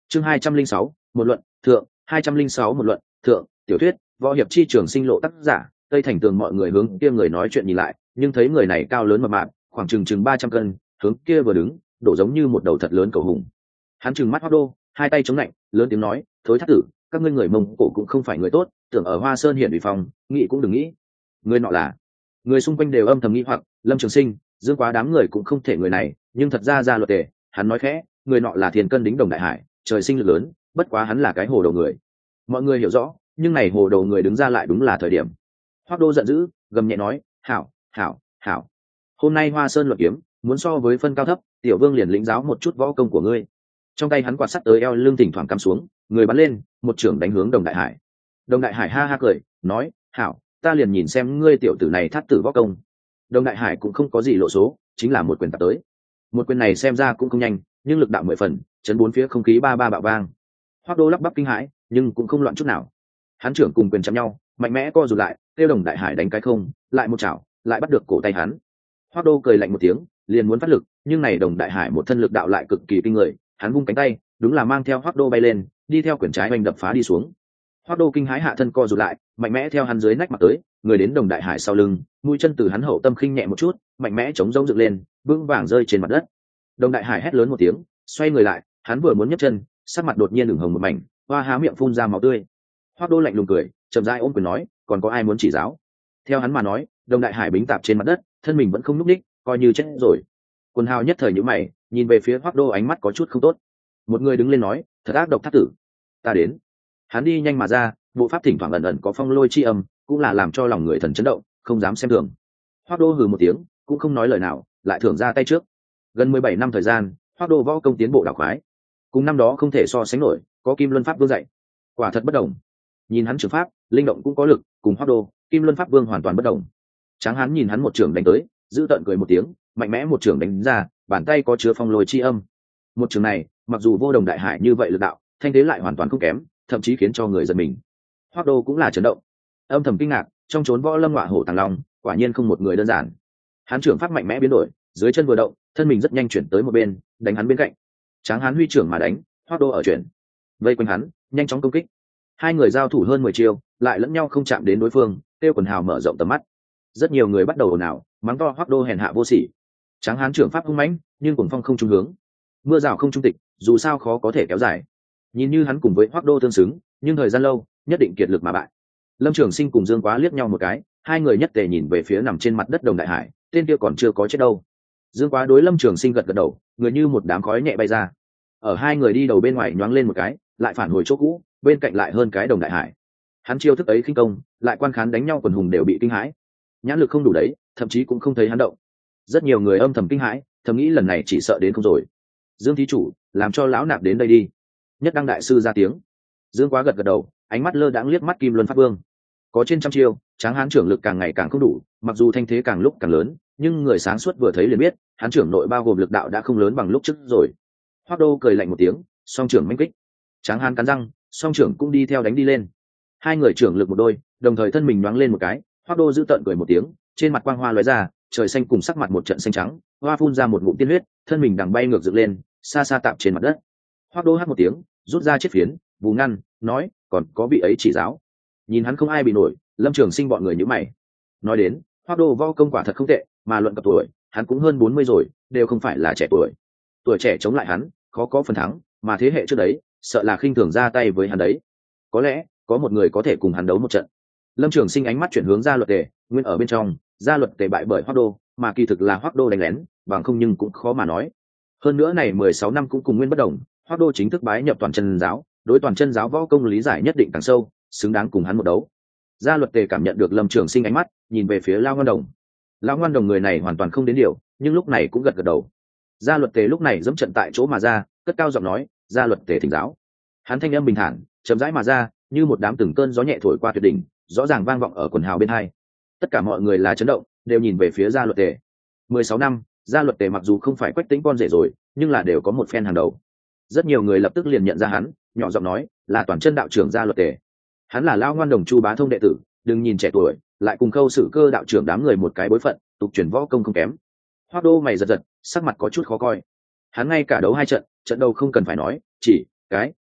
Chương 206, một luận thượng. 206 một luận thượng. Tiểu thuyết võ hiệp chi trường sinh lộ, tác giả Tây Thành Tường. Mọi người hướng kia người nói chuyện nhìn lại, nhưng thấy người này cao lớn mập mạp, khoảng chừng 300 cân, hướng kia vừa đứng, đổ giống như một đầu thật lớn cầu hùng. Hắn trừng mắt Hoắc Đô, hai tay chống lạnh, lớn tiếng nói: thối thác tử, các ngươi người Mông Cổ cũng không phải người tốt, tưởng ở Hoa Sơn hiển uy phong, nghĩ cũng đừng nghĩ. Người nọ là? Người xung quanh đều âm thầm nghĩ hoặc, Lâm Trường Sinh, Dương Quá đám người cũng không thể người này, nhưng thật ra luật tề, hắn nói khẽ: người nọ là Thiên Cân Đính Đồng Đại Hải, trời sinh lực lớn, bất quá hắn là cái hồ đầu người. Mọi người hiểu rõ, nhưng này hồ đầu người đứng ra lại đúng là thời điểm. Hoắc Đô giận dữ, gầm nhẹ nói: hảo, hảo, hảo, hôm nay Hoa Sơn luận kiếm, muốn so với phân cao thấp, tiểu vương liền lĩnh giáo một chút võ công của ngươi. Trong tay hắn quạt sắt tới eo lưng thỉnh thoảng cắm xuống, người bắn lên, một trưởng đánh hướng Đồng Đại Hải. Đồng Đại Hải ha ha cười, nói: hảo, ta liền nhìn xem ngươi tiểu tử này thắt tử võ công. Đồng Đại Hải cũng không có gì lộ số, chính là một quyền tạt tới. Một quyền này xem ra cũng không nhanh, nhưng lực đạo 10 phần, chấn bốn phía không khí ba ba bạo vang. Hoắc Đô lắp bắp kinh hãi, nhưng cũng không loạn chút nào. Hắn trưởng cùng quyền chạm nhau, mạnh mẽ co rụt lại, tiêu Đồng Đại Hải đánh cái không, lại một chảo, lại bắt được cổ tay hắn. Hoắc Đô cười lạnh một tiếng, liền muốn phát lực, nhưng này Đồng Đại Hải một thân lực đạo lại cực kỳ kinh người, hắn vung cánh tay, đúng là mang theo Hoắc Đô bay lên, đi theo quyền trái oanh đập phá đi xuống. Hoắc Đô kinh hãi hạ thân co rụt lại, mạnh mẽ theo hắn dưới nách mặt tới, người đến Đồng Đại Hải sau lưng, mũi chân từ hắn hậu tâm khinh nhẹ một chút, mạnh mẽ chống rông dựng lên, vững vàng rơi trên mặt đất. Đồng Đại Hải hét lớn một tiếng, xoay người lại, hắn vừa muốn nhấc chân, sắc mặt đột nhiên ửng hồng một mảnh, hoa há miệng phun ra máu tươi. Hoắc Đô lạnh lùng cười, chậm rãi ôm quyền nói: còn có ai muốn chỉ giáo? Theo hắn mà nói, Đồng Đại Hải bính tạp trên mặt đất, thân mình vẫn không nhúc nhích, coi như chết rồi. Quần hào nhất thời nhíu mày, nhìn về phía Hoắc Đô, ánh mắt có chút không tốt. Một người đứng lên nói: thật ác độc thác tử, ta đến. Hắn đi nhanh mà ra, bộ pháp thỉnh thoảng ẩn ẩn có phong lôi chi âm, cũng là làm cho lòng người thần chấn động, không dám xem thường. Hoắc Đô hừ một tiếng, cũng không nói lời nào, lại thưởng ra tay trước. Gần 17 năm thời gian, Hoắc Đô võ công tiến bộ đảo khoái, cùng năm đó không thể so sánh nổi, có Kim Luân Pháp Vương dạy, quả thật bất đồng. Nhìn hắn trường pháp, linh động cũng có lực, cùng Hoắc Đô, Kim Luân Pháp Vương hoàn toàn bất đồng. Tráng Hán nhìn hắn một trường đánh tới, giữ tợn cười một tiếng, mạnh mẽ một trường đánh ra, bàn tay có chứa phong lôi chi âm. Một trường này, mặc dù vô Đồng Đại Hải như vậy lực đạo, thanh thế lại hoàn toàn không kém, thậm chí khiến cho người giật mình. Hoắc Đô cũng là chấn động, âm thầm kinh ngạc, trong chốn võ lâm ngọa hổ tàng long, quả nhiên không một người đơn giản. Hắn trưởng pháp mạnh mẽ biến đổi, dưới chân vừa động, thân mình rất nhanh chuyển tới một bên, đánh hắn bên cạnh. Tráng Hán huy trưởng mà đánh, Hoắc Đô ở chuyển, vây quanh hắn, nhanh chóng công kích. Hai người giao thủ hơn 10 chiêu, lại lẫn nhau không chạm đến đối phương, tiêu quần hào mở rộng tầm mắt. Rất nhiều người bắt đầu ồn ào, mắng to Hoắc Đô hèn hạ vô sỉ. Tráng Hán trưởng pháp hung mãnh, nhưng cuồng phong không trung hướng, mưa rào không trung tịch, dù sao khó có thể kéo dài. Nhìn như hắn cùng với Hoắc Đô tương xứng, nhưng thời gian lâu, nhất định kiệt lực mà bại. Lâm Trường Sinh cùng Dương Quá liếc nhau một cái, hai người nhất tề nhìn về phía nằm trên mặt đất Đồng Đại Hải, tên kia còn chưa có chết đâu. Dương Quá đối Lâm Trường Sinh gật gật đầu, người như một đám khói nhẹ bay ra. Ở hai người đi đầu bên ngoài nhoáng lên một cái, lại phản hồi chỗ cũ, bên cạnh lại hơn cái Đồng Đại Hải. Hắn chiêu thức ấy khinh công, lại quan khán đánh nhau quần hùng đều bị kinh hãi. Nhãn lực không đủ đấy, thậm chí cũng không thấy hắn động. Rất nhiều người âm thầm kinh hãi, thầm nghĩ lần này chỉ sợ đến không rồi. Dương thí chủ, làm cho lão nạp đến đây đi. Nhất Đăng đại sư ra tiếng. Dương Quá gật gật đầu, ánh mắt lơ đãng liếc mắt Kim Luân Pháp Vương. Có trên trăm chiêu, Tráng Hán trưởng lực càng ngày càng không đủ, mặc dù thanh thế càng lúc càng lớn, nhưng người sáng suốt vừa thấy liền biết, hắn trưởng nội bao gồm lực đạo đã không lớn bằng lúc trước rồi. Hoắc Đô cười lạnh một tiếng, song trưởng mãnh kích. Tráng Hán cắn răng, song trưởng cũng đi theo đánh đi lên. Hai người trưởng lực một đôi, đồng thời thân mình nhoáng lên một cái, Hoắc Đô giữ tợn cười một tiếng, trên mặt quang hoa lóe ra, trời xanh cùng sắc mặt một trận xanh trắng, hoa phun ra một ngụm tiên huyết, thân mình đằng bay ngược dựng lên, xa xa tạm trên mặt đất. Hoắc Đô hắt một tiếng, rút ra chiếc phiến, vù ngăn, nói: còn có vị ấy chỉ giáo. Nhìn hắn không ai bị nổi, Lâm Trường Sinh bọn người nhíu mày. Nói đến, Hoắc Đô võ công quả thật không tệ, mà luận cập tuổi, hắn cũng hơn 40 rồi, đều không phải là trẻ tuổi. Tuổi trẻ chống lại hắn, khó có phần thắng, mà thế hệ trước đấy, sợ là khinh thường ra tay với hắn đấy. Có lẽ, có một người có thể cùng hắn đấu một trận. Lâm Trường Sinh ánh mắt chuyển hướng Gia Luật Tề, nguyên ở bên trong, Gia Luật Tề bại bởi Hoắc Đô, mà kỳ thực là Hoắc Đô đánh lén, bằng không nhưng cũng khó mà nói. Hơn nữa này 16 năm cũng cùng nguyên bất đồng, Hoắc Đô chính thức bái nhập Toàn Chân giáo, đối Toàn Chân giáo võ công lý giải nhất định càng sâu, xứng đáng cùng hắn một đấu. Gia Luật Tề cảm nhận được Lâm Trường Sinh ánh mắt, nhìn về phía Lão Ngoan Đồng. Lão Ngoan Đồng người này hoàn toàn không đến điều, nhưng lúc này cũng gật gật đầu. Gia Luật Tề lúc này dẫm trận tại chỗ mà ra, cất cao giọng nói: Gia Luật Tề thỉnh giáo. Hắn thanh âm bình thản, chậm rãi mà ra, như một đám từng cơn gió nhẹ thổi qua tuyệt đỉnh, rõ ràng vang vọng ở quần hào bên hai. Tất cả mọi người là chấn động, đều nhìn về phía Gia Luật Tề. 16 năm, Gia Luật Tề mặc dù không phải Quách Tĩnh con rể rồi, nhưng là đều có một phen hàng đầu. Rất nhiều người lập tức liền nhận ra hắn, nhỏ giọng nói: là Toàn Chân đạo trưởng Gia Luật Tề. Hắn là Lão Ngoan Đồng Chu Bá Thông đệ tử, đừng nhìn trẻ tuổi, lại cùng Khâu Sử Cơ đạo trưởng đám người một cái bối phận, tục truyền võ công không kém. Hoắc Đô mày giật giật, sắc mặt có chút khó coi. Hắn ngay cả đấu 2 trận, trận đầu không cần phải nói, chỉ cái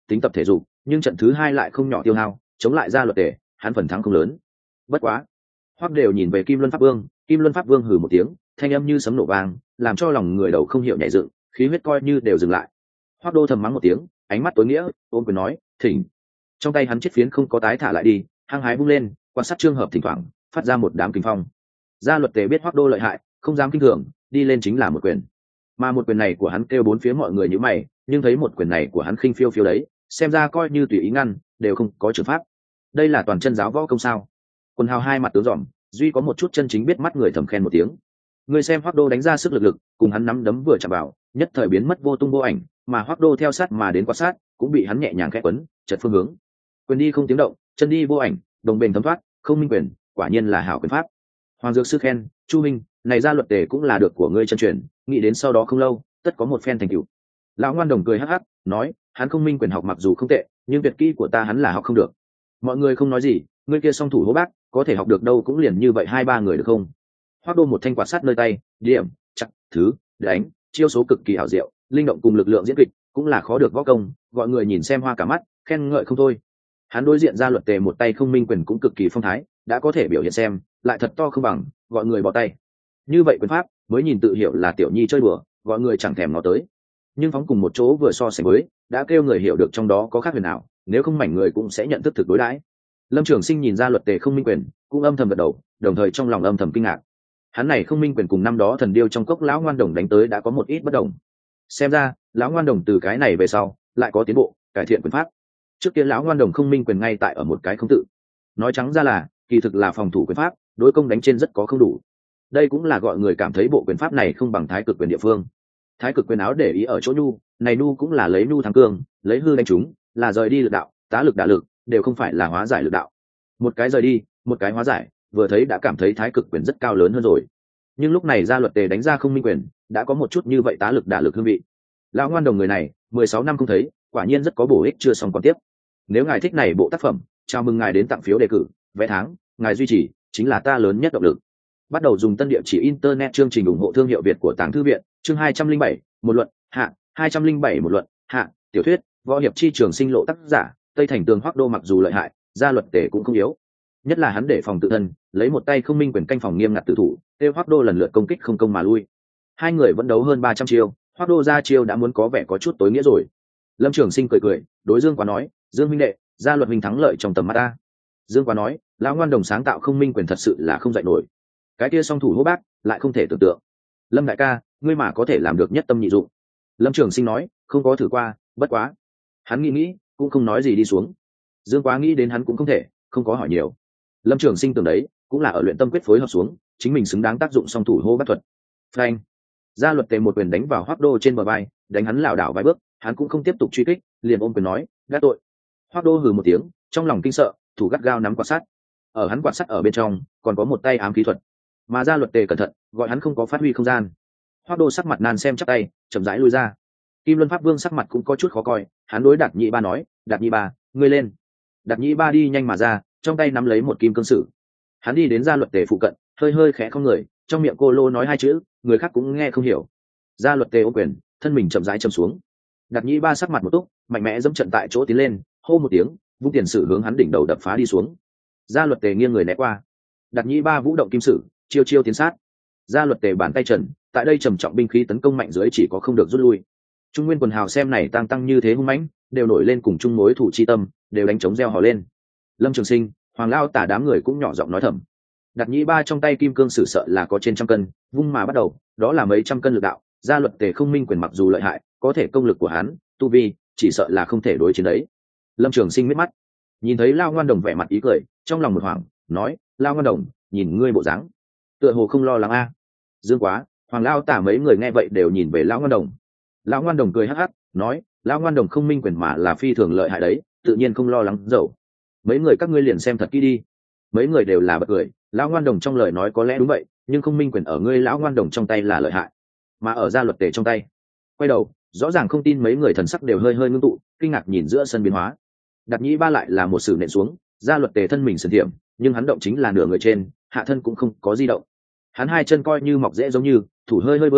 tính tập thể dục, nhưng trận thứ hai lại không nhỏ tiêu hao, chống lại gia luật tề, hắn phần thắng không lớn. Bất quá, Hoắc đều nhìn về Kim Luân Pháp Vương, Kim Luân Pháp Vương hừ một tiếng, thanh âm như sấm nổ vang, làm cho lòng người đầu không hiểu nhảy dựng, khí huyết coi như đều dừng lại. Hoắc Đô thầm mắng một tiếng, ánh mắt tối nghĩa, ôm quyền nói, "Thỉnh." Trong tay hắn chiếc phiến không có tái thả lại đi, hăng hái vung lên, quan sát trường hợp thỉnh thoảng phát ra một đám kinh phong. Gia luật tề biết Hoắc Đô lợi hại, không dám kinh thường, đi lên chính là một quyền. Mà một quyền này của hắn kêu bốn phía mọi người như mày, nhưng thấy một quyền này của hắn khinh phiêu phiêu đấy, xem ra coi như tùy ý ngăn, đều không có trừng pháp. Đây là toàn chân giáo võ công sao? Quần hào hai mặt tướng dòm, duy có một chút chân chính biết mắt người thầm khen một tiếng. Người xem Hoắc Đô đánh ra sức lực, cùng hắn nắm đấm vừa chạm vào, nhất thời biến mất vô tung vô ảnh, mà Hoắc Đô theo sát mà đến quan sát, cũng bị hắn nhẹ nhàng khẽ quấn, chật phương hướng. Quyền đi không tiếng động, chân đi vô ảnh, đồng bền thấm thoát, không minh quyền, quả nhiên là hảo quyền pháp. Hoàng Dược sư khen, Chu Minh, này ra luật tề cũng là được của ngươi chân truyền, nghĩ đến sau đó không lâu, tất có một phen thành tựu. Lão Ngoan Đồng cười hắc hắc, nói, hắn không minh quyền học mặc dù không tệ, nhưng tuyệt kỹ của ta hắn là học không được. Mọi người không nói gì, ngươi kia song thủ hố bác, có thể học được đâu cũng liền như vậy hai ba người được không? Hoắc Đô một thanh quạt sắt nơi tay, điểm, chắc, thứ, đánh, chiêu số cực kỳ ảo diệu, linh động cùng lực lượng diễn kịch, cũng là khó được võ công, gọi người nhìn xem hoa cả mắt, khen ngợi không thôi. Hắn đối diện ra luật tề một tay không minh quyền cũng cực kỳ phong thái, đã có thể biểu hiện xem, lại thật to không bằng, gọi người bỏ tay. Như vậy quyền pháp mới nhìn tự hiểu là tiểu nhi chơi đùa, gọi người chẳng thèm nó tới. Nhưng phóng cùng một chỗ vừa so sánh với, đã kêu người hiểu được trong đó có khác huyền nào, nếu không mảnh người cũng sẽ nhận thức thực đối đãi. Lâm Trường Sinh nhìn ra luật tề không minh quyền, cũng âm thầm gật đầu, đồng thời trong lòng âm thầm kinh ngạc. Hắn này không minh quyền cùng năm đó thần điêu trong cốc lão Ngoan Đồng đánh tới đã có một ít bất đồng. Xem ra, lão Ngoan Đồng từ cái này về sau, lại có tiến bộ, cải thiện quyền pháp. Trước kia lão Ngoan Đồng không minh quyền ngay tại ở một cái không tự. Nói trắng ra là, kỳ thực là phòng thủ quyền pháp, đối công đánh trên rất có không đủ. Đây cũng là gọi người cảm thấy bộ quyền pháp này không bằng thái cực quyền địa phương. Thái cực quyền áo để ý ở chỗ nhu, này nhu cũng là lấy nhu thắng cương, lấy hư đánh chúng, là rời đi lực đạo, tá lực đả lực, đều không phải là hóa giải lực đạo. Một cái rời đi, một cái hóa giải, vừa thấy đã cảm thấy thái cực quyền rất cao lớn hơn rồi. Nhưng lúc này ra luật tề đánh ra không minh quyền, đã có một chút như vậy tá lực đả lực hương vị. Lão Ngoan Đồng người này, 16 năm không thấy, quả nhiên rất có bổ ích chưa xong còn tiếp. Nếu ngài thích này bộ tác phẩm, chào mừng ngài đến tặng phiếu đề cử, vé tháng, ngài duy trì chính là ta lớn nhất động lực. Bắt đầu dùng tân địa chỉ internet chương trình ủng hộ thương hiệu Việt của Tàng Thư Viện, chương 207, một luận, hạ, 207 một luận, hạ, tiểu thuyết, võ hiệp chi trường sinh lộ tác giả, Tây Thành Tường Hoắc Đô mặc dù lợi hại, gia luật tề cũng không yếu. Nhất là hắn để phòng tự thân, lấy một tay không minh quyền canh phòng nghiêm ngặt tự thủ, tiêu Hoắc Đô lần lượt công kích không công mà lui. Hai người vẫn đấu hơn 300 chiêu, Hoắc Đô ra chiêu đã muốn có vẻ có chút tối nghĩa rồi. Lâm Trường Sinh cười cười, đối Dương Quá nói, Dương huynh đệ, gia luật huynh thắng lợi trong tầm mắt ta. Dương Quá nói, lão Ngoan Đồng sáng tạo không minh quyền thật sự là không dạy nổi. Cái kia song thủ hô bác lại không thể tưởng tượng. Lâm đại ca, ngươi mà có thể làm được nhất tâm nhị dụng. Lâm Trường Sinh nói, không có thử qua, bất quá. Hắn nghĩ cũng không nói gì đi xuống. Dương Quá nghĩ đến hắn cũng không thể, không có hỏi nhiều. Lâm Trường Sinh tưởng đấy, cũng là ở luyện tâm quyết phối hợp xuống, chính mình xứng đáng tác dụng song thủ hô bác thuật. Phanh. Gia luật tề một quyền đánh vào Hoắc Đô trên bờ vai, đánh hắn lảo đảo vài bước, hắn cũng không tiếp tục truy kích, liền ôm quyền nói, gác tội. Hoắc Đô hừ một tiếng, trong lòng kinh sợ, thủ gắt gao nắm quạt sắt. Ở hắn quạt sắt ở bên trong, còn có một tay ám khí thuật. Mà gia luật tề cẩn thận, gọi hắn không có phát huy không gian. Hoắc Đô sắc mặt nan xem chắp tay, chậm rãi lui ra. Kim Luân Pháp Vương sắc mặt cũng có chút khó coi, hắn đối Đạt Nhị Ba nói, Đạt Nhị Ba, ngươi lên. Đạt Nhị Ba đi nhanh mà ra, trong tay nắm lấy một kim cương sử. Hắn đi đến gia luật tề phụ cận, hơi khẽ không người, trong miệng cô lô nói hai chữ, người khác cũng nghe không hiểu. Gia luật tề ô quyền, thân mình chậm rãi chầm xuống. Đạt Nhị Ba sắc mặt một túc, mạnh mẽ dẫm trận tại chỗ tiến lên, hô một tiếng, vung tiền sử hướng hắn đỉnh đầu đập phá đi xuống. Gia luật tề nghiêng người né qua. Đạt Nhị Ba vũ động kim sử, chiêu tiến sát. Gia luật tề bàn tay trần, tại đây trầm trọng binh khí tấn công mạnh dưới chỉ có không được rút lui. Trung nguyên quần hào xem này tăng như thế hung mãnh, đều nổi lên cùng chung mối thủ chi tâm, đều đánh trống reo hò lên. Lâm Trường Sinh, Hoàng Lao Tả đám người cũng nhỏ giọng nói thầm. Đạt Nhị Ba trong tay kim cương sử sợ là có trên trăm cân, vung mà bắt đầu, đó là mấy trăm cân lực đạo. Gia luật tề không minh quyền mặc dù lợi hại, có thể công lực của hắn, tu vi, chỉ sợ là không thể đối chiến đấy. Lâm Trường Sinh miết mắt, nhìn thấy Lao Ngoan Đồng vẻ mặt ý cười, trong lòng một hoảng, nói, Lao Ngoan Đồng, nhìn ngươi bộ dáng, tựa hồ không lo lắng a. Dương Quá, Hoàng Lao Tả mấy người nghe vậy đều nhìn về Lão Ngoan Đồng. Lão Ngoan Đồng cười hắc hắc, nói, Lão Ngoan Đồng không minh quyền mà là phi thường lợi hại đấy, tự nhiên không lo lắng dầu. Mấy người các ngươi liền xem thật kỹ đi. Mấy người đều là bật cười. Lão Ngoan Đồng trong lời nói có lẽ đúng vậy, nhưng không minh quyền ở ngươi Lão Ngoan Đồng trong tay là lợi hại, mà ở gia luật tề trong tay. Quay đầu, rõ ràng không tin mấy người thần sắc đều hơi ngưng tụ, kinh ngạc nhìn giữa sân biến hóa. Đạt Nhị Ba lại là một sử nện xuống, gia luật tề thân mình sườn thiểm, nhưng hắn động chính là nửa người trên, hạ thân cũng không có di động. Hắn hai chân coi như mọc rễ giống như, thủ hơi vương,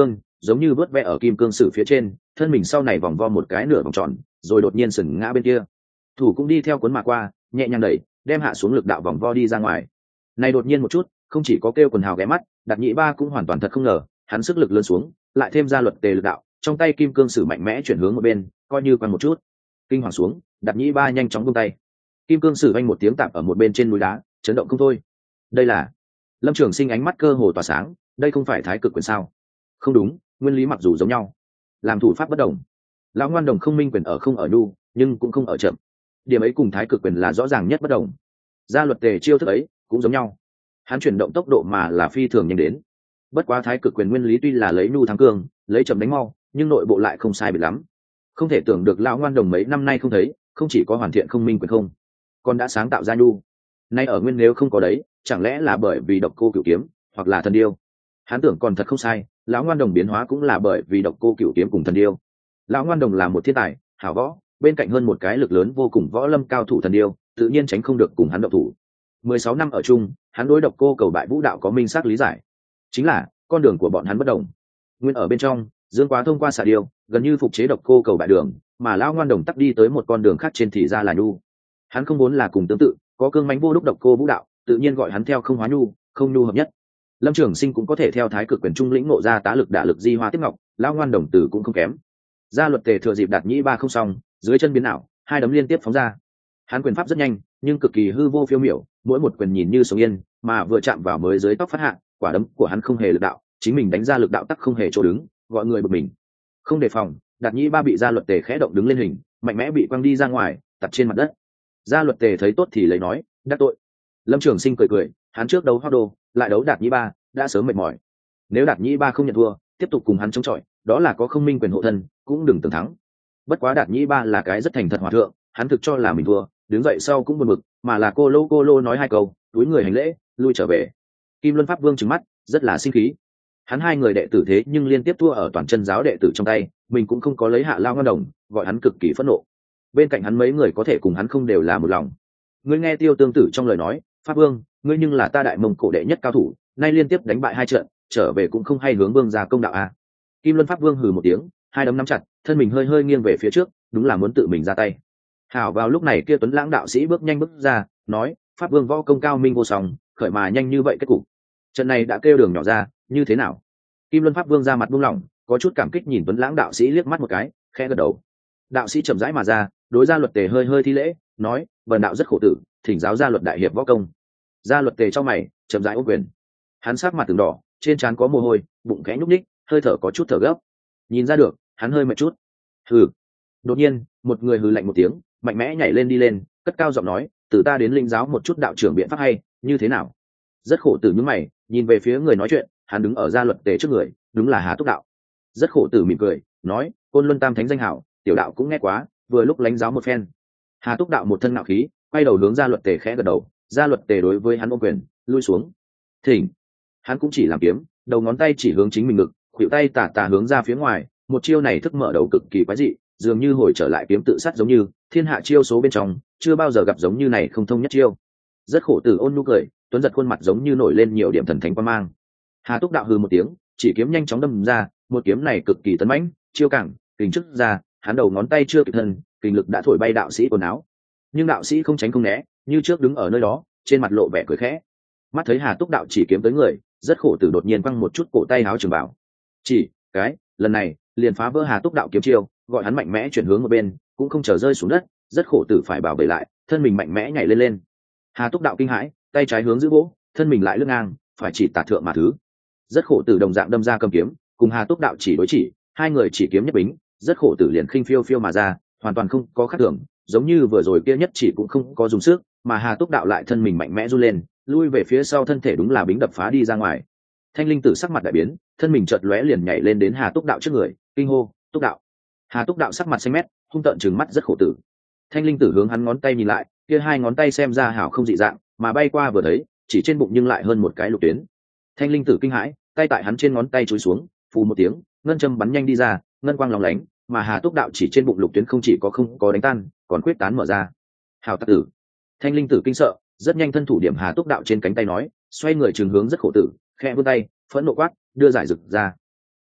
giống như vớt vẽ ở kim cương sử phía trên, thân mình sau này vòng vo một cái nửa vòng tròn, rồi đột nhiên sừng ngã bên kia. Thủ cũng đi theo cuốn mà qua, nhẹ nhàng đẩy, đem hạ xuống lực đạo vòng vo đi ra ngoài. Này đột nhiên một chút, không chỉ có kêu quần hào ghé mắt, Đạt Nhĩ Ba cũng hoàn toàn thật không ngờ, hắn sức lực lớn xuống, lại thêm ra luật tề lực đạo, trong tay kim cương sử mạnh mẽ chuyển hướng một bên, coi như quằn một chút. Kinh hoàng xuống, Đạt Nhĩ Ba nhanh chóng buông tay. Kim cương sử vang một tiếng tạm ở một bên trên núi đá, chấn động không thôi. Đây là Lâm Trường Sinh ánh mắt cơ hồ tỏa sáng, đây không phải thái cực quyền sao? Không đúng, nguyên lý mặc dù giống nhau, làm thủ pháp bất đồng. Lão ngoan đồng không minh quyền ở không ở nhu, nhưng cũng không ở chậm. Điểm ấy cùng thái cực quyền là rõ ràng nhất bất đồng. Gia luật tề chiêu thức ấy cũng giống nhau, hắn chuyển động tốc độ mà là phi thường nhanh đến. Bất quá thái cực quyền nguyên lý tuy là lấy nhu thắng cường, lấy chậm đánh mau, nhưng nội bộ lại không sai biệt lắm. Không thể tưởng được lão ngoan đồng mấy năm nay không thấy, không chỉ có hoàn thiện không minh quyền không, còn đã sáng tạo ra nhu. Nay ở nguyên nếu không có đấy, chẳng lẽ là bởi vì độc cô cửu kiếm hoặc là thần điêu? Hắn tưởng còn thật không sai, lão ngoan đồng biến hóa cũng là bởi vì độc cô cửu kiếm cùng thần điêu. Lão ngoan đồng là một thiên tài hảo võ, bên cạnh hơn một cái lực lớn vô cùng võ lâm cao thủ thần điêu, tự nhiên tránh không được cùng hắn động thủ. 16 năm ở chung, hắn đối độc cô cầu bại vũ đạo có minh xác lý giải, chính là con đường của bọn hắn bất đồng. Nguyên ở bên trong, Dương Quá thông qua xạ điêu, gần như phục chế độc cô cầu bại đường, mà lão ngoan đồng tắt đi tới một con đường khác trên thì ra là nhu. Hắn không muốn là cùng tương tự, có cương mãnh vô đúc độc cô vũ đạo, tự nhiên gọi hắn theo không hóa nhu, không nhu hợp nhất. Lâm Trường Sinh cũng có thể theo thái cực quyền trung lĩnh ngộ ra tá lực đả lực di hoa tiếp ngọc, lão ngoan đồng tử cũng không kém. Gia luật tề thừa dịp Đạt Nhĩ Ba không xong, dưới chân biến ảo, hai đấm liên tiếp phóng ra. Hắn quyền pháp rất nhanh, nhưng cực kỳ hư vô phiêu miểu, mỗi một quyền nhìn như sống yên, mà vừa chạm vào mới dưới tóc phát hạ, quả đấm của hắn không hề lực đạo, chính mình đánh ra lực đạo tắc không hề chỗ đứng, gọi người bực mình. Không đề phòng, Đạt Nhĩ Ba bị Gia luật tề khẽ động đứng lên hình, mạnh mẽ bị quăng đi ra ngoài, đặt trên mặt đất. Gia luật tề thấy tốt thì lấy nói, đắc tội. Lâm Trường Sinh cười cười, hắn trước đấu Hoắc Đô, lại đấu Đạt Nhĩ Ba, đã sớm mệt mỏi. Nếu Đạt Nhĩ Ba không nhận thua, tiếp tục cùng hắn chống chọi, đó là có không minh quyền hộ thân, cũng đừng tưởng thắng. Bất quá Đạt Nhĩ Ba là cái rất thành thật hòa thượng, hắn thực cho là mình thua, đứng dậy sau cũng buồn bực, mà là cô lô nói hai câu, túi người hành lễ, lui trở về. Kim Luân Pháp Vương trừng mắt, rất là sinh khí. Hắn hai người đệ tử thế nhưng liên tiếp thua ở toàn chân giáo đệ tử trong tay, mình cũng không có lấy hạ lao ngoan đồng, gọi hắn cực kỳ phẫn nộ. Bên cạnh hắn mấy người có thể cùng hắn không đều là một lòng. Ngươi nghe Tiêu Tương Tử trong lời nói, Pháp Vương, ngươi nhưng là ta Đại Mông Cổ đệ nhất cao thủ, nay liên tiếp đánh bại hai trận, trở về cũng không hay hướng vương ra công đạo à. Kim Luân Pháp Vương hừ một tiếng, hai đấm nắm chặt, thân mình hơi hơi nghiêng về phía trước, đúng là muốn tự mình ra tay. Hảo, vào lúc này kia Tuấn Lãng đạo sĩ bước nhanh bước ra, nói, Pháp Vương võ công cao minh vô song, khởi mà nhanh như vậy kết cục. Trận này đã kêu đường nhỏ ra, như thế nào? Kim Luân Pháp Vương ra mặt buông lỏng, có chút cảm kích nhìn Tuấn Lãng đạo sĩ liếc mắt một cái, khẽ gật đầu. Đạo sĩ chậm rãi mà ra, đối Gia luật tề hơi hơi thi lễ, nói, vần đạo rất khổ tử, thỉnh giáo Gia luật đại hiệp võ công. Gia luật tề trong mày, chậm rãi ôm quyền. Hắn sắc mặt từng đỏ, trên trán có mồ hôi, bụng khẽ nhúc nhích, hơi thở có chút thở gấp. Nhìn ra được, hắn hơi mệt chút. Hừ. Đột nhiên, một người hừ lạnh một tiếng, mạnh mẽ nhảy lên đi lên, cất cao giọng nói, từ ta đến linh giáo một chút đạo trưởng biện pháp hay, như thế nào? Rất khổ tử nhướng mày, nhìn về phía người nói chuyện, hắn đứng ở Gia luật tề trước người, đúng là Hà Túc đạo. Rất khổ tử mỉm cười, nói, Côn Luân Tam Thánh danh hảo, tiểu đạo cũng nghe quá, vừa lúc lãnh giáo một phen. Hà Túc đạo một thân ngạo khí, quay đầu hướng Gia luật tề khẽ gật đầu. Gia luật tề đối với hắn ôm quyền, lui xuống. Thỉnh. Hắn cũng chỉ làm kiếm, đầu ngón tay chỉ hướng chính mình ngực, khuỷu tay tà tà hướng ra phía ngoài, một chiêu này thức mở đầu cực kỳ quái dị, dường như hồi trở lại kiếm tự sát giống như thiên hạ chiêu số bên trong chưa bao giờ gặp giống như này không thông nhất chiêu. Rất khổ tử ôn nhu cười, tuấn giật khuôn mặt giống như nổi lên nhiều điểm thần thánh quan mang. Hà Túc đạo hừ một tiếng, chỉ kiếm nhanh chóng đâm ra, một kiếm này cực kỳ tấn mãnh, chiêu cẳng kình trước ra, hắn đầu ngón tay chưa kịp thân, kình lực đã thổi bay đạo sĩ quần áo. Nhưng đạo sĩ không tránh không né, như trước đứng ở nơi đó, trên mặt lộ vẻ cười khẽ. Mắt thấy Hà Túc đạo chỉ kiếm tới người, rất khổ tử đột nhiên quăng một chút cổ tay áo trường bảo, chỉ cái lần này liền phá vỡ Hà Túc đạo kiếm chiêu, gọi hắn mạnh mẽ chuyển hướng một bên, cũng không chờ rơi xuống đất, rất khổ tử phải bảo vệ lại, thân mình mạnh mẽ nhảy lên lên. Hà Túc đạo kinh hãi, tay trái hướng giữ bố, thân mình lại lưng ngang, phải chỉ tạt thượng mà thứ. Rất khổ tử đồng dạng đâm ra cầm kiếm, cùng Hà Túc đạo chỉ đối chỉ, hai người chỉ kiếm nhất bính, rất khổ tử liền khinh phiêu phiêu mà ra, hoàn toàn không có khác thường, giống như vừa rồi kia nhất chỉ cũng không có dùng sức, mà Hà Túc đạo lại thân mình mạnh mẽ run lên, lui về phía sau, thân thể đúng là bính đập phá đi ra ngoài. Thanh Linh Tử sắc mặt đại biến, thân mình chợt lóe liền nhảy lên đến Hà Túc đạo trước người, kinh hô, Túc đạo. Hà Túc đạo sắc mặt xanh mét, hung tợn trừng mắt rất khổ tử. Thanh Linh Tử hướng hắn ngón tay nhìn lại, kia hai ngón tay xem ra hảo không dị dạng, mà bay qua vừa thấy, chỉ trên bụng nhưng lại hơn một cái lục tuyến. Thanh Linh Tử kinh hãi, tay tại hắn trên ngón tay chúi xuống, phù một tiếng, ngân châm bắn nhanh đi ra, ngân quang lóng lánh, mà Hà Túc đạo chỉ trên bụng lục tuyến không chỉ có không có đánh tan, còn quyết tán mở ra. Hảo tặc tử. Thanh Linh Tử kinh sợ, rất nhanh thân thủ điểm Hà Túc đạo trên cánh tay nói, xoay người trường hướng rất khổ tử, khẽ vươn tay, phẫn nộ quát, đưa giải rực ra.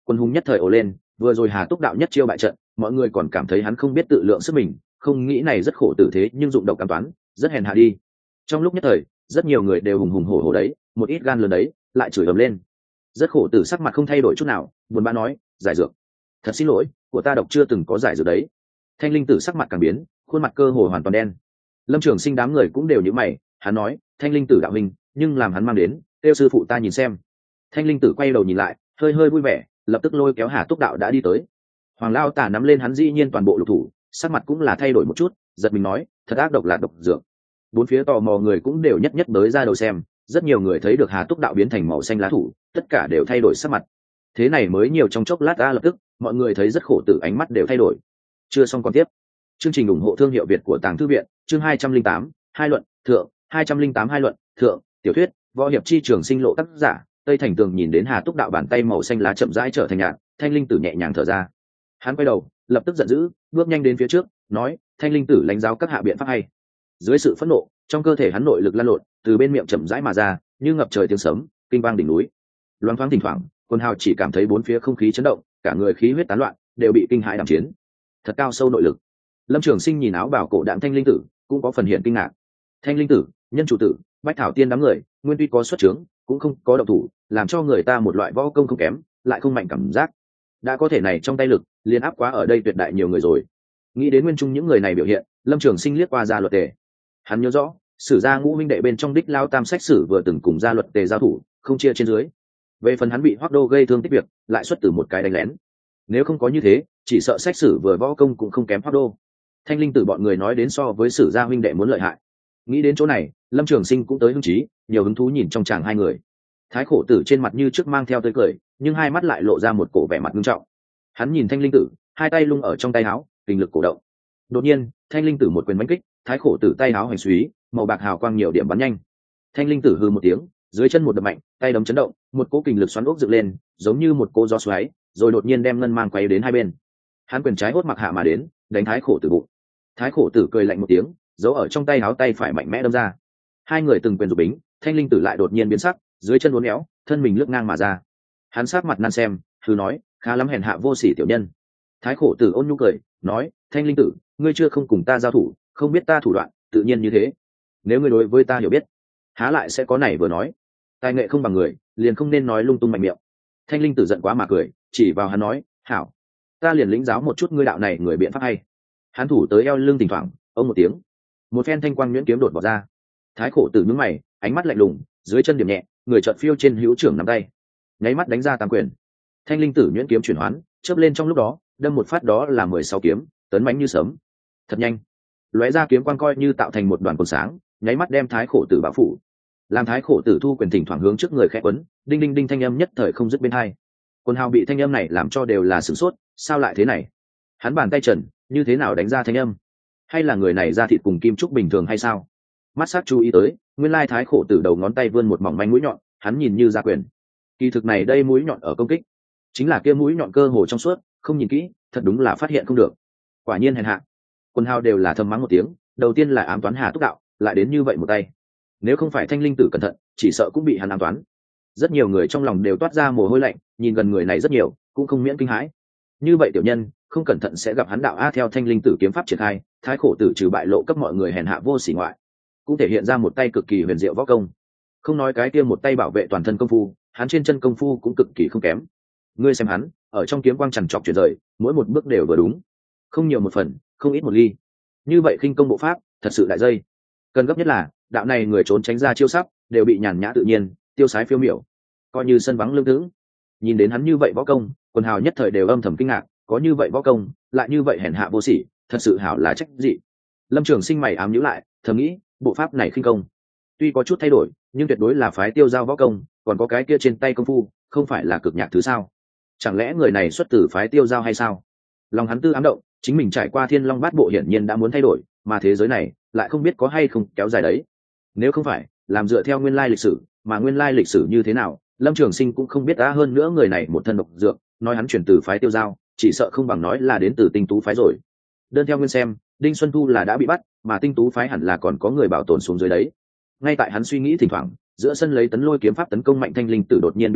Quân hùng nhất thời ồ lên, vừa rồi Hà Túc đạo nhất chiêu bại trận, mọi người còn cảm thấy hắn không biết tự lượng sức mình, không nghĩ này rất khổ tử thế nhưng dụng độc cam toán, rất hèn hạ đi. Trong lúc nhất thời, rất nhiều người đều hùng hùng hổ hổ đấy, một ít gan lớn đấy, lại chửi ầm lên. Rất khổ tử sắc mặt không thay đổi chút nào, buồn bã nói, giải dược. Thật xin lỗi, của ta độc chưa từng có giải dược đấy. Thanh linh tử sắc mặt càng biến, khuôn mặt cơ hồ hoàn toàn đen. Lâm Trường Sinh đám người cũng đều nhíu mày, hắn nói, Thanh linh tử đạo huynh, nhưng làm hắn mang đến, kêu sư phụ ta nhìn xem. Thanh linh tử quay đầu nhìn lại, hơi hơi vui vẻ, lập tức lôi kéo Hà Túc đạo đã đi tới. Hoàng Lao Tả nắm lên hắn dĩ nhiên toàn bộ lục thủ, sắc mặt cũng là thay đổi một chút, giật mình nói, thật ác độc là độc dược. Bốn phía tò mò người cũng đều nhất nhất tới ra đầu xem, rất nhiều người thấy được Hà Túc đạo biến thành màu xanh lá thủ, tất cả đều thay đổi sắc mặt. Thế này mới nhiều trong chốc lát, lập tức mọi người thấy rất khổ tử, ánh mắt đều thay đổi. Chưa xong còn tiếp. Chương trình ủng hộ thương hiệu Việt của Tàng Thư Viện, chương 208, hai luận thượng, 208 hai luận thượng, tiểu thuyết võ hiệp chi trường sinh lộ, tác giả Tây Thành Tường. Nhìn đến Hà Túc đạo bàn tay màu xanh lá chậm rãi trở thành nhạt, Thanh linh tử nhẹ nhàng thở ra. Hắn quay đầu, lập tức giận dữ, bước nhanh đến phía trước, nói, Thanh linh tử lãnh giáo các hạ biện pháp hay. Dưới sự phẫn nộ, trong cơ thể hắn nội lực lan lộn, từ bên miệng chậm rãi mà ra, như ngập trời tiếng sấm, kinh vang đỉnh núi. Loáng thoáng thỉnh thoảng, Quân Hào chỉ cảm thấy bốn phía không khí chấn động, cả người khí huyết tán loạn, đều bị kinh hãi đạm chiến. Thật cao sâu nội lực. Lâm Trường Sinh nhìn áo bào cổ đạm Thanh linh tử, cũng có phần hiện kinh ngạc. Thanh linh tử, nhân chủ tử, Bách Thảo Tiên đám người, nguyên tuy có xuất trướng, cũng không có động thủ, làm cho người ta một loại võ công không kém, lại không mạnh cảm giác. Đã có thể này trong tay lực, liền áp quá ở đây tuyệt đại nhiều người rồi. Nghĩ đến nguyên trung những người này biểu hiện, Lâm Trường Sinh liếc qua Gia Luật Tề. Hắn nhớ rõ, sử gia ngũ huynh đệ bên trong Đích Lao Tam sách sử vừa từng cùng Gia Luật Tề giao thủ, không chia trên dưới. Về phần hắn bị Hoắc Đô gây thương tích việc, lại xuất từ một cái đánh lén. Nếu không có như thế, chỉ sợ sách sử vừa võ công cũng không kém Hoắc Đô. Thanh linh tử bọn người nói đến so với sử gia huynh đệ muốn lợi hại. Nghĩ đến chỗ này, Lâm Trường Sinh cũng tới hứng chí, nhiều hứng thú nhìn trong chàng hai người. Thái khổ tử trên mặt như trước mang theo tươi cười, nhưng hai mắt lại lộ ra một cổ vẻ mặt nghiêm trọng. Hắn nhìn Thanh linh tử, hai tay lung ở trong tay áo, kinh lực cổ động. Đột nhiên, Thanh linh tử một quyền đánh kích, thái khổ tử tay áo hành suý, màu bạc hào quang nhiều điểm bắn nhanh. Thanh linh tử hừ một tiếng, dưới chân một đập mạnh, tay đấm chấn động, một cỗ kình lực xoắn ốc dựng lên, giống như một cỗ gió xoáy, rồi đột nhiên đem ngân mang quay đến hai bên. Hắn quyền trái hốt mặc hạ mà đến, đánh thái khổ tử bụng. Thái khổ tử cười lạnh một tiếng, giấu ở trong tay áo tay phải mạnh mẽ đâm ra. Hai người từng quyền dục bính, Thanh linh tử lại đột nhiên biến sắc, dưới chân uốn éo, thân mình lướt ngang mà ra. Hắn sát mặt nan xem, thử nói, khá lắm hèn hạ vô sỉ tiểu nhân. Thái khổ tử ôn nhu cười, nói, Thanh linh tử, ngươi chưa không cùng ta giao thủ, không biết ta thủ đoạn, tự nhiên như thế. Nếu ngươi đối với ta hiểu biết, há lại sẽ có này vừa nói. Tài nghệ không bằng người, liền không nên nói lung tung mạnh miệng. Thanh linh tử giận quá mà cười, chỉ vào hắn nói, hảo, ta liền lĩnh giáo một chút ngươi đạo này người biện pháp hay. Hắn thủ tới eo lưng thỉnh thoảng, ông một tiếng, một phen thanh quang nhuyễn kiếm đột vào ra. Thái khổ tử nhướng mày, ánh mắt lạnh lùng, dưới chân điểm nhẹ, người chợt phiêu trên hữu trưởng nắm tay, nháy mắt đánh ra tam quyền. Thanh linh tử nhuyễn kiếm chuyển hoán, chớp lên trong lúc đó, đâm một phát đó là 16 kiếm, tấn mãnh như sớm. Thật nhanh, lóe ra kiếm quang coi như tạo thành một đoàn cột sáng, nháy mắt đem thái khổ tử bao phủ. Làm thái khổ tử thu quyền thỉnh thoảng hướng trước người khẽ quấn, đinh đinh đinh thanh âm nhất thời không dứt bên hai. Quân Hào bị thanh âm này làm cho đều là sửng sốt, sao lại thế này? Hắn bàn tay trần, như thế nào đánh ra thanh âm? Hay là người này ra thịt cùng kim trúc bình thường hay sao? Mắt sắc chú ý tới, nguyên lai thái khổ tử đầu ngón tay vươn một mỏng manh mũi nhọn, hắn nhìn như ra quyền. Kỳ thực này đây mũi nhọn ở công kích, chính là kia mũi nhọn cơ hồ trong suốt, không nhìn kỹ, thật đúng là phát hiện không được. Quả nhiên hèn hạ. Quân Hào đều là thầm mắng một tiếng, đầu tiên là ám toán Hà Túc đạo, lại đến như vậy một tay. Nếu không phải Thanh linh tử cẩn thận, chỉ sợ cũng bị hắn ám toán. Rất nhiều người trong lòng đều toát ra mồ hôi lạnh, nhìn gần người này rất nhiều, cũng không miễn kinh hãi. Như vậy tiểu nhân, không cẩn thận sẽ gặp hắn đạo a. Theo Thanh linh tử kiếm pháp triển khai, thái khổ tử trừ bại lộ cấp mọi người hèn hạ vô sỉ ngoại, cũng thể hiện ra một tay cực kỳ huyền diệu võ công. Không nói cái kia một tay bảo vệ toàn thân công phu, hắn trên chân công phu cũng cực kỳ không kém. Ngươi xem hắn, ở trong kiếm quang chằn chọc chuyển rời, mỗi một bước đều vừa đúng, không nhiều một phần, không ít một ly. Như vậy khinh công bộ pháp, thật sự đại dây. Cần gấp nhất là, đạo này người trốn tránh ra chiêu sắp, đều bị nhàn nhã tự nhiên, tiêu sái phiêu miểu, coi như sân vắng lương thững. Nhìn đến hắn như vậy võ công, Quần Hào nhất thời đều âm thầm kinh ngạc, có như vậy võ công, lại như vậy hèn hạ vô sỉ, thật sự hảo là trách gì. Lâm Trường Sinh mày ám nhíu lại, thầm nghĩ, bộ pháp này khinh công, tuy có chút thay đổi, nhưng tuyệt đối là phái tiêu giao võ công, còn có cái kia trên tay công phu, không phải là cực nhạc thứ sao? Chẳng lẽ người này xuất từ phái tiêu giao hay sao? Lòng hắn tư ám động, chính mình trải qua Thiên Long Bát Bộ hiển nhiên đã muốn thay đổi, mà thế giới này lại không biết có hay không kéo dài đấy. Nếu không phải làm dựa theo nguyên lai lịch sử, mà nguyên lai lịch sử như thế nào, Lâm Trường Sinh cũng không biết. Đã hơn nữa người này một thân độc dược, nói hắn chuyển từ phái tiêu giao, chỉ sợ không bằng nói là đến từ Tinh Tú phái rồi. Đơn theo nguyên xem, Đinh Xuân Thu là đã bị bắt, mà Tinh Tú phái hẳn là còn có người bảo tồn xuống dưới đấy. Ngay tại hắn suy nghĩ thỉnh thoảng, giữa sân lấy tấn lôi kiếm pháp tấn công mạnh Thanh linh tử đột nhiên biến đổi,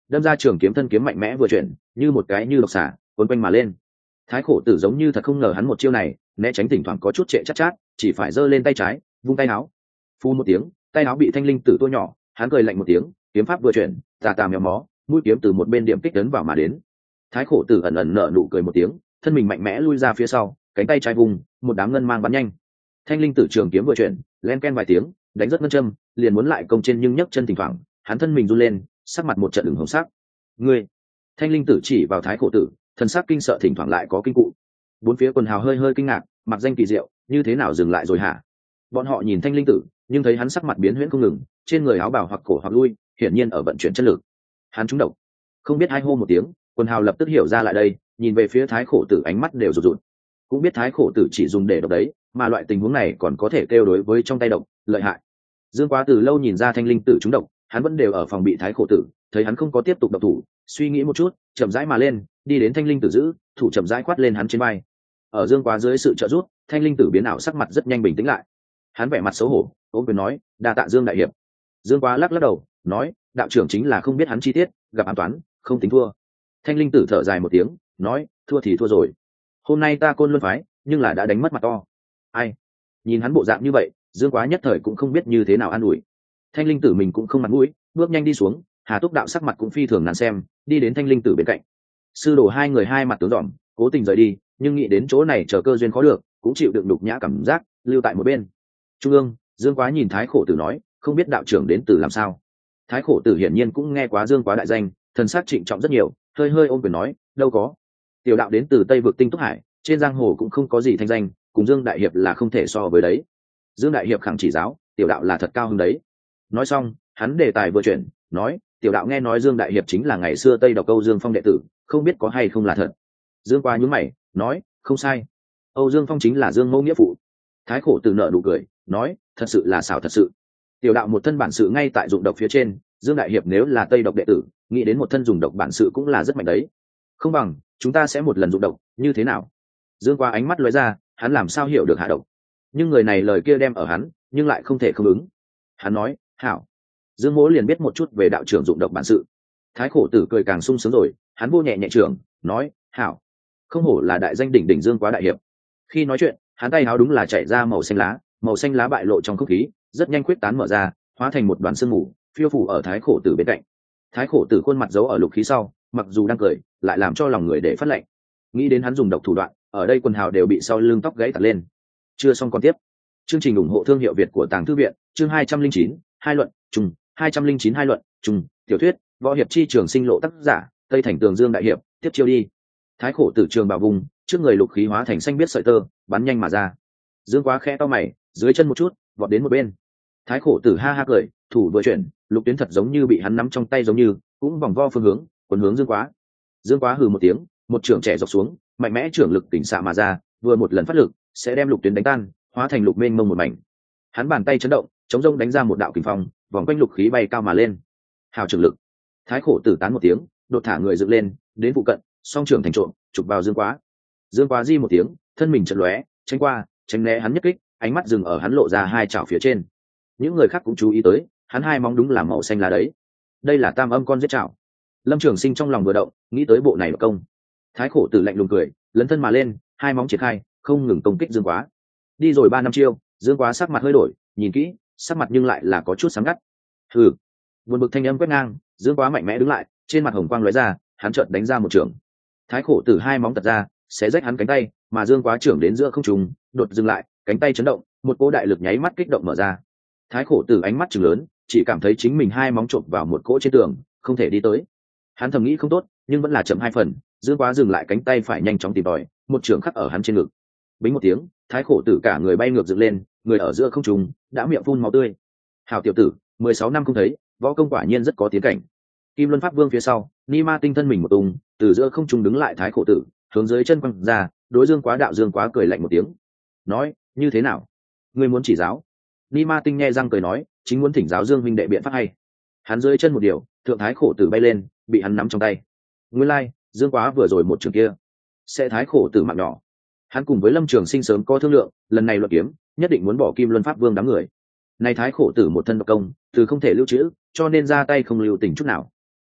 đâm ra trường kiếm thân kiếm mạnh mẽ vừa chuyển như một cái như độc xả quấn quanh mà lên. Thái khổ tử giống như thật không ngờ hắn một chiêu này, né tránh thỉnh thoảng có chút trệ chát, chỉ phải giơ lên tay trái vung tay áo. Phu một tiếng, tay áo bị thanh linh tử tua nhỏ, hắn cười lạnh một tiếng, kiếm pháp vừa chuyển, tà tà méo mó, mũi kiếm từ một bên điểm kích tấn vào mà đến. Thái khổ tử ẩn ẩn nở nụ cười một tiếng, thân mình mạnh mẽ lui ra phía sau, cánh tay trái vùng, một đám ngân mang bắn nhanh. Thanh linh tử trường kiếm vừa chuyển, len ken vài tiếng, đánh rất ngân châm, liền muốn lại công trên nhưng nhấc chân thỉnh thoảng, hắn thân mình run lên, sắc mặt một trận ửng hồng sắc. Ngươi! Thanh linh tử chỉ vào thái khổ tử, thần sắc kinh sợ thỉnh thoảng lại có kinh cụ. Bốn phía quần hào hơi hơi kinh ngạc, mặc danh kỳ diệu, như thế nào dừng lại rồi hả? Bọn họ nhìn thanh linh tử, nhưng thấy hắn sắc mặt biến huyễn không ngừng, trên người áo bào hoặc cổ hoặc lui, hiển nhiên ở vận chuyển chất lực. Hắn trúng độc. Không biết hai hô một tiếng, quần hào lập tức hiểu ra lại đây, nhìn về phía thái khổ tử ánh mắt đều rụt rụt. Cũng biết thái khổ tử chỉ dùng để độc đấy, mà loại tình huống này còn có thể kêu đối với trong tay độc, lợi hại. Dương Quá từ lâu nhìn ra thanh linh tử trúng độc, hắn vẫn đều ở phòng bị thái khổ tử, thấy hắn không có tiếp tục độc thủ, suy nghĩ một chút, chậm rãi mà lên, đi đến thanh linh tử giữ, thủ chậm rãi quát lên hắn trên vai. Ở Dương Quá dưới sự trợ giúp, thanh linh tử biến ảo sắc mặt rất nhanh bình tĩnh lại. Hắn vẻ mặt xấu hổ, ôm quyền nói, đa tạ Dương đại hiệp. Dương Quá lắc lắc đầu, nói, đạo trưởng chính là không biết hắn chi tiết, gặp an toán, không tính thua. Thanh linh tử thở dài một tiếng, nói, thua thì thua rồi. Hôm nay ta Côn Luân phái, nhưng là đã đánh mất mặt to. Ai? Nhìn hắn bộ dạng như vậy, Dương Quá nhất thời cũng không biết như thế nào an ủi. Thanh linh tử mình cũng không mặt mũi, bước nhanh đi xuống. Hà Túc đạo sắc mặt cũng phi thường难xem, đi đến thanh linh tử bên cạnh. Sư đồ hai người hai mặt tướng dòm, cố tình rời đi, nhưng nghĩ đến chỗ này chờ cơ duyên khó được, cũng chịu đựng đục nhã cảm giác, lưu tại một bên. Trung ương, Dương Quá nhìn Thái khổ tử nói, không biết đạo trưởng đến từ làm sao. Thái khổ tử hiển nhiên cũng nghe quá Dương Quá đại danh, thần sắc trịnh trọng rất nhiều, hơi hơi ôm quyền nói, đâu có. Tiểu đạo đến từ Tây vực Tinh Túc Hải, trên giang hồ cũng không có gì thanh danh, cùng Dương đại hiệp là không thể so với đấy. Dương đại hiệp khẳng chỉ giáo, tiểu đạo là thật cao hơn đấy. Nói xong, hắn đề tài vừa chuyển, nói, tiểu đạo nghe nói Dương đại hiệp chính là ngày xưa Tây Độc Âu Dương Phong đệ tử, không biết có hay không là thật. Dương Quá nhướng mày, nói, không sai. Âu Dương Phong chính là Dương mẫu nghĩa phụ. Thái khổ tử nợ nụ cười, nói, thật sự là xảo thật sự. Tiểu đạo một thân bản sự ngay tại dụng độc phía trên, Dương đại hiệp nếu là Tây Độc đệ tử, nghĩ đến một thân dùng độc bản sự cũng là rất mạnh đấy. Không bằng chúng ta sẽ một lần dụng độc, như thế nào? Dương Quá ánh mắt lóe ra, hắn làm sao hiểu được hạ độc? Nhưng người này lời kia đem ở hắn, nhưng lại không thể không ứng. Hắn nói, hảo. Dương Mỗ liền biết một chút về đạo trưởng dụng độc bản sự. Thái khổ tử cười càng sung sướng rồi, hắn vô nhẹ nhẹ trưởng, nói, hảo. Không hổ là đại danh đỉnh đỉnh Dương Quá đại hiệp. Khi nói chuyện, hắn tay áo đúng là chảy ra màu xanh lá bại lộ trong không khí, rất nhanh quyết tán mở ra, hóa thành một đoàn sương mù, phiêu phủ ở thái khổ tử bên cạnh. Thái khổ tử khuôn mặt giấu ở lục khí sau, mặc dù đang cười, lại làm cho lòng người để phát lệnh. Nghĩ đến hắn dùng độc thủ đoạn, ở đây quần hào đều bị sau lưng tóc gãy tạt lên. Chưa xong còn tiếp. Chương trình ủng hộ thương hiệu Việt của Tàng Thư viện, chương 209, hai luận, trùng, 209 hai luận, trùng, tiểu thuyết, võ hiệp chi trường sinh lộ tác giả, Tây Thành Tường Dương đại hiệp, tiếp chiêu đi. Thái khổ tử trường bào vùng, trước người lục khí hóa thành xanh biết sợi tơ, bắn nhanh mà ra. Dương Quá khẽ to mày, dưới chân một chút, vọt đến một bên. Thái khổ tử ha ha cười, thủ vừa chuyển, lục tuyến thật giống như bị hắn nắm trong tay giống như, cũng vòng vo phương hướng, quần hướng Dương Quá. Dương Quá hừ một tiếng, một trường trẻ dọc xuống, mạnh mẽ trưởng lực tỉnh xạ mà ra, vừa một lần phát lực, sẽ đem lục tuyến đánh tan, hóa thành lục mênh mông một mảnh. Hắn bàn tay chấn động, chống rông đánh ra một đạo kình phong, vòng quanh lục khí bay cao mà lên. Hào trường lực. Thái khổ tử tán một tiếng, đột thả người dựng lên, đến phụ cận, song trưởng thành trộm, chụp vào Dương Quá. Dương Quá di một tiếng, thân mình chợt lóe, tránh qua, tránh né hắn nhất kích, ánh mắt dừng ở hắn lộ ra hai chảo phía trên. Những người khác cũng chú ý tới, hắn hai móng đúng là màu xanh lá đấy. Đây là tam âm con giết chảo. Lâm Trường Sinh trong lòng vừa động, nghĩ tới bộ này mà công. Thái khổ tử lạnh lùng cười, lấn thân mà lên, hai móng triển khai, không ngừng công kích Dương Quá. Đi rồi 3 năm chiêu, Dương Quá sắc mặt hơi đổi, nhìn kỹ, sắc mặt nhưng lại là có chút sáng ngắt. Hừ. Buồn bực thanh âm quét ngang, Dương Quá mạnh mẽ đứng lại, trên mặt hồng quang lóe ra, hắn chợt đánh ra một trường. Thái khổ tử hai móng tật ra, xé rách hắn cánh tay, mà Dương Quá trưởng đến giữa không trung, đột dừng lại, cánh tay chấn động, một cỗ đại lực nháy mắt kích động mở ra. Thái khổ tử ánh mắt trừng lớn, chỉ cảm thấy chính mình hai móng chộp vào một cỗ trên tường, không thể đi tới. Hắn thầm nghĩ không tốt, nhưng vẫn là chậm 2 phần, Dương Quá dừng lại cánh tay phải nhanh chóng tìm tòi, một trường khắc ở hắn trên ngực. Bính một tiếng, thái khổ tử cả người bay ngược dựng lên, người ở giữa không trung đã miệng phun máu tươi. Hảo tiểu tử, 16 năm không thấy, võ công quả nhiên rất có tiến cảnh. Kim Luân Pháp Vương phía sau, Ni Ma tinh thân mình một tung, từ giữa không trung đứng lại thái khổ tử, hướng dưới chân quăng ra, đối Dương Quá đạo. Dương Quá cười lạnh một tiếng, nói, như thế nào, ngươi muốn chỉ giáo? Ni Ma tinh nghe răng cười nói, chính muốn thỉnh giáo Dương huynh đệ biện pháp hay. Hắn dưới chân một điều, thượng thái khổ tử bay lên, bị hắn nắm trong tay. Nguyên lai, Dương Quá vừa rồi một trường kia, sẽ thái khổ tử mạng nhỏ. Hắn cùng với Lâm Trường Sinh sớm có thương lượng, lần này luận kiếm, nhất định muốn bỏ Kim Luân Pháp Vương đám người. Này thái khổ tử một thân độc công, từ không thể lưu trữ, cho nên ra tay không lưu tình chút nào.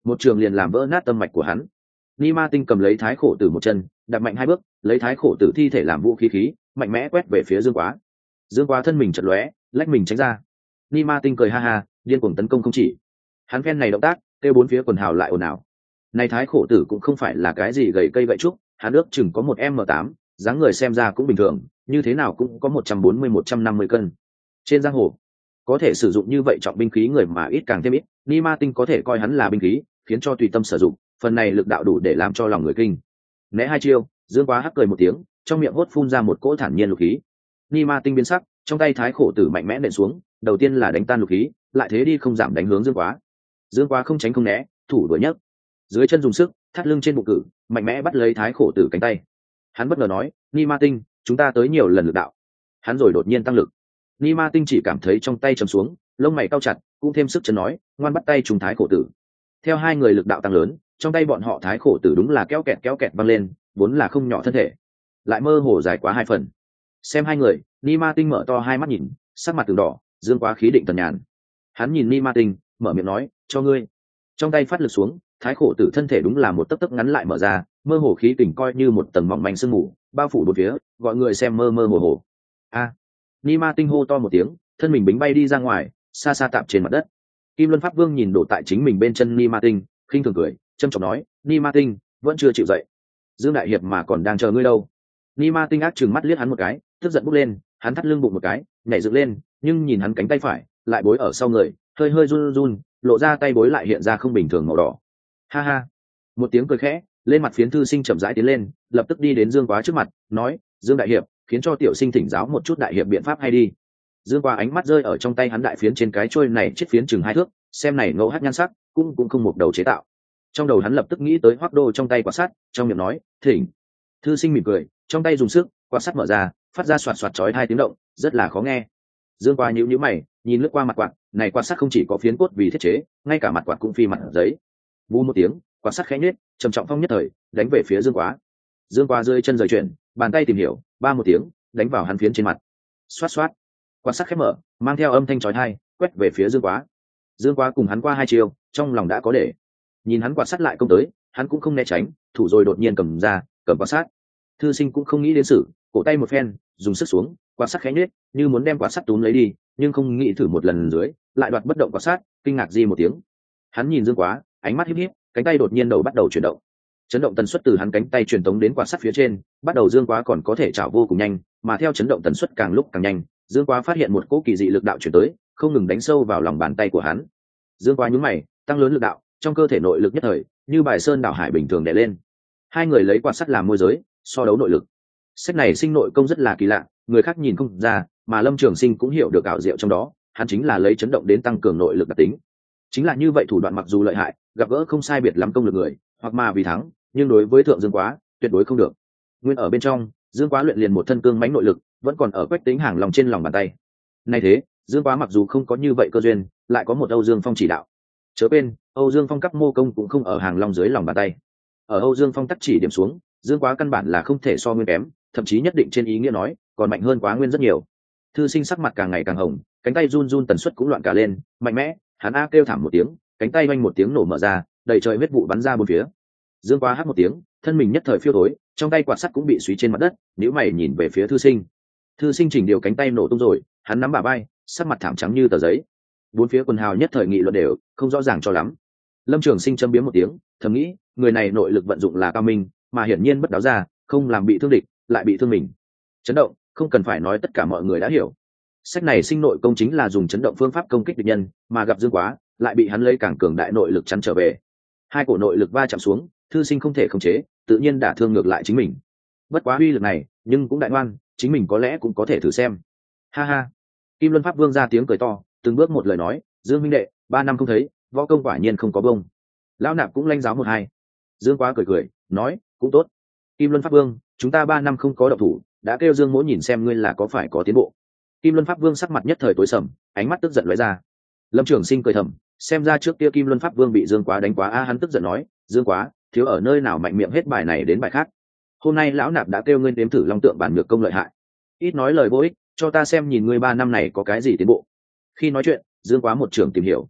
một trường liền làm vỡ nát tâm mạch của hắn. Ni Ma Tinh cầm lấy Thái Khổ Tử một chân, đạp mạnh hai bước, lấy Thái Khổ Tử thi thể làm vũ khí khí, mạnh mẽ quét về phía Dương Quá. Dương Quá thân mình chật lóe, lách mình tránh ra. Ni Ma Tinh cười ha ha, điên cuồng tấn công không chỉ. Hắn phen này động tác, kêu bốn phía quần hào lại ồn ào. Này Thái Khổ Tử cũng không phải là cái gì gầy cây gậy trúc, hắn ước chừng có một m8, dáng người xem ra cũng bình thường, như thế nào cũng có 140-150 cân. Trên giang hồ, có thể sử dụng như vậy trọng binh khí người mà ít càng thêm ít, Ni Ma Tinh có thể coi hắn là binh khí, khiến cho tùy tâm sử dụng, phần này lực đạo đủ để làm cho lòng người kinh. Né hai chiêu, Dương Quá hắc cười một tiếng, trong miệng hốt phun ra một cỗ thản nhiên lục khí. Ni Ma Tinh biến sắc, trong tay Thái Khổ Tử mạnh mẽ nện xuống, đầu tiên là đánh tan lục khí, lại thế đi không giảm đánh hướng Dương Quá. Dương Quá không tránh không né, thủ đuổi nhất, dưới chân dùng sức, thắt lưng trên bụng cử, mạnh mẽ bắt lấy Thái Khổ Tử cánh tay. Hắn bất ngờ nói, Ni Ma Tinh, chúng ta tới nhiều lần lực đạo. Hắn rồi đột nhiên tăng lực. Ni Ma Tinh chỉ cảm thấy trong tay trầm xuống, lông mày cau chặt, cũng thêm sức chân nói, ngoan bắt tay trùng Thái Khổ Tử. Theo hai người lực đạo tăng lớn, trong tay bọn họ Thái Khổ Tử đúng là kéo kẹt văng lên, vốn là không nhỏ thân thể, lại mơ hồ dài quá hai phần. Xem hai người, Ni Ma Tinh mở to hai mắt nhìn, sắc mặt từng đỏ. Dương Quá khí định tần nhàn. Hắn nhìn Ni Ma Tinh, mở miệng nói, cho ngươi. Trong tay phát lực xuống, Thái Khổ Tử thân thể đúng là một tấc tấc ngắn lại mở ra, mơ hồ khí kình coi như một tầng mỏng manh sương mù bao phủ bốn phía, gọi người xem mơ mơ hồ hồ. A! Ni Ma Tinh hô to một tiếng, thân mình bính bay đi ra ngoài, xa xa tạm trên mặt đất. Kim Luân Pháp Vương nhìn đổ tại chính mình bên chân Ni Ma Tinh, khinh thường cười, trâm trọng nói, Ni Ma Tinh vẫn chưa chịu dậy. Dương đại hiệp mà còn đang chờ ngươi đâu. Ni Ma Tinh ác chừng mắt liếc hắn một cái, tức giận bốc lên, hắn thắt lưng bụng một cái, nhảy dựng lên, nhưng nhìn hắn cánh tay phải lại bối ở sau người, hơi hơi run run, lộ ra tay bối lại hiện ra không bình thường màu đỏ. Ha ha! Một tiếng cười khẽ, lên mặt phiến thư sinh chậm rãi tiến lên, lập tức đi đến Dương Quá trước mặt, nói, Dương đại hiệp, khiến cho tiểu sinh thỉnh giáo một chút đại hiệp biện pháp hay đi. Dương Quá ánh mắt rơi ở trong tay hắn đại phiến trên cái trôi này chiếc phiến chừng 2 thước, xem này ngẫu hát nhan sắc, cũng không một đầu chế tạo. Trong đầu hắn lập tức nghĩ tới Hoắc Đô trong tay quạt sắt, trong miệng nói, thỉnh. Thư sinh mỉm cười, trong tay dùng sức, quạt sắt mở ra, phát ra xoạt xoạt chói 2 tiếng động, rất là khó nghe. Dương Quá nhíu mày, nhìn lướt qua mặt quạt, này quạt sắt không chỉ có phiến cốt vì thiết chế, ngay cả mặt quạt cũng phi mặt giấy. Vù một tiếng, quạt sắt khẽ nhếch, trầm trọng phong nhất thời, đánh về phía Dương Quá. Dương Quá rơi chân rời chuyển, bàn tay tìm hiểu, ba một tiếng, đánh vào hắn phiến trên mặt. Xoát xoát, quạt sắt khép mở, mang theo âm thanh chói tai, quét về phía Dương Quá. Dương Quá cùng hắn qua 2 chiêu, trong lòng đã có để. Nhìn hắn quạt sắt lại công tới, hắn cũng không né tránh, thủ rồi đột nhiên cầm quạt sắt. Thư sinh cũng không nghĩ đến sự, cổ tay một phen, dùng sức xuống, quạt sắt khẽ nhếch, như muốn đem quạt sắt túm lấy đi, nhưng không nghĩ thử một lần dưới, lại đoạt bất động quạt sắt, kinh ngạc di một tiếng. Hắn nhìn Dương Quá, ánh mắt híp híp, cánh tay đột nhiên đầu bắt đầu chuyển động. Chấn động tần suất từ hắn cánh tay truyền tống đến quạt sắt phía trên, bắt đầu Dương Quá còn có thể chảo vô cùng nhanh, mà theo chấn động tần suất càng lúc càng nhanh, Dương Quá phát hiện một cỗ kỳ dị lực đạo chuyển tới, không ngừng đánh sâu vào lòng bàn tay của hắn. Dương Quá nhướng mày, tăng lớn lực đạo, trong cơ thể nội lực nhất thời, như bài sơn đảo hải bình thường đè lên. Hai người lấy quạt sắt làm môi giới, so đấu nội lực. Sách này sinh nội công rất là kỳ lạ, người khác nhìn không ra, mà Lâm Trường Sinh cũng hiểu được ảo diệu trong đó, hắn chính là lấy chấn động đến tăng cường nội lực đặc tính. Chính là như vậy thủ đoạn mặc dù lợi hại, gặp gỡ không sai biệt lắm công lực người, hoặc mà vì thắng, nhưng đối với thượng Dương Quá, tuyệt đối không được. Nguyên ở bên trong, Dương Quá luyện liền một thân cương mãnh nội lực, vẫn còn ở Quách Tĩnh hàng lòng trên lòng bàn tay. Nay thế, Dương Quá mặc dù không có như vậy cơ duyên, lại có một Âu Dương Phong chỉ đạo. Chớ quên, Âu Dương Phong cấp mô công cũng không ở hàng long dưới lòng bàn tay. Ở Âu Dương Phong tắc chỉ điểm xuống, Dương Quá căn bản là không thể so Nguyên kém, thậm chí nhất định trên ý nghĩa nói, còn mạnh hơn Quá Nguyên rất nhiều. Thư sinh sắc mặt càng ngày càng hồng, cánh tay run run tần suất cũng loạn cả lên, mạnh mẽ, hắn a kêu thảm một tiếng, cánh tay vang một tiếng nổ mở ra, đầy trời huyết vụ bắn ra bốn phía. Dương Quá hắt một tiếng, thân mình nhất thời phiêu thối, trong tay quạt sắt cũng bị xúy trên mặt đất, nếu mày nhìn về phía thư sinh. Thư sinh chỉnh điều cánh tay nổ tung rồi, hắn nắm bả vai, sắc mặt thảm trắng như tờ giấy. Bốn phía quần hào nhất thời nghị luận đều, không rõ ràng cho lắm. Lâm Trường Sinh châm biếm một tiếng, thầm nghĩ, người này nội lực vận dụng là cao minh, mà hiển nhiên bất đáo ra, không làm bị thương địch, lại bị thương mình. Chấn động, không cần phải nói tất cả mọi người đã hiểu. Sách này sinh nội công chính là dùng chấn động phương pháp công kích địch nhân, mà gặp Dương Quá, lại bị hắn lấy càng cường đại nội lực chắn trở về. Hai cổ nội lực va chạm xuống, thư sinh không thể khống chế, tự nhiên đả thương ngược lại chính mình. Bất quá uy lực này, nhưng cũng đại ngoan, chính mình có lẽ cũng có thể thử xem. Ha ha. Kim Luân Pháp Vương ra tiếng cười to, từng bước một lời nói, Dương huynh đệ, 3 năm không thấy, võ công quả nhiên không có bông. Lão nạp cũng lanh giáo một hai. Dương Quá cười nói, cũng tốt. Kim Luân Pháp Vương, chúng ta 3 năm không có động thủ, đã kêu Dương Mỗ nhìn xem ngươi là có phải có tiến bộ. Kim Luân Pháp Vương sắc mặt nhất thời tối sầm, ánh mắt tức giận lóe ra. Lâm Trường Sinh cười thầm, xem ra trước kia Kim Luân Pháp Vương bị Dương Quá đánh quá a, hắn tức giận nói, Dương Quá, thiếu ở nơi nào mạnh miệng hết bài này đến bài khác. Hôm nay lão nạp đã kêu ngươi đếm thử long tượng bản nhược công lợi hại, ít nói lời vô ích, cho ta xem nhìn ngươi 3 năm này có cái gì tiến bộ. Khi nói chuyện, Dương Quá một trường tìm hiểu.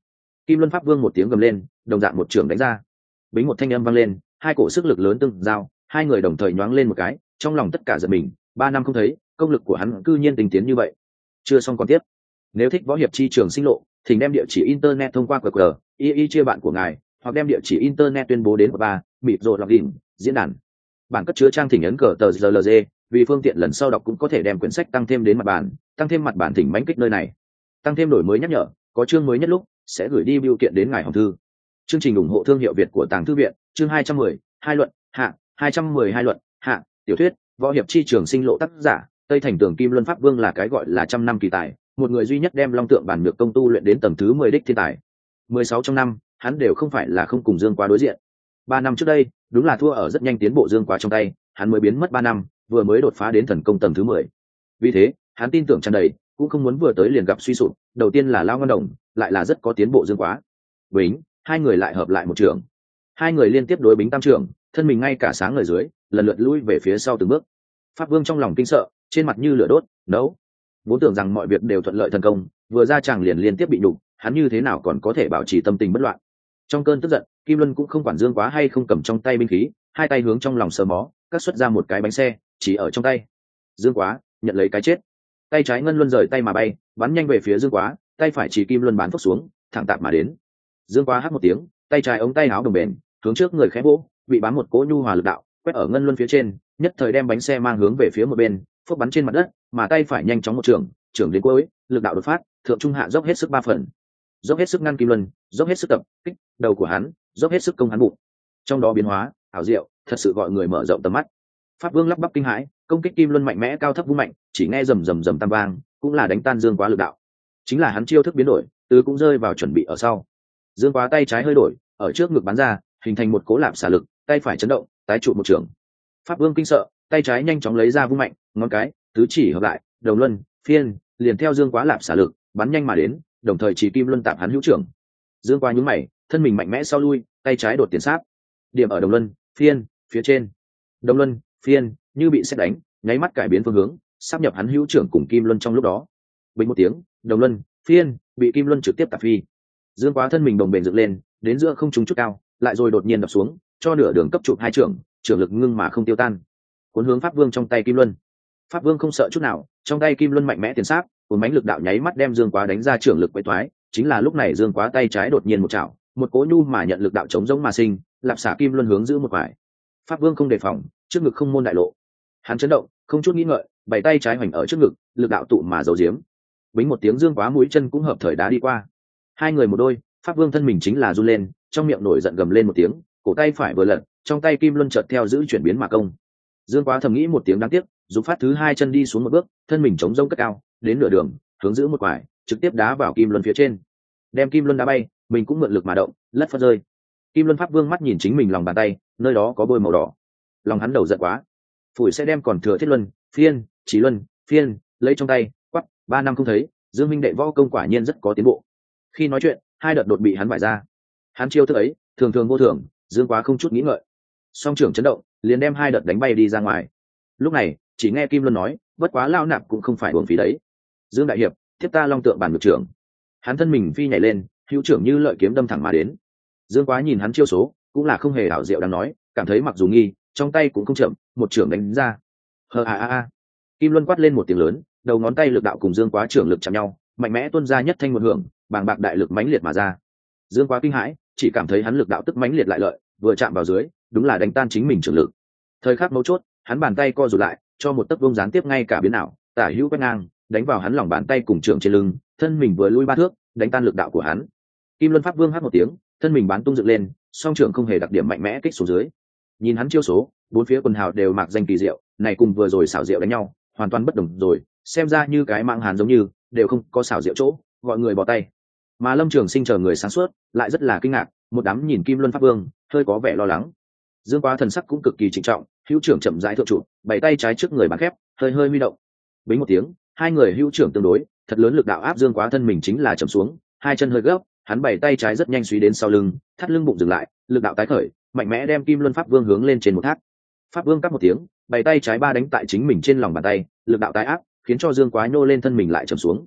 Kim Luân Pháp Vương một tiếng gầm lên, đồng dạng một trường đánh ra. Bính một thanh âm vang lên, hai cổ sức lực lớn tương giao, hai người đồng thời nhoáng lên một cái, trong lòng tất cả giật mình, 3 năm không thấy, công lực của hắn cư nhiên tinh tiến như vậy. Chưa xong còn tiếp. Nếu thích võ hiệp chi trường sinh lộ, thỉnh đem địa chỉ internet thông qua QR, y chia bạn của ngài, hoặc đem địa chỉ internet tuyên bố đến 3 mịt rồi login, diễn đàn. Bản cất chứa trang thỉnh ấn cờ tờ GLG, vì phương tiện lần sau đọc cũng có thể đem quyển sách tăng thêm đến mặt bản, tăng thêm mặt bản thỉnh mãnh kích nơi này. Tăng thêm đổi mới nhắc nhở, có chương mới nhất lúc sẽ gửi đi bưu kiện đến ngài hòm thư. Chương trình ủng hộ thương hiệu Việt của Tàng Thư viện, chương 210, hai luận, hạ, 212 luận, hạ, tiểu thuyết, võ hiệp chi trường sinh lộ tác giả, Tây Thành Tường Kim Luân Pháp Vương là cái gọi là trăm năm kỳ tài, một người duy nhất đem long tượng bản nhược công tu luyện đến tầng thứ 10 đích thiên tài. 16 trong năm, hắn đều không phải là không cùng Dương Quá đối diện. 3 năm trước đây, đúng là thua ở rất nhanh tiến bộ Dương Quá trong tay, hắn mới biến mất 3 năm, vừa mới đột phá đến thần công tầng thứ 10. Vì thế, hắn tin tưởng tràn đầy, cũng không muốn vừa tới liền gặp suy sụp, đầu tiên là Lao Ngân Đồng, lại là rất có tiến bộ Dương Quá. Bính, hai người lại hợp lại một trường. Hai người liên tiếp đối bính tam trường, thân mình ngay cả sáng ở dưới, lần lượt lui về phía sau từng bước. Pháp Vương trong lòng kinh sợ, trên mặt như lửa đốt, nấu. Vốn tưởng rằng mọi việc đều thuận lợi thần công, vừa ra chàng liền liên tiếp bị nhục, hắn như thế nào còn có thể bảo trì tâm tình bất loạn. Trong cơn tức giận, Kim Luân cũng không quản Dương Quá hay không cầm trong tay binh khí, hai tay hướng trong lòng sờ mó, cắt xuất ra một cái bánh xe, chỉ ở trong tay. Dương Quá nhận lấy cái chết. Tay trái Ngân Luân rời tay mà bay, bắn nhanh về phía Dương Quá, tay phải chỉ Kim Luân bắn phốc xuống, thẳng tạp mà đến. Dương Quá hắt một tiếng, tay trái ống tay áo đồng bền, hướng trước người khẽ vỗ, bị bắn một cỗ nhu hòa lực đạo, quét ở Ngân Luân phía trên, nhất thời đem bánh xe mang hướng về phía một bên, phốc bắn trên mặt đất, mà tay phải nhanh chóng một trường đến cuối, lực đạo đột phát, thượng trung hạ dốc hết sức 3 phần. Dốc hết sức ngăn Kim Luân, dốc hết sức tập kích đầu của hắn, dốc hết sức công hắn bụng. Trong đó biến hóa ảo diệu, thật sự gọi người mở rộng tầm mắt. Pháp Vương lắp bắp kinh hãi, công kích Kim Luân mạnh mẽ cao thấp vung mạnh, chỉ nghe rầm rầm rầm tam vang, cũng là đánh tan Dương Quá lực đạo. Chính là hắn chiêu thức biến đổi, từ cũng rơi vào chuẩn bị ở sau. Dương Quá tay trái hơi đổi, ở trước ngực bắn ra, hình thành một cố lạp xả lực, tay phải chấn động, tái trụ một trường. Pháp Vương kinh sợ, tay trái nhanh chóng lấy ra vung mạnh, ngón cái, tứ chỉ hợp lại, đồng luân, phiên, liền theo Dương Quá lạp xả lực, bắn nhanh mà đến, đồng thời chỉ Kim Luân tạm hắn hữu trưởng. Dương Quá nhướng mày, thân mình mạnh mẽ sau lui, tay trái đột tiền sát, điểm ở đồng luân, phiên, phía trên. Đồng luân, phiên, như bị sét đánh, nháy mắt cải biến phương hướng, sắp nhập hắn hữu trưởng cùng Kim Luân trong lúc đó. Bình một tiếng, đồng luân, phiên, bị Kim Luân trực tiếp tạp phi. Dương Quá thân mình đồng bền dựng lên, đến giữa không trung chút cao, lại rồi đột nhiên đập xuống, cho nửa đường cấp chụp hai trưởng, trưởng lực ngưng mà không tiêu tan. Cuốn hướng Pháp Vương trong tay Kim Luân. Pháp Vương không sợ chút nào, trong tay Kim Luân mạnh mẽ tiền sát, cuốn mãnh lực đạo nháy mắt đem Dương Quá đánh ra trưởng lực quấy thoái. Chính là lúc này Dương Quá tay trái đột nhiên một chảo, một cỗ nhu mà nhận lực đạo chống giống mà sinh, lạp xả Kim Luân hướng giữ một vải. Pháp Vương không đề phòng, trước ngực không môn đại lộ. Hắn chấn động, không chút nghĩ ngợi, bảy tay trái hoành ở trước ngực, lực đạo tụ mà giấu giếm. Bính một tiếng Dương Quá mũi chân cũng hợp thời đá đi qua. Hai người một đôi, Pháp Vương thân mình chính là run lên, trong miệng nổi giận gầm lên một tiếng, cổ tay phải vừa lật, trong tay Kim Luân chợt theo giữ chuyển biến mà công. Dương Quá thầm nghĩ một tiếng đáng tiếc, dùng phát thứ hai chân đi xuống một bước, thân mình chống rông cất cao, đến nửa đường, hướng giữ một quải, trực tiếp đá vào Kim Luân phía trên. Đem Kim Luân đá bay, mình cũng mượn lực mà động, lất phất rơi. Kim Luân Pháp Vương mắt nhìn chính mình lòng bàn tay, nơi đó có bôi màu đỏ. Lòng hắn đầu giận quá, phủi sẽ đem còn thừa Thiết Luân, Phiên, Chí Luân, Phiên lấy trong tay, quắc, 3 năm không thấy, Dương minh đệ võ công quả nhiên rất có tiến bộ. Khi nói chuyện, hai đợt đột bị hắn bại ra. Hắn chiêu thức ấy, thường thường vô thường, Dương Quá không chút nghĩ ngợi, song trưởng chấn động, liền đem hai đợt đánh bay đi ra ngoài. Lúc này, chỉ nghe Kim Luân nói, bất quá lao nạp cũng không phải uổng phí đấy. Dương đại hiệp, tiếp ta long tượng bản ngược trưởng. Hắn thân mình phi nhảy lên, hữu trưởng như lợi kiếm đâm thẳng mà đến. Dương Quá nhìn hắn chiêu số, cũng là không hề ảo diệu đang nói, cảm thấy mặc dù nghi, trong tay cũng không chậm, một trưởng đánh ra. Kim Luân quát lên một tiếng lớn, đầu ngón tay lực đạo cùng Dương Quá trưởng lực chạm nhau, mạnh mẽ tuôn ra nhất thanh một hưởng, bàng bạc đại lực mãnh liệt mà ra. Dương Quá kinh hãi, chỉ cảm thấy hắn lực đạo tức mãnh liệt lại lợi, vừa chạm vào dưới, đúng là đánh tan chính mình trưởng lực. Thời khắc mấu chốt, hắn bàn tay co rụt lại, cho một tấc vung gián tiếp ngay cả biến ảo, tả hữu quét ngang, đánh vào hắn lòng bàn tay cùng trưởng trên lưng, thân mình vừa lui 3 thước, đánh tan lực đạo của hắn. Kim Luân Pháp Vương hát một tiếng, thân mình bán tung dựng lên, song trưởng không hề đặc điểm mạnh mẽ kích xuống dưới. Nhìn hắn chiêu số, bốn phía quần hào đều mặc danh kỳ diệu, này cùng vừa rồi xảo diệu đánh nhau, hoàn toàn bất đồng rồi, xem ra như cái mạng hàn giống như, đều không có xảo diệu chỗ, gọi người bỏ tay. Mà Lâm Trường Sinh chờ người sáng suốt, lại rất là kinh ngạc, một đám nhìn Kim Luân Pháp Vương, hơi có vẻ lo lắng. Dương Quá thần sắc cũng cực kỳ trịnh trọng, hữu trưởng chậm rãi thượng trụ, bảy tay trái trước người bán khép, hơi hơi huy động. Bính một tiếng, hai người hữu trưởng tương đối, thật lớn lực đạo áp Dương Quá thân mình chính là chậm xuống, hai chân hơi gấp, hắn bảy tay trái rất nhanh suy đến sau lưng, thắt lưng bụng dừng lại, lực đạo tái khởi, mạnh mẽ đem Kim Luân Pháp Vương hướng lên trên một thác. Pháp Vương cắt một tiếng, bảy tay trái ba đánh tại chính mình trên lòng bàn tay, lực đạo tái áp, khiến cho Dương Quá nhô lên thân mình lại chậm xuống.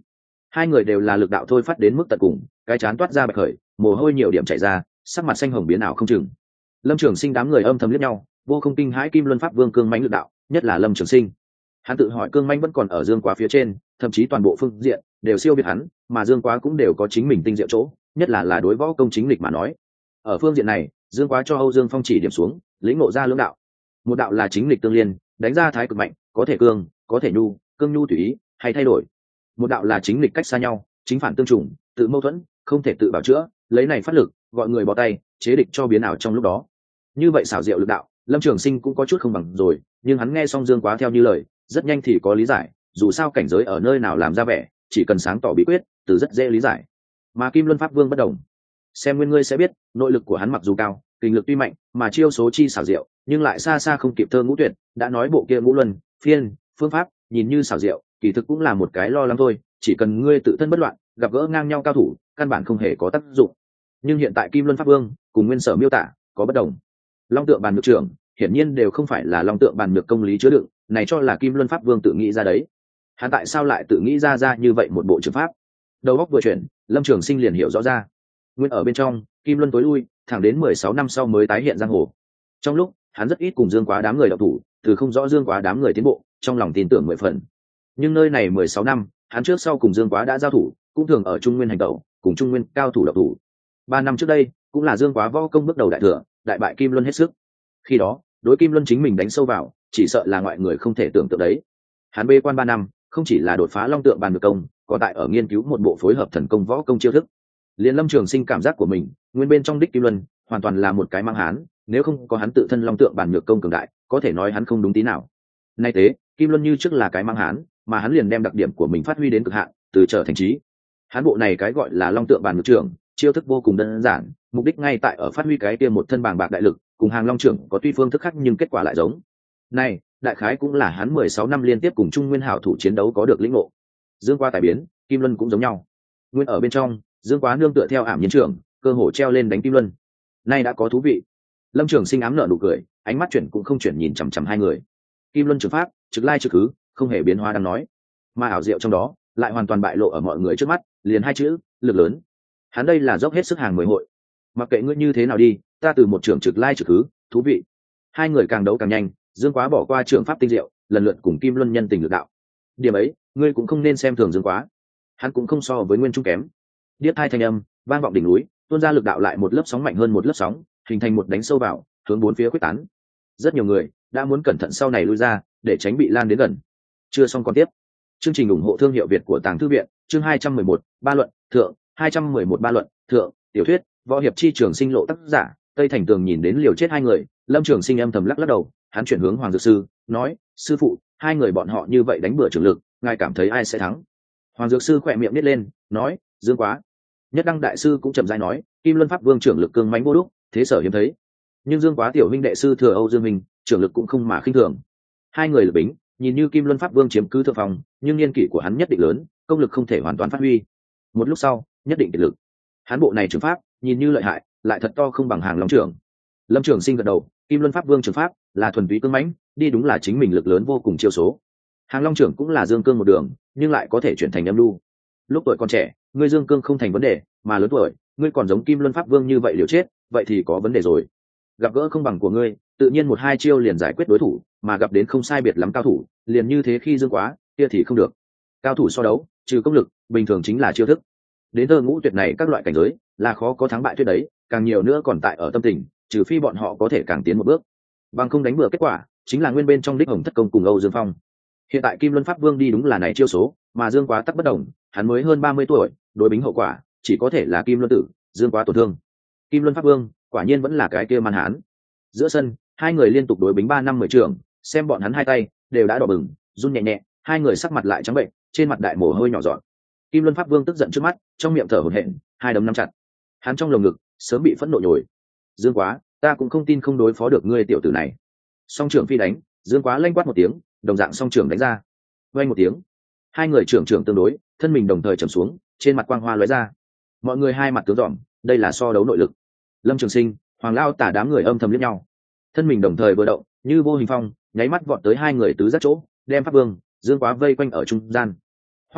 Hai người đều là lực đạo thôi phát đến mức tận cùng, cái chán toát ra bạch khởi, mồ hôi nhiều điểm chảy ra, sắc mặt xanh hồng biến ảo không chừng. Lâm Trường Sinh đám người âm thầm liếc nhau, vô không kinh hãi Kim Luân Pháp Vương cương mãnh lực đạo, nhất là Lâm Trường Sinh. Hắn tự hỏi cương mãnh vẫn còn ở Dương Quá phía trên, thậm chí toàn bộ phương diện đều siêu việt hắn, mà Dương Quá cũng đều có chính mình tinh diệu chỗ, nhất là đối võ công chính lịch mà nói. Ở phương diện này, Dương Quá cho Âu Dương Phong chỉ điểm xuống, lĩnh ngộ ra lưỡng đạo. Một đạo là chính lịch tương liên, đánh ra thái cực mạnh, có thể cương, có thể nhu, cương nhu tùy ý, hay thay đổi. Một đạo là chính lịch cách xa nhau, chính phản tương trùng, tự mâu thuẫn, không thể tự bảo chữa, lấy này phát lực, gọi người bỏ tay, chế địch cho biến ảo trong lúc đó. Như vậy xảo diệu lực đạo, Lâm Trường Sinh cũng có chút không bằng rồi, nhưng hắn nghe xong Dương Quá theo như lời, rất nhanh thì có lý giải, dù sao cảnh giới ở nơi nào làm ra vẻ, chỉ cần sáng tỏ bí quyết, từ rất dễ lý giải. Mà Kim Luân Pháp Vương bất đồng, xem nguyên ngươi sẽ biết, nội lực của hắn mặc dù cao, kinh lực tuy mạnh, mà chiêu số chi xảo diệu, nhưng lại xa xa không kịp Thơ Ngũ Tuyệt, đã nói bộ kia ngũ luân, phiên, phương pháp, nhìn như xảo diệu, kỳ thực cũng là một cái lo lắng thôi, chỉ cần ngươi tự thân bất loạn, gặp gỡ ngang nhau cao thủ, căn bản không hề có tác dụng. Nhưng hiện tại Kim Luân Pháp Vương, cùng nguyên sở miêu tả, có bất đồng. Long tượng bàn nhược trưởng, hiển nhiên đều không phải là long tượng bàn nhược công lý chứa đựng, này cho là Kim Luân Pháp Vương tự nghĩ ra đấy. Hắn tại sao lại tự nghĩ ra như vậy một bộ trường pháp? Đầu óc vừa chuyển, Lâm Trường Sinh liền hiểu rõ ra. Nguyên ở bên trong, Kim Luân tối lui, thẳng đến 16 năm sau mới tái hiện giang hồ. Trong lúc, hắn rất ít cùng Dương Quá đám người động thủ, từ không rõ Dương Quá đám người tiến bộ, trong lòng tin tưởng 10 phần. Nhưng nơi này 16 năm, hắn trước sau cùng Dương Quá đã giao thủ, cũng thường ở Trung Nguyên hành tẩu, cùng Trung Nguyên cao thủ động thủ. 3 năm trước đây, cũng là Dương Quá võ công bước đầu đại thừa, đại bại Kim Luân hết sức. Khi đó, đối Kim Luân chính mình đánh sâu vào, chỉ sợ là ngoại người không thể tưởng tượng đấy. Hắn bê quan 3 năm, không chỉ là đột phá long tượng bàn nhược công, còn tại ở nghiên cứu một bộ phối hợp thần công võ công chiêu thức. Liên Lâm Trường Sinh cảm giác của mình, nguyên bên trong đích Kim Luân, hoàn toàn là một cái mang hán, nếu không có hắn tự thân long tượng bàn nhược công cường đại, có thể nói hắn không đúng tí nào. Nay tế, Kim Luân như trước là cái mang hán, mà hắn liền đem đặc điểm của mình phát huy đến cực hạn, từ trở thành trí. Hắn bộ này cái gọi là long tượng bàn nhược trưởng, chiêu thức vô cùng đơn giản, mục đích ngay tại ở phát huy cái kia một thân bàng bạc đại lực, cùng hàng long trưởng có tuy phương thức khác nhưng kết quả lại giống. Này, đại khái cũng là hắn 16 năm liên tiếp cùng Trung Nguyên hảo thủ chiến đấu có được lĩnh ngộ. Dương Quá tài biến, Kim Luân cũng giống nhau. Nguyên ở bên trong, Dương Quá nương tựa theo ảm nhiên trưởng, cơ hồ treo lên đánh Kim Luân. Nay đã có thú vị. Lâm Trường Sinh ám nở nụ cười, ánh mắt chuyển cũng không chuyển nhìn chằm chằm hai người. Kim Luân trường pháp, trực lai trực khứ, không hề biến hóa đang nói, mà ảo diệu trong đó lại hoàn toàn bại lộ ở mọi người trước mắt, liền hai chữ, lực lớn. Hắn đây là dốc hết sức hàng 10 hội. Mặc kệ ngươi như thế nào đi, ta từ một trưởng trực lai trực khứ, thú vị. Hai người càng đấu càng nhanh, Dương Quá bỏ qua trưởng pháp tinh diệu, lần lượt cùng Kim Luân nhân tình lực đạo. Điểm ấy, ngươi cũng không nên xem thường Dương Quá. Hắn cũng không so với Nguyên Trung kém. Điếc hai thanh âm vang vọng đỉnh núi, tuôn ra lực đạo lại một lớp sóng mạnh hơn một lớp sóng, hình thành một đánh sâu vào, hướng bốn phía quyết tán. Rất nhiều người đã muốn cẩn thận sau này lui ra, để tránh bị lan đến gần. Chưa xong còn tiếp. Chương trình ủng hộ thương hiệu Việt của Tàng Thư viện, chương 211, ba luận, thượng, 211 ba luận, thượng, tiểu thuyết, võ hiệp chi trường sinh lộ tác giả, Tây Thành Tường nhìn đến liều chết hai người, Lâm Trường Sinh âm thầm lắc lắc đầu, hắn chuyển hướng Hoàng Dược Sư, nói: "Sư phụ, hai người bọn họ như vậy đánh bừa trường lực, ngài cảm thấy ai sẽ thắng?" Hoàng Dược Sư khẽ miệng nhếch lên, nói: "Dương Quá." Nhất Đăng đại sư cũng chậm rãi nói: "Kim Luân Pháp Vương trưởng lực cương mãnh vô đúc, thế sở hiếm thấy. Nhưng Dương Quá tiểu huynh đệ sư thừa Âu Dương Minh, trưởng lực cũng không mà khinh thường." Hai người lực bính, nhìn như Kim Luân Pháp Vương chiếm cứ thượng phòng, nhưng niên kỷ của hắn nhất định lớn, công lực không thể hoàn toàn phát huy. Một lúc sau, nhất định kiệt lực. Hắn bộ này trường pháp, nhìn như lợi hại, lại thật to không bằng Hàng Long trưởng. Lâm Trường Sinh gật đầu, Kim Luân Pháp Vương trường pháp là thuần túy cương mãnh, đi đúng là chính mình lực lớn vô cùng chiêu số. Hàng Long trưởng cũng là dương cương một đường, nhưng lại có thể chuyển thành âm lưu. Lúc tuổi còn trẻ, ngươi dương cương không thành vấn đề, mà lớn tuổi, ngươi còn giống Kim Luân Pháp Vương như vậy liều chết, vậy thì có vấn đề rồi. Gặp gỡ không bằng của ngươi, tự nhiên một hai chiêu liền giải quyết đối thủ, mà gặp đến không sai biệt lắm cao thủ, liền như thế khi Dương Quá, kia thì không được. Cao thủ so đấu, trừ công lực, bình thường chính là chiêu thức. Đến Thơ Ngũ Tuyệt này các loại cảnh giới, là khó có thắng bại tuyệt đấy, càng nhiều nữa còn tại ở tâm tình, trừ phi bọn họ có thể càng tiến một bước. Bằng không đánh bừa kết quả, chính là nguyên bên trong đích Hồng Thất Công cùng Âu Dương Phong. Hiện tại Kim Luân Pháp Vương đi đúng là này chiêu số, mà Dương Quá tắc bất đồng, hắn mới hơn 30 tuổi, đối bính hậu quả, chỉ có thể là Kim Luân tử, Dương Quá tổn thương. Kim Luân Pháp Vương, quả nhiên vẫn là cái kia man hán. Giữa sân, hai người liên tục đối bính 3 năm 10 trường, xem bọn hắn hai tay đều đã đỏ bừng, run nhẹ nhẹ, hai người sắc mặt lại trắng bệnh, trên mặt đại mồ hôi nhỏ giọt. Kim Luân Pháp Vương tức giận trước mắt, trong miệng thở hổn hển, hai đấm nắm chặt. Hắn trong lồng ngực sớm bị phẫn nộ nhồi. Dương Quá, ta cũng không tin không đối phó được ngươi tiểu tử này. Song trưởng phi đánh, Dương Quá lanh quát một tiếng, đồng dạng song trưởng đánh ra. Vang một tiếng, hai người trưởng tương đối, thân mình đồng thời trầm xuống, trên mặt quang hoa lóe ra. Mọi người hai mặt tướng dòm, đây là so đấu nội lực. Lâm Trường Sinh, Hoàng Lao Tả đám người âm thầm liếc nhau, thân mình đồng thời vừa động, như vô hình phong, nháy mắt vọt tới hai người tứ giác chỗ, đem Pháp Vương, Dương Quá vây quanh ở trung gian. Hoắc Đô,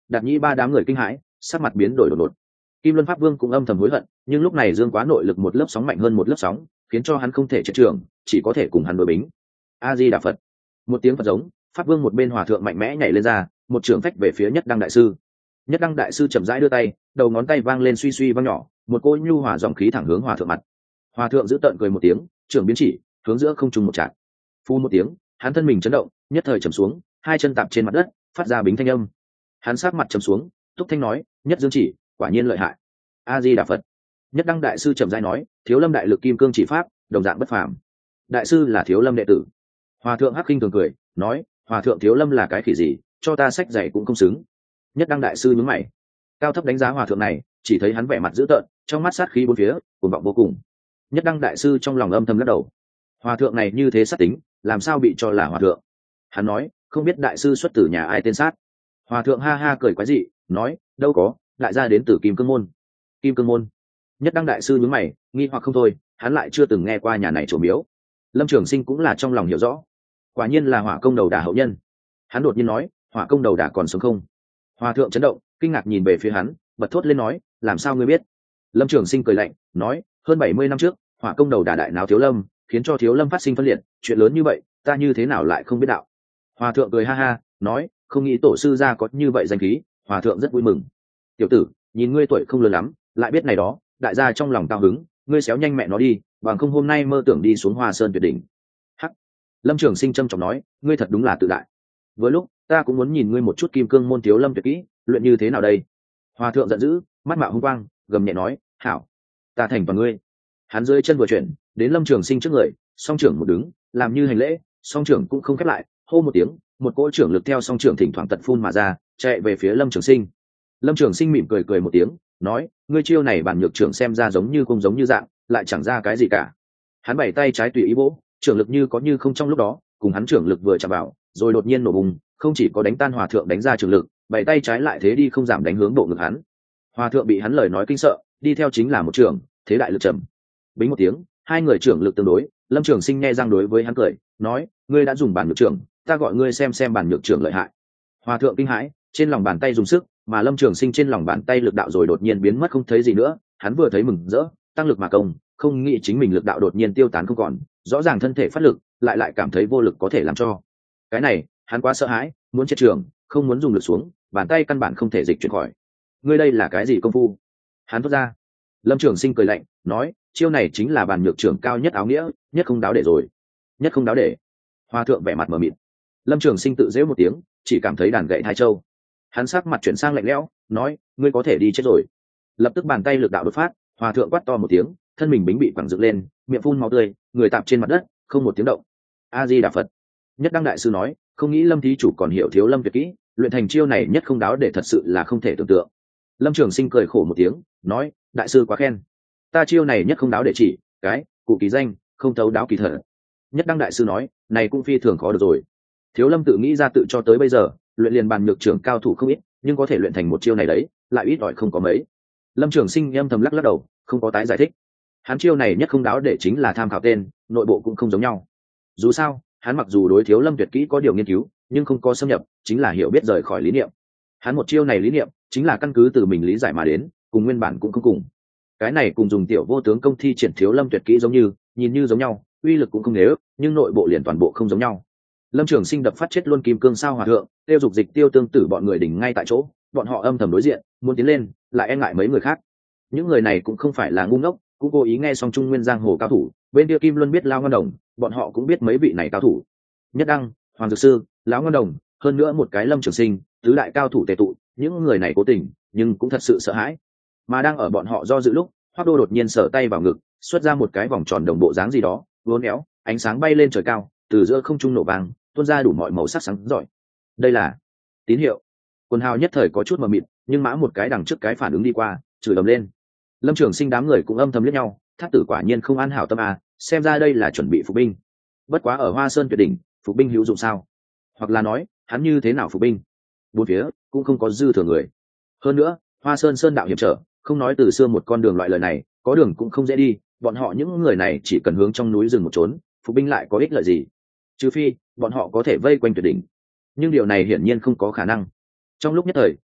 Đạt Nhĩ Ba đám người kinh hãi, sắc mặt biến đổi đột ngột. Kim Luân Pháp Vương cũng âm thầm hối hận, nhưng lúc này dương quá nội lực một lớp sóng mạnh hơn một lớp sóng, khiến cho hắn không thể triệt trường, chỉ có thể cùng hắn đối bính. A Di Đà Phật. Một tiếng Phật giống, Pháp Vương một bên hòa thượng mạnh mẽ nhảy lên ra, một trường phách về phía Nhất Đăng đại sư. Nhất Đăng đại sư chậm rãi đưa tay, đầu ngón tay vang lên suy suy vang nhỏ, một cỗ nhu hòa dòng khí thẳng hướng hòa thượng mặt. Hòa thượng giữ tợn cười một tiếng, trường biến chỉ, hướng giữa không trung một chạc. Phu một tiếng, hắn thân mình chấn động, nhất thời trầm xuống, hai chân tạm trên mặt đất, phát ra bính thanh âm. Hắn sát mặt trầm xuống, túc thanh nói, Nhất Dương chỉ, quả nhiên lợi hại. A Di Đà Phật. Nhất Đăng đại sư chậm rãi nói, Thiếu Lâm đại lực kim cương chỉ pháp, đồng dạng bất phàm. Đại sư là Thiếu Lâm đệ tử. Hòa thượng hắc khinh thường cười, nói, Hòa thượng Thiếu Lâm là cái khỉ gì, cho ta sách dạy cũng không xứng. Nhất Đăng đại sư nhướng mày, cao thấp đánh giá hòa thượng này, chỉ thấy hắn vẻ mặt dữ tợn, trong mắt sát khí bốn phía, cuồng vọng vô cùng. Nhất Đăng đại sư trong lòng âm thầm lắc đầu. Hòa thượng này như thế sát tính, làm sao bị cho là hòa thượng? Hắn nói, không biết đại sư xuất từ nhà ai tên sát. Hòa thượng ha ha cười quái dị, nói, đâu có, đại gia đến từ Kim Cương môn. Kim Cương môn. Nhất Đăng đại sư nhướng mày, nghi hoặc không thôi, hắn lại chưa từng nghe qua nhà này trổ miếu. Lâm Trường Sinh cũng là trong lòng hiểu rõ, quả nhiên là Hỏa Công đầu đà hậu nhân. Hắn đột nhiên nói, Hỏa Công đầu đà còn sống không? Hòa thượng chấn động, kinh ngạc nhìn về phía hắn, bật thốt lên nói, làm sao ngươi biết? Lâm Trường Sinh cười lạnh, nói, hơn 70 năm trước, Hỏa Công đầu đà đại náo Thiếu Lâm, khiến cho Thiếu Lâm phát sinh phân liệt, chuyện lớn như vậy, ta như thế nào lại không biết đạo? Hòa thượng cười ha ha, nói, không nghĩ tổ sư gia có như vậy danh khí, hòa thượng rất vui mừng. Tiểu tử, nhìn ngươi tuổi không lớn lắm, lại biết này đó, đại gia trong lòng cao hứng, ngươi xéo nhanh mẹ nó đi, bằng không hôm nay mơ tưởng đi xuống Hoa Sơn tuyệt đỉnh. Hắc. Lâm Trường Sinh trầm trọng nói, ngươi thật đúng là tự đại. Vừa lúc, ta cũng muốn nhìn ngươi một chút Kim Cương môn Thiếu Lâm tuyệt kỹ, luyện như thế nào đây? Hòa thượng giận dữ, mắt mạo hung quang, gầm nhẹ nói, hảo, ta thành toàn ngươi. Hắn dưới chân vừa chuyển, đến Lâm Trường Sinh trước người, song trưởng một đứng, làm như hành lễ, song trưởng cũng không khép lại, hô một tiếng, một cỗ trưởng lực theo song trưởng thỉnh thoảng tật phun mà ra, chạy về phía Lâm Trường Sinh. Lâm Trường Sinh mỉm cười cười một tiếng, nói, ngươi chiêu này bản nhược trưởng xem ra giống như không giống như dạng, lại chẳng ra cái gì cả. Hắn bảy tay trái tùy ý vỗ, trưởng lực như có như không trong lúc đó, cùng hắn trưởng lực vừa chạm vào, rồi đột nhiên nổ bùng, không chỉ có đánh tan hòa thượng đánh ra trưởng lực, bảy tay trái lại thế đi không giảm đánh hướng bộ ngực hắn. Hòa thượng bị hắn lời nói kinh sợ, đi theo chính là một trưởng, thế đại lực trầm. Bính một tiếng, hai người trưởng lực tương đối, Lâm Trường Sinh nghe răng đối với hắn cười, nói, ngươi đã dùng bản nhược trưởng, ta gọi ngươi xem bản nhược trưởng lợi hại. Hòa thượng kinh hãi, trên lòng bàn tay dùng sức, mà Lâm Trường Sinh trên lòng bàn tay lực đạo rồi đột nhiên biến mất không thấy gì nữa, hắn vừa thấy mừng rỡ, tăng lực mà công, không nghĩ chính mình lực đạo đột nhiên tiêu tán không còn, rõ ràng thân thể phát lực, lại cảm thấy vô lực có thể làm cho. Cái này, hắn quá sợ hãi, muốn chết trường, không muốn dùng lực xuống, bàn tay căn bản không thể dịch chuyển khỏi. Ngươi đây là cái gì công phu? Hắn thốt ra. Lâm Trường Sinh cười lạnh, nói, chiêu này chính là bàn nhược trưởng cao nhất áo nghĩa, nhất không đáo để rồi. Nhất không đáo để. Hòa thượng vẻ mặt mờ mịt. Lâm Trường Sinh tự giễu một tiếng, chỉ cảm thấy đàn gậy hai châu. Hắn sắc mặt chuyển sang lạnh lẽo, nói, ngươi có thể đi chết rồi. Lập tức bàn tay lực đạo đột phát, hòa thượng quát to một tiếng, thân mình bính bị quẳng dựng lên, miệng phun máu tươi, người tạm trên mặt đất, không một tiếng động. A Di Đà Phật. Nhất Đăng đại sư nói, không nghĩ Lâm thí chủ còn hiểu Thiếu Lâm tuyệt kỹ, luyện thành chiêu này nhất không đáo để thật sự là không thể tưởng tượng. Lâm Trường Sinh cười khổ một tiếng, nói, đại sư quá khen, ta chiêu này nhất không đáo để chỉ cái cụ kỳ danh, không thấu đáo kỳ thật. Nhất Đăng đại sư nói, này cũng phi thường khó được rồi. Thiếu Lâm tự nghĩ ra tự cho tới bây giờ, luyện liền bàn nhược trưởng cao thủ không ít, nhưng có thể luyện thành một chiêu này đấy, lại ít ỏi không có mấy. Lâm Trường Sinh âm thầm lắc lắc đầu, không có tái giải thích. Hắn chiêu này nhất không đáo để chính là tham khảo tên, nội bộ cũng không giống nhau. Dù sao, hắn mặc dù đối Thiếu Lâm tuyệt kỹ có điều nghiên cứu, nhưng không có xâm nhập, chính là hiểu biết rời khỏi lý niệm. Hắn một chiêu này lý niệm chính là căn cứ từ mình lý giải mà đến, cùng nguyên bản cũng không cùng. Cái này cùng dùng tiểu vô tướng công thi triển Thiếu Lâm tuyệt kỹ giống như, nhìn như giống nhau, uy lực cũng không nếu, nhưng nội bộ liền toàn bộ không giống nhau. Lâm Trường Sinh đập phát chết luôn Kim Cương sao hòa thượng, tiêu dục dịch tiêu tương tử bọn người đỉnh ngay tại chỗ, bọn họ âm thầm đối diện, muốn tiến lên, lại e ngại mấy người khác. Những người này cũng không phải là ngu ngốc, cũng cố ý nghe xong Trung Nguyên giang hồ cao thủ, bên kia Kim Luân biết Lão Ngân Đồng, bọn họ cũng biết mấy vị này cao thủ. Nhất Đăng, Hoàng Dược Sư, Lão Ngân Đồng, hơn nữa một cái Lâm Trường Sinh, tứ đại cao thủ tề tụ, những người này cố tình, nhưng cũng thật sự sợ hãi. Mà đang ở bọn họ do dự lúc, Hoắc Đô đột nhiên sở tay vào ngực, xuất ra một cái vòng tròn đồng bộ dáng gì đó, uốn éo, ánh sáng bay lên trời cao, từ giữa không trung nổ vang, tuôn ra đủ mọi màu sắc sáng rọi. Đây là tín hiệu. Quần hào nhất thời có chút mờ mịt, nhưng mã một cái đằng trước cái phản ứng đi qua, chửi ầm lên. Lâm Trường Sinh đám người cũng âm thầm liếc nhau, Thác Tử quả nhiên không an hảo tâm à, xem ra đây là chuẩn bị phục binh. Bất quá ở Hoa Sơn tuyệt đỉnh, phục binh hữu dụng sao? Hoặc là nói, hắn như thế nào phục binh? Bốn phía cũng không có dư thừa người. Hơn nữa, Hoa Sơn sơn đạo hiểm trở, không nói từ xưa một con đường loại lời này, có đường cũng không dễ đi, bọn họ những người này chỉ cần hướng trong núi rừng một trốn, phục binh lại có ích lợi gì? Trừ phi bọn họ có thể vây quanh tuyệt đỉnh, nhưng điều này hiển nhiên không có khả năng. Trong lúc nhất thời,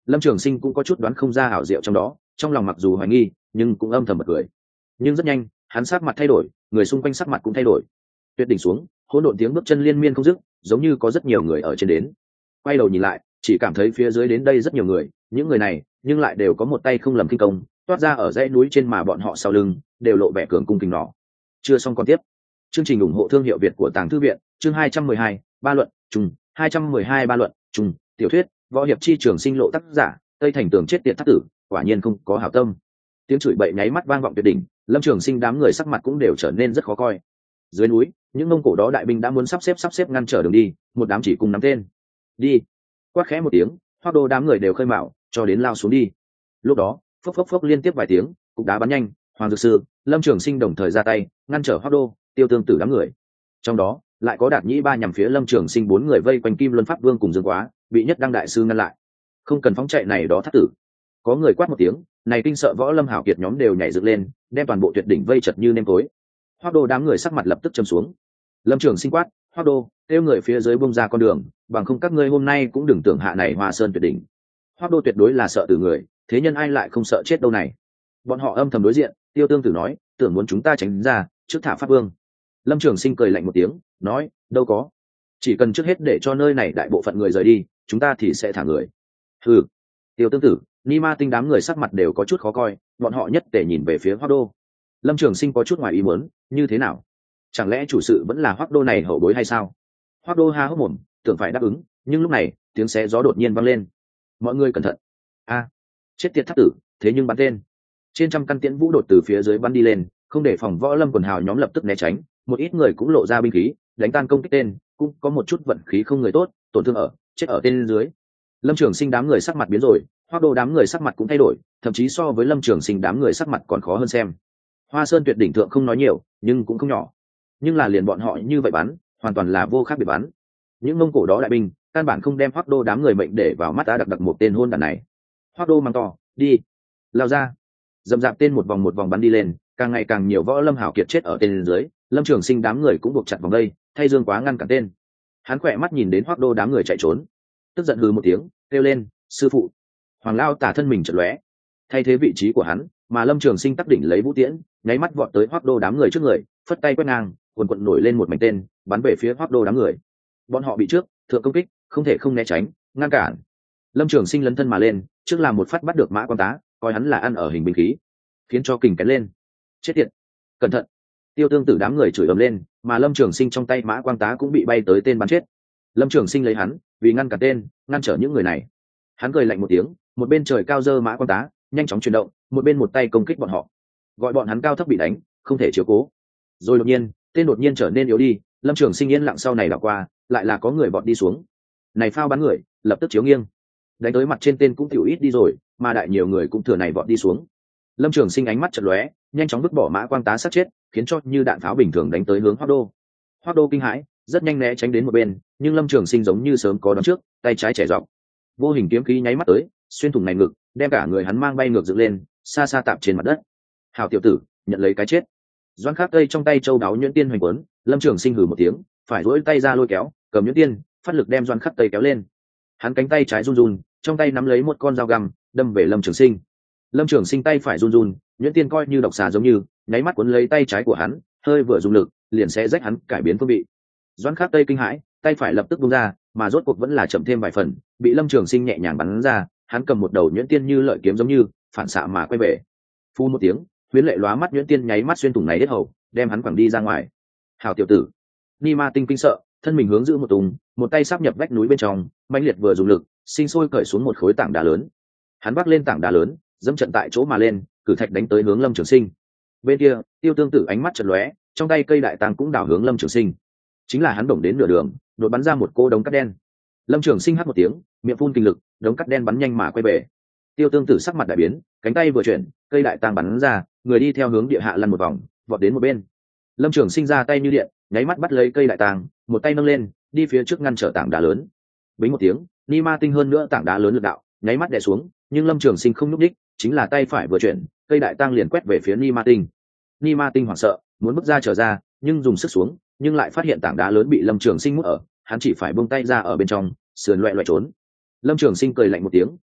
Lâm Trường Sinh cũng có chút đoán không ra hảo diệu trong đó, trong lòng mặc dù hoài nghi nhưng cũng âm thầm bật cười. Nhưng rất nhanh hắn sắc mặt thay đổi, người xung quanh sắc mặt cũng thay đổi. Tuyệt đỉnh xuống, hỗn độn tiếng bước chân liên miên không dứt, giống như có rất nhiều người ở trên đến. Quay đầu nhìn lại, chỉ cảm thấy phía dưới đến đây rất nhiều người, những người này nhưng lại đều có một tay không lầm kinh công toát ra ở dãy núi trên, mà bọn họ sau lưng đều lộ vẻ cường cung kình nỏ. Chưa xong còn tiếp. Chương trình ủng hộ thương hiệu Việt của Tàng Thư viện, chương 212, ba luận trùng, 212 ba luận trùng, tiểu thuyết, võ hiệp chi trường sinh lộ, tác giả Tây Thành Tường chết tiệt thất tử, quả nhiên không có hảo tâm. Tiếng chửi bậy nháy mắt vang vọng tuyệt đỉnh, Lâm Trường Sinh đám người sắc mặt cũng đều trở nên rất khó coi. Dưới núi, những mông cổ đó đại binh đã muốn sắp xếp ngăn trở đường đi, một đám chỉ cùng nắm tên. Đi. Quát khẽ một tiếng, Hoắc Đô đám người đều khơi mạo, cho đến lao xuống đi. Lúc đó, phốc phốc liên tiếp vài tiếng, cục đá bắn nhanh, Hoàng Dược Sư, Lâm Trường Sinh đồng thời ra tay, ngăn trở Hoắc Đô, Tiêu Tương Tử đám người. Trong đó, lại có Đạt Nhĩ Ba nhằm phía Lâm Trường Sinh bốn người vây quanh Kim Luân Pháp Vương cùng Dương Quá, bị Nhất Đăng đại sư ngăn lại. Không cần phóng chạy này đó thất tử. Có người quát một tiếng, này kinh sợ võ lâm hảo kiệt nhóm đều nhảy dựng lên, đem toàn bộ tuyệt đỉnh vây chật như nêm tối. Hoắc Đô đám người sắc mặt lập tức trầm xuống. Lâm Trường Sinh quát, Hoắc Đô, kêu người phía dưới bung ra con đường, bằng không các ngươi hôm nay cũng đừng tưởng hạ này Hoa Sơn tuyệt đỉnh. Hoắc Đô tuyệt đối là sợ tử người, thế nhân ai lại không sợ chết đâu này. Bọn họ âm thầm đối diện, Tiêu Tương Tử nói, tưởng muốn chúng ta tránh ra, trước thả Pháp Vương. Lâm Trường Sinh cười lạnh một tiếng, nói, đâu có, chỉ cần trước hết để cho nơi này đại bộ phận người rời đi, chúng ta thì sẽ thả người. Hừ. Tiêu Tương Tử, Ni Ma Tinh đám người sắc mặt đều có chút khó coi, bọn họ nhất tề nhìn về phía Hoắc Đô. Lâm Trường Sinh có chút ngoài ý muốn, như thế nào? Chẳng lẽ chủ sự vẫn là Hoắc Đô này hậu bối hay sao? Hoắc Đô há hốc mồm, tưởng phải đáp ứng, nhưng lúc này tiếng xé gió đột nhiên vang lên. Mọi người cẩn thận! A, chết tiệt thất tử! Thế nhưng bắn tên, trên trăm căn tiễn vũ đột từ phía dưới bắn đi lên, không để phòng võ lâm quần hào nhóm lập tức né tránh, một ít người cũng lộ ra binh khí, đánh tan công kích tên, cũng có một chút vận khí không người tốt, tổn thương ở, chết ở tên dưới. Lâm Trường Sinh đám người sắc mặt biến rồi, Hoắc Đô đám người sắc mặt cũng thay đổi, thậm chí so với Lâm Trường Sinh đám người sắc mặt còn khó hơn xem. Hoa Sơn tuyệt đỉnh thượng không nói nhiều, nhưng cũng không nhỏ. Nhưng là liền bọn họ như vậy bắn, hoàn toàn là vô khác biệt bắn. Những mông cổ đó đại binh, căn bản không đem Hoắc Đô đám người mệnh để vào mắt, đã đặc một tên hôn đản này. Hoắc Đô mang to, đi, lao ra. Dầm dạp tên một vòng bắn đi lên, càng ngày càng nhiều võ lâm hảo kiệt chết ở tên dưới. Lâm Trường Sinh đám người cũng buộc chặt vòng đây, thay Dương Quá ngăn cản tên. Hắn khỏe mắt nhìn đến Hoắc Đô đám người chạy trốn, tức giận hừ một tiếng, kêu lên, sư phụ. Hoàng Lao Tả thân mình chợt lóe, thay thế vị trí của hắn, mà Lâm Trường Sinh tắc đỉnh lấy vũ tiễn, nháy mắt vọt tới Hoắc Đô đám người trước người, phất tay quét ngang, quần quần nổi lên một mảnh tên, bắn về phía Hoắc Đô đám người. Bọn họ bị trước thượng công kích, không thể không né tránh, ngăn cản. Lâm Trường Sinh lấn thân mà lên, trước làm một phát bắt được Mã Quan Tá, coi hắn là ăn ở hình binh khí, khiến cho kình cái lên. Chết tiệt, cẩn thận! Tiêu Tương Tử đám người chửi ầm lên, mà Lâm Trường Sinh trong tay Mã Quang Tá cũng bị bay tới tên bắn chết. Lâm Trường Sinh lấy hắn vì ngăn cản tên, ngăn trở những người này. Hắn cười lạnh một tiếng, một bên trời cao dơ Mã Quang Tá, nhanh chóng chuyển động, một bên một tay công kích bọn họ, gọi bọn hắn cao thấp bị đánh, không thể chiếu cố. Rồi đột nhiên, tên đột nhiên trở nên yếu đi, Lâm Trường Sinh yên lặng sau này đảo qua, lại là có người vọt đi xuống. Này phao bắn người, lập tức chiếu nghiêng, đánh tới mặt trên tên cũng tiểu ít đi rồi, mà đại nhiều người cũng thừa này vọt đi xuống. Lâm Trường Sinh ánh mắt chợt lóe, nhanh chóng vứt bỏ Mã Quang Tá sát chết, khiến cho như đạn pháo bình thường đánh tới hướng Hoắc Đô. Hoắc Đô kinh hãi, rất nhanh né tránh đến một bên, nhưng Lâm Trường Sinh giống như sớm có đoán trước, tay trái chẻ dọc, vô hình kiếm khí nháy mắt tới, xuyên thủng này ngực, đem cả người hắn mang bay ngược dựng lên, xa xa tạm trên mặt đất. Hảo tiểu tử, nhận lấy cái chết. Doan Khắc Tây trong tay châu đáo nhuyễn tiên hoành quấn, Lâm Trường Sinh hừ một tiếng, phải duỗi tay ra lôi kéo, cầm nhuyễn tiên, phát lực đem Doan Khắc Tây kéo lên. Hắn cánh tay trái run run, trong tay nắm lấy một con dao găm, đâm về Lâm Trường Sinh. Lâm Trường Sinh tay phải run run, nhuyễn tiên coi như độc xà giống như, nháy mắt cuốn lấy tay trái của hắn, hơi vừa dùng lực, liền sẽ rách hắn cải biến phương vị. Doan Khắc Tây kinh hãi, tay phải lập tức buông ra, mà rốt cuộc vẫn là chậm thêm vài phần, bị Lâm Trường Sinh nhẹ nhàng bắn ra. Hắn cầm một đầu nhuyễn tiên như lợi kiếm giống như phản xạ mà quay về. Phu một tiếng, huyễn lệ lóa mắt nhuyễn tiên nháy mắt xuyên thủng này hết hầu, đem hắn quẳng đi ra ngoài. Hảo tiểu tử! Ni Ma Tinh kinh sợ, thân mình hướng giữ một tùng, một tay sắp nhập vách núi bên trong, mãnh liệt vừa dùng lực, sinh sôi cởi xuống một khối tảng đá lớn. Hắn vác lên tảng đá lớn, dẫm trận tại chỗ mà lên, cử thạch đánh tới hướng Lâm Trường Sinh. Bên kia, Tiêu Tương Tử ánh mắt chợt lóe, trong tay cây đại tàng cũng đảo hướng Lâm Trường Sinh. Chính là hắn bổng đến nửa đường, đột bắn ra một cô đống cát đen. Lâm Trường Sinh hắt một tiếng, miệng phun kinh lực, đống cát đen bắn nhanh mà quay về. Tiêu Tương Tử sắc mặt đại biến, cánh tay vừa chuyển, cây đại tàng bắn ra, người đi theo hướng địa hạ lăn một vòng, vọt đến một bên. Lâm Trường Sinh ra tay như điện, nháy mắt bắt lấy cây đại tàng, một tay nâng lên, đi phía trước ngăn trở tảng đá lớn. Bính một tiếng, Ni Ma Tinh hơn nữa tảng đá lớn lực đạo, nháy mắt đè xuống, nhưng Lâm Trường Sinh không nhúc nhích, chính là tay phải vừa chuyển, cây đại tàng liền quét về phía Ni Ma Tinh. Ni Ma Tinh hoảng sợ, muốn bước ra trở ra, nhưng dùng sức xuống, nhưng lại phát hiện tảng đá lớn bị Lâm Trường Sinh mút ở, hắn chỉ phải buông tay ra ở bên trong, sườn loẹt loẹt trốn. Lâm Trường Sinh cười lạnh một tiếng,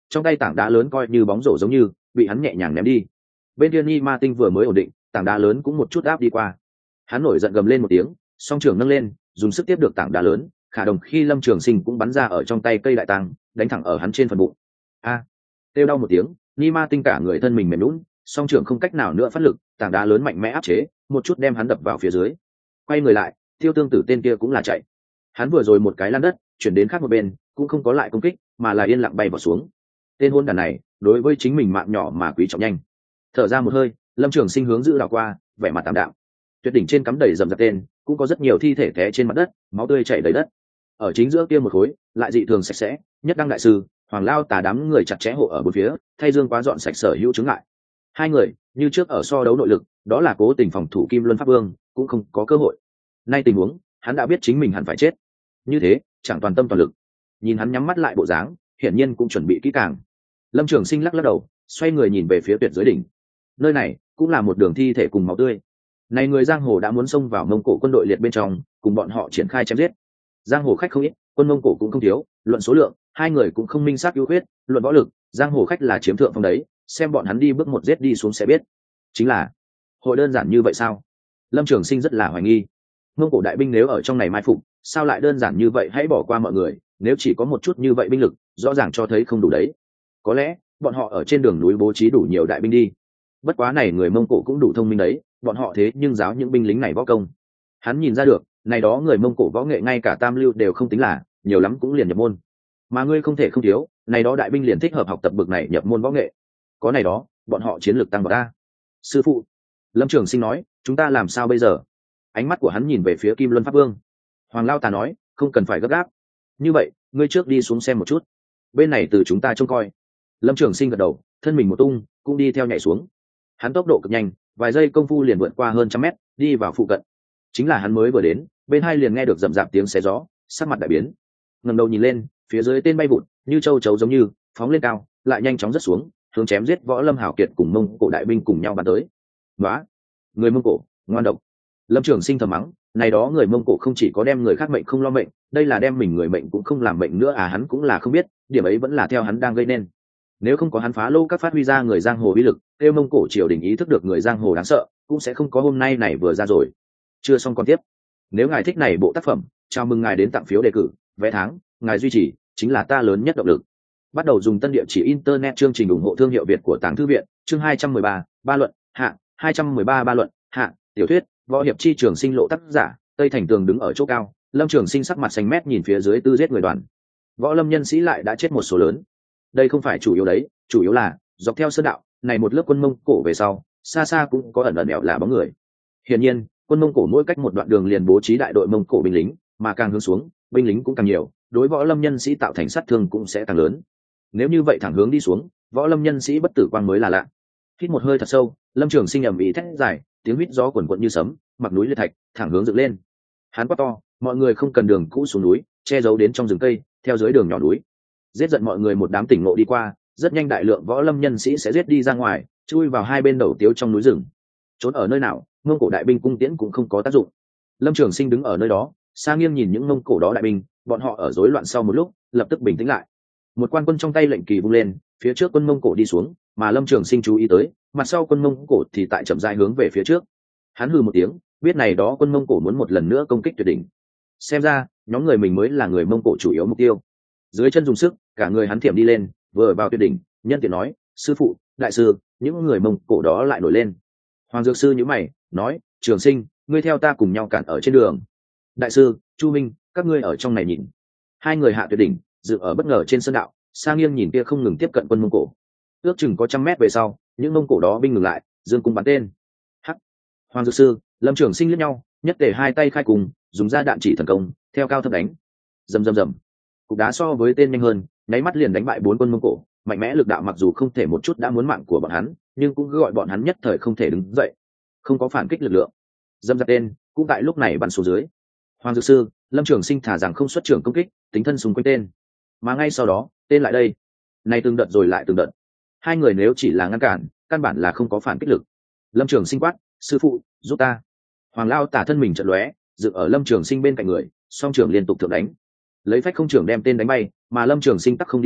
trong tay tảng đá lớn coi như bóng rổ giống như bị hắn nhẹ nhàng ném đi. Bên kia Ni Ma Tinh vừa mới ổn định, tảng đá lớn cũng một chút áp đi qua. Hắn nổi giận gầm lên một tiếng, song trưởng nâng lên, dùng sức tiếp được tảng đá lớn, khả đồng khi Lâm Trường Sinh cũng bắn ra ở trong tay cây đại tăng, đánh thẳng ở hắn trên phần bụng. A! Kêu đau một tiếng, Ni Ma Tinh cả người thân mình mềm nhũn, song trưởng không cách nào nữa phát lực, tảng đá lớn mạnh mẽ áp chế, một chút đem hắn đập vào phía dưới. Quay người lại, Tiêu Tương Tử tên kia cũng là chạy. Hắn vừa rồi một cái lăn đất, chuyển đến khác một bên, cũng không có lại công kích, mà là yên lặng bay vào xuống. Tên hôn đàn này, đối với chính mình mạng nhỏ mà quý trọng nhanh. Thở ra một hơi, Lâm Trường Sinh hướng giữ đảo qua, vẻ mặt tạm đạm. Tuyệt đỉnh trên cắm đầy rầm rạp tên, cũng có rất nhiều thi thể té trên mặt đất, máu tươi chảy đầy đất. Ở chính giữa kia một khối, lại dị thường sạch sẽ, nhất đăng đại sư, Hoàng Lao Tà đám người chặt chẽ hộ ở bốn phía, thay Dương Quá dọn sạch sở hữu chứng ngại. Hai người, như trước ở so đấu nội lực, đó là cố tình phòng thủ Kim Luân Pháp Vương, cũng không có cơ hội. Nay tình huống, hắn đã biết chính mình hẳn phải chết. Như thế, chẳng toàn tâm toàn lực. Nhìn hắn nhắm mắt lại bộ dáng, hiển nhiên cũng chuẩn bị kỹ càng. Lâm Trường Sinh lắc lắc đầu, xoay người nhìn về phía tuyệt giới đỉnh. Nơi này cũng là một đường thi thể cùng máu tươi. Này người giang hồ đã muốn xông vào Mông Cổ quân đội liệt bên trong, cùng bọn họ triển khai chém giết. Giang hồ khách không ít, quân Mông Cổ cũng không thiếu, luận số lượng, hai người cũng không minh xác ưu khuyết, luận võ lực, giang hồ khách là chiếm thượng phong đấy, xem bọn hắn đi bước một giết đi xuống sẽ biết. Chính là, hội đơn giản như vậy sao? Lâm Trường Sinh rất là hoài nghi. Mông Cổ đại binh nếu ở trong này mai phục, sao lại đơn giản như vậy, hãy bỏ qua mọi người, nếu chỉ có một chút như vậy binh lực, rõ ràng cho thấy không đủ đấy. Có lẽ, bọn họ ở trên đường núi bố trí đủ nhiều đại binh đi. Bất quá này người Mông Cổ cũng đủ thông minh đấy, bọn họ thế nhưng giáo những binh lính này võ công. Hắn nhìn ra được, này đó người Mông Cổ võ nghệ ngay cả tam lưu đều không tính là, nhiều lắm cũng liền nhập môn. Mà ngươi không thể không thiếu, này đó đại binh liền thích hợp học tập bực này nhập môn võ nghệ. Có này đó, bọn họ chiến lược tăng vào ta. Sư phụ, Lâm Trường Sinh nói, chúng ta làm sao bây giờ? Ánh mắt của hắn nhìn về phía Kim Luân Pháp Vương. Hoàng Lao Tà nói, không cần phải gấp gáp. Như vậy, ngươi trước đi xuống xem một chút. Bên này từ chúng ta trông coi. Lâm Trường Sinh gật đầu, thân mình một tung, cũng đi theo nhảy xuống. Hắn tốc độ cực nhanh, vài giây công phu liền vượt qua hơn 100 mét, đi vào phụ cận. Chính là hắn mới vừa đến, bên hai liền nghe được rầm rạp tiếng xé gió, sắc mặt đại biến. Ngẩng đầu nhìn lên, phía dưới tên bay vụt, như châu chấu giống như, phóng lên cao, lại nhanh chóng rớt xuống, hướng chém giết Võ Lâm hảo kiệt cùng Mông Cổ đại binh cùng nhau bắn tới. "Nóa, người Mông Cổ, ngoan độc." Lâm Trường Sinh thầm mắng, này đó người Mông Cổ không chỉ có đem người khác mệnh không lo mệnh, đây là đem mình người mệnh cũng không làm mệnh nữa à, hắn cũng là không biết, điểm ấy vẫn là theo hắn đang gây nên. Nếu không có hắn phá lô các phát huy ra người giang hồ uy lực, kêu Mông Cổ triều đình ý thức được người giang hồ đáng sợ, cũng sẽ không có hôm nay này vừa ra rồi. Chưa xong còn tiếp. Nếu ngài thích này bộ tác phẩm, chào mừng ngài đến tặng phiếu đề cử, vé tháng, ngài duy trì chính là ta lớn nhất động lực. Bắt đầu dùng tân địa chỉ internet chương trình ủng hộ thương hiệu Việt của Tàng Thư viện, chương 213, ba luận, hạ, 213 ba luận, hạ, tiểu thuyết, võ hiệp chi trường sinh lộ tác giả, Tây Thành Tường đứng ở chỗ cao, Lâm Trường Sinh sắc mặt xanh mét nhìn phía dưới tư giết người đoàn. Võ lâm nhân sĩ lại đã chết một số lớn. Đây không phải chủ yếu đấy, chủ yếu là dọc theo sơn đạo, này một lớp quân Mông Cổ về sau, xa xa cũng có ẩn ẩn ẻo là bóng người. Hiển nhiên, quân Mông Cổ mỗi cách một đoạn đường liền bố trí đại đội Mông Cổ binh lính, mà càng hướng xuống, binh lính cũng càng nhiều, đối võ lâm nhân sĩ tạo thành sát thương cũng sẽ càng lớn. Nếu như vậy thẳng hướng đi xuống, võ lâm nhân sĩ bất tử quang mới là lạ. Hít một hơi thật sâu, Lâm Trường Sinh ầm ĩ thét dài, tiếng huýt gió quần quận như sấm, mặc núi liệt thạch, thẳng hướng dựng lên. Hắn quát to, mọi người không cần đường cũ xuống núi, che giấu đến trong rừng cây, theo dưới đường nhỏ núi. Giết giận mọi người một đám tỉnh ngộ đi qua, rất nhanh đại lượng võ lâm nhân sĩ sẽ giết đi ra ngoài, chui vào hai bên đầu tiếu trong núi rừng. Trốn ở nơi nào, Mông Cổ đại binh cung tiễn cũng không có tác dụng. Lâm Trường Sinh đứng ở nơi đó, xa nghiêng nhìn những Mông Cổ đó đại binh, bọn họ ở rối loạn sau một lúc, lập tức bình tĩnh lại. Một quan quân trong tay lệnh kỳ vung lên, phía trước quân Mông Cổ đi xuống, mà Lâm Trường Sinh chú ý tới, mặt sau quân Mông Cổ thì tại chậm rãi hướng về phía trước. Hắn hừ một tiếng, biết này đó quân Mông Cổ muốn một lần nữa công kích tuyệt đỉnh. Xem ra, nhóm người mình mới là người Mông Cổ chủ yếu mục tiêu. Dưới chân dùng sức, cả người hắn thiểm đi lên, vừa vào tuyệt đỉnh, nhân tiện nói, sư phụ, đại sư, những người Mông Cổ đó lại nổi lên. Hoàng Dược Sư nhíu mày, nói, Trường Sinh, ngươi theo ta cùng nhau cản ở trên đường. Đại sư, Chu Minh, các ngươi ở trong này nhìn. Hai người hạ tuyệt đỉnh, dựng ở bất ngờ trên sơn đạo, xa nghiêng nhìn kia không ngừng tiếp cận quân Mông Cổ. Ước chừng có 100 mét về sau, những Mông Cổ đó binh ngừng lại, dương cung bắn tên. Hắc. Hoàng Dược Sư, Lâm Trường Sinh liếc nhau, nhất tề hai tay khai cùng, dùng ra đạn chỉ thần công, theo cao thấp đánh. Rầm rầm rầm. Cục đá so với tên nhanh hơn, nháy mắt liền đánh bại 4 quân Mông Cổ, mạnh mẽ lực đạo mặc dù không thể một chút đã muốn mạng của bọn hắn, nhưng cũng gọi bọn hắn nhất thời không thể đứng dậy, không có phản kích lực lượng. Dâm dập tên cũng tại lúc này bắn xuống dưới. Hoàng Dược Sư, Lâm Trường Sinh thả rằng không xuất trưởng công kích, tính thân xung quanh tên, mà ngay sau đó tên lại đây, này từng đợt rồi lại từng đợt. Hai người nếu chỉ là ngăn cản, căn bản là không có phản kích lực. Lâm Trường Sinh quát, sư phụ, giúp ta. Hoàng Lao Tả thân mình chợt lóe, dựng ở Lâm Trường Sinh bên cạnh người, song trưởng liên tục thượng đánh, lấy phách không trưởng đem tên đánh bay, mà Lâm Trường Sinh tắc không đi ra,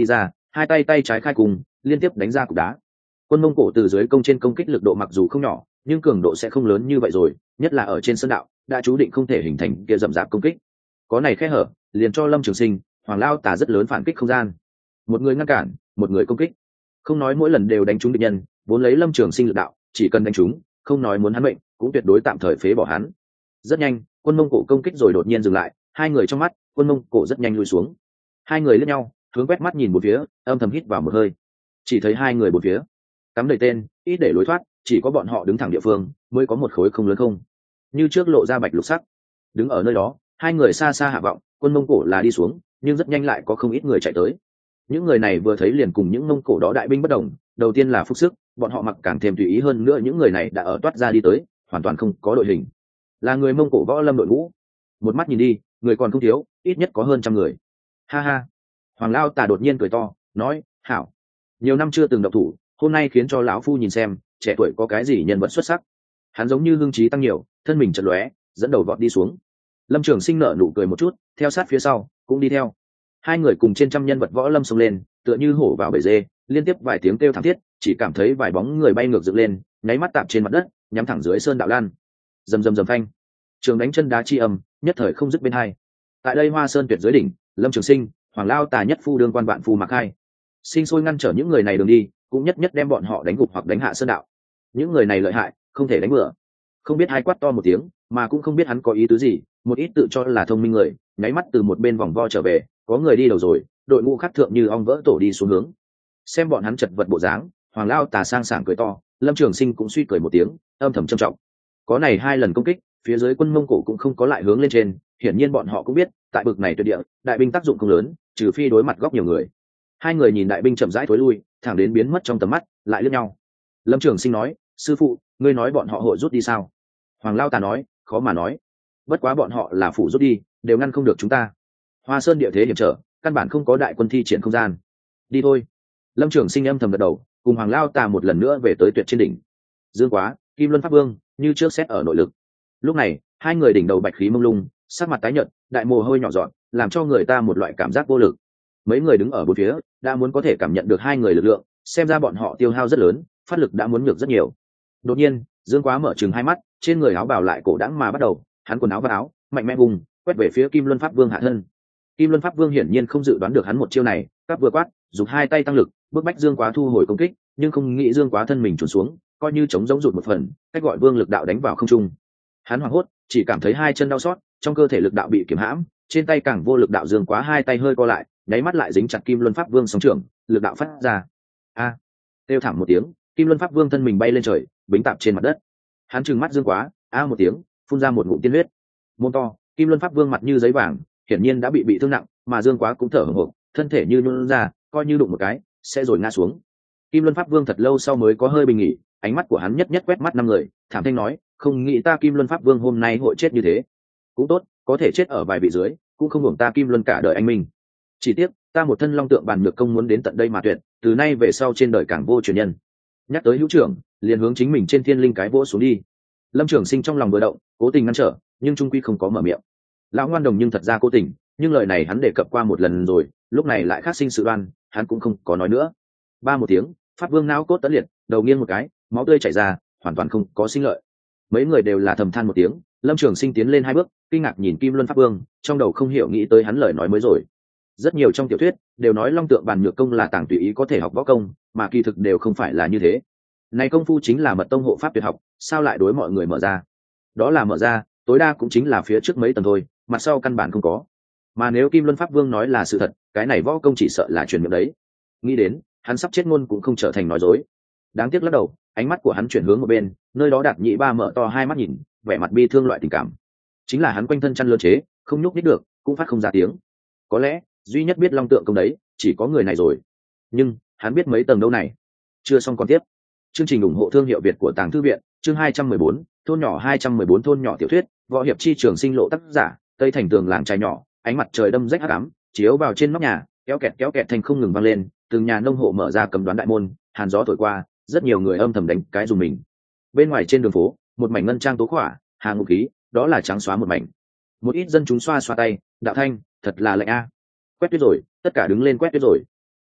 hai tay tay trái khai cùng liên tiếp đánh ra cục đá. Quân Mông Cổ từ dưới công trên công kích lực độ mặc dù không nhỏ, nhưng cường độ sẽ không lớn như vậy rồi, nhất là ở trên sơn đạo đã chú định không thể hình thành kia rậm rạp công kích. Có này khe hở, liền cho Lâm Trường Sinh, Hoàng Lao Tà rất lớn phản kích không gian. Một người ngăn cản, một người công kích. Không nói mỗi lần đều đánh trúng địch nhân, vốn lấy Lâm Trường Sinh lực đạo, chỉ cần đánh trúng, không nói muốn hắn mệnh, cũng tuyệt đối tạm thời phế bỏ hắn. Rất nhanh, Quân Mông Cổ công kích rồi đột nhiên dừng lại, hai người trong mắt, Quân Mông Cổ rất nhanh lùi xuống. Hai người liếc nhau, hướng quét mắt nhìn một phía, âm thầm hít vào một hơi. Chỉ thấy hai người một phía, cắm đầy tên, ít để lối thoát, chỉ có bọn họ đứng thẳng địa phương, mới có một khối không lớn không. Như trước lộ ra bạch lục sắc. Đứng ở nơi đó, hai người xa xa hạ vọng, Quân Mông Cổ là đi xuống, nhưng rất nhanh lại có không ít người chạy tới. Những người này vừa thấy liền cùng những Mông Cổ đó đại binh bất đồng, đầu tiên là phúc sức, bọn họ mặc càng thêm tùy ý hơn nữa, những người này đã ở toát ra đi tới, hoàn toàn không có đội hình, là người Mông Cổ võ lâm đội ngũ. Một mắt nhìn đi, người còn không thiếu, ít nhất có hơn trăm người. Ha ha. Hoàng Lao Tà đột nhiên cười to, nói: "Hảo, nhiều năm chưa từng động thủ, hôm nay khiến cho lão phu nhìn xem, trẻ tuổi có cái gì nhân vật xuất sắc." Hắn giống như hưng trí tăng nhiều, thân mình chợt lóe, dẫn đầu vọt đi xuống. Lâm Trường Sinh nở nụ cười một chút, theo sát phía sau, cũng đi theo. Hai người cùng trên trăm nhân vật võ lâm xông lên, tựa như hổ vào bầy dê, liên tiếp vài tiếng kêu thảm thiết, chỉ cảm thấy vài bóng người bay ngược dựng lên, nháy mắt tạm trên mặt đất, nhắm thẳng dưới sơn đạo lan. Rầm rầm rầm phanh. Trường đánh chân đá chi âm, nhất thời không dứt bên hai. Tại đây Hoa Sơn tuyệt dưới đỉnh, Lâm Trường Sinh, Hoàng Lao Tà nhất phu đương quan vạn phu mặc hai, sinh sôi ngăn trở những người này đường đi, cũng nhất nhất đem bọn họ đánh gục hoặc đánh hạ sơn đạo. Những người này lợi hại, không thể đánh bừa. Không biết hai quát to một tiếng, mà cũng không biết hắn có ý tứ gì, một ít tự cho là thông minh người, nháy mắt từ một bên vòng vo trở về, có người đi đầu rồi, đội ngũ khác thượng như ong vỡ tổ đi xuống hướng. Xem bọn hắn chật vật bộ dáng, Hoàng Lao Tà sang sảng cười to, Lâm Trường Sinh cũng suy cười một tiếng, âm thầm trầm trọng. Có này hai lần công kích, phía dưới quân Mông Cổ cũng không có lại hướng lên trên, hiển nhiên bọn họ cũng biết, tại bực này tuyệt địa, đại binh tác dụng không lớn, trừ phi đối mặt góc nhiều người. Hai người nhìn đại binh chậm rãi thối lui, thẳng đến biến mất trong tầm mắt, lại liếc nhau. Lâm Trường Sinh nói: "Sư phụ, ngươi nói bọn họ hội rút đi sao?" Hoàng Lao Tà nói: "Khó mà nói, bất quá bọn họ là phụ rút đi, đều ngăn không được chúng ta. Hoa Sơn địa thế hiểm trở, căn bản không có đại quân thi triển không gian. Đi thôi." Lâm Trường Sinh âm thầm gật đầu, cùng Hoàng Lao Tà một lần nữa về tới tuyệt trên đỉnh. Dương Quá, Kim Luân Pháp Vương như trước xét ở nội lực. Lúc này, hai người đỉnh đầu bạch khí mông lung, sắc mặt tái nhợt, đại mồ hôi nhỏ giọt, làm cho người ta một loại cảm giác vô lực. Mấy người đứng ở bốn phía, đã muốn có thể cảm nhận được hai người lực lượng, xem ra bọn họ tiêu hao rất lớn, phát lực đã muốn nhược rất nhiều. Đột nhiên, Dương Quá mở trừng hai mắt, trên người áo bào lại cổ đãng mà bắt đầu, hắn quần áo và áo, mạnh mẽ vùng, quét về phía Kim Luân Pháp Vương hạ thân. Kim Luân Pháp Vương hiển nhiên không dự đoán được hắn một chiêu này, các vừa quát, dùng hai tay tăng lực, bước bách Dương Quá thu hồi công kích, nhưng không nghĩ Dương Quá thân mình trùn xuống, coi như chống giống rụt một phần, cách gọi Vương lực đạo đánh vào không trung. Hắn hoảng hốt, chỉ cảm thấy hai chân đau xót, trong cơ thể lực đạo bị kiềm hãm, trên tay càng vô lực đạo. Dương Quá hai tay hơi co lại, nháy mắt lại dính chặt Kim Luân Pháp Vương sóng trưởng, lực đạo phát ra. A! Kêu thảm một tiếng, Kim Luân Pháp Vương thân mình bay lên trời, bính tạp trên mặt đất. Hắn trừng mắt Dương Quá, a một tiếng, phun ra một ngụm tiên huyết. Môn to, Kim Luân Pháp Vương mặt như giấy vàng, hiển nhiên đã bị thương nặng, mà Dương Quá cũng thở hổn hộc, thân thể như nhũn ra, coi như đụng một cái, sẽ rồi ngã xuống. Kim Luân Pháp Vương thật lâu sau mới có hơi bình nghỉ, ánh mắt của hắn nhất nhất quét mắt năm người, thảm thanh nói: "Không nghĩ ta Kim Luân Pháp Vương hôm nay hội chết như thế. Cũng tốt, có thể chết ở vài vị dưới, cũng không hưởng ta Kim Luân cả đời anh minh. Chỉ tiếc, ta một thân long tượng bàn nhược công muốn đến tận đây mà tuyệt, từ nay về sau trên đời càng vô truyền nhân." Nhắc tới hữu trưởng, liền hướng chính mình trên thiên linh cái vỗ xuống đi. Lâm Trường Sinh trong lòng vừa động, cố tình ngăn trở, nhưng trung quy không có mở miệng. Lão ngoan đồng nhưng thật ra cố tình, nhưng lời này hắn đề cập qua một lần rồi, lúc này lại khác sinh sự đoan, hắn cũng không có nói nữa. Ba một tiếng, Pháp Vương não cốt tấn liệt, đầu nghiêng một cái, máu tươi chảy ra, hoàn toàn không có sinh lợi. Mấy người đều là thầm than một tiếng. Lâm Trường Sinh tiến lên hai bước, kinh ngạc nhìn Kim Luân Pháp Vương, trong đầu không hiểu nghĩ tới hắn lời nói mới rồi. Rất nhiều trong tiểu thuyết đều nói long tượng bàn nhược công là tàng tùy ý có thể học võ công, mà kỳ thực đều không phải là như thế. Này công phu chính là mật tông hộ pháp tuyệt học, sao lại đối mọi người mở ra? Đó là mở ra, tối đa cũng chính là phía trước mấy tầng thôi, mặt sau căn bản không có. Mà nếu Kim Luân Pháp Vương nói là sự thật, cái này võ công chỉ sợ là truyền miệng đấy. Nghĩ đến, hắn sắp chết ngôn cũng không trở thành nói dối. Đáng tiếc lắc đầu, ánh mắt của hắn chuyển hướng một bên, nơi đó Đạt Nhĩ Ba mở to hai mắt nhìn, vẻ mặt bi thương loại tình cảm. Chính là hắn quanh thân chăn lơ chế, không nhúc nhích được, cũng phát không ra tiếng. Có lẽ duy nhất biết long tượng công đấy, chỉ có người này rồi. Nhưng hắn biết mấy tầng đâu này. Chưa xong còn tiếp. Chương trình ủng hộ thương hiệu Việt của Tàng Thư Viện, chương 214, thôn nhỏ 214 thôn nhỏ tiểu thuyết, võ hiệp chi trường sinh lộ tác giả, Tây Thành tường làng trai nhỏ, ánh mặt trời đâm rách hắc ám, chiếu vào trên nóc nhà, kéo kẹt thành không ngừng vang lên, từng nhà nông hộ mở ra cấm đoán đại môn, hàn gió thổi qua, rất nhiều người âm thầm đánh cái dùng mình. Bên ngoài trên đường phố, một mảnh ngân trang tố khỏa, hàng ngũ khí, đó là trắng xóa một mảnh. Một ít dân chúng xoa xoa tay, đạo thanh, thật là lạnh a. Quét tuyết rồi, tất cả đứng lên quét tuyết rồi.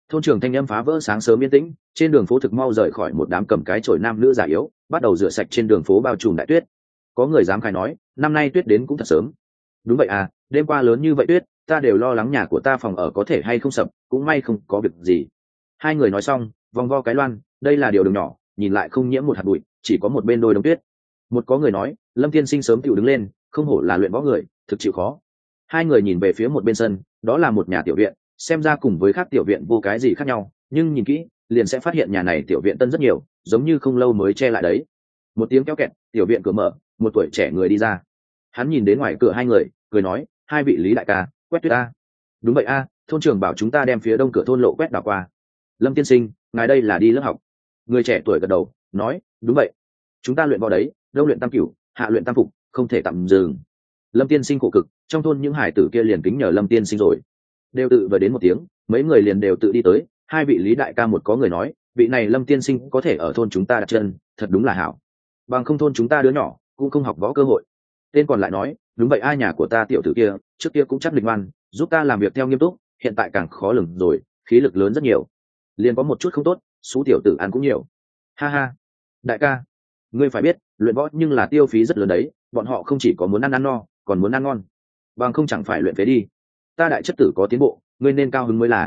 Thôn trưởng thanh âm phá vỡ sáng sớm yên tĩnh, trên đường phố thực mau rời khỏi một đám cầm cái chổi nam nữ già yếu, bắt đầu rửa sạch trên đường phố bao trùm đại tuyết. Có người dám khai nói, năm nay tuyết đến cũng thật sớm. Đúng vậy à, đêm qua lớn như vậy tuyết, ta đều lo lắng nhà của ta phòng ở có thể hay không sập, cũng may không có việc gì. Hai người nói xong, vòng vo cái loan, đây là điều đường nhỏ, nhìn lại không nhiễm một hạt bụi, chỉ có một bên đôi đống tuyết. Một có người nói, Lâm Tiên Sinh sớm chịu đứng lên, không hổ là luyện võ người, thực chịu khó. Hai người nhìn về phía một bên sân, đó là một nhà tiểu viện, xem ra cùng với khác tiểu viện vô cái gì khác nhau, nhưng nhìn kỹ liền sẽ phát hiện nhà này tiểu viện tân rất nhiều, giống như không lâu mới che lại đấy. Một tiếng kéo kẹt, tiểu viện cửa mở, một tuổi trẻ người đi ra. Hắn nhìn đến ngoài cửa hai người, cười nói, hai vị Lý đại ca, quét tuyết a. Đúng vậy a, thôn trưởng bảo chúng ta đem phía đông cửa thôn lộ quét đảo qua. Lâm tiên sinh, ngài đây là đi lớp học. Người trẻ tuổi gật đầu, nói, đúng vậy, chúng ta luyện võ đấy, đông luyện tam cửu, hạ luyện tam phục, không thể tạm dừng. Lâm tiên sinh khổ cực, trong thôn những hải tử kia liền kính nhờ Lâm tiên sinh rồi. Đều tự vừa đến một tiếng, mấy người liền đều tự đi tới. Hai vị Lý đại ca, một có người nói, vị này Lâm tiên sinh có thể ở thôn chúng ta đặt chân, thật đúng là hảo. Bằng không thôn chúng ta đứa nhỏ cũng không học võ cơ hội. Tên còn lại nói, đúng vậy, ai nhà của ta tiểu tử kia trước kia cũng chắc lịch ngoan, giúp ta làm việc theo nghiêm túc, hiện tại càng khó lường rồi, khí lực lớn rất nhiều, liền có một chút không tốt, số tiểu tử ăn cũng nhiều. Ha ha, đại ca, ngươi phải biết, luyện võ nhưng là tiêu phí rất lớn đấy, bọn họ không chỉ có muốn ăn no, còn muốn ăn ngon, bằng không chẳng phải luyện phế đi. Ta đại chất tử có tiến bộ, ngươi nên cao hứng mới là.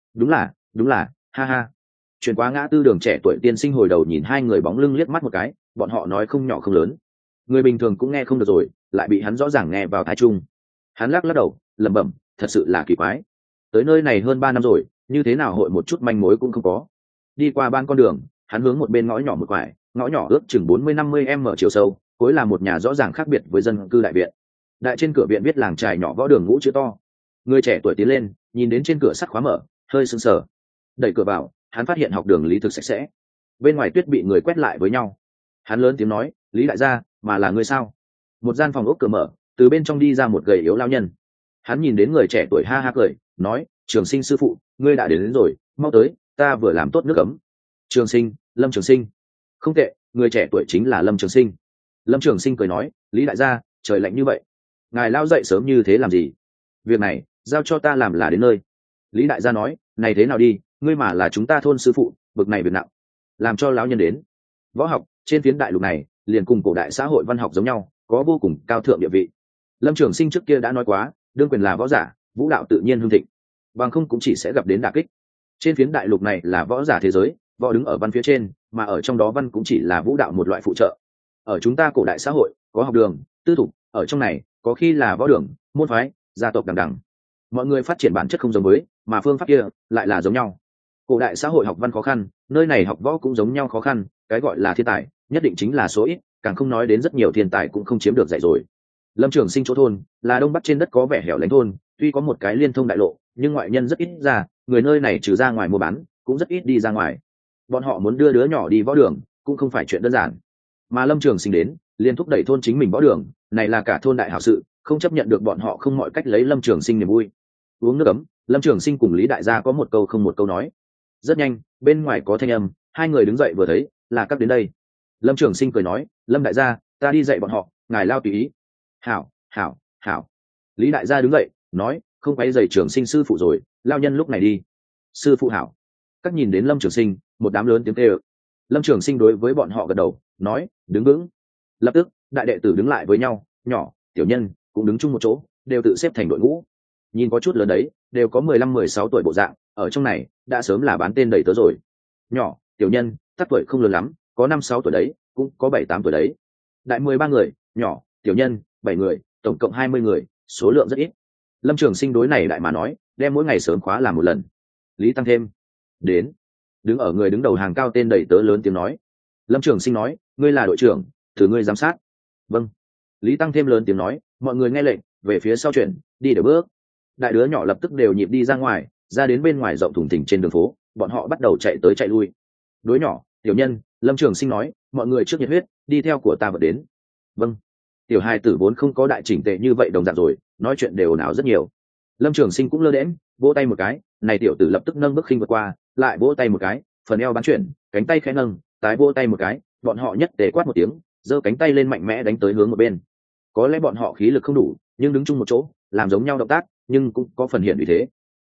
Đúng là, ha ha. Chuyển qua ngã tư đường, trẻ tuổi tiên sinh hồi đầu nhìn hai người bóng lưng liếc mắt một cái, bọn họ nói không nhỏ không lớn, người bình thường cũng nghe không được rồi, lại bị hắn rõ ràng nghe vào tai trung. Hắn lắc đầu, lẩm bẩm, thật sự là kỳ quái, tới nơi này hơn 3 năm rồi, như thế nào hội một chút manh mối cũng không có. Đi qua ban con đường, hắn hướng một bên ngõ nhỏ một quải, ngõ nhỏ ước chừng 40-50 m chiều sâu, cuối là một nhà rõ ràng khác biệt với dân cư đại viện. Đại trên cửa viện viết làng trài nhỏ võ đường ngũ chữ to. Người trẻ tuổi tiến lên, nhìn đến trên cửa sắt khóa mở, hơi sững sờ. Đẩy cửa vào, hắn phát hiện học đường lý thực sạch sẽ, bên ngoài tuyết bị người quét lại với nhau. Hắn lớn tiếng nói, Lý đại gia, mà là ngươi sao? Một gian phòng ốc cửa mở, từ bên trong đi ra một gầy yếu lao nhân. Hắn nhìn đến người trẻ tuổi ha ha cười, nói, Trường Sinh sư phụ, ngươi đã đến rồi, mau tới, ta vừa làm tốt nước ấm. Trường Sinh, Lâm Trường Sinh. Không tệ, người trẻ tuổi chính là Lâm Trường Sinh. Lâm Trường Sinh cười nói, Lý đại gia, trời lạnh như vậy, ngài lao dậy sớm như thế làm gì? Việc này giao cho ta làm là đến nơi. Lý đại gia nói, này thế nào đi, ngươi mà là chúng ta thôn sư phụ, bực này việc nặng, làm cho lão nhân đến. Võ học trên phiến đại lục này liền cùng cổ đại xã hội văn học giống nhau, có vô cùng cao thượng địa vị. Lâm Trường Sinh trước kia đã nói quá, đương quyền là võ giả, vũ đạo tự nhiên hưng thịnh, bằng không cũng chỉ sẽ gặp đến đả kích. Trên phiến đại lục này là võ giả thế giới, võ đứng ở văn phía trên, mà ở trong đó văn cũng chỉ là vũ đạo một loại phụ trợ. Ở chúng ta cổ đại xã hội có học đường, tư thục, ở trong này có khi là võ đường, môn phái, gia tộc đằng đằng. Mọi người phát triển bản chất không giống với, mà phương pháp kia lại là giống nhau. Cổ đại xã hội học văn khó khăn, nơi này học võ cũng giống nhau khó khăn, cái gọi là thiên tài nhất định chính là số ít, càng không nói đến rất nhiều thiên tài cũng không chiếm được dạy rồi. Lâm Trường Sinh chỗ thôn là đông bắc trên đất có vẻ hẻo lánh thôn, tuy có một cái liên thông đại lộ, nhưng ngoại nhân rất ít ra, người nơi này trừ ra ngoài mua bán cũng rất ít đi ra ngoài. Bọn họ muốn đưa đứa nhỏ đi võ đường cũng không phải chuyện đơn giản, mà Lâm Trường Sinh đến liền thúc đẩy thôn chính mình võ đường, này là cả thôn đại hảo sự, không chấp nhận được bọn họ không mọi cách lấy Lâm Trường Sinh niềm vui. Uống nước ấm, Lâm Trường Sinh cùng Lý đại gia có một câu không một câu nói. Rất nhanh, bên ngoài có thanh âm, hai người đứng dậy vừa thấy là các đến đây. Lâm Trường Sinh cười nói, Lâm đại gia, ta đi dạy bọn họ, ngài lao tùy ý. Hảo, hảo, hảo. Lý đại gia đứng dậy nói, không quấy rầy Trường Sinh sư phụ rồi, lao nhân lúc này đi. Sư phụ hảo. Các nhìn đến Lâm Trường Sinh, một đám lớn tiếng kêu. Lâm Trường Sinh đối với bọn họ gật đầu, nói, đứng vững. Lập tức đại đệ tử đứng lại với nhau, nhỏ, tiểu nhân cũng đứng chung một chỗ, đều tự xếp thành đội ngũ. Nhìn có chút lớn đấy, đều có 15-16 tuổi bộ dạng, ở trong này đã sớm là bán tên đầy tớ rồi. Nhỏ, tiểu nhân, tác tuổi không lớn lắm, có 5-6 tuổi đấy, cũng có 7-8 tuổi đấy. Đại 13 người, nhỏ, tiểu nhân 7 người, tổng cộng 20 người, số lượng rất ít. Lâm Trường Sinh đối này đại mà nói, đem mỗi ngày sớm khóa làm một lần. Lý tăng thêm đến. Đứng ở người đứng đầu hàng cao tên đầy tớ lớn tiếng nói. Lâm Trường Sinh nói, ngươi là đội trưởng, thử ngươi giám sát. Vâng. Lý tăng thêm lớn tiếng nói, mọi người nghe lệnh, về phía sau chuyển, đi để bước. Đại đứa nhỏ lập tức đều nhịp đi ra ngoài, ra đến bên ngoài rộng thùng thình trên đường phố, bọn họ bắt đầu chạy tới chạy lui. Đối nhỏ, tiểu nhân, Lâm Trường Sinh nói, mọi người trước nhiệt huyết, đi theo của ta vật đến. Vâng. Tiểu hai tử vốn không có đại chỉnh tệ như vậy đồng dạng rồi, nói chuyện đều ồn ào rất nhiều. Lâm Trường Sinh cũng lơ đễnh, vỗ tay một cái, này tiểu tử lập tức nâng bước khinh vượt qua, lại vỗ tay một cái, phần eo bắn chuyển, cánh tay khẽ nâng, tái vỗ tay một cái, bọn họ nhất tề quát một tiếng, giơ cánh tay lên mạnh mẽ đánh tới hướng một bên. Có lẽ bọn họ khí lực không đủ, nhưng đứng chung một chỗ, làm giống nhau động tác, nhưng cũng có phần hiện vì thế.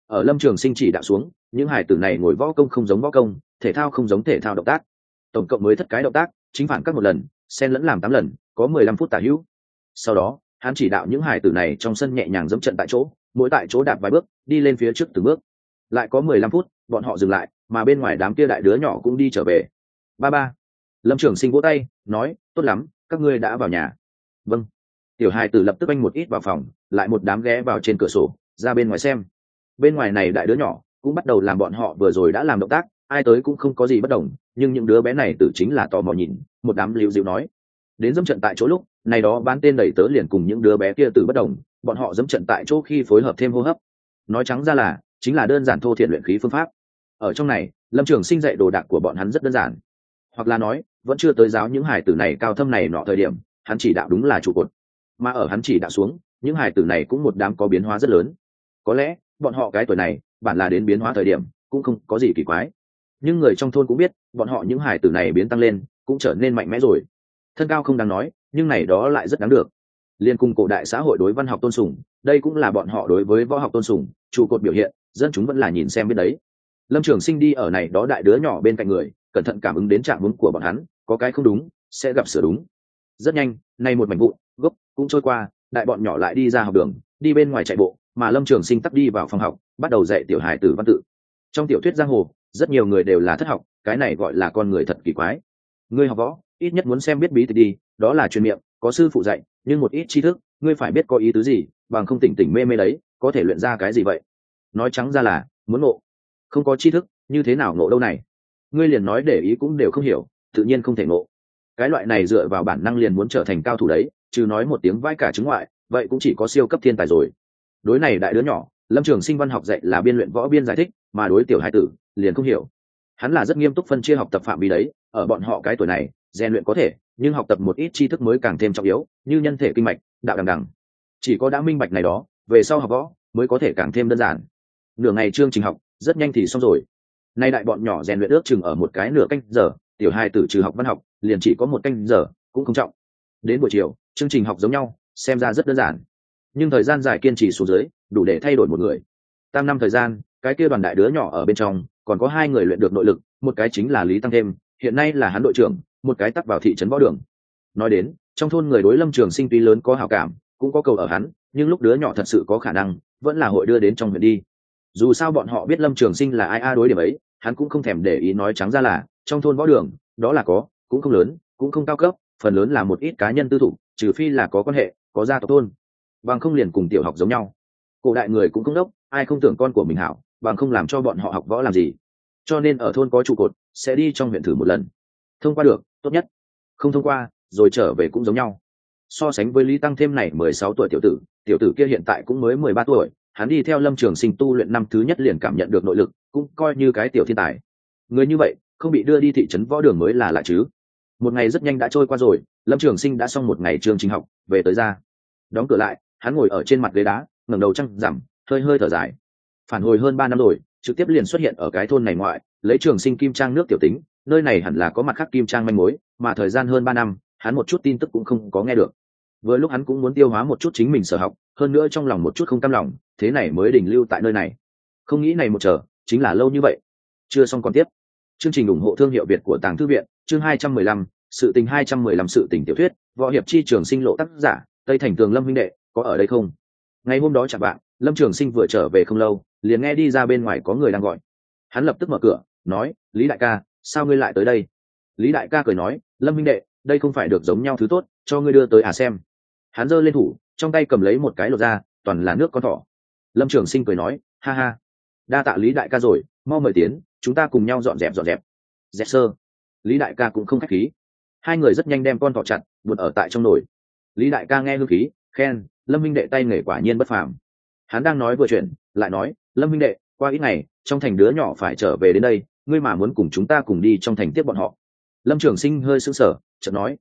Ở Lâm Trường Sinh chỉ đạo xuống, những hải tử này ngồi võ công không giống võ công, thể thao không giống thể thao động tác, tổng cộng mới thất cái động tác, chính phản các một lần, xen lẫn làm 8 lần, có 15 phút tả hữu. Sau đó hắn chỉ đạo những hải tử này trong sân nhẹ nhàng dẫm trận tại chỗ, mỗi tại chỗ đạp vài bước, đi lên phía trước từng bước. Lại có 15 phút, bọn họ dừng lại, mà bên ngoài đám kia đại đứa nhỏ cũng đi trở về. Ba ba. Lâm Trường Sinh vỗ tay nói, tốt lắm, các ngươi đã vào nhà. Vâng. Tiểu hài tử lập tức anh một ít vào phòng, lại một đám ghé vào trên cửa sổ ra bên ngoài xem. Bên ngoài này đại đứa nhỏ cũng bắt đầu làm bọn họ vừa rồi đã làm động tác, ai tới cũng không có gì bất đồng, nhưng những đứa bé này tự chính là tò mò nhìn, một đám liễu dịu nói. Đến dẫm trận tại chỗ lúc này đó bán tên đẩy tớ liền cùng những đứa bé kia từ bất đồng, bọn họ dẫm trận tại chỗ khi phối hợp thêm hô hấp, nói trắng ra là chính là đơn giản thô thiện luyện khí phương pháp. Ở trong này Lâm Trường Sinh dạy đồ đạc của bọn hắn rất đơn giản, hoặc là nói vẫn chưa tới giáo những hải tử này cao thâm này nọ thời điểm, hắn chỉ đạo đúng là trụ cột, mà ở hắn chỉ đạo xuống những hải tử này cũng một đám có biến hóa rất lớn. Có lẽ bọn họ cái tuổi này bản là đến biến hóa thời điểm cũng không có gì kỳ quái, nhưng người trong thôn cũng biết bọn họ những hải tử này biến tăng lên cũng trở nên mạnh mẽ rồi. Thân cao không đáng nói, nhưng này đó lại rất đáng được. Liên cùng cổ đại xã hội đối văn học tôn sùng, đây cũng là bọn họ đối với võ học tôn sùng trụ cột biểu hiện, dân chúng vẫn là nhìn xem biết đấy. Lâm Trường Sinh đi ở này đó đại đứa nhỏ bên cạnh người, cẩn thận cảm ứng đến trạng huống của bọn hắn, có cái không đúng sẽ gặp sửa đúng. Rất nhanh nay một mảnh vụn gốc cũng trôi qua, đại bọn nhỏ lại đi ra học đường, đi bên ngoài chạy bộ, mà Lâm Trường Sinh tắt đi vào phòng học, bắt đầu dạy tiểu hài tử văn tự. Trong tiểu thuyết giang hồ rất nhiều người đều là thất học, cái này gọi là con người thật kỳ quái. Ngươi học võ ít nhất muốn xem biết bí tịch đi, đó là truyền miệng, có sư phụ dạy, nhưng một ít tri thức ngươi phải biết có ý tứ gì, bằng không tỉnh tỉnh mê mê đấy có thể luyện ra cái gì vậy. Nói trắng ra là muốn ngộ, không có tri thức như thế nào ngộ đâu này. Ngươi liền nói để ý cũng đều không hiểu, tự nhiên không thể ngộ. Cái loại này dựa vào bản năng liền muốn trở thành cao thủ đấy, chứ nói một tiếng vai cả chứng ngoại, vậy cũng chỉ có siêu cấp thiên tài rồi. Đối này đại đứa nhỏ, Lâm Trường Sinh văn học dạy là biên luyện võ biên giải thích, mà đối tiểu hải tử liền không hiểu. Hắn là rất nghiêm túc phân chia học tập phạm vi đấy, ở bọn họ cái tuổi này rèn luyện có thể, nhưng học tập một ít tri thức mới càng thêm trọng yếu, như nhân thể kinh mạch, đạo đằng đằng. Chỉ có đã minh bạch này đó, về sau học võ mới có thể càng thêm đơn giản. Nửa ngày chương trình học rất nhanh thì xong rồi. Nay đại bọn nhỏ rèn luyện ước chừng ở một cái nửa canh giờ, tiểu hai tử trừ học văn học liền chỉ có một canh giờ, cũng không trọng. Đến buổi chiều chương trình học giống nhau, xem ra rất đơn giản, nhưng thời gian dài kiên trì xuống dưới đủ để thay đổi một người. Tam năm thời gian, cái kia đoàn đại đứa nhỏ ở bên trong còn có 2 người luyện được nội lực, một cái chính là Lý Tăng Thêm, hiện nay là hắn đội trưởng, một cái tắt vào thị trấn võ đường. Nói đến trong thôn người đối Lâm Trường Sinh tuy lớn có hảo cảm, cũng có cầu ở hắn, nhưng lúc đứa nhỏ thật sự có khả năng vẫn là hội đưa đến trong huyện đi. Dù sao bọn họ biết Lâm Trường Sinh là ai, đối điểm ấy hắn cũng không thèm để ý. Nói trắng ra là trong thôn võ đường đó là có, cũng không lớn cũng không cao cấp, phần lớn là một ít cá nhân tư thụ, trừ phi là có quan hệ, có gia tộc thôn, bằng không liền cùng tiểu học giống nhau. Cổ đại người cũng không đốc, ai không tưởng con của mình hảo, bằng không làm cho bọn họ học võ làm gì. Cho nên ở thôn có trụ cột sẽ đi trong huyện thử một lần, thông qua được tốt nhất, không thông qua rồi trở về cũng giống nhau. So sánh với Lý Tăng Thêm này 16 tuổi tiểu tử kia hiện tại cũng mới 13 tuổi, hắn đi theo Lâm Trường Sinh tu luyện năm thứ nhất liền cảm nhận được nội lực, cũng coi như cái tiểu thiên tài. Người như vậy không bị đưa đi thị trấn võ đường mới là lạ chứ. Một ngày rất nhanh đã trôi qua rồi, Lâm Trường Sinh đã xong một ngày chương trình học, về tới ra, đóng cửa lại, hắn ngồi ở trên mặt ghế đá, ngẩng đầu trăng rằm, hơi hơi thở dài. Phản hồi hơn 3 năm rồi, trực tiếp liền xuất hiện ở cái thôn này ngoại, lấy Trường Sinh kim trang nước tiểu tính, nơi này hẳn là có mặt khác kim trang manh mối, mà thời gian hơn 3 năm, hắn một chút tin tức cũng không có nghe được. Vừa lúc hắn cũng muốn tiêu hóa một chút chính mình sở học, hơn nữa trong lòng một chút không cam lòng, thế này mới đình lưu tại nơi này. Không nghĩ này một chờ chính là lâu như vậy. Chưa xong còn tiếp. Chương trình ủng hộ thương hiệu Việt của Tàng Thư Viện, chương 215, sự tình 215 sự tình tiểu thuyết, võ hiệp chi Trường Sinh lộ tác giả, Tây Thành Tường Lâm huynh đệ, có ở đây không? Ngày hôm đó chẳng bạn, Lâm Trường Sinh vừa trở về không lâu, liền nghe đi ra bên ngoài có người đang gọi. Hắn lập tức mở cửa, nói: "Lý đại ca, sao ngươi lại tới đây?" Lý đại ca cười nói: "Lâm huynh đệ, đây không phải được giống nhau thứ tốt, cho ngươi đưa tới à xem." Hắn giơ lên thủ, trong tay cầm lấy một cái lột ra, toàn là nước con thỏ. Lâm Trường Sinh cười nói: "Ha ha, đa tạ Lý đại ca rồi, mau mời tiến, chúng ta cùng nhau dọn dẹp dọn dẹp." Dẹp sơ. Lý đại ca cũng không khách khí. Hai người rất nhanh đem con thỏ chặt, buột ở tại trong nồi. Lý đại ca nghe hương khí, khen: "Lâm huynh đệ tay nghề quả nhiên bất phàm." Hắn đang nói vừa chuyện, lại nói: "Lâm huynh đệ, qua ít ngày trong thành đứa nhỏ phải trở về đến đây, ngươi mà muốn cùng chúng ta cùng đi trong thành tiếp bọn họ." Lâm Trường Sinh hơi sững sờ, chợt nói: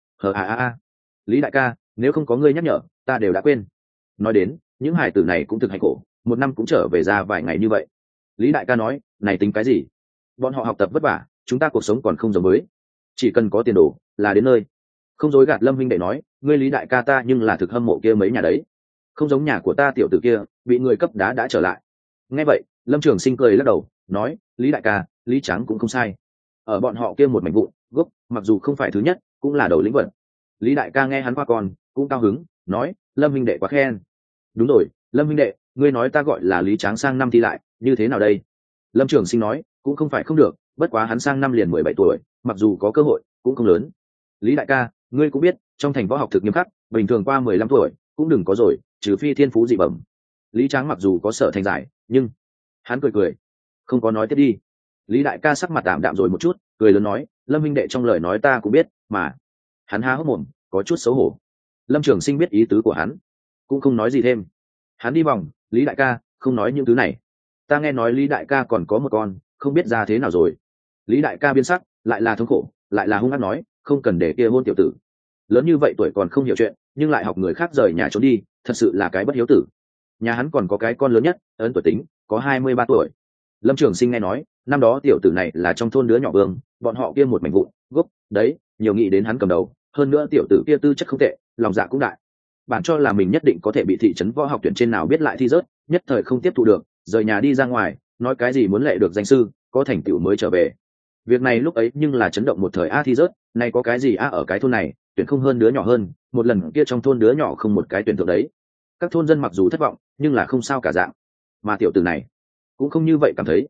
Lý đại ca, nếu không có ngươi nhắc nhở, ta đều đã quên." Nói đến những hải tử này cũng thực hạnh khổ, một năm cũng trở về ra vài ngày như vậy. Lý đại ca nói: "Này tính cái gì? Bọn họ học tập vất vả, chúng ta cuộc sống còn không giống với, chỉ cần có tiền đồ là đến nơi." Không dối gạt, Lâm huynh đệ nói: "Ngươi Lý đại ca ta nhưng là thực hâm mộ kia mấy nhà đấy, không giống nhà của ta tiểu tử kia bị người cấp đá đã trở lại." Nghe vậy Lâm Trường Sinh cười lắc đầu nói, Lý đại ca, Lý Tráng cũng không sai, ở bọn họ kia một mảnh vụn gốc, mặc dù không phải thứ nhất cũng là đầu lĩnh vật. Lý đại ca nghe hắn qua con cũng cao hứng, nói, Lâm huynh đệ quá khen. Đúng rồi, Lâm huynh đệ, ngươi nói ta gọi là Lý Tráng sang năm thi lại như thế nào đây? Lâm Trường Sinh nói, cũng không phải không được, bất quá hắn sang năm liền 17 tuổi, mặc dù có cơ hội cũng không lớn. Lý đại ca, ngươi cũng biết trong thành võ học thực nghiêm khắc, bình thường qua 15 tuổi cũng đừng có rồi, trừ phi thiên phú dị bẩm. Lý Tráng mặc dù có sở thành giải, nhưng hắn cười cười không có nói tiếp đi. Lý đại ca sắc mặt tạm đạm rồi một chút, cười lớn nói, Lâm huynh đệ trong lời nói ta cũng biết mà. Hắn há hốc mồm có chút xấu hổ. Lâm Trường Sinh biết ý tứ của hắn cũng không nói gì thêm. Hắn đi vòng, Lý đại ca không nói những thứ này, ta nghe nói Lý đại ca còn có một con, không biết ra thế nào rồi. Lý đại ca biến sắc, lại là thống khổ lại là hung hăng nói, không cần để kia hôn tiểu tử, lớn như vậy tuổi còn không hiểu chuyện, nhưng lại học người khác rời nhà trốn đi, thật sự là cái bất hiếu tử. Nhà hắn còn có cái con lớn nhất, ấn tuổi tính có 23 tuổi. Lâm Trường Sinh nghe nói năm đó tiểu tử này là trong thôn đứa nhỏ vương, bọn họ kia một mảnh vụn gốc đấy, nhiều nghĩ đến hắn cầm đầu, hơn nữa tiểu tử kia tư chất không tệ, lòng dạ cũng đại. Bạn cho là mình nhất định có thể bị thị trấn võ học tuyển trên nào biết lại thi rớt, nhất thời không tiếp thu được, rời nhà đi ra ngoài, nói cái gì muốn lệ được danh sư, có thành tựu mới trở về. Việc này lúc ấy nhưng là chấn động một thời, a thi rớt, này có cái gì a ở cái thôn này, tuyển không hơn đứa nhỏ hơn, một lần kia trong thôn đứa nhỏ không một cái tuyển thượng đấy. Các thôn dân mặc dù thất vọng, nhưng là không sao cả dạng. Mà tiểu tử này cũng không như vậy,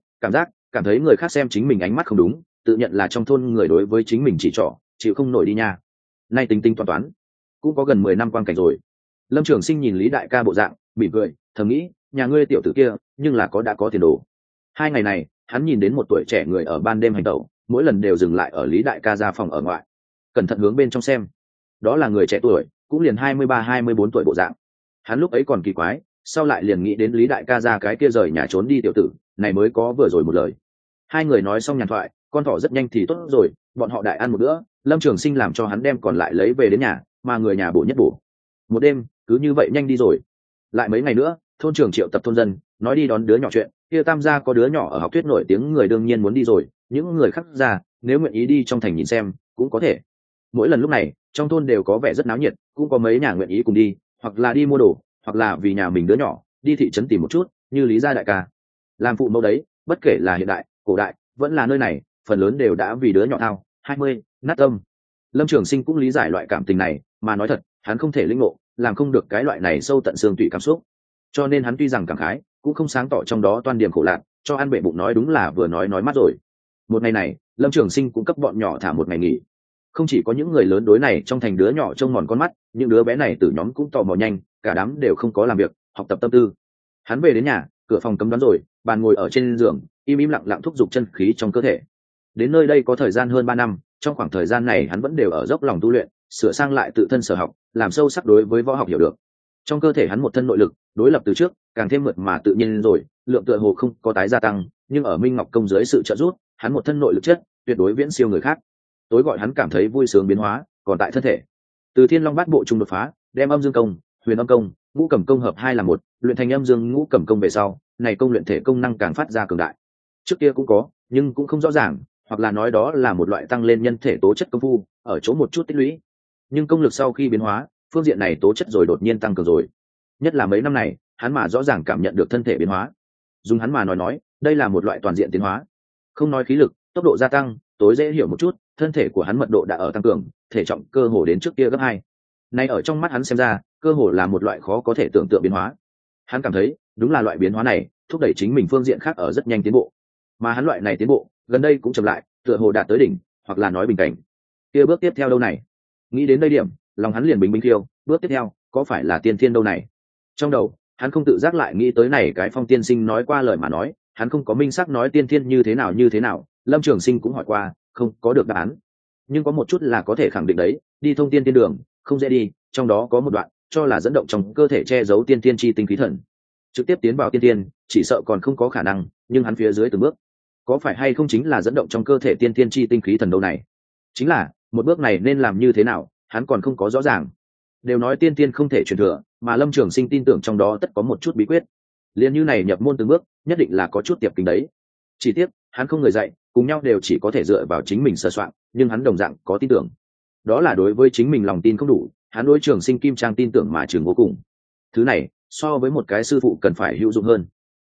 cảm thấy người khác xem chính mình ánh mắt không đúng, tự nhận là trong thôn người đối với chính mình chỉ trỏ, chịu không nổi đi nha. Nay tính tính toán toán, cũng có gần 10 năm quan cảnh rồi. Lâm Trường Sinh nhìn Lý đại ca bộ dạng, mỉm cười, thầm nghĩ, nhà ngươi tiểu tử kia, nhưng là đã có tiền đồ. 2 ngày này, hắn nhìn đến một tuổi trẻ người ở ban đêm hành tẩu, mỗi lần đều dừng lại ở Lý đại ca ra phòng ở ngoại, cẩn thận hướng bên trong xem. Đó là người trẻ tuổi, cũng liền 23-24 tuổi bộ dạng. Hắn lúc ấy còn kỳ quái, sau lại liền nghĩ đến Lý đại ca ra cái kia rời nhà trốn đi tiểu tử, này mới có vừa rồi một lời. 2 người nói xong nhàn thoại, con thỏ rất nhanh thì tốt rồi, bọn họ đại ăn một bữa, Lâm Trường Sinh làm cho hắn đem còn lại lấy về đến nhà, mà người nhà bổ nhất bổ. Một đêm cứ như vậy nhanh đi rồi. Lại mấy ngày nữa, thôn trưởng triệu tập thôn dân, nói đi đón đứa nhỏ chuyện, kia Tam gia có đứa nhỏ ở học thuyết nổi tiếng, người đương nhiên muốn đi rồi, những người khác ra nếu nguyện ý đi trong thành nhìn xem cũng có thể. Mỗi lần lúc này trong thôn đều có vẻ rất náo nhiệt, cũng có mấy nhà nguyện ý cùng đi, hoặc là đi mua đồ, hoặc là vì nhà mình đứa nhỏ đi thị trấn tìm một chút, như Lý gia đại ca làm phụ mẫu đấy, bất kể là hiện đại cổ đại vẫn là nơi này, phần lớn đều đã vì đứa nhỏ thao 20 nát tâm. Lâm Trường Sinh cũng lý giải loại cảm tình này, mà nói thật hắn không thể lĩnh ngộ, làm không được cái loại này sâu tận xương tủy cảm xúc, cho nên hắn tuy rằng cảm khái cũng không sáng tỏ trong đó toan điểm khổ lạc, cho ăn bệ bụng nói đúng là vừa nói mắt rồi. Một ngày này Lâm Trường Sinh cũng cấp bọn nhỏ thả một ngày nghỉ. Không chỉ có những người lớn đối này trong thành đứa nhỏ trông mòn con mắt, những đứa bé này từ nhóm cũng tò mò nhanh, cả đám đều không có làm việc học tập tâm tư. Hắn về đến nhà, cửa phòng cấm đoán rồi, bàn ngồi ở trên giường im im lặng lặng thúc giục chân khí trong cơ thể. Đến nơi đây có thời gian hơn 3 năm, trong khoảng thời gian này hắn vẫn đều ở dốc lòng tu luyện, sửa sang lại tự thân sở học, làm sâu sắc đối với võ học hiểu được. Trong cơ thể hắn một thân nội lực đối lập từ trước càng thêm mượt mà tự nhiên rồi, lượng tựa hồ không có tái gia tăng, nhưng ở Minh Ngọc công dưới sự trợ giúp, hắn một thân nội lực chất tuyệt đối viễn siêu người khác. Tối gọi hắn cảm thấy vui sướng biến hóa còn tại thân thể. Từ Thiên Long Bát Bộ trung đột phá, đem Âm Dương công, Huyền Âm công, Ngũ Cẩm công hợp 2 là 1, luyện thành Âm Dương Ngũ Cẩm công về sau, này công luyện thể công năng càng phát ra cường đại. Trước kia cũng có, nhưng cũng không rõ ràng, hoặc là nói đó là một loại tăng lên nhân thể tố chất công phu, ở chỗ một chút tích lũy. Nhưng công lực sau khi biến hóa, phương diện này tố chất rồi đột nhiên tăng cường rồi. Nhất là mấy năm này, hắn mà rõ ràng cảm nhận được thân thể biến hóa. Dùng hắn mà nói, đây là một loại toàn diện tiến hóa. Không nói khí lực, tốc độ gia tăng, tối dễ hiểu một chút, thân thể của hắn mật độ đã ở tăng cường, thể trọng cơ hồ đến trước kia gấp 2. Nay ở trong mắt hắn xem ra, cơ hồ là một loại khó có thể tưởng tượng biến hóa. Hắn cảm thấy, đúng là loại biến hóa này thúc đẩy chính mình phương diện khác ở rất nhanh tiến bộ. Mà hắn loại này tiến bộ, gần đây cũng chậm lại, tựa hồ đạt tới đỉnh, hoặc là nói bình cảnh. Kia bước tiếp theo đâu này? Nghĩ đến đây điểm, lòng hắn liền bình thiêu, bước tiếp theo, có phải là tiên thiên đâu này? Trong đầu, hắn không tự giác lại nghĩ tới này cái Phong tiên sinh nói qua lời mà nói, hắn không có minh xác nói tiên thiên như thế nào, Lâm Trường Sinh cũng hỏi qua, không có được đáp án. Nhưng có một chút là có thể khẳng định đấy, đi thông tiên tiên đường, không dễ đi, trong đó có một đoạn, cho là dẫn động trong cơ thể che giấu tiên tiên chi tinh khí thần. Trực tiếp tiến vào tiên tiên, chỉ sợ còn không có khả năng, nhưng hắn phía dưới từng bước, có phải hay không chính là dẫn động trong cơ thể tiên tiên chi tinh khí thần đâu này? Chính là, một bước này nên làm như thế nào, hắn còn không có rõ ràng. Đều nói tiên tiên không thể truyền thừa, mà Lâm Trường Sinh tin tưởng trong đó tất có một chút bí quyết. Liên như này nhập môn từng bước, nhất định là có chút tiệp kính đấy. Chỉ tiếc, hắn không người dạy, cùng nhau đều chỉ có thể dựa vào chính mình sơ soạn, nhưng hắn đồng dạng có tin tưởng. Đó là đối với chính mình lòng tin không đủ, hắn đối Trường Sinh Kim Trang tin tưởng mà trường vô cùng. Thứ này, so với một cái sư phụ cần phải hữu dụng hơn.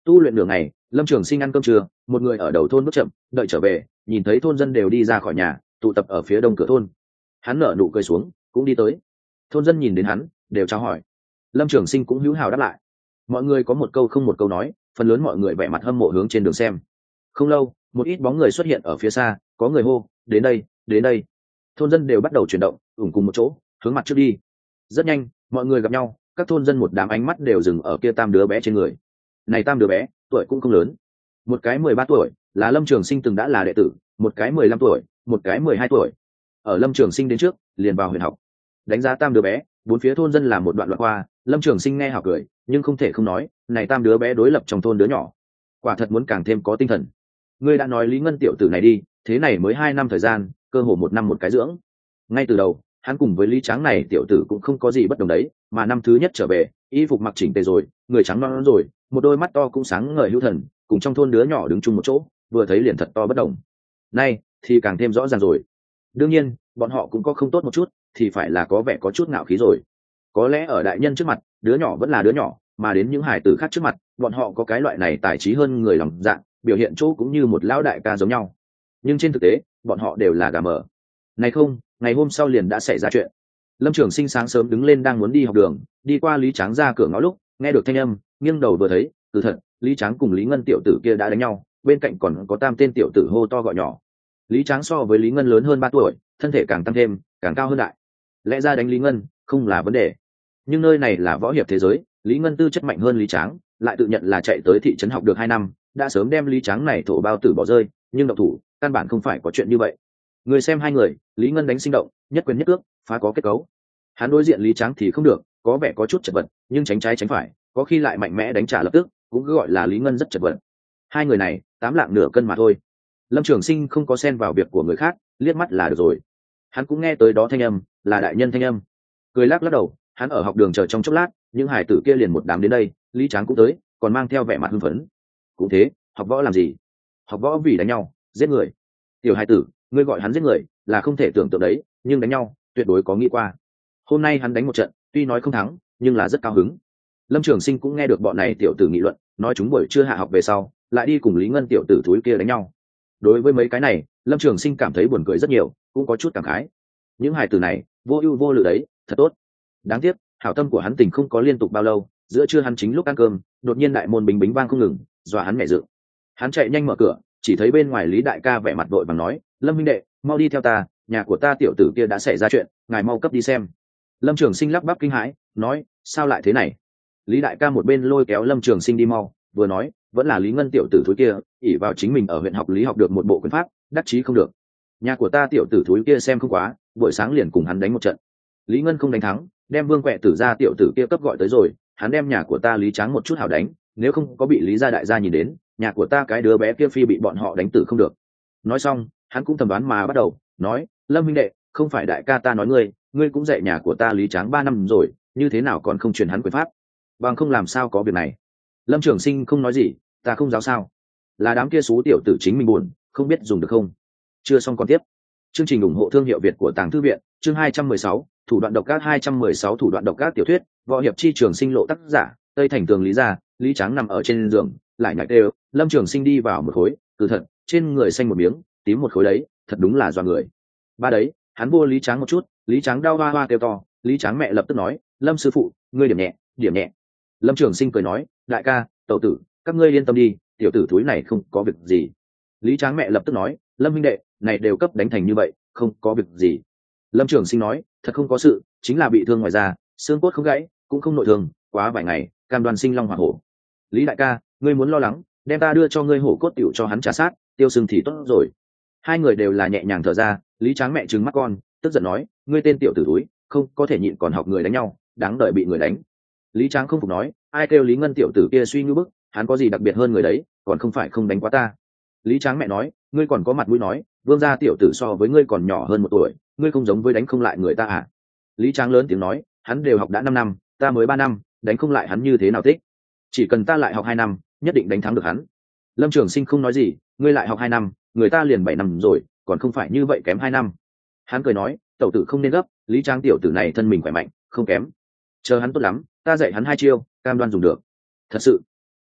Tu luyện nửa ngày, Lâm Trường Sinh ăn cơm trưa, một người ở đầu thôn bước chậm đợi trở về, nhìn thấy thôn dân đều đi ra khỏi nhà, tụ tập ở phía đông cửa thôn. Hắn nở nụ cười xuống, cũng đi tới. Thôn dân nhìn đến hắn, đều chào hỏi. Lâm Trường Sinh cũng hữu hào đáp lại. Mọi người có một câu không một câu nói, phần lớn mọi người vẻ mặt hâm mộ hướng trên đường xem. Không lâu, một ít bóng người xuất hiện ở phía xa, có người hô, đến đây, đến đây. Thôn dân đều bắt đầu chuyển động, ủng cùng một chỗ, hướng mặt trước đi. Rất nhanh, mọi người gặp nhau, các thôn dân một đám ánh mắt đều dừng ở kia tam đứa bé trên người. Này tam đứa bé, tuổi cũng không lớn. Một cái 13 tuổi, là Lâm Trường Sinh từng đã là đệ tử, một cái 15 tuổi, một cái 12 tuổi. Ở Lâm Trường Sinh đến trước, liền vào huyền học. Đánh giá tam đứa bé, bốn phía thôn dân là một đoạn loạt khoa, Lâm Trường Sinh nghe hào cười, nhưng không thể không nói, này tam đứa bé đối lập trong thôn đứa nhỏ, quả thật muốn càng thêm có tinh thần. Ngươi đã nói Lý Ngân tiểu tử này đi, thế này mới 2 năm thời gian, cơ hồ 1 năm một cái dưỡng. Ngay từ đầu, hắn cùng với Lý Tráng này tiểu tử cũng không có gì bất đồng đấy, mà năm thứ nhất trở về, y phục mặc chỉnh tề rồi, người trắng nõn rồi, một đôi mắt to cũng sáng ngời hữu thần, cùng trong thôn đứa nhỏ đứng chung một chỗ, vừa thấy liền thật to bất đồng. Nay thì càng thêm rõ ràng rồi. Đương nhiên, bọn họ cũng có không tốt một chút, thì phải là có vẻ có chút ngạo khí rồi. Có lẽ ở đại nhân trước mặt, đứa nhỏ vẫn là đứa nhỏ, mà đến những hải tử khác trước mặt, bọn họ có cái loại này tài trí hơn người lòng dạ, biểu hiện chỗ cũng như một lão đại ca giống nhau. Nhưng trên thực tế, bọn họ đều là gà mờ. Này không, ngày hôm sau liền đã xảy ra chuyện. Lâm Trường Sinh sáng sớm đứng lên đang muốn đi học đường, đi qua Lý Tráng ra cửa ngõ lúc, nghe được thanh âm, nghiêng đầu vừa thấy, từ thật, Lý Tráng cùng Lý Ngân tiểu tử kia đã đánh nhau, bên cạnh còn có tam tên tiểu tử hô to gọi nhỏ. Lý Tráng so với Lý Ngân lớn hơn 3 tuổi, thân thể càng tăng thêm, càng cao hơn đại. Lẽ ra đánh Lý Ngân không là vấn đề, nhưng nơi này là võ hiệp thế giới, Lý Ngân tư chất mạnh hơn Lý Tráng, lại tự nhận là chạy tới thị trấn học được 2 năm, đã sớm đem Lý Tráng này thổ bao tử bỏ rơi, nhưng độc thủ, căn bản không phải có chuyện như vậy. Người xem hai người, Lý Ngân đánh sinh động, nhất quyền nhất cước, phá có kết cấu. Hắn đối diện Lý Tráng thì không được, có vẻ có chút chật vật, nhưng tránh trái tránh phải, có khi lại mạnh mẽ đánh trả lập tức, cũng cứ gọi là Lý Ngân rất chật vật. Hai người này, 8 lạng nửa cân mà thôi. Lâm Trường Sinh không có xen vào việc của người khác, liếc mắt là được rồi. Hắn cũng nghe tới đó thanh âm, là đại nhân thanh âm. Cười lắc lắc đầu, hắn ở học đường chờ trong chốc lát, những hải tử kia liền một đám đến đây, Lý Tráng cũng tới, còn mang theo vẻ mặt hưng phấn. Cũng thế, học võ làm gì? Học võ vì đánh nhau, giết người. Tiểu hải tử, ngươi gọi hắn giết người, là không thể tưởng tượng đấy, nhưng đánh nhau, tuyệt đối có nghĩ qua. Hôm nay hắn đánh một trận, tuy nói không thắng, nhưng là rất cao hứng. Lâm Trường Sinh cũng nghe được bọn này tiểu tử nghị luận, nói chúng buổi trưa hạ học về sau, lại đi cùng Lý Ngân tiểu tử thúi kia đánh nhau. Đối với mấy cái này, Lâm Trường Sinh cảm thấy buồn cười rất nhiều, cũng có chút cảm khái. Những hài tử này, vô ưu vô lự đấy, thật tốt. Đáng tiếc, hảo tâm của hắn tình không có liên tục bao lâu, giữa trưa hắn chính lúc ăn cơm, đột nhiên đại môn bính bính vang không ngừng, dọa hắn mẹ dự. Hắn chạy nhanh mở cửa, chỉ thấy bên ngoài Lý đại ca vẻ mặt vội vàng nói, Lâm huynh đệ, mau đi theo ta, nhà của ta tiểu tử kia đã xảy ra chuyện, ngài mau cấp đi xem. Lâm Trường Sinh lắp bắp kinh hãi, nói, sao lại thế này? Lý đại ca một bên lôi kéo Lâm Trường Sinh đi mau, vừa nói, vẫn là Lý Ngân tiểu tử thúi kia, ỷ vào chính mình ở huyện học lý học được một bộ quyền pháp, đắc chí không được. Nhà của ta tiểu tử thúi kia xem không quá, buổi sáng liền cùng hắn đánh một trận. Lý Ngân không đánh thắng, đem Vương Quẹ Tử gia tiểu tử kia cấp gọi tới rồi, hắn đem nhà của ta Lý Tráng một chút hảo đánh, nếu không có bị Lý gia đại gia nhìn đến, nhà của ta cái đứa bé kia phi bị bọn họ đánh tử không được. Nói xong, hắn cũng thầm đoán mà bắt đầu, nói, Lâm huynh đệ, không phải đại ca ta nói ngươi cũng dạy nhà của ta Lý Tráng 3 năm rồi, như thế nào còn không truyền hắn quyền pháp? Bằng không làm sao có việc này. Lâm Trường Sinh không nói gì, ta không giáo sao? Là đám kia xú tiểu tử chính mình buồn, không biết dùng được không? Chưa xong còn tiếp. Chương trình ủng hộ thương hiệu Việt của Tàng Thư viện, chương 216, thủ đoạn độc ác 216 thủ đoạn độc ác tiểu thuyết, võ hiệp chi trường sinh lộ tác giả, Tây Thành Tường Lý gia, Lý Tráng nằm ở trên giường, lại nhảy đều, Lâm Trường Sinh đi vào một khối, từ thật, trên người xanh một miếng, tím một khối đấy, thật đúng là doa người. Ba đấy, hắn vua Lý Tráng một chút, Lý Tráng đau hoa hoa kêu to, Lý Tráng mẹ lập tức nói, Lâm sư phụ, ngươi điểm nhẹ, điểm nhẹ. Lâm Trường Sinh cười nói, đại ca, tẩu tử, các ngươi yên tâm đi, tiểu tử thúi này không có việc gì. Lý Tráng mẹ lập tức nói, Lâm huynh đệ, này đều cấp đánh thành như vậy, không có việc gì. Lâm Trường Sinh nói, thật không có sự, chính là bị thương ngoài da, xương cốt không gãy, cũng không nội thương, quá vài ngày, cam đoan sinh long hỏa hổ. Lý đại ca, ngươi muốn lo lắng, đem ta đưa cho ngươi hổ cốt tiểu cho hắn trả sát, tiêu sưng thì tốt rồi. Hai người đều là nhẹ nhàng thở ra, Lý Tráng mẹ trừng mắt con, tức giận nói, ngươi tên tiểu tử thúi, không có thể nhịn còn học người đánh nhau, đáng đợi bị người đánh. Lý Tráng không phục nói, ai kêu Lý Ngân tiểu tử kia suy như bức, hắn có gì đặc biệt hơn người đấy, còn không phải không đánh quá ta. Lý Tráng mẹ nói, ngươi còn có mặt mũi nói, Vương gia tiểu tử so với ngươi còn nhỏ hơn 1 tuổi, ngươi không giống với đánh không lại người ta à? Lý Tráng lớn tiếng nói, hắn đều học đã 5 năm, ta mới 3 năm, đánh không lại hắn như thế nào thích? Chỉ cần ta lại học 2 năm, nhất định đánh thắng được hắn. Lâm Trường Sinh không nói gì, ngươi lại học 2 năm, người ta liền 7 năm rồi, còn không phải như vậy kém 2 năm. Hắn cười nói, tẩu tử không nên gấp, Lý Tráng tiểu tử này thân mình khỏe mạnh, không kém. Chờ hắn tốt lắm, ta dạy hắn 2 chiêu, cam đoan dùng được. Thật sự.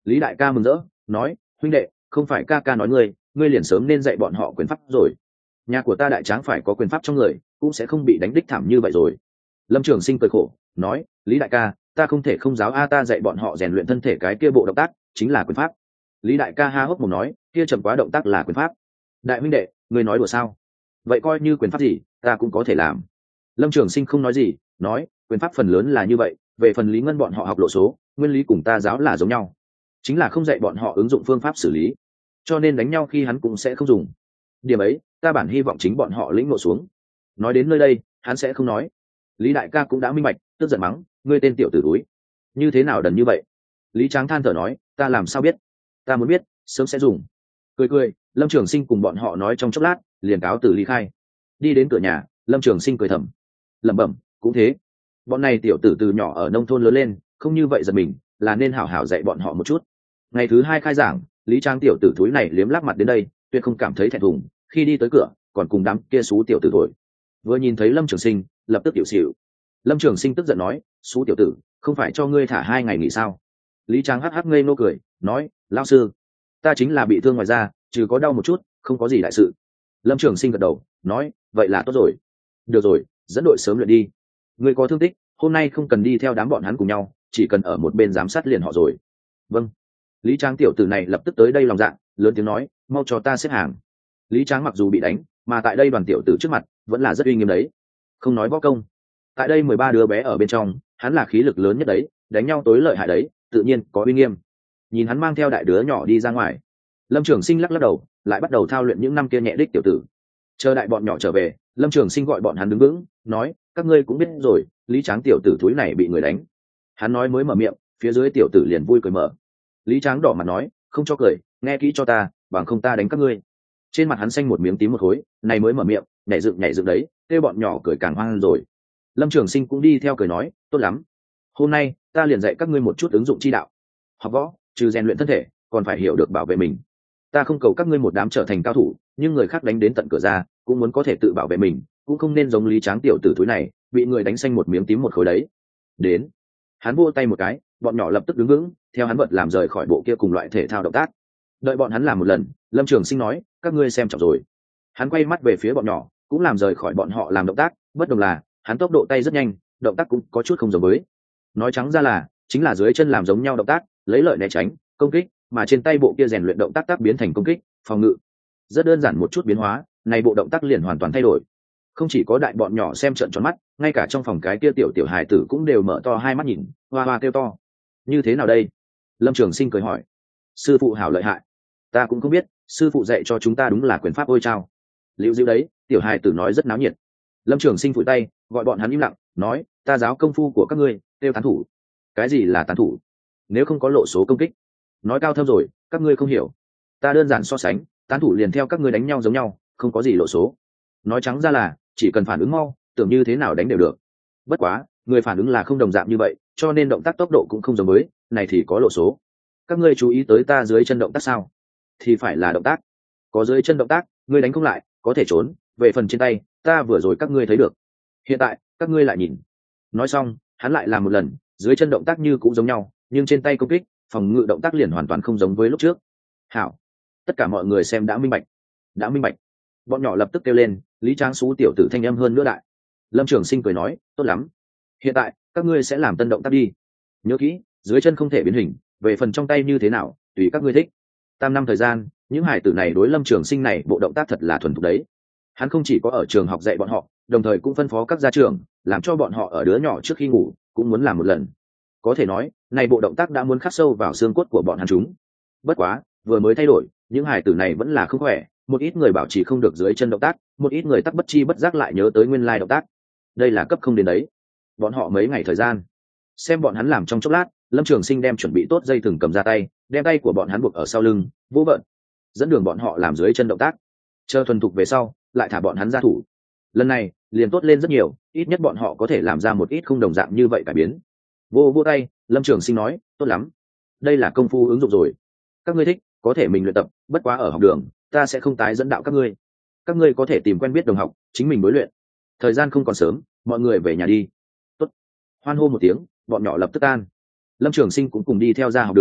Lý đại ca mừng rỡ nói, huynh đệ, không phải ca ca nói ngươi liền sớm nên dạy bọn họ quyền pháp rồi. Nhà của ta đại tráng phải có quyền pháp trong người, cũng sẽ không bị đánh đích thảm như vậy rồi. Lâm Trường Sinh cười khổ nói, Lý đại ca, ta không thể không giáo ta dạy bọn họ rèn luyện thân thể, cái kia bộ động tác chính là quyền pháp. Lý đại ca ha hốc mồm nói, kia chậm quá, động tác là quyền pháp? Đại huynh đệ, ngươi nói đùa sao? Vậy coi như quyền pháp gì ta cũng có thể làm. Lâm Trường Sinh không nói gì, nói, quyền pháp phần lớn là như vậy, về phần lý ngân bọn họ học lộ số, nguyên lý cùng ta giáo là giống nhau, chính là không dạy bọn họ ứng dụng phương pháp xử lý, cho nên đánh nhau khi hắn cũng sẽ không dùng. Điểm ấy ta bản hy vọng chính bọn họ lĩnh ngộ xuống. Nói đến nơi đây hắn sẽ không nói. Lý đại ca cũng đã minh bạch, tức giận mắng, ngươi tên tiểu tử túi, như thế nào đần như vậy. Lý Tráng than thở nói, ta làm sao biết, ta muốn biết sớm sẽ dùng. Cười, Lâm Trường Sinh cùng bọn họ nói trong chốc lát liền cáo từ ly khai. Đi đến cửa nhà, Lâm Trường Sinh cười thầm lẩm bẩm, cũng thế, bọn này tiểu tử từ nhỏ ở nông thôn lớn lên, không như vậy giật mình, là nên hảo hảo dạy bọn họ một chút. Ngày thứ 2 khai giảng, Lý Trang tiểu tử thúi này liếm láp mặt đến đây, tuyệt không cảm thấy thẹn thùng, khi đi tới cửa còn cùng đám kia xú tiểu tử thổi. Vừa nhìn thấy Lâm Trường Sinh lập tức tiểu xỉu. Lâm Trường Sinh tức giận nói, xú tiểu tử, không phải cho ngươi thả 2 ngày nghỉ sao? Lý Trang hắc hắc ngây ngô cười nói, lão sư, ta chính là bị thương ngoài da, trừ có đau một chút, không có gì đại sự. Lâm Trường Sinh gật đầu nói, vậy là tốt rồi. Được rồi, dẫn đội sớm luyện đi. Ngươi có thương tích, hôm nay không cần đi theo đám bọn hắn cùng nhau, chỉ cần ở một bên giám sát liền họ rồi. Vâng. Lý Tráng tiểu tử này lập tức tới đây lòng dạ, lớn tiếng nói, mau cho ta xếp hàng. Lý Tráng mặc dù bị đánh, mà tại đây đoàn tiểu tử trước mặt vẫn là rất uy nghiêm đấy. Không nói võ công, tại đây 13 đứa bé ở bên trong, hắn là khí lực lớn nhất đấy, đánh nhau tối lợi hại đấy, tự nhiên có uy nghiêm. Nhìn hắn mang theo đại đứa nhỏ đi ra ngoài, Lâm Trường Sinh lắc lắc đầu, lại bắt đầu thao luyện những năm kia nhẹ đích tiểu tử. Chờ đại bọn nhỏ trở về, Lâm Trường Sinh gọi bọn hắn đứng vững, nói, các ngươi cũng biết rồi, Lý Tráng tiểu tử thúi này bị người đánh. Hắn nói mới mở miệng, phía dưới tiểu tử liền vui cười mở. Lý Tráng đỏ mặt nói, không cho cười, nghe kỹ cho ta, bằng không ta đánh các ngươi. Trên mặt hắn xanh một miếng tím một khối, này mới mở miệng, nhảy dựng đấy, kêu bọn nhỏ cười càng hoang rồi. Lâm Trường Sinh cũng đi theo cười nói, tốt lắm, hôm nay ta liền dạy các ngươi một chút ứng dụng chi đạo. Học võ trừ rèn luyện thân thể, còn phải hiểu được bảo vệ mình. Ta không cầu các ngươi một đám trở thành cao thủ, nhưng người khác đánh đến tận cửa ra cũng muốn có thể tự bảo vệ mình, cũng không nên giống Lý Tráng tiểu tử thúi này bị người đánh xanh một miếng tím một khối đấy. Đến, hắn vỗ tay một cái, bọn nhỏ lập tức đứng vững, theo hắn bật làm rời khỏi bộ kia cùng loại thể thao động tác. Đợi bọn hắn làm một lần, Lâm Trường Sinh nói, các ngươi xem trọng rồi. Hắn quay mắt về phía bọn nhỏ, cũng làm rời khỏi bọn họ làm động tác, bất đồng là hắn tốc độ tay rất nhanh, động tác cũng có chút không giống với. Nói trắng ra là chính là dưới chân làm giống nhau động tác, lấy lợi né tránh, công kích, mà trên tay bộ kia rèn luyện động tác tác biến thành công kích, phòng ngự. Rất đơn giản một chút biến hóa, này bộ động tác liền hoàn toàn thay đổi. Không chỉ có đại bọn nhỏ xem trợn tròn mắt, ngay cả trong phòng cái kia tiểu hài tử cũng đều mở to hai mắt nhìn, hoa hoa kêu to. Như thế nào đây? Lâm Trường Sinh cười hỏi. Sư phụ hảo lợi hại, ta cũng không biết, sư phụ dạy cho chúng ta đúng là quyền pháp ôi chao. Liễu diễu đấy, tiểu hài tử nói rất náo nhiệt. Lâm Trường Sinh phủi tay, gọi bọn hắn im lặng, nói, ta giáo công phu của các ngươi, tiêu tán thủ. Cái gì là tán thủ? Nếu không có lộ số công kích, nói cao thâm rồi, các ngươi không hiểu. Ta đơn giản so sánh, tán thủ liền theo các ngươi đánh nhau giống nhau, không có gì lộ số. Nói trắng ra là chỉ cần phản ứng mau, tưởng như thế nào đánh đều được. Bất quá người phản ứng là không đồng dạng như vậy, cho nên động tác tốc độ cũng không giống với này thì có lộ số. Các ngươi chú ý tới ta dưới chân động tác sao? Thì phải là động tác, có dưới chân động tác ngươi đánh không lại có thể trốn, về phần trên tay ta vừa rồi các ngươi thấy được, hiện tại các ngươi lại nhìn. Nói xong hắn lại làm một lần, dưới chân động tác như cũng giống nhau, nhưng trên tay công kích phòng ngự động tác liền hoàn toàn không giống với lúc trước. Hảo, tất cả mọi người xem đã minh bạch. Bọn nhỏ lập tức kêu lên, Lý Tráng xú tiểu tử thanh âm hơn nữa đại. Lâm Trường Sinh cười nói, tốt lắm, hiện tại các ngươi sẽ làm tân động tác đi, nhớ kỹ dưới chân không thể biến hình, về phần trong tay như thế nào tùy các ngươi thích. 3 năm thời gian, những hải tử này đối Lâm Trường Sinh này bộ động tác thật là thuần thục đấy. Hắn không chỉ có ở trường học dạy bọn họ, đồng thời cũng phân phó các gia trưởng làm cho bọn họ ở đứa nhỏ trước khi ngủ cũng muốn làm một lần. Có thể nói này bộ động tác đã muốn khắc sâu vào xương cốt của bọn hắn chúng. Bất quá vừa mới thay đổi, những hải tử này vẫn là không khỏe, một ít người bảo trì không được dưới chân động tác, một ít người tắc bất chi bất giác lại nhớ tới nguyên lai động tác. Đây là cấp không đến đấy. Bọn họ mấy ngày thời gian, xem bọn hắn làm trong chốc lát, Lâm Trường Sinh đem chuẩn bị tốt dây thừng cầm ra tay, đem tay của bọn hắn buộc ở sau lưng, vỗ vận, dẫn đường bọn họ làm dưới chân động tác. Chờ thuần thục về sau, lại thả bọn hắn ra thủ. Lần này liền tốt lên rất nhiều, ít nhất bọn họ có thể làm ra một ít không đồng dạng như vậy cải biến. Vô tay, Lâm Trường Sinh nói, tốt lắm, đây là công phu ứng dụng rồi, các ngươi thích có thể mình luyện tập, bất quá ở học đường ta sẽ không tái dẫn đạo các ngươi có thể tìm quen biết đồng học chính mình đối luyện. Thời gian không còn sớm, mọi người về nhà đi. Tốt. Hoan hô một tiếng, bọn nhỏ lập tức tan. Lâm Trường Sinh cũng cùng đi theo ra học đường,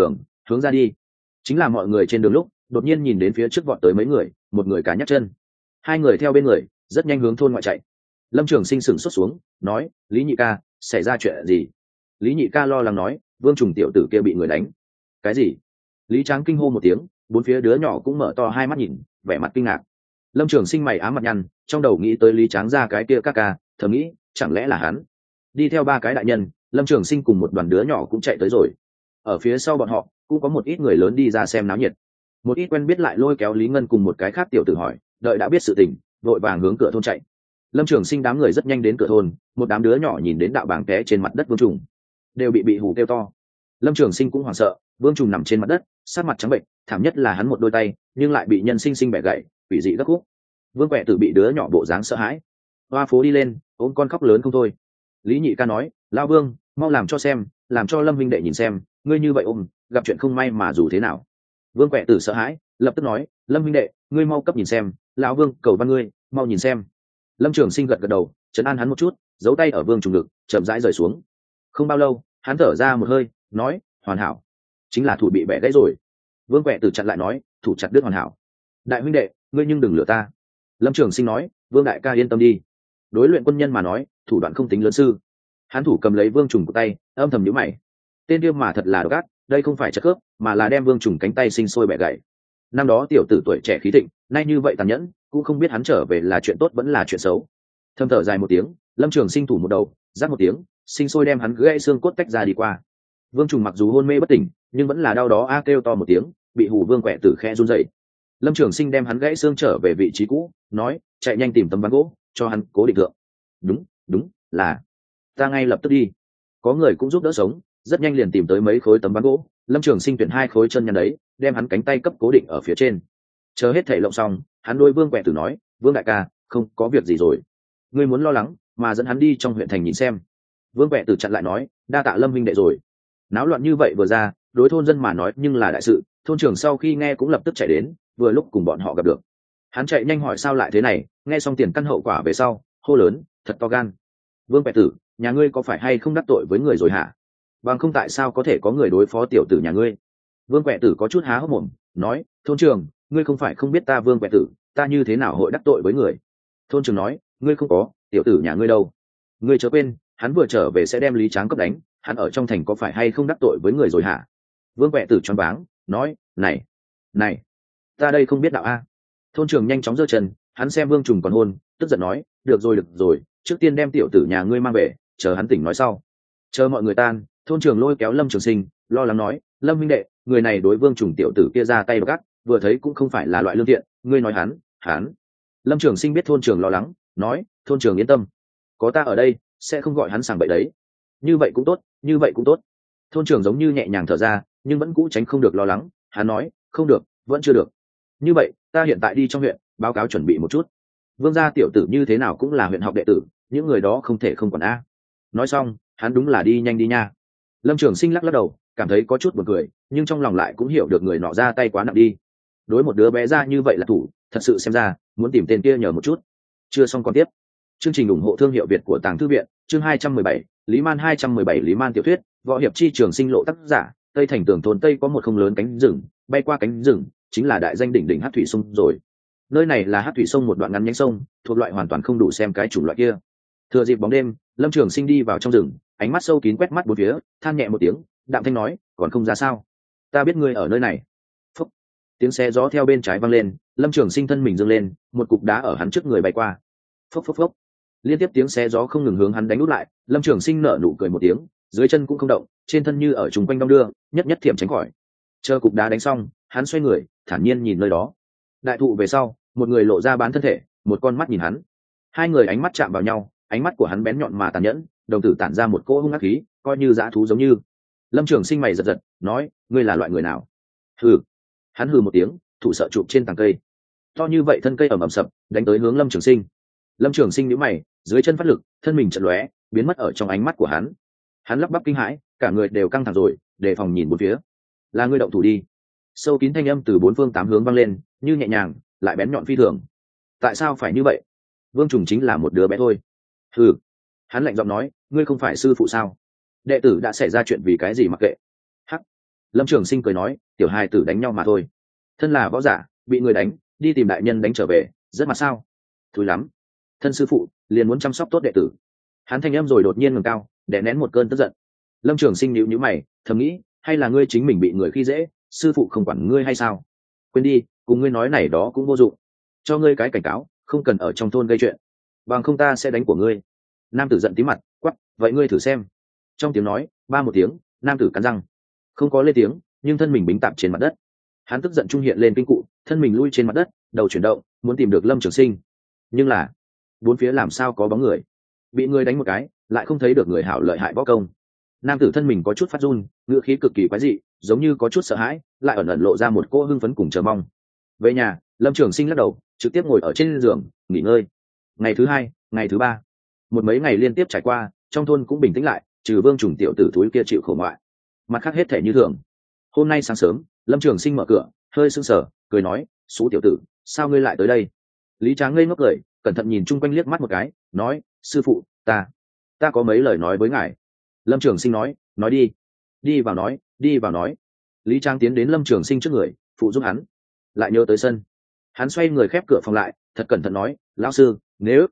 hướng ra đi. Chính là mọi người trên đường lúc đột nhiên nhìn đến phía trước vọt tới mấy người, một người cá nhắc chân, hai người theo bên người rất nhanh hướng thôn ngoại chạy. Lâm Trường Sinh sửng sốt xuống, nói: Lý nhị ca, xảy ra chuyện gì? Lý nhị ca lo lắng nói: Vương Trùng tiểu tử kia bị người đánh. Cái gì? Lý Tráng kinh hô một tiếng, bốn phía đứa nhỏ cũng mở to hai mắt nhìn, vẻ mặt kinh ngạc. Lâm Trường Sinh mày ám mặt nhăn, trong đầu nghĩ tới Lý Tráng ra cái kia ca ca, thầm nghĩ chẳng lẽ là hắn. Đi theo ba cái đại nhân, Lâm Trường Sinh cùng một đoàn đứa nhỏ cũng chạy tới rồi. Ở phía sau bọn họ cũng có một ít người lớn đi ra xem náo nhiệt. Một ít quen biết lại lôi kéo Lý Ngân cùng một cái khác tiểu tử hỏi, đợi đã biết sự tình, vội vàng hướng cửa thôn chạy. Lâm Trường Sinh đám người rất nhanh đến cửa thôn, một đám đứa nhỏ nhìn đến đạo bảng té trên mặt đất Vương Trùng, đều bị hù kêu to. Lâm Trường Sinh cũng hoảng sợ, Vương Trùng nằm trên mặt đất, sát mặt trắng bệnh, thảm nhất là hắn một đôi tay nhưng lại bị nhân sinh bẻ gãy, quỷ dị gấp khúc. Vương Quẹ Tử bị đứa nhỏ bộ dáng sợ hãi, hoa phố đi lên ôm con khóc lớn không thôi. Lý nhị ca nói: Lão Vương, mau làm cho xem, làm cho Lâm huynh đệ nhìn xem, ngươi như vậy ôm, gặp chuyện không may mà dù thế nào. Vương Quẹ Tử sợ hãi, lập tức nói: Lâm huynh đệ, ngươi mau cấp nhìn xem, lão Vương cầu văn ngươi, mau nhìn xem. Lâm Trường Sinh gật gật đầu, trấn an hắn một chút, giấu tay ở Vương Trùng ngực, chậm rãi rời xuống. Không bao lâu, hắn thở ra một hơi, nói: Hoàn hảo. Chính là thủ bị bẻ gãy rồi. Vương Quẹ Tử chặn lại nói: Thủ chặt đứt hoàn hảo. Đại huynh đệ, ngươi nhưng đừng lừa ta. Lâm Trường Sinh nói: Vương đại ca yên tâm đi. Đối luyện quân nhân mà nói, thủ đoạn không tính lớn sư. Hắn thủ cầm lấy Vương Trùng của tay, âm thầm nhíu mày. Tên kia mà thật là độc ác, đây không phải chặt cướp, mà là đem Vương Trùng cánh tay sinh sôi bẻ gãy. Năm đó tiểu tử tuổi trẻ khí thịnh, nay như vậy tàn nhẫn, cũng không biết hắn trở về là chuyện tốt vẫn là chuyện xấu. Thâm thở dài một tiếng, Lâm Trường Sinh thủ một đầu, giáp một tiếng, sinh sôi đem hắn gãy xương cốt tách ra đi qua. Vương Trùng mặc dù hôn mê bất tỉnh, nhưng vẫn là đau đó a kêu to một tiếng, bị hù Vương Quẹ Tử khe run rẩy. Lâm Trường Sinh đem hắn gãy xương trở về vị trí cũ, nói: Chạy nhanh tìm tấm ván gỗ, cho hắn cố định thượng. Đúng, là ta ngay lập tức đi. Có người cũng giúp đỡ sống, rất nhanh liền tìm tới mấy khối tấm ván gỗ. Lâm Trường Sinh tuyển hai khối chân nhăn đấy, đem hắn cánh tay cấp cố định ở phía trên. Chờ hết thảy lộng xong, hắn đôi Vương Quẹ Tử nói: Vương đại ca, không có việc gì rồi, ngươi muốn lo lắng mà dẫn hắn đi trong huyện thành nhìn xem. Vương Quẹ Tử chặn lại nói: Đa tạ Lâm huynh đệ rồi. Náo loạn như vậy vừa ra, đối thôn dân mà nói nhưng là đại sự. Thôn trưởng sau khi nghe cũng lập tức chạy đến, vừa lúc cùng bọn họ gặp được. Hắn chạy nhanh hỏi sao lại thế này, nghe xong tiền căn hậu quả về sau, hô lớn: Thật to gan. Vương Quẹ Tử, nhà ngươi có phải hay không đắc tội với người rồi hả? Bằng không tại sao có thể có người đối phó tiểu tử nhà ngươi? Vương Quẹ Tử có chút há hốc mồm, nói: Thôn trưởng, ngươi không phải không biết ta Vương Quẹ Tử, ta như thế nào hội đắc tội với người? Thôn trưởng nói: Ngươi không có, tiểu tử nhà ngươi đâu? Ngươi chớ quên, hắn vừa trở về sẽ đem Lý Tráng cấp đánh, hắn ở trong thành có phải hay không đắc tội với người rồi hả? Vương Quẹ Tử choáng váng, nói: Này, ta đây không biết đạo a. Thôn trưởng nhanh chóng giơ chân, hắn xem Vương Trùng còn hôn, tức giận nói: được rồi, trước tiên đem tiểu tử nhà ngươi mang về, chờ hắn tỉnh nói sau. Chờ mọi người tan, thôn trưởng lôi kéo Lâm Trường Sinh, lo lắng nói: Lâm huynh đệ, người này đối Vương Trùng tiểu tử kia ra tay gắt, vừa thấy cũng không phải là loại lương thiện, ngươi nói hắn. Lâm Trường Sinh biết thôn trưởng lo lắng, nói: Thôn trưởng yên tâm, có ta ở đây, sẽ không gọi hắn sảng bậy đấy. Như vậy cũng tốt. Thôn trưởng giống như nhẹ nhàng thở ra, nhưng vẫn cũ tránh không được lo lắng. Hắn nói: Không được, vẫn chưa được. Như vậy, ta hiện tại đi trong huyện, báo cáo chuẩn bị một chút. Vương gia tiểu tử như thế nào cũng là huyện học đệ tử, những người đó không thể không quản a. Nói xong, hắn đúng là đi nhanh đi nha. Lâm Trường Sinh lắc đầu, cảm thấy có chút buồn cười, nhưng trong lòng lại cũng hiểu được người nọ ra tay quá nặng đi. Đối một đứa bé ra như vậy là thủ, thật sự xem ra muốn tìm tên kia nhờ một chút. Chưa xong còn tiếp. Chương trình ủng hộ thương hiệu Việt của Tàng Thư viện, chương 217, Lý Man 217 Lý Man tiểu thuyết, võ hiệp chi trường sinh lộ tác giả, Tây Thành Tường thôn Tây có một không lớn cánh rừng, bay qua cánh rừng chính là đại danh đỉnh đỉnh Hắc Thủy sông rồi. Nơi này là Hắc Thủy sông một đoạn ngắn nhánh sông, thuộc loại hoàn toàn không đủ xem cái chủng loại kia. Thừa dịp bóng đêm, Lâm Trường Sinh đi vào trong rừng, ánh mắt sâu kín quét mắt bốn phía, than nhẹ một tiếng, đạm thanh nói: Còn không ra sao? Ta biết ngươi ở nơi này. Phúc. Tiếng xe gió theo bên trái vang lên, Lâm Trường Sinh thân mình dâng lên, một cục đá ở hắn trước người bay qua. Phốc. Liên tiếp tiếng xe gió không ngừng hướng hắn đánh úp lại. Lâm Trường Sinh nở nụ cười một tiếng, dưới chân cũng không động, trên thân như ở trùng quanh đong đưa, nhất thiểm tránh khỏi. Chờ cục đá đánh xong, hắn xoay người, thản nhiên nhìn nơi đó. Đại thụ về sau, một người lộ ra bán thân thể, một con mắt nhìn hắn. Hai người ánh mắt chạm vào nhau, ánh mắt của hắn bén nhọn mà tàn nhẫn, đồng tử tản ra một cỗ hung ác khí, coi như dã thú giống như. Lâm Trường Sinh mày giật, nói: Ngươi là loại người nào? Hừ. Hắn hừ một tiếng, thủ sợ chụp trên tàng cây. To như vậy thân cây ầm ầm sập, đánh tới hướng Lâm Trường Sinh. Lâm Trường Sinh nhíu mày, dưới chân phát lực, thân mình chợt lóe, biến mất ở trong ánh mắt của hắn. Hắn lắp bắp kinh hãi, cả người đều căng thẳng rồi, đề phòng nhìn bốn phía. Là ngươi động thủ đi. Sâu kín thanh âm từ bốn phương tám hướng vang lên, như nhẹ nhàng, lại bén nhọn phi thường. Tại sao phải như vậy? Vương Trùng chính là một đứa bé thôi. Hừ. Hắn lạnh giọng nói: Ngươi không phải sư phụ sao? Đệ tử đã xảy ra chuyện vì cái gì mặc kệ. Hắc. Lâm Trường Sinh cười nói, tiểu hài tử đánh nhau mà thôi, thân là võ giả bị người đánh đi tìm đại nhân đánh trở về rất mặt sao? Thúi lắm, thân sư phụ liền muốn chăm sóc tốt đệ tử. Hắn thanh em rồi đột nhiên ngẩng cao đè nén một cơn tức giận. Lâm Trường Sinh nhíu nhíu mày thầm nghĩ, hay là ngươi chính mình bị người khi dễ, sư phụ không quản ngươi hay sao? Quên đi, cùng ngươi nói này đó cũng vô dụng, cho ngươi cái cảnh cáo, không cần ở trong thôn gây chuyện, bằng không ta sẽ đánh của ngươi. Nam tử giận tí mặt quắc, vậy ngươi thử xem. Trong tiếng nói ba một tiếng, nam tử cắn răng không có lên tiếng, nhưng thân mình bính tạm trên mặt đất. Hắn tức giận trung hiện lên kinh cụ, thân mình lui trên mặt đất, đầu chuyển động muốn tìm được Lâm Trường Sinh, nhưng là bốn phía làm sao có bóng người, bị người đánh một cái lại không thấy được người hảo lợi hại võ công. Nam tử thân mình có chút phát run, ngữ khí cực kỳ quái dị, giống như có chút sợ hãi, lại ẩn ẩn lộ ra một cỗ hưng phấn cùng chờ mong. Về nhà, Lâm Trường Sinh lắc đầu trực tiếp ngồi ở trên giường nghỉ ngơi. Ngày thứ hai, ngày thứ ba, một mấy ngày liên tiếp trải qua, trong thôn cũng bình tĩnh lại, trừ Vương Trùng tiểu tử thúi kia chịu khổ ngoại, mặt khác hết thể như thường. Hôm nay sáng sớm, Lâm Trường Sinh mở cửa hơi sưng sờ cười nói, Sú tiểu tử, sao ngươi lại tới đây? Lý Tráng ngây ngốc cười, cẩn thận nhìn chung quanh liếc mắt một cái, nói, sư phụ, ta có mấy lời nói với ngài. Lâm Trường Sinh nói đi. Đi vào nói. Lý Tráng tiến đến Lâm Trường Sinh trước người phụ giúp hắn, lại nhớ tới sân. Hắn xoay người khép cửa phòng lại, thật cẩn thận nói, lão sư, nếu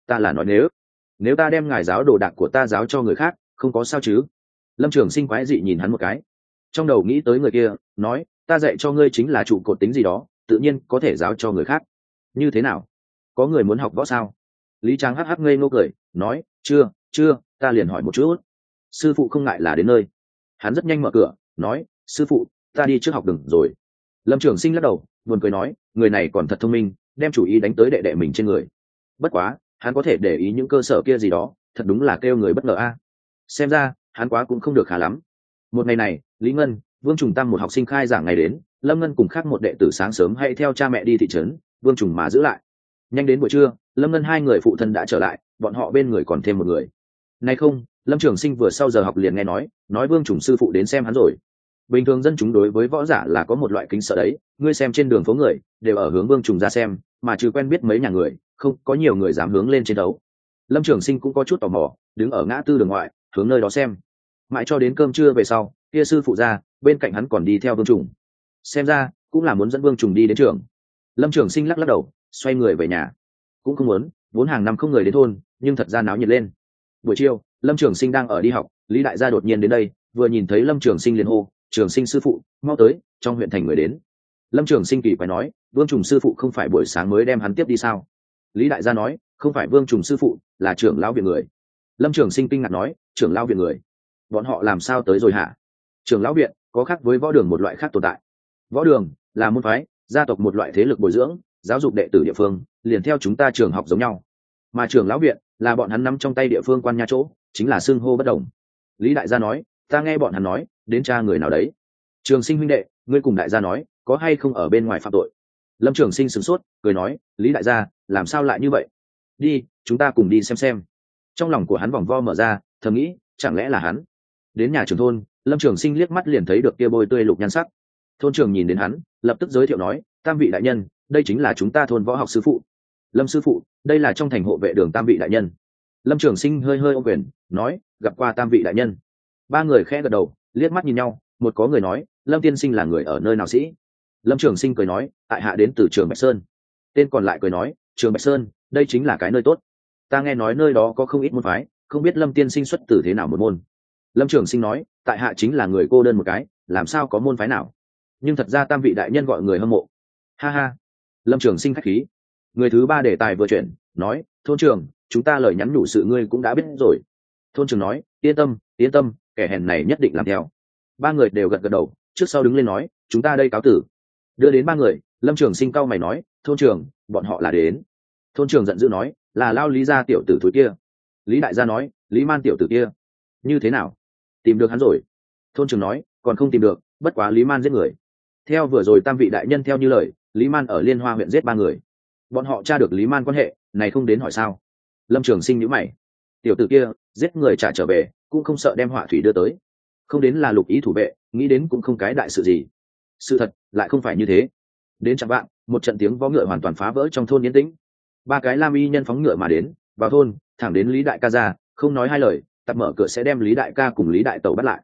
ta đem ngài giáo đồ đạc của ta giáo cho người khác, không có sao chứ? Lâm Trường Sinh quái dị nhìn hắn một cái, trong đầu nghĩ tới người kia nói, ta dạy cho ngươi chính là trụ cột tính gì đó, tự nhiên có thể giáo cho người khác. Như thế nào, có người muốn học võ sao? Lý Tráng hắc hắc ngây ngô cười nói, chưa, ta liền hỏi một chút. Sư phụ không ngại là đến nơi. Hắn rất nhanh mở cửa nói, sư phụ, ta đi trước học đừng rồi. Lâm Trường Sinh lắc đầu buồn cười nói, người này còn thật thông minh, đem chủ ý đánh tới đệ đệ mình trên người. Bất quá hắn có thể để ý những cơ sở kia gì đó, thật đúng là kêu người bất ngờ a. Xem ra hắn quá cũng không được khá lắm. Một ngày này, Lý Ngân, Vương Trùng Tăng một học sinh khai giảng ngày đến, Lâm Ngân cùng khác một đệ tử sáng sớm hay theo cha mẹ đi thị trấn, Vương Trùng mà giữ lại. Nhanh đến buổi trưa, Lâm Ngân hai người phụ thân đã trở lại, bọn họ bên người còn thêm một người. Nay không, Lâm Trường Sinh vừa sau giờ học liền nghe nói Vương Trùng sư phụ đến xem hắn rồi. Bình thường dân chúng đối với võ giả là có một loại kính sợ đấy, ngươi xem trên đường phố người đều ở hướng Vương Trùng ra xem, mà trừ quen biết mấy nhà người, không có nhiều người dám hướng lên chiến đấu. Lâm Trường Sinh cũng có chút tò mò, đứng ở ngã tư đường ngoại, hướng nơi đó xem. Mãi cho đến cơm trưa về sau, kia sư phụ ra, bên cạnh hắn còn đi theo Vương Trùng. Xem ra cũng là muốn dẫn Vương Trùng đi đến trường. Lâm Trường Sinh lắc đầu, xoay người về nhà. Cũng không muốn, vốn hàng năm không người đến thôn, nhưng thật ra náo nhiệt lên. Buổi chiều, Lâm Trường Sinh đang ở đi học, Lý đại gia đột nhiên đến đây, vừa nhìn thấy Lâm Trường Sinh liền hô, Trường Sinh sư phụ, mau tới, trong huyện thành người đến. Lâm Trường Sinh kỳ quái nói, Vương Trùng sư phụ không phải buổi sáng mới đem hắn tiếp đi sao? Lý đại gia nói, không phải Vương Trùng sư phụ, là trưởng lão viện người. Lâm Trường Sinh kinh ngạc nói, trưởng lão viện người, bọn họ làm sao tới rồi hả? Trưởng lão viện có khác với võ đường một loại khác tồn tại. Võ đường là môn phái, gia tộc một loại thế lực bồi dưỡng, giáo dục đệ tử địa phương, liền theo chúng ta trường học giống nhau. Mà trưởng lão viện là bọn hắn nắm trong tay địa phương quan nha chỗ, chính là xưng hô bất đồng. Lý đại gia nói, ta nghe bọn hắn nói đến cha người nào đấy. Trường Sinh huynh đệ, ngươi cùng đại gia nói, có hay không ở bên ngoài phạm tội? Lâm Trường Sinh sửng sốt cười nói, Lý đại gia làm sao lại như vậy? Đi, chúng ta cùng đi xem. Trong lòng của hắn vòng vo mở ra, thầm nghĩ, chẳng lẽ là hắn? Đến nhà trưởng thôn, Lâm Trường Sinh liếc mắt liền thấy được kia bôi tươi lục nhan sắc. Thôn trưởng nhìn đến hắn, lập tức giới thiệu nói, tam vị đại nhân, đây chính là chúng ta thôn võ học sư phụ. Lâm sư phụ, đây là trong thành hộ vệ đường tam vị đại nhân. Lâm Trường Sinh hơi ôm quyền nói, gặp qua tam vị đại nhân. Ba người khẽ gật đầu, liếc mắt nhìn nhau, một có người nói, Lâm tiên sinh là người ở nơi nào sĩ? Lâm Trường Sinh cười nói, tại hạ đến từ trường Bạch Sơn. Tên còn lại cười nói, trường Bạch Sơn, đây chính là cái nơi tốt, ta nghe nói nơi đó có không ít môn phái, không biết Lâm tiên sinh xuất từ thế nào một môn. Lâm Trường Sinh nói, tại hạ chính là người cô đơn một cái, làm sao có môn phái nào, nhưng thật ra tam vị đại nhân gọi người hâm mộ. Ha ha. Lâm Trường Sinh khách khí. Người thứ ba đề tài vừa chuyển, nói, thôn trưởng, chúng ta lời nhắn nhủ sự ngươi cũng đã biết rồi. Thôn trưởng nói, yên tâm, kẻ hèn này nhất định làm theo. Ba người đều gật đầu, trước sau đứng lên nói, chúng ta đây cáo tử. Đưa đến ba người, Lâm Trường Sinh cau mày nói, thôn trưởng, bọn họ là đến. Thôn trưởng giận dữ nói, là Lao Lý gia tiểu tử thúi kia. Lý đại gia nói, Lý Man tiểu tử kia. Như thế nào, tìm được hắn rồi? Thôn trưởng nói, còn không tìm được, bất quá Lý Man giết người. Theo vừa rồi tam vị đại nhân theo như lời, Lý Man ở Liên Hoa huyện giết ba người. Bọn họ tra được Lý Man quan hệ này, không đến hỏi sao? Lâm Trường Sinh nhíu mày, tiểu tử kia giết người trả trở về, cũng không sợ đem họa thủy đưa tới, không đến là lục ý thủ vệ, nghĩ đến cũng không cái đại sự gì. Sự thật lại không phải như thế. Đến chẳng vạn, một trận tiếng vó ngựa hoàn toàn phá vỡ trong thôn yên tĩnh. Ba cái lam y nhân phóng ngựa mà đến, vào thôn, thẳng đến Lý đại ca ra, không nói hai lời, tập mở cửa sẽ đem Lý đại ca cùng Lý đại tẩu bắt lại.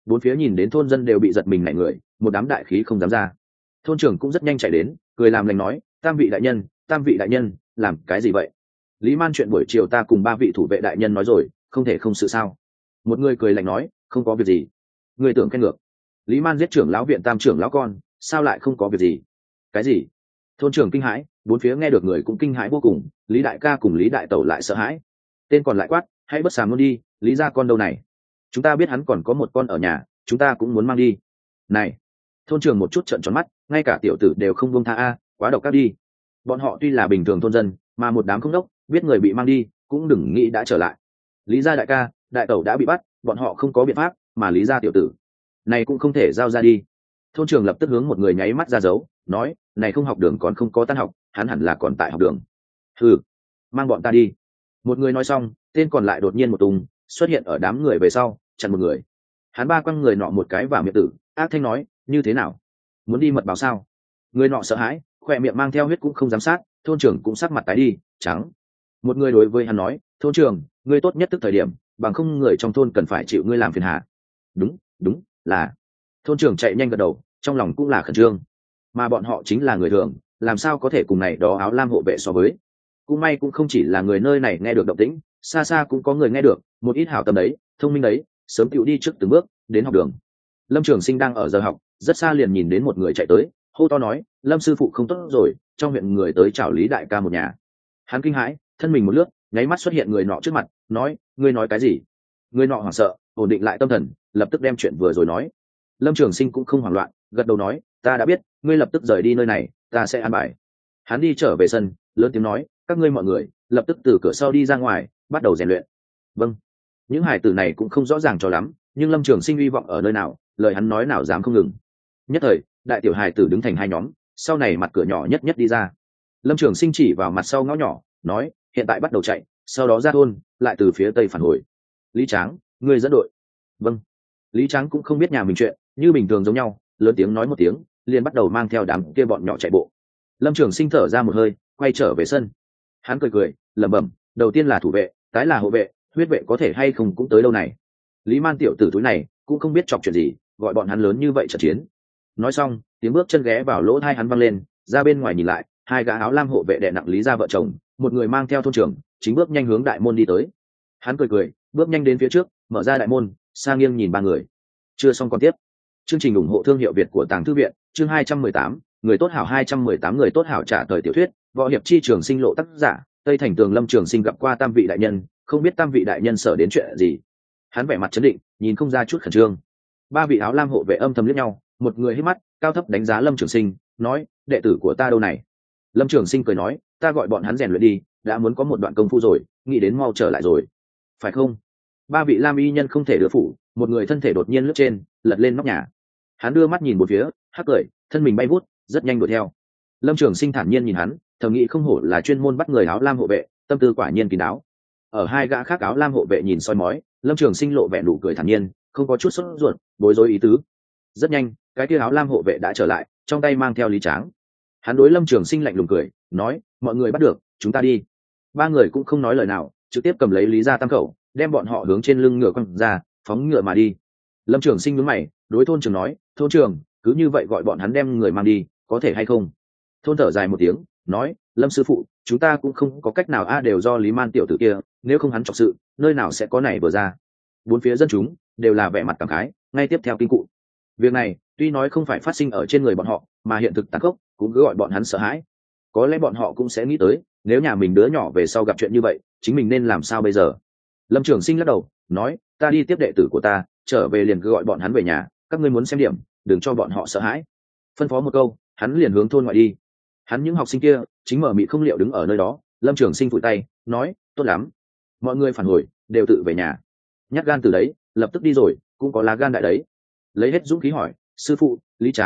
Bốn phía nhìn đến thôn dân đều bị giật mình nảy người, một đám đại khí không dám ra. Thôn trưởng cũng rất nhanh chạy đến, cười làm lành nói, tam vị đại nhân, tam vị đại nhân, làm cái gì vậy? Lý Man chuyện buổi chiều ta cùng ba vị thủ vệ đại nhân nói rồi, không thể không sự sao? Một người cười lạnh nói, không có việc gì. Người tưởng khen ngược. Lý Man giết trưởng lão viện tam trưởng lão con, sao lại không có việc gì? Cái gì? Thôn trưởng kinh hãi, bốn phía nghe được người cũng kinh hãi vô cùng. Lý đại ca cùng Lý đại tẩu lại sợ hãi. Tên còn lại quát, hãy bất sàm luôn đi, Lý ra con đâu này? Chúng ta biết hắn còn có một con ở nhà, chúng ta cũng muốn mang đi. Này! Thôn trưởng một chút trợn tròn mắt, ngay cả tiểu tử đều không buông tha a, quá độc ác đi. Bọn họ tuy là bình thường thôn dân, mà một đám không đốc, biết người bị mang đi, cũng đừng nghĩ đã trở lại. Lý gia đại ca, đại tẩu đã bị bắt, bọn họ không có biện pháp, mà Lý gia tiểu tử này cũng không thể giao ra đi. Thôn trưởng lập tức hướng một người nháy mắt ra dấu, nói, này không học đường còn không có tan học, hắn hẳn là còn tại học đường. Hừ, mang bọn ta đi. Một người nói xong, tên còn lại đột nhiên một tung xuất hiện ở đám người về sau, chặn một người. Hắn ba quăng người nọ một cái vào miệng tử, ác thanh nói, như thế nào, muốn đi mật báo sao? Người nọ sợ hãi, khỏe miệng mang theo huyết cũng không dám sát. Thôn trưởng cũng sắc mặt tái đi, trắng. Một người đối với hắn nói, thôn trưởng, ngươi tốt nhất tức thời điểm, bằng không người trong thôn cần phải chịu ngươi làm phiền hà. Đúng, đúng, là. Thôn trưởng chạy nhanh gật đầu, trong lòng cũng là khẩn trương. Mà bọn họ chính là người thường, làm sao có thể cùng này đó áo lam hộ vệ so với. Cũng may cũng không chỉ là người nơi này nghe được động tĩnh, xa xa cũng có người nghe được, một ít hảo tâm đấy, thông minh đấy, sớm tựu đi trước từng bước đến học đường. Lâm Trường Sinh đang ở giờ học, rất xa liền nhìn đến một người chạy tới, hô to nói, Lâm sư phụ không tốt rồi, trong huyện người tới chào Lý đại ca một nhà. Hắn kinh hãi, thân mình một lướt, nháy mắt xuất hiện người nọ trước mặt, nói, ngươi nói cái gì? Người nọ hoảng sợ, ổn định lại tâm thần, lập tức đem chuyện vừa rồi nói. Lâm Trường Sinh cũng không hoảng loạn, gật đầu nói, ta đã biết, ngươi lập tức rời đi nơi này, ta sẽ an bài. Hắn đi trở về sân, lớn tiếng nói, các ngươi mọi người lập tức từ cửa sau đi ra ngoài, bắt đầu rèn luyện. Vâng. Những hải tử này cũng không rõ ràng cho lắm, nhưng Lâm Trường Sinh hy vọng ở nơi nào, lời hắn nói nào dám không ngừng. Nhất thời, đại tiểu hải tử đứng thành hai nhóm, sau này mặt cửa nhỏ nhất nhất đi ra. Lâm Trường Sinh chỉ vào mặt sau ngõ nhỏ, nói, hiện tại bắt đầu chạy, sau đó ra thôn, lại từ phía tây phản hồi. Lý Tráng, ngươi dẫn đội. Vâng. Lý Tráng cũng không biết nhà mình chuyện, như bình thường giống nhau, lớn tiếng nói một tiếng, liền bắt đầu mang theo đám kia bọn nhỏ chạy bộ. Lâm Trường Sinh thở ra một hơi, quay trở về sân. Hắn cười cười, lẩm bẩm, đầu tiên là thủ vệ, tái là hộ vệ, huyết vệ có thể hay không cũng tới đâu này. Lý Man tiểu tử túi này cũng không biết chọc chuyện gì, gọi bọn hắn lớn như vậy trận chiến. Nói xong, tiếng bước chân ghé vào lỗ tai hắn văng lên, ra bên ngoài nhìn lại, hai gã áo lam hộ vệ đè nặng Lý gia vợ chồng, một người mang theo thôn trưởng, chính bước nhanh hướng đại môn đi tới. Hắn cười cười, bước nhanh đến phía trước, mở ra đại môn, xa nghiêng nhìn ba người. Chưa xong còn tiếp. Chương trình ủng hộ thương hiệu Việt của Tàng Thư viện, chương 218, người tốt hảo 218 người tốt hảo trả thời tiểu thuyết, võ hiệp chi trường sinh lộ tác giả, Tây Thành Tường Lâm Trường Sinh gặp qua tam vị đại nhân, không biết tam vị đại nhân sở đến chuyện gì. Hắn vẻ mặt trấn định, nhìn không ra chút khẩn trương. Ba vị áo lam hộ vệ âm thầm liếc nhau, một người hít mắt, cao thấp đánh giá Lâm Trường Sinh, nói, đệ tử của ta đâu này? Lâm Trường Sinh cười nói, ta gọi bọn hắn rèn luyện đi, đã muốn có một đoạn công phu rồi, nghĩ đến mau trở lại rồi, phải không? Ba vị lam y nhân không thể đưa phủ, một người thân thể đột nhiên lướt trên, lật lên nóc nhà. Hắn đưa mắt nhìn một phía, hắc cười, thân mình bay vút, rất nhanh đuổi theo. Lâm Trường Sinh thản nhiên nhìn hắn, thầm nghĩ không hổ là chuyên môn bắt người áo lam hộ vệ, tâm tư quả nhiên kín đáo. Ở hai gã khác áo lam hộ vệ nhìn soi mói, Lâm Trường Sinh lộ vẻ nụ cười thản nhiên, không có chút sốt ruột, bối rối ý tứ. Rất nhanh, cái kia áo lam hộ vệ đã trở lại, trong tay mang theo Lý Tráng. Hắn đối Lâm Trường Sinh lạnh lùng cười, nói, mọi người bắt được, chúng ta đi. Ba người cũng không nói lời nào, trực tiếp cầm lấy Lý gia tam khẩu, đem bọn họ hướng trên lưng ngựa quăng ra, phóng ngựa mà đi. Lâm Trường Sinh nhướng mày, đối thôn trưởng nói, thôn trưởng, cứ như vậy gọi bọn hắn đem người mang đi, có thể hay không? Thôn thở dài một tiếng, nói, Lâm sư phụ, chúng ta cũng không có cách nào đều do Lý Man tiểu tử kia, nếu không hắn chọc sự, nơi nào sẽ có này vừa ra. Bốn phía dân chúng đều là vẻ mặt cảm khái, ngay tiếp theo kinh cụ. Việc này tuy nói không phải phát sinh ở trên người bọn họ, mà hiện thực tàn khốc, cũng cứ gọi bọn hắn sợ hãi. Có lẽ bọn họ cũng sẽ nghĩ tới, nếu nhà mình đứa nhỏ về sau gặp chuyện như vậy, chính mình nên làm sao bây giờ? Lâm Trường Sinh lắc đầu, nói, ta đi tiếp đệ tử của ta, trở về liền cứ gọi bọn hắn về nhà, các ngươi muốn xem điểm, đừng cho bọn họ sợ hãi. Phân phó một câu, hắn liền hướng thôn ngoại đi. Hắn những học sinh kia chính mở mịt không liệu đứng ở nơi đó. Lâm Trường Sinh phủi tay, nói, tốt lắm, mọi người phản hồi đều tự về nhà. Nhát gan từ đấy, lập tức đi rồi, cũng có lá gan đại đấy. Lấy hết dũng khí hỏi, sư phụ,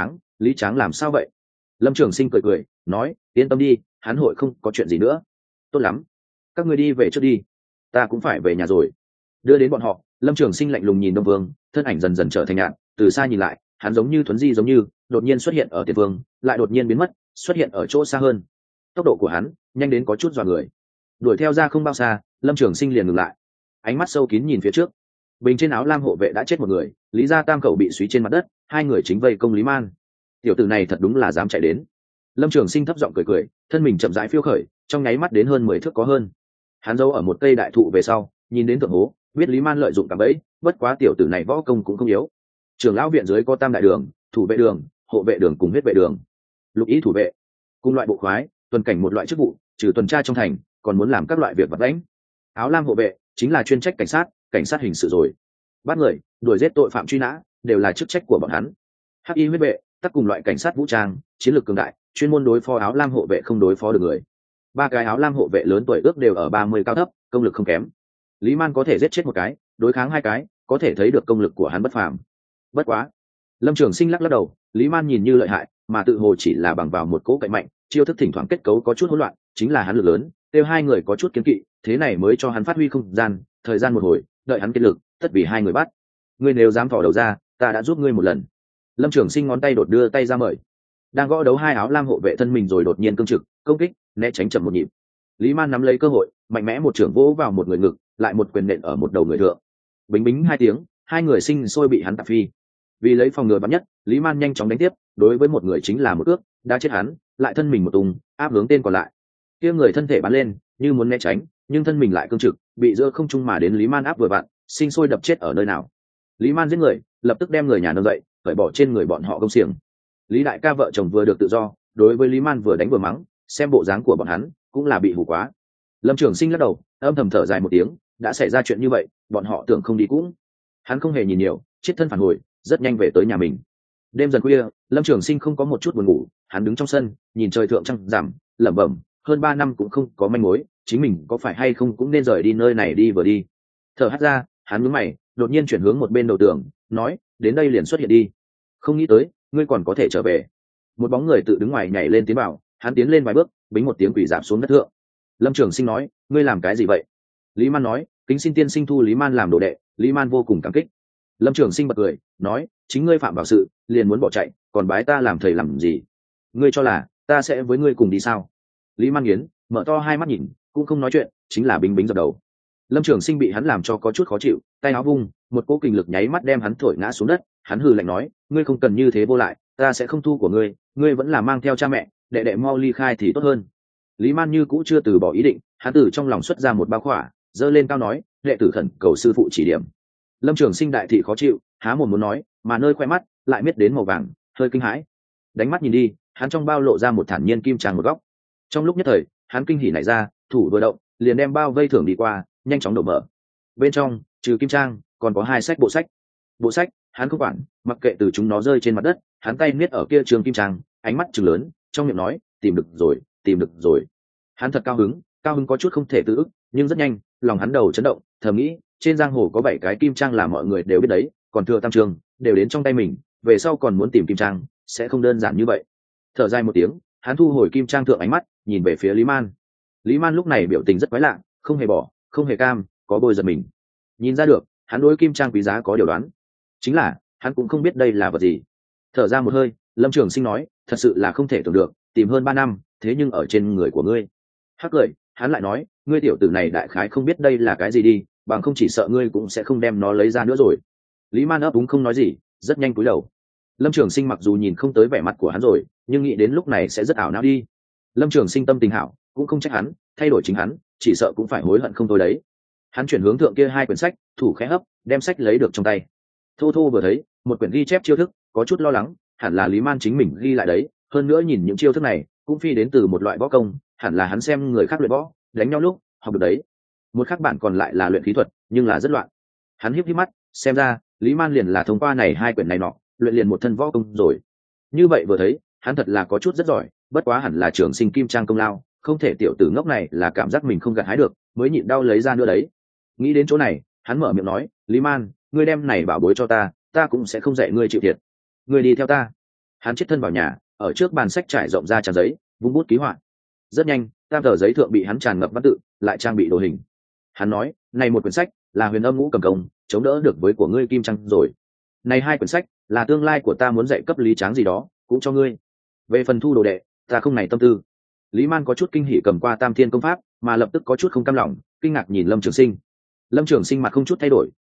Lý Tráng làm sao vậy? Lâm Trường Sinh cười cười, nói, yên tâm đi, hắn hội không có chuyện gì nữa. Tốt lắm, các ngươi đi về trước đi, ta cũng phải về nhà rồi. Đưa đến bọn họ, Lâm Trường Sinh lạnh lùng nhìn Đông Vương, thân ảnh dần dần trở thành nhạt, từ xa nhìn lại, hắn giống như thuấn di giống như đột nhiên xuất hiện ở tiền vương, lại đột nhiên biến mất, xuất hiện ở chỗ xa hơn. Tốc độ của hắn nhanh đến có chút dọa người. Đuổi theo ra không bao xa, Lâm Trường Sinh liền ngừng lại, ánh mắt sâu kín nhìn phía trước. Bình trên áo lam hộ vệ đã chết một người, Lý gia tam cậu bị suy trên mặt đất, hai người chính vây công Lý Man. Tiểu tử này thật đúng là dám chạy đến. Lâm Trường Sinh thấp giọng cười cười, thân mình chậm rãi phiêu khởi, trong nháy mắt đến hơn 10 thước có hơn. Hắn giấu ở một cây đại thụ về sau, nhìn đến thượng hố, biết Lý Man lợi dụng cạm bẫy, bất quá tiểu tử này võ công cũng không yếu. Trưởng lão viện dưới có tam đại đường, thủ vệ đường, hộ vệ đường cùng huyết vệ đường. Lục ý thủ vệ, cùng loại bộ khoái, tuần cảnh một loại chức vụ, trừ tuần tra trong thành, còn muốn làm các loại việc vặt vãnh. Áo lam hộ vệ chính là chuyên trách cảnh sát hình sự rồi. Bắt người, đuổi giết tội phạm truy nã, đều là chức trách của bọn hắn. Hắc y huyết vệ, tất cùng loại cảnh sát vũ trang, chiến lược cường đại, chuyên môn đối phó áo lam hộ vệ không đối phó được người. Ba cái áo lam hộ vệ lớn tuổi ước đều ở 30 cao thấp, công lực không kém. Lý Man có thể giết chết một cái, đối kháng hai cái, có thể thấy được công lực của hắn bất phàm. Bất quá, Lâm Trường Sinh lắc đầu, Lý Man nhìn như lợi hại, mà tự hồ chỉ là bằng vào một cỗ cạnh mạnh, chiêu thức thỉnh thoảng kết cấu có chút hỗn loạn, chính là hắn lực lớn, tiêu hai người có chút kiến kỵ, thế này mới cho hắn phát huy không gian, thời gian một hồi, đợi hắn kết lực, tất vì hai người bắt. Ngươi nếu dám thò đầu ra, ta đã giúp ngươi một lần. Lâm Trường Sinh ngón tay đột đưa tay ra mời. Đang gõ đấu hai áo lam hộ vệ thân mình rồi đột nhiên cương trực, công kích, né tránh chậm một nhịp. Lý Man nắm lấy cơ hội, mạnh mẽ một chưởng vỗ vào một người ngực, lại một quyền nện ở một đầu người thượng. Bính bính hai tiếng, hai người sinh sôi bị hắn tạp phi. Vì lấy phòng ngừa bắn nhất, Lý Man nhanh chóng đánh tiếp, đối với một người chính là một ước, đã chết hắn, lại thân mình một tung, áp hướng tên còn lại. Kia người thân thể bắn lên, như muốn né tránh, nhưng thân mình lại cương trực, bị giữa không trung mà đến Lý Man áp vừa vặn, sinh sôi đập chết ở nơi nào. Lý Man giết người, lập tức đem người nhà nâng dậy, cởi bỏ trên người bọn họ công xiềng. Lý đại ca vợ chồng vừa được tự do, đối với Lý Man vừa đánh vừa mắng, xem bộ dáng của bọn hắn cũng là bị hù quá. Lâm Trường Sinh lắc đầu, âm thầm thở dài một tiếng, đã xảy ra chuyện như vậy, bọn họ tưởng không đi cũng. Hắn không hề nhìn nhiều, chết thân phản hồi, rất nhanh về tới nhà mình. Đêm dần khuya, Lâm Trường Sinh không có một chút buồn ngủ, hắn đứng trong sân, nhìn trời thượng trăng rằm, lẩm bẩm, hơn 3 năm cũng không có manh mối, chính mình có phải hay không cũng nên rời đi nơi này đi vừa đi. Thở hắt ra, hắn nhướng mày, đột nhiên chuyển hướng một bên đầu tường, nói, đến đây liền xuất hiện đi. Không nghĩ tới, ngươi còn có thể trở về. Một bóng người tự đứng ngoài nhảy lên tiến vào, hắn tiến lên vài bước, bính một tiếng quỷ giảm xuống đất thượng. Lâm Trường Sinh nói, ngươi làm cái gì vậy? Lý Man nói, kính xin tiên sinh thu Lý Man làm đồ đệ. Lý Man vô cùng cảm kích. Lâm Trường Sinh bật cười, nói, chính ngươi phạm vào sự, liền muốn bỏ chạy, còn bái ta làm thầy làm gì? Ngươi cho là ta sẽ với ngươi cùng đi sao? Lý Man nghiến, mở to hai mắt nhìn, cũng không nói chuyện, chính là bính bính dập đầu. Lâm Trường Sinh bị hắn làm cho có chút khó chịu, tay áo vung, một cỗ kình lực nháy mắt đem hắn thổi ngã xuống đất. Hắn hừ lạnh nói, ngươi không cần như thế vô lại, ta sẽ không thu của ngươi, ngươi vẫn là mang theo cha mẹ, đệ đệ mau ly khai thì tốt hơn. Lý Man như cũ chưa từ bỏ ý định, hắn từ trong lòng xuất ra một bao khỏa, giơ lên cao nói, đệ tử khẩn cầu sư phụ chỉ điểm. Lâm Trường Sinh đại thị khó chịu, há mồm muốn nói, mà nơi khoe mắt lại miết đến màu vàng, hơi kinh hãi. Đánh mắt nhìn đi, hắn trong bao lộ ra một thản nhiên kim tràng một góc. Trong lúc nhất thời, hắn kinh hỉ nảy ra, thủ vừa động, liền đem bao vây thưởng đi qua, nhanh chóng đổ mở. Bên trong, trừ kim trang, còn có hai bộ sách. Bộ sách, hắn không quản, mặc kệ từ chúng nó rơi trên mặt đất, hắn tay niết ở kia trường kim trang, ánh mắt trừng lớn, trong miệng nói, tìm được rồi, tìm được rồi. Hắn thật cao hứng có chút không thể tự ức, nhưng rất nhanh, lòng hắn đầu chấn động, thầm nghĩ, trên giang hồ có 7 cái kim trang là mọi người đều biết đấy, còn thừa tam trường đều đến trong tay mình, về sau còn muốn tìm kim trang, sẽ không đơn giản như vậy. Thở dài một tiếng, hắn thu hồi kim trang thượng ánh mắt, nhìn về phía Lý Man. Lý Man lúc này biểu tình rất quái lạ, không hề bỏ, không hề cam, có bôi giật mình. Nhìn ra được, hắn đối kim trang quý giá có điều đoán, chính là hắn cũng không biết đây là vật gì. Thở ra một hơi, Lâm Trường Sinh nói, thật sự là không thể tưởng được, tìm hơn 3 năm, thế nhưng ở trên người của ngươi. Hắc cười, hắn lại nói, ngươi tiểu tử này đại khái không biết đây là cái gì đi, bằng không chỉ sợ ngươi cũng sẽ không đem nó lấy ra nữa rồi. Lý Man ấp úng không nói gì, rất nhanh cúi đầu. Lâm Trường Sinh mặc dù nhìn không tới vẻ mặt của hắn rồi, nhưng nghĩ đến lúc này sẽ rất ảo não đi. Lâm Trường Sinh tâm tình hảo, cũng không trách hắn, thay đổi chính hắn, chỉ sợ cũng phải hối hận không thôi đấy. Hắn chuyển hướng thượng kia 2 quyển sách, thủ khẽ hấp, đem sách lấy được trong tay. Thô thô vừa thấy, một quyển ghi chép chiêu thức, có chút lo lắng, hẳn là Lý Man chính mình ghi lại đấy, hơn nữa nhìn những chiêu thức này, cũng phi đến từ một loại võ công, hẳn là hắn xem người khác luyện võ, đánh nhau lúc học được đấy. Một khác bản còn lại là luyện khí thuật, nhưng là rất loạn. Hắn híp híp mắt, xem ra Lý Man liền là thông qua này 2 quyển này nọ, luyện liền một thân võ công rồi. Như vậy vừa thấy, hắn thật là có chút rất giỏi, bất quá hẳn là trường sinh kim trang công lao, không thể tiểu tử ngốc này là cảm giác mình không gặt hái được, mới nhịn đau lấy ra nữa đấy. Nghĩ đến chỗ này, hắn mở miệng nói, Lý Man, ngươi đem này bảo bối cho ta, ta cũng sẽ không dạy ngươi chịu thiệt. Ngươi đi theo ta. Hắn chết thân vào nhà, ở trước bàn sách trải rộng ra trang giấy, vung bút ký họa. Rất nhanh, tam tờ giấy thượng bị hắn tràn ngập văn tự, lại trang bị đồ hình. Hắn nói, này một quyển sách là Huyền Âm Ngũ Cầm Công, chống đỡ được với của ngươi kim trang rồi. Này 2 quyển sách là tương lai của ta muốn dạy cấp Lý Tráng gì đó, cũng cho ngươi. Về phần thu đồ đệ, ta không này tâm tư. Lý Man có chút kinh hỉ cầm qua Tam Thiên công pháp, mà lập tức có chút không cam lòng, kinh ngạc nhìn Lâm Trường Sinh. Lâm Trường Sinh mặt không chút thay đổi,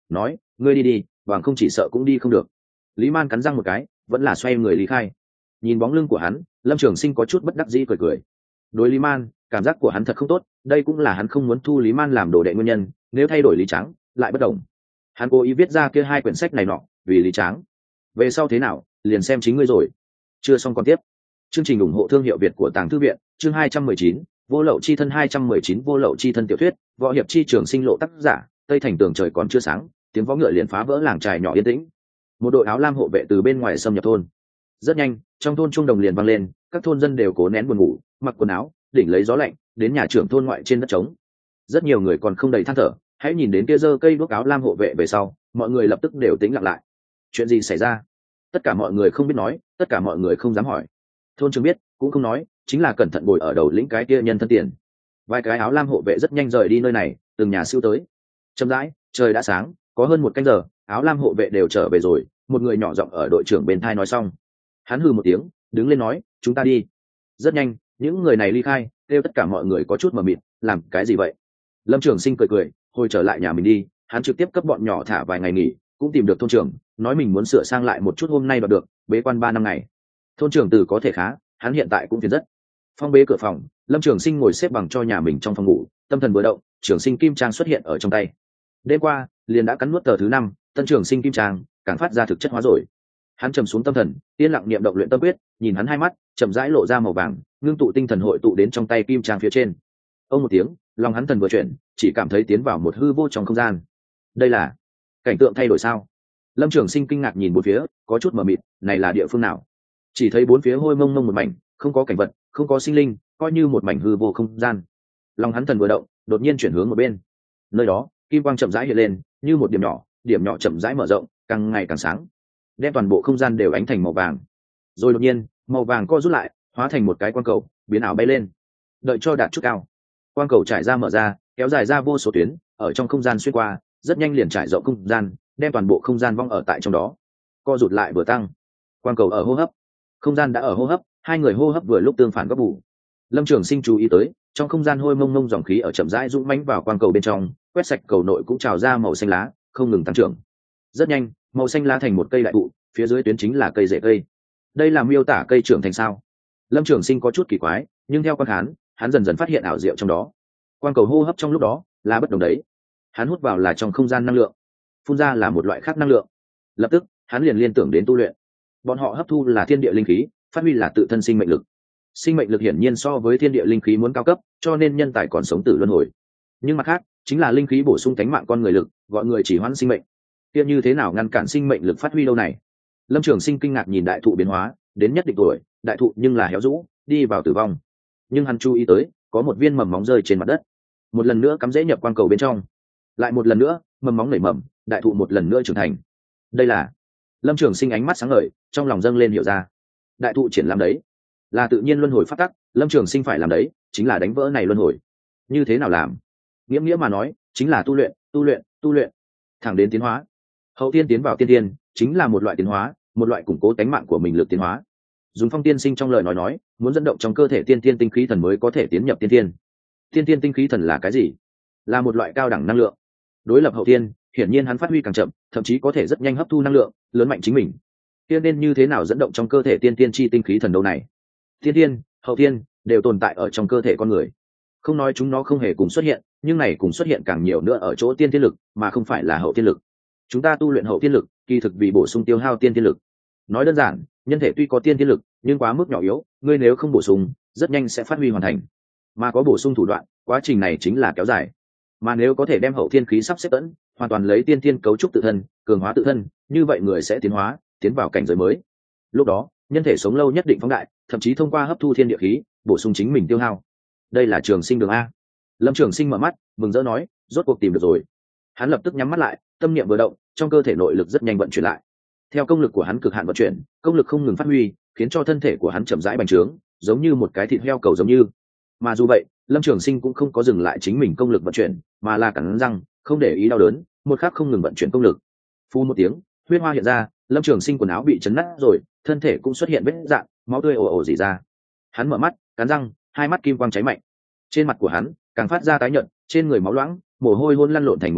nói ngươi đi đi, bằng không chỉ sợ cũng đi không được. Lý Man cắn răng một cái, vẫn là xoay người lý khai. Nhìn bóng lưng của hắn, Lâm Trường Sinh có chút bất đắc dĩ cười cười. Đối Lý Man, cảm giác của hắn thật không tốt, đây cũng là hắn không muốn thu Lý Man làm đồ đệ nguyên nhân. Nếu thay đổi Lý Tráng lại bất đồng. Hắn cố ý viết ra kia 2 quyển sách này nọ vì Lý Tráng. Về sau thế nào liền xem chính ngươi rồi. Chưa xong còn tiếp. Chương trình ủng hộ thương hiệu Việt của Tàng Thư Viện, chương 219, Vô Lậu Chi Thân 219 Vô Lậu Chi Thân tiểu thuyết, võ hiệp chi trường sinh lộ tác giả, Tây Thành Tường trời còn chưa sáng, tiếng võ ngựa liền phá vỡ làng trài nhỏ yên tĩnh. Một đội áo lam hộ vệ từ bên ngoài xâm nhập thôn. Rất nhanh, trong thôn trung đồng liền vang lên, các thôn dân đều cố nén buồn ngủ, mặc quần áo, đỉnh lấy gió lạnh, đến nhà trưởng thôn ngoại trên đất trống. Rất nhiều người còn không đầy than thở, hãy nhìn đến kia giơ cây đuốc áo lam hộ vệ về sau, mọi người lập tức đều tĩnh lặng lại. Chuyện gì xảy ra? Tất cả mọi người không biết nói, tất cả mọi người không dám hỏi. Thôn trưởng biết cũng không nói, chính là cẩn thận bồi ở đầu lĩnh cái kia nhân thân tiền. Vài cái áo lam hộ vệ rất nhanh rời đi nơi này, từng nhà siêu tới. Chậm rãi, trời đã sáng, có hơn 1 canh giờ, áo lam hộ vệ đều trở về rồi. Một người nhỏ giọng ở đội trưởng bên thai nói xong, hắn hừ một tiếng, đứng lên nói chúng ta đi. Rất nhanh, những người này ly khai, kêu tất cả mọi người có chút mờ mịt, làm cái gì vậy? Lâm Trường Sinh cười cười, hồi trở lại nhà mình đi. Hắn trực tiếp cấp bọn nhỏ thả vài ngày nghỉ, cũng tìm được thôn trưởng, nói mình muốn sửa sang lại một chút hôm nay đoạt được, bế quan 3 năm ngày. Thôn trưởng từ có thể khá, hắn hiện tại cũng phiền rất. Phong bế cửa phòng, Lâm Trường Sinh ngồi xếp bằng cho nhà mình trong phòng ngủ, tâm thần vừa động, Trường Sinh kim trang xuất hiện ở trong tay. Đêm qua liền đã cắn nuốt tờ thứ 5, tân Trường Sinh kim trang càng phát ra thực chất hóa rồi. Hắn trầm xuống tâm thần, yên lặng niệm động luyện tâm quyết, nhìn hắn 2 mắt chậm rãi lộ ra màu vàng, ngưng tụ tinh thần hội tụ đến trong tay kim trang phía trên. Ông một tiếng, lòng hắn thần vừa chuyển, chỉ cảm thấy tiến vào một hư vô trong không gian. Đây là cảnh tượng thay đổi sao? Lâm Trường Sinh kinh ngạc nhìn bốn phía, có chút mờ mịt, này là địa phương nào? Chỉ thấy bốn phía hôi mông mông một mảnh, không có cảnh vật, không có sinh linh, coi như một mảnh hư vô không gian. Lòng hắn thần vừa động, đột nhiên chuyển hướng một bên. Nơi đó, kim quang chậm rãi hiện lên, như một điểm nhỏ chậm rãi mở rộng, càng ngày càng sáng, đem toàn bộ không gian đều ánh thành màu vàng. Rồi đột nhiên, màu vàng co rút lại, hóa thành một cái quang cầu, biến ảo bay lên. Đợi cho đạt chút cao, quang cầu trải ra mở ra, kéo dài ra vô số tuyến, ở trong không gian xuyên qua, rất nhanh liền trải rộng không gian, đem toàn bộ không gian vong ở tại trong đó. Co rụt lại vừa tăng, quang cầu ở hô hấp, không gian đã ở hô hấp, 2 người hô hấp vừa lúc tương phản góc bù. Lâm Trường Sinh chú ý tới, trong không gian hôi mông mông dòng khí ở chậm rãi dũng mãnh vào quang cầu bên trong, quét sạch cầu nội cũng trào ra màu xanh lá, không ngừng tăng trưởng. Rất nhanh, màu xanh lá thành một cây đại thụ, phía dưới tuyến chính là cây rễ cây. Đây là miêu tả cây trưởng thành sao? Lâm Trường Sinh có chút kỳ quái, nhưng theo quan hắn dần dần phát hiện ảo diệu trong đó. Quang cầu hô hấp trong lúc đó là bất đồng đấy, hắn hút vào là trong không gian năng lượng, phun ra là một loại khác năng lượng. Lập tức hắn liền liên tưởng đến tu luyện. Bọn họ hấp thu là thiên địa linh khí, phát huy là tự thân sinh mệnh lực. Sinh mệnh lực hiển nhiên so với thiên địa linh khí muốn cao cấp, cho nên nhân tài còn sống tử luân hồi. Nhưng mặt khác chính là linh khí bổ sung cánh mạng con người lực, gọi người chỉ hoãn sinh mệnh. Tiếp như thế nào ngăn cản sinh mệnh lực phát huy lâu này? Lâm Trường Sinh kinh ngạc nhìn đại thụ biến hóa, đến nhất định tuổi, đại thụ nhưng là héo rũ, đi vào tử vong. Nhưng hắn chú ý tới, có một viên mầm móng rơi trên mặt đất, một lần nữa cắm rễ nhập quang cầu bên trong, lại một lần nữa, mầm móng nảy mầm, đại thụ một lần nữa trưởng thành. Đây là Lâm Trường Sinh ánh mắt sáng ngời, trong lòng dâng lên hiểu ra. Đại thụ triển làm đấy, là tự nhiên luân hồi phát tắc, Lâm Trường Sinh phải làm đấy, chính là đánh vỡ này luân hồi. Như thế nào làm? Nghĩa mà nói, chính là tu luyện, thẳng đến tiến hóa. Hậu tiên tiến vào tiên tiên, chính là một loại tiến hóa, một loại củng cố tánh mạng của mình lực tiến hóa. Dùng Phong tiên sinh trong lời nói, muốn dẫn động trong cơ thể tiên tiên tinh khí thần mới có thể tiến nhập tiên tiên. Tiên tiên tinh khí thần là cái gì? Là một loại cao đẳng năng lượng. Đối lập hậu tiên, hiển nhiên hắn phát huy càng chậm, thậm chí có thể rất nhanh hấp thu năng lượng, lớn mạnh chính mình. Tiên nên như thế nào dẫn động trong cơ thể tiên tiên chi tinh khí thần đâu này? Tiên tiên, hậu tiên đều tồn tại ở trong cơ thể con người. Không nói chúng nó không hề cùng xuất hiện, nhưng này cùng xuất hiện càng nhiều nữa ở chỗ tiên tiên lực, mà không phải là hậu tiên lực. Chúng ta tu luyện hậu tiên lực, kỳ thực vì bổ sung tiêu hao tiên tiên lực. Nói đơn giản, nhân thể tuy có tiên tiên lực, nhưng quá mức nhỏ yếu, ngươi nếu không bổ sung, rất nhanh sẽ phát huy hoàn thành. Mà có bổ sung thủ đoạn, quá trình này chính là kéo dài. Mà nếu có thể đem hậu thiên khí sắp xếp tận, hoàn toàn lấy tiên tiên cấu trúc tự thân, cường hóa tự thân, như vậy người sẽ tiến hóa, tiến vào cảnh giới mới. Lúc đó, nhân thể sống lâu nhất định phóng đại, thậm chí thông qua hấp thu thiên địa khí, bổ sung chính mình tiêu hao. Đây là trường sinh đường a. Lâm Trường Sinh mở mắt, mừng rỡ nói, rốt cuộc tìm được rồi. Hắn lập tức nhắm mắt lại, tâm niệm vừa động, trong cơ thể nội lực rất nhanh vận chuyển lại. Theo công lực của hắn cực hạn vận chuyển, công lực không ngừng phát huy, khiến cho thân thể của hắn chậm rãi bành trướng, giống như một cái thịt heo cầu giống như. Mà dù vậy, Lâm Trường Sinh cũng không có dừng lại chính mình công lực vận chuyển, mà là cắn răng, không để ý đau đớn, một khắc không ngừng vận chuyển công lực. Phu một tiếng, huyết hoa hiện ra, Lâm Trường Sinh quần áo bị chấn nát rồi, thân thể cũng xuất hiện vết rạn, máu tươi ồ ồ rỉ ra. Hắn mở mắt, cắn răng, 2 mắt kim quang cháy mạnh. Trên mặt của hắn càng phát ra tái nhợt, trên người máu loãng, mồ hôi hôn lăn lộn thành một mảnh,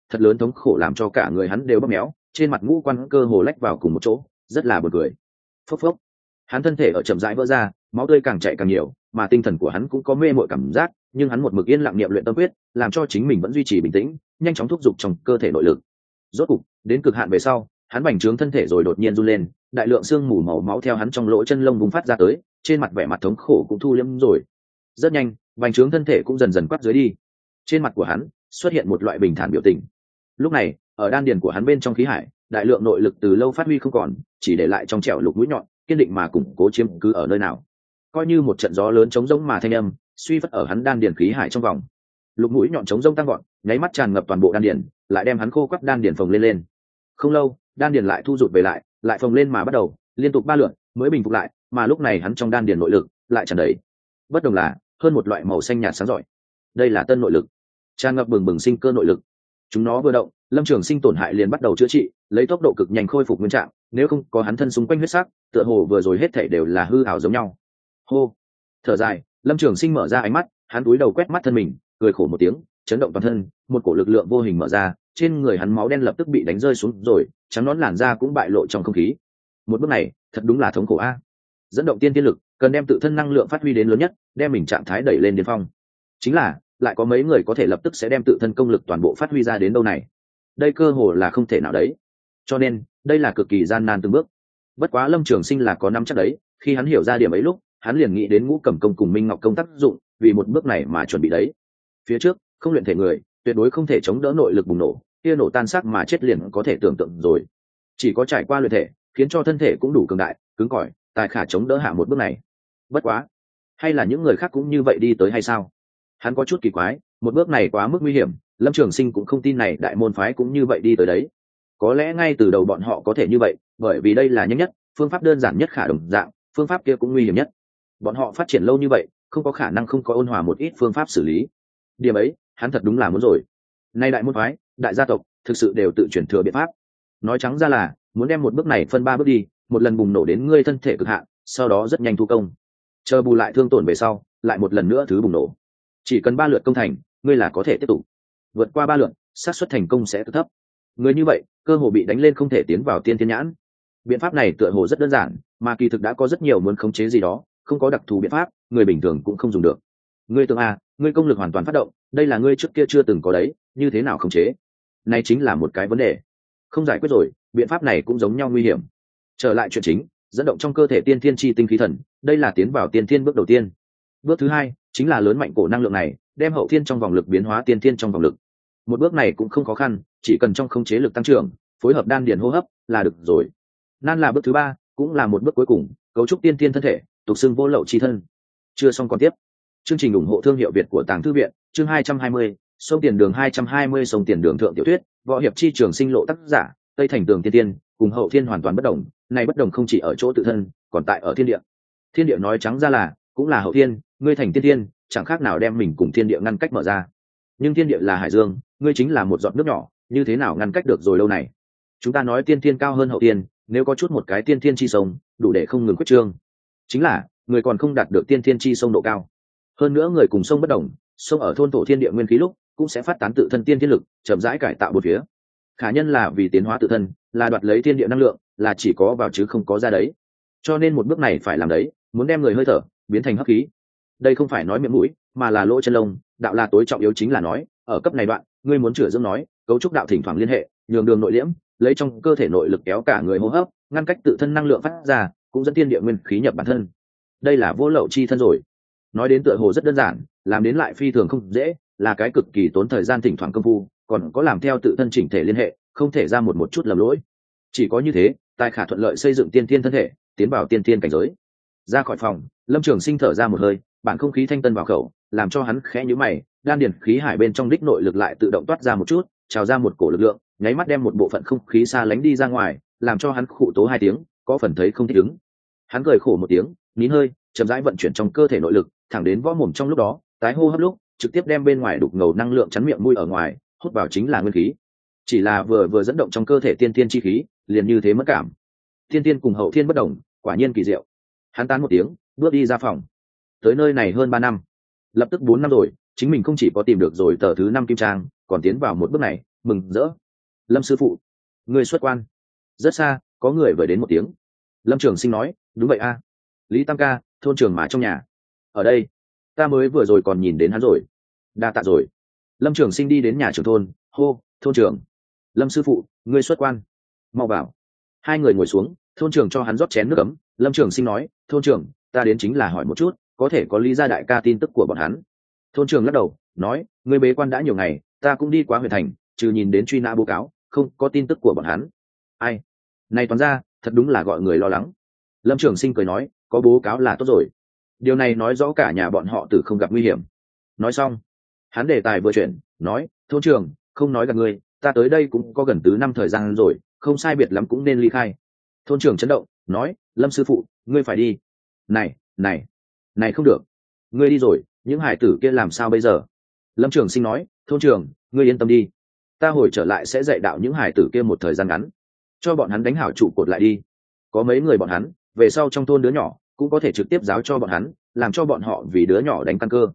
thật lớn thống khổ làm cho cả người hắn đều bóp méo, trên mặt ngũ quan cơ hồ lách vào cùng một chỗ, rất là buồn cười. Phốc phốc, hắn thân thể ở chậm rãi vỡ ra, máu tươi càng chảy càng nhiều, mà tinh thần của hắn cũng có mê mội cảm giác, nhưng hắn một mực yên lặng niệm luyện tâm quyết, làm cho chính mình vẫn duy trì bình tĩnh, nhanh chóng thúc giục trong cơ thể nội lực. Rốt cục đến cực hạn về sau, hắn bành trướng thân thể rồi đột nhiên run lên, đại lượng xương mù màu máu theo hắn trong lỗ chân lông bùng phát ra tới, trên mặt vẻ mặt thống khổ cũng thu liễm rồi. Rất nhanh, bành trướng thân thể cũng dần dần quắt dưới đi, trên mặt của hắn xuất hiện một loại bình thản biểu tình. Lúc này ở đan điền của hắn bên trong khí hải, đại lượng nội lực từ lâu phát huy không còn, chỉ để lại trong trẻo lục mũi nhọn kiên định mà củng cố chiếm cứ ở nơi nào, coi như một trận gió lớn chống rỗng mà thanh âm suy phất ở hắn đan điền khí hải trong vòng. Lục mũi nhọn chống rỗng tăng gọn, nháy mắt tràn ngập toàn bộ đan điền, lại đem hắn khô quắt đan điền phồng lên. Không lâu, đan điền lại thu rụt về lại phồng lên mà bắt đầu liên tục 3 lượt mới bình phục lại, mà lúc này hắn trong đan điền nội lực lại tràn đầy, bất đồng là hơn một loại màu xanh nhạt sáng rọi. Đây là tân nội lực, tràn ngập bừng bừng sinh cơ nội lực. Chúng nó vừa động, Lâm Trường Sinh tổn hại liền bắt đầu chữa trị, lấy tốc độ cực nhanh khôi phục nguyên trạng, nếu không có hắn thân xung quanh huyết sắc, tựa hồ vừa rồi hết thảy đều là hư ảo giống nhau. Hô, thở dài, Lâm Trường Sinh mở ra ánh mắt, hắn cúi đầu quét mắt thân mình, cười khổ một tiếng, chấn động toàn thân, một cổ lực lượng vô hình mở ra, trên người hắn máu đen lập tức bị đánh rơi xuống rồi, trắng nõn làn da cũng bại lộ trong không khí. Một bước này, thật đúng là thống khổ a. Dẫn động tiên tiên lực, cần đem tự thân năng lượng phát huy đến lớn nhất, đem mình trạng thái đẩy lên điên phong. Chính là, lại có mấy người có thể lập tức sẽ đem tự thân công lực toàn bộ phát huy ra đến đâu này. Đây cơ hồ là không thể nào đấy. Cho nên, đây là cực kỳ gian nan từng bước. Bất quá Lâm Trường Sinh là có nắm chắc đấy, khi hắn hiểu ra điểm ấy lúc, hắn liền nghĩ đến Ngũ Cẩm công cùng Minh Ngọc công tác dụng, vì một bước này mà chuẩn bị đấy. Phía trước, không luyện thể người, tuyệt đối không thể chống đỡ nội lực bùng nổ, kia nổ tan xác mà chết liền có thể tưởng tượng rồi. Chỉ có trải qua luyện thể, khiến cho thân thể cũng đủ cường đại, cứng cỏi, tài khả chống đỡ hạ một bước này. Bất quá, hay là những người khác cũng như vậy đi tới hay sao? Hắn có chút kỳ quái, một bước này quá mức nguy hiểm, Lâm Trường Sinh cũng không tin này đại môn phái cũng như vậy đi tới đấy. Có lẽ ngay từ đầu bọn họ có thể như vậy, bởi vì đây là nhanh nhất, phương pháp đơn giản nhất khả đồng dạng, phương pháp kia cũng nguy hiểm nhất. Bọn họ phát triển lâu như vậy, không có khả năng không có ôn hòa một ít phương pháp xử lý. Điểm ấy, hắn thật đúng là muốn rồi. Nay đại môn phái, đại gia tộc, thực sự đều tự chuyển thừa biện pháp. Nói trắng ra là, muốn đem một bước này phân 3 bước đi, một lần bùng nổ đến ngươi thân thể cực hạn, sau đó rất nhanh thu công. Chờ bù lại thương tổn về sau, lại một lần nữa thứ bùng nổ. Chỉ cần 3 lượt công thành, ngươi là có thể tiếp tục. Vượt qua 3 lượt, xác suất thành công sẽ cực thấp. Người như vậy, cơ hồ bị đánh lên không thể tiến vào tiên thiên nhãn. Biện pháp này tựa hồ rất đơn giản, mà kỳ thực đã có rất nhiều muốn khống chế gì đó, không có đặc thù biện pháp, người bình thường cũng không dùng được. Ngươi tưởng ngươi công lực hoàn toàn phát động, đây là ngươi trước kia chưa từng có đấy, như thế nào khống chế? Này chính là một cái vấn đề. Không giải quyết rồi, biện pháp này cũng giống nhau nguy hiểm. Trở lại chuyện chính, dẫn động trong cơ thể tiên thiên chi tinh khí thần, đây là tiến vào tiên thiên bước đầu tiên. Bước thứ hai chính là lớn mạnh cổ năng lượng này, đem hậu thiên trong vòng lực biến hóa tiên thiên trong vòng lực. Một bước này cũng không khó khăn, chỉ cần trong khống chế lực tăng trưởng, phối hợp đan điền hô hấp là được rồi. Nan là bước thứ ba, cũng là một bước cuối cùng, cấu trúc tiên thiên thân thể, tục xưng vô lậu chi thân. Chưa xong còn tiếp. Chương trình ủng hộ thương hiệu Việt của Tàng Thư viện, chương 220, sông tiền đường 220 sông tiền đường thượng tiểu thuyết, võ hiệp chi trường sinh lộ tác giả, Tây Thành Tường Tiên Tiên, cùng hậu thiên hoàn toàn bất đồng, này bất đồng không chỉ ở chỗ tự thân, còn tại ở thiên địa. Thiên địa nói trắng ra là, cũng là hậu thiên, ngươi thành tiên tiên, chẳng khác nào đem mình cùng thiên địa ngăn cách mở ra. Nhưng thiên địa là hải dương, ngươi chính là một giọt nước nhỏ, như thế nào ngăn cách được rồi lâu này? Chúng ta nói tiên thiên cao hơn hậu thiên, nếu có chút một cái tiên thiên chi sông, đủ để không ngừng quyết trương. Chính là, người còn không đạt được tiên thiên chi sông độ cao. Hơn nữa người cùng sông bất đồng, sông ở thôn thổ thiên địa nguyên khí lúc, cũng sẽ phát tán tự thân tiên thiên lực, chậm rãi cải tạo bốn phía. Khả nhân là vì tiến hóa tự thân, là đoạt lấy thiên địa năng lượng, là chỉ có vào chứ không có ra đấy. Cho nên một bước này phải làm đấy, muốn đem người hơi thở biến thành hấp khí. Đây không phải nói miệng mũi, mà là lỗ chân lông, đạo là tối trọng yếu chính là nói, ở cấp này đoạn, ngươi muốn chữa dưỡng nói, cấu trúc đạo thỉnh thoảng liên hệ, nhường đường nội liễm, lấy trong cơ thể nội lực kéo cả người hô hấp, ngăn cách tự thân năng lượng phát ra, cũng dẫn tiên địa nguyên khí nhập bản thân. Đây là vô lậu chi thân rồi. Nói đến tựa hồ rất đơn giản, làm đến lại phi thường không dễ, là cái cực kỳ tốn thời gian thỉnh thoảng công phu, còn có làm theo tự thân chỉnh thể liên hệ, không thể ra một chút lầm lỗi. Chỉ có như thế, tài khả thuận lợi xây dựng tiên thiên thân thể, tiến vào tiên thiên cảnh giới. Ra khỏi phòng, Lâm Trường Sinh thở ra một hơi, bản không khí thanh tân vào khẩu, làm cho hắn khẽ nhíu mày, đan điền khí hải bên trong đích nội lực lại tự động toát ra một chút, trào ra một cổ lực lượng, nháy mắt đem một bộ phận không khí xa lánh đi ra ngoài, làm cho hắn khụ tố 2 tiếng, có phần thấy không thích ứng. Hắn cười khổ một tiếng, nín hơi, chậm rãi vận chuyển trong cơ thể nội lực, thẳng đến võ mồm trong lúc đó, tái hô hấp lúc, trực tiếp đem bên ngoài đục ngầu năng lượng chắn miệng mũi ở ngoài, hút vào chính là nguyên khí. Chỉ là vừa dẫn động trong cơ thể tiên tiên chi khí, liền như thế mất cảm. Tiên tiên cùng hậu thiên bất đồng, quả nhiên kỳ diệu. Hắn tán một tiếng, bước đi ra phòng. Tới nơi này hơn 3 năm, lập tức 4 năm rồi, chính mình không chỉ có tìm được rồi tờ thứ 5 kim trang, còn tiến vào một bước này, mừng rỡ. Lâm sư phụ, người xuất quan. Rất xa có người vừa đến một tiếng. Lâm Trường Sinh nói, đúng vậy a. Lý Tam ca, thôn trưởng mà trong nhà. Ở đây, ta mới vừa rồi còn nhìn đến hắn rồi. Đa tạ rồi. Lâm Trường Sinh đi đến nhà trưởng thôn, hô, thôn trưởng. Lâm sư phụ, ngươi xuất quan, mau vào. Hai người ngồi xuống, thôn trưởng cho hắn rót chén nước ấm. Lâm Trường Sinh nói, thôn trưởng, ta đến chính là hỏi một chút, có thể có Lý gia đại ca tin tức của bọn hắn. Thôn trưởng lắc đầu, nói, ngươi bế quan đã nhiều ngày, ta cũng đi qua huyện thành, trừ nhìn đến truy nã báo cáo, không có tin tức của bọn hắn. Ai? Này toán ra, thật đúng là gọi người lo lắng. Lâm Trường Sinh cười nói, có báo cáo là tốt rồi. Điều này nói rõ cả nhà bọn họ tử không gặp nguy hiểm. Nói xong, hắn đề tài vừa chuyển, nói, thôn trưởng, không nói gặp ngươi, ta tới đây cũng có gần tứ năm thời gian rồi, không sai biệt lắm cũng nên ly khai. Thôn trưởng chấn động, nói, Lâm sư phụ, ngươi phải đi. Này không được, ngươi đi rồi, những hải tử kia làm sao bây giờ? Lâm Trường Sinh nói, thôn trưởng, ngươi yên tâm đi, ta hồi trở lại sẽ dạy đạo những hải tử kia một thời gian ngắn, cho bọn hắn đánh hảo trụ cột lại đi. Có mấy người bọn hắn về sau trong thôn đứa nhỏ cũng có thể trực tiếp giáo cho bọn hắn, làm cho bọn họ vì đứa nhỏ đánh căn cơ.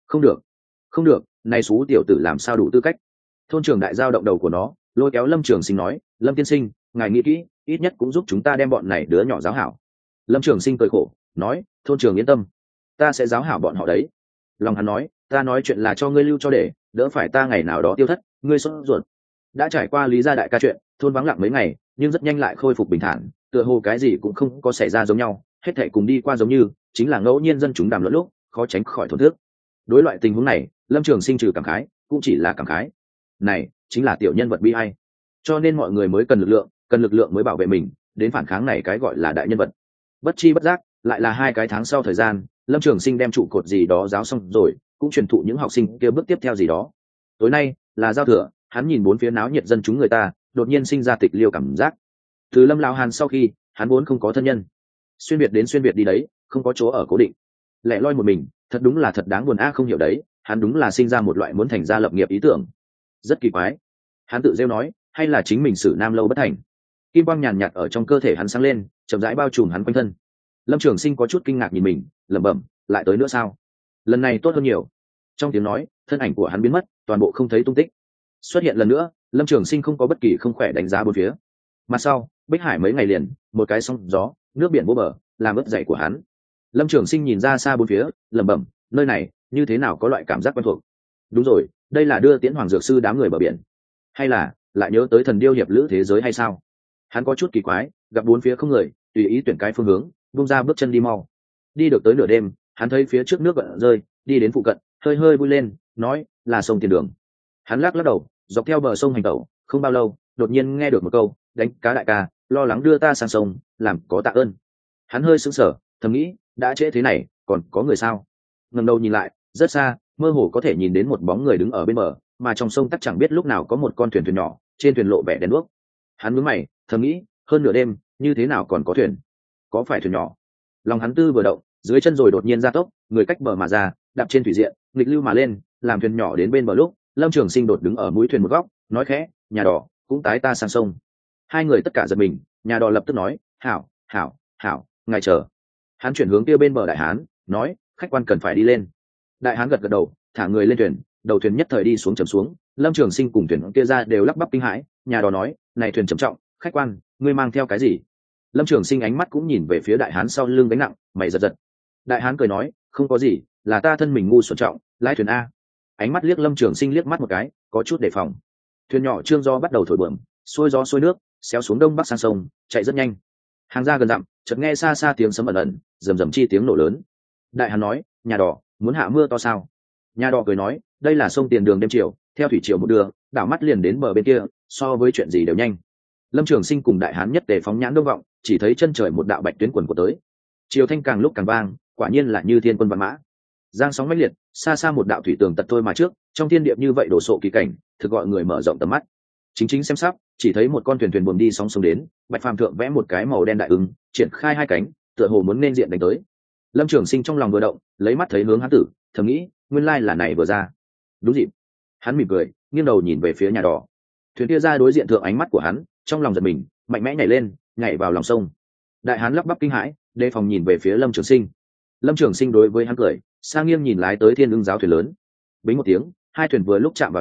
Không được, này xú tiểu tử làm sao đủ tư cách? Thôn trưởng đại giao động đầu của nó, lôi kéo Lâm Trường Sinh nói, Lâm tiên sinh, ngài nghĩ kỹ, ít nhất cũng giúp chúng ta đem bọn này đứa nhỏ giáo hảo. Lâm Trường Sinh cười khổ, nói, thôn trưởng yên tâm, ta sẽ giáo hảo bọn họ đấy. Lòng hắn nói, ta nói chuyện là cho ngươi lưu cho để đỡ phải ta ngày nào đó tiêu thất, ngươi sốt ruột. Đã trải qua Lý gia đại ca chuyện, thôn vắng lặng mấy ngày, nhưng rất nhanh lại khôi phục bình thản, tựa hồ cái gì cũng không có xảy ra giống nhau, hết thảy cùng đi qua giống như chính là ngẫu nhiên dân chúng đàm luận lúc, khó tránh khỏi thổn thức. Đối loại tình huống này, Lâm Trường Sinh trừ cảm khái, cũng chỉ là cảm khái. Này chính là tiểu nhân vật bi ai, cho nên mọi người mới cần lực lượng mới bảo vệ mình, đến phản kháng này cái gọi là đại nhân vật. Bất chi bất giác, lại là 2 cái tháng sau thời gian, Lâm Trường Sinh đem trụ cột gì đó giáo xong rồi, cũng truyền thụ những học sinh kia bước tiếp theo gì đó. Tối nay là giao thừa, hắn nhìn bốn phía náo nhiệt dân chúng người ta, đột nhiên sinh ra tịch liêu cảm giác. Từ Lâm lão hàn sau khi, hắn vốn không có thân nhân, xuyên việt đến xuyên việt đi đấy, không có chỗ ở cố định, lẻ loi một mình, thật đúng là thật đáng buồn a. Không hiểu đấy, hắn đúng là sinh ra một loại muốn thành gia lập nghiệp ý tưởng, rất kỳ quái. Hắn tự rêu nói, hay là chính mình xử nam lâu bất thành. Kim quang nhàn nhạt ở trong cơ thể hắn sáng lên, chậm rãi bao trùm hắn quanh thân. Lâm Trường Sinh có chút kinh ngạc nhìn mình, lẩm bẩm, lại tới nữa sao? Lần này tốt hơn nhiều. Trong tiếng nói, thân ảnh của hắn biến mất, toàn bộ không thấy tung tích. Xuất hiện lần nữa, Lâm Trường Sinh không có bất kỳ không khỏe đánh giá bốn phía. Mặt sau, Bích Hải mấy ngày liền, một cái sóng gió, nước biển vô bờ, làm ướt giày của hắn. Lâm Trường Sinh nhìn ra xa bốn phía, lẩm bẩm, nơi này như thế nào có loại cảm giác quen thuộc. Đúng rồi, đây là đưa tiễn Hoàng Dược Sư đám người bờ biển, hay là lại nhớ tới Thần Điêu hiệp lữ thế giới hay sao? Hắn có chút kỳ quái, gặp bốn phía không người, tùy ý tuyển cái phương hướng, buông ra bước chân đi mau. Đi được tới nửa đêm, hắn thấy phía trước nước gợn rơi, đi đến phụ cận, hơi hơi vui lên, nói, là sông Tiền Đường. Hắn lắc đầu, dọc theo bờ sông hành tẩu, không bao lâu, đột nhiên nghe được một câu, đánh cá đại ca, lo lắng đưa ta sang sông, làm có tạ ơn. Hắn hơi sững sờ, thầm nghĩ, đã trễ thế này, còn có người sao? Ngẩng đầu nhìn lại, rất xa, mơ hồ có thể nhìn đến một bóng người đứng ở bên bờ, mà trong sông tắc chẳng biết lúc nào có một con thuyền nhỏ, trên thuyền lộ vẻ đèn đuốc. Hắn nhướng mày, thầm nghĩ, hơn nửa đêm, như thế nào còn có thuyền? Có phải thuyền nhỏ? Lòng hắn tư vừa động, dưới chân rồi đột nhiên gia tốc, người cách bờ mà ra, đạp trên thủy diện, nghịch lưu mà lên, làm thuyền nhỏ đến bên bờ lúc, Lâm Trường Sinh đột đứng ở mũi thuyền một góc, nói khẽ, nhà đỏ, cũng tái ta sang sông. Hai người tất cả giật mình, nhà đỏ lập tức nói, hảo, hảo, hảo, ngài chờ. Hắn chuyển hướng kia bên bờ đại hán, nói, khách quan cần phải đi lên. Đại hán gật gật đầu, thả người lên thuyền, đầu thuyền nhất thời đi xuống chầm xuống. Lâm Trường Sinh cùng thuyền kia ra đều lắp bắp kinh hãi. Nhà đỏ nói, này thuyền trầm trọng, khách quan, ngươi mang theo cái gì? Lâm Trường Sinh ánh mắt cũng nhìn về phía đại hán sau lưng gánh nặng, mày giật giật. Đại hán cười nói, không có gì, là ta thân mình ngu xuẩn trọng, lái thuyền a. Ánh mắt liếc Lâm Trường Sinh liếc mắt một cái, có chút đề phòng. Thuyền nhỏ trương do bắt đầu thổi bướm, xuôi gió xuôi nước, xéo xuống đông bắc sang sông, chạy rất nhanh. Hàng ra gần dặm, chợt nghe xa xa tiếng sấm ẩn ẩn, rầm rầm chi tiếng nổ lớn. Đại hán nói, nhà đỏ, muốn hạ mưa to sao? Nhà đỏ cười nói, đây là sông Tiền Đường đêm chiều, theo thủy triều một đường, đảo mắt liền đến bờ bên kia, so với chuyện gì đều nhanh. Lâm Trường Sinh cùng đại hán nhất tề phóng nhãn đông vọng, chỉ thấy chân trời một đạo bạch tuyến quần của tới. Chiều thanh càng lúc càng vang, quả nhiên là như thiên quân vạn mã. Giang sóng mãnh liệt, xa xa một đạo thủy tường tật thôi mà trước, trong thiên địa như vậy đổ sộ kỳ cảnh, thực gọi người mở rộng tầm mắt. Chính xem sắp, chỉ thấy một con thuyền buồm đi sóng sông đến, bạch phàm thượng vẽ một cái màu đen đại ứng, triển khai hai cánh, tựa hồ muốn nên diện đánh tới. Lâm Trường Sinh trong lòng vừa động, lấy mắt thấy hướng hán tử, thầm nghĩ, nguyên lai là này vừa ra. Đúng dịp. Hắn mỉm cười, nghiêng đầu nhìn về phía nhà đỏ. Thuyền kia ra đối diện thượng ánh mắt của hắn, trong lòng giật mình, mạnh mẽ nhảy lên, nhảy vào lòng sông. Đại hán lắp bắp kinh hãi, đề phòng nhìn về phía Lâm Trường Sinh. Lâm Trường Sinh đối với hắn cười, sang nghiêng nhìn lái tới Thiên Ưng giáo thuyền lớn. Bính một tiếng, hai thuyền vừa lúc chạm vào nhau,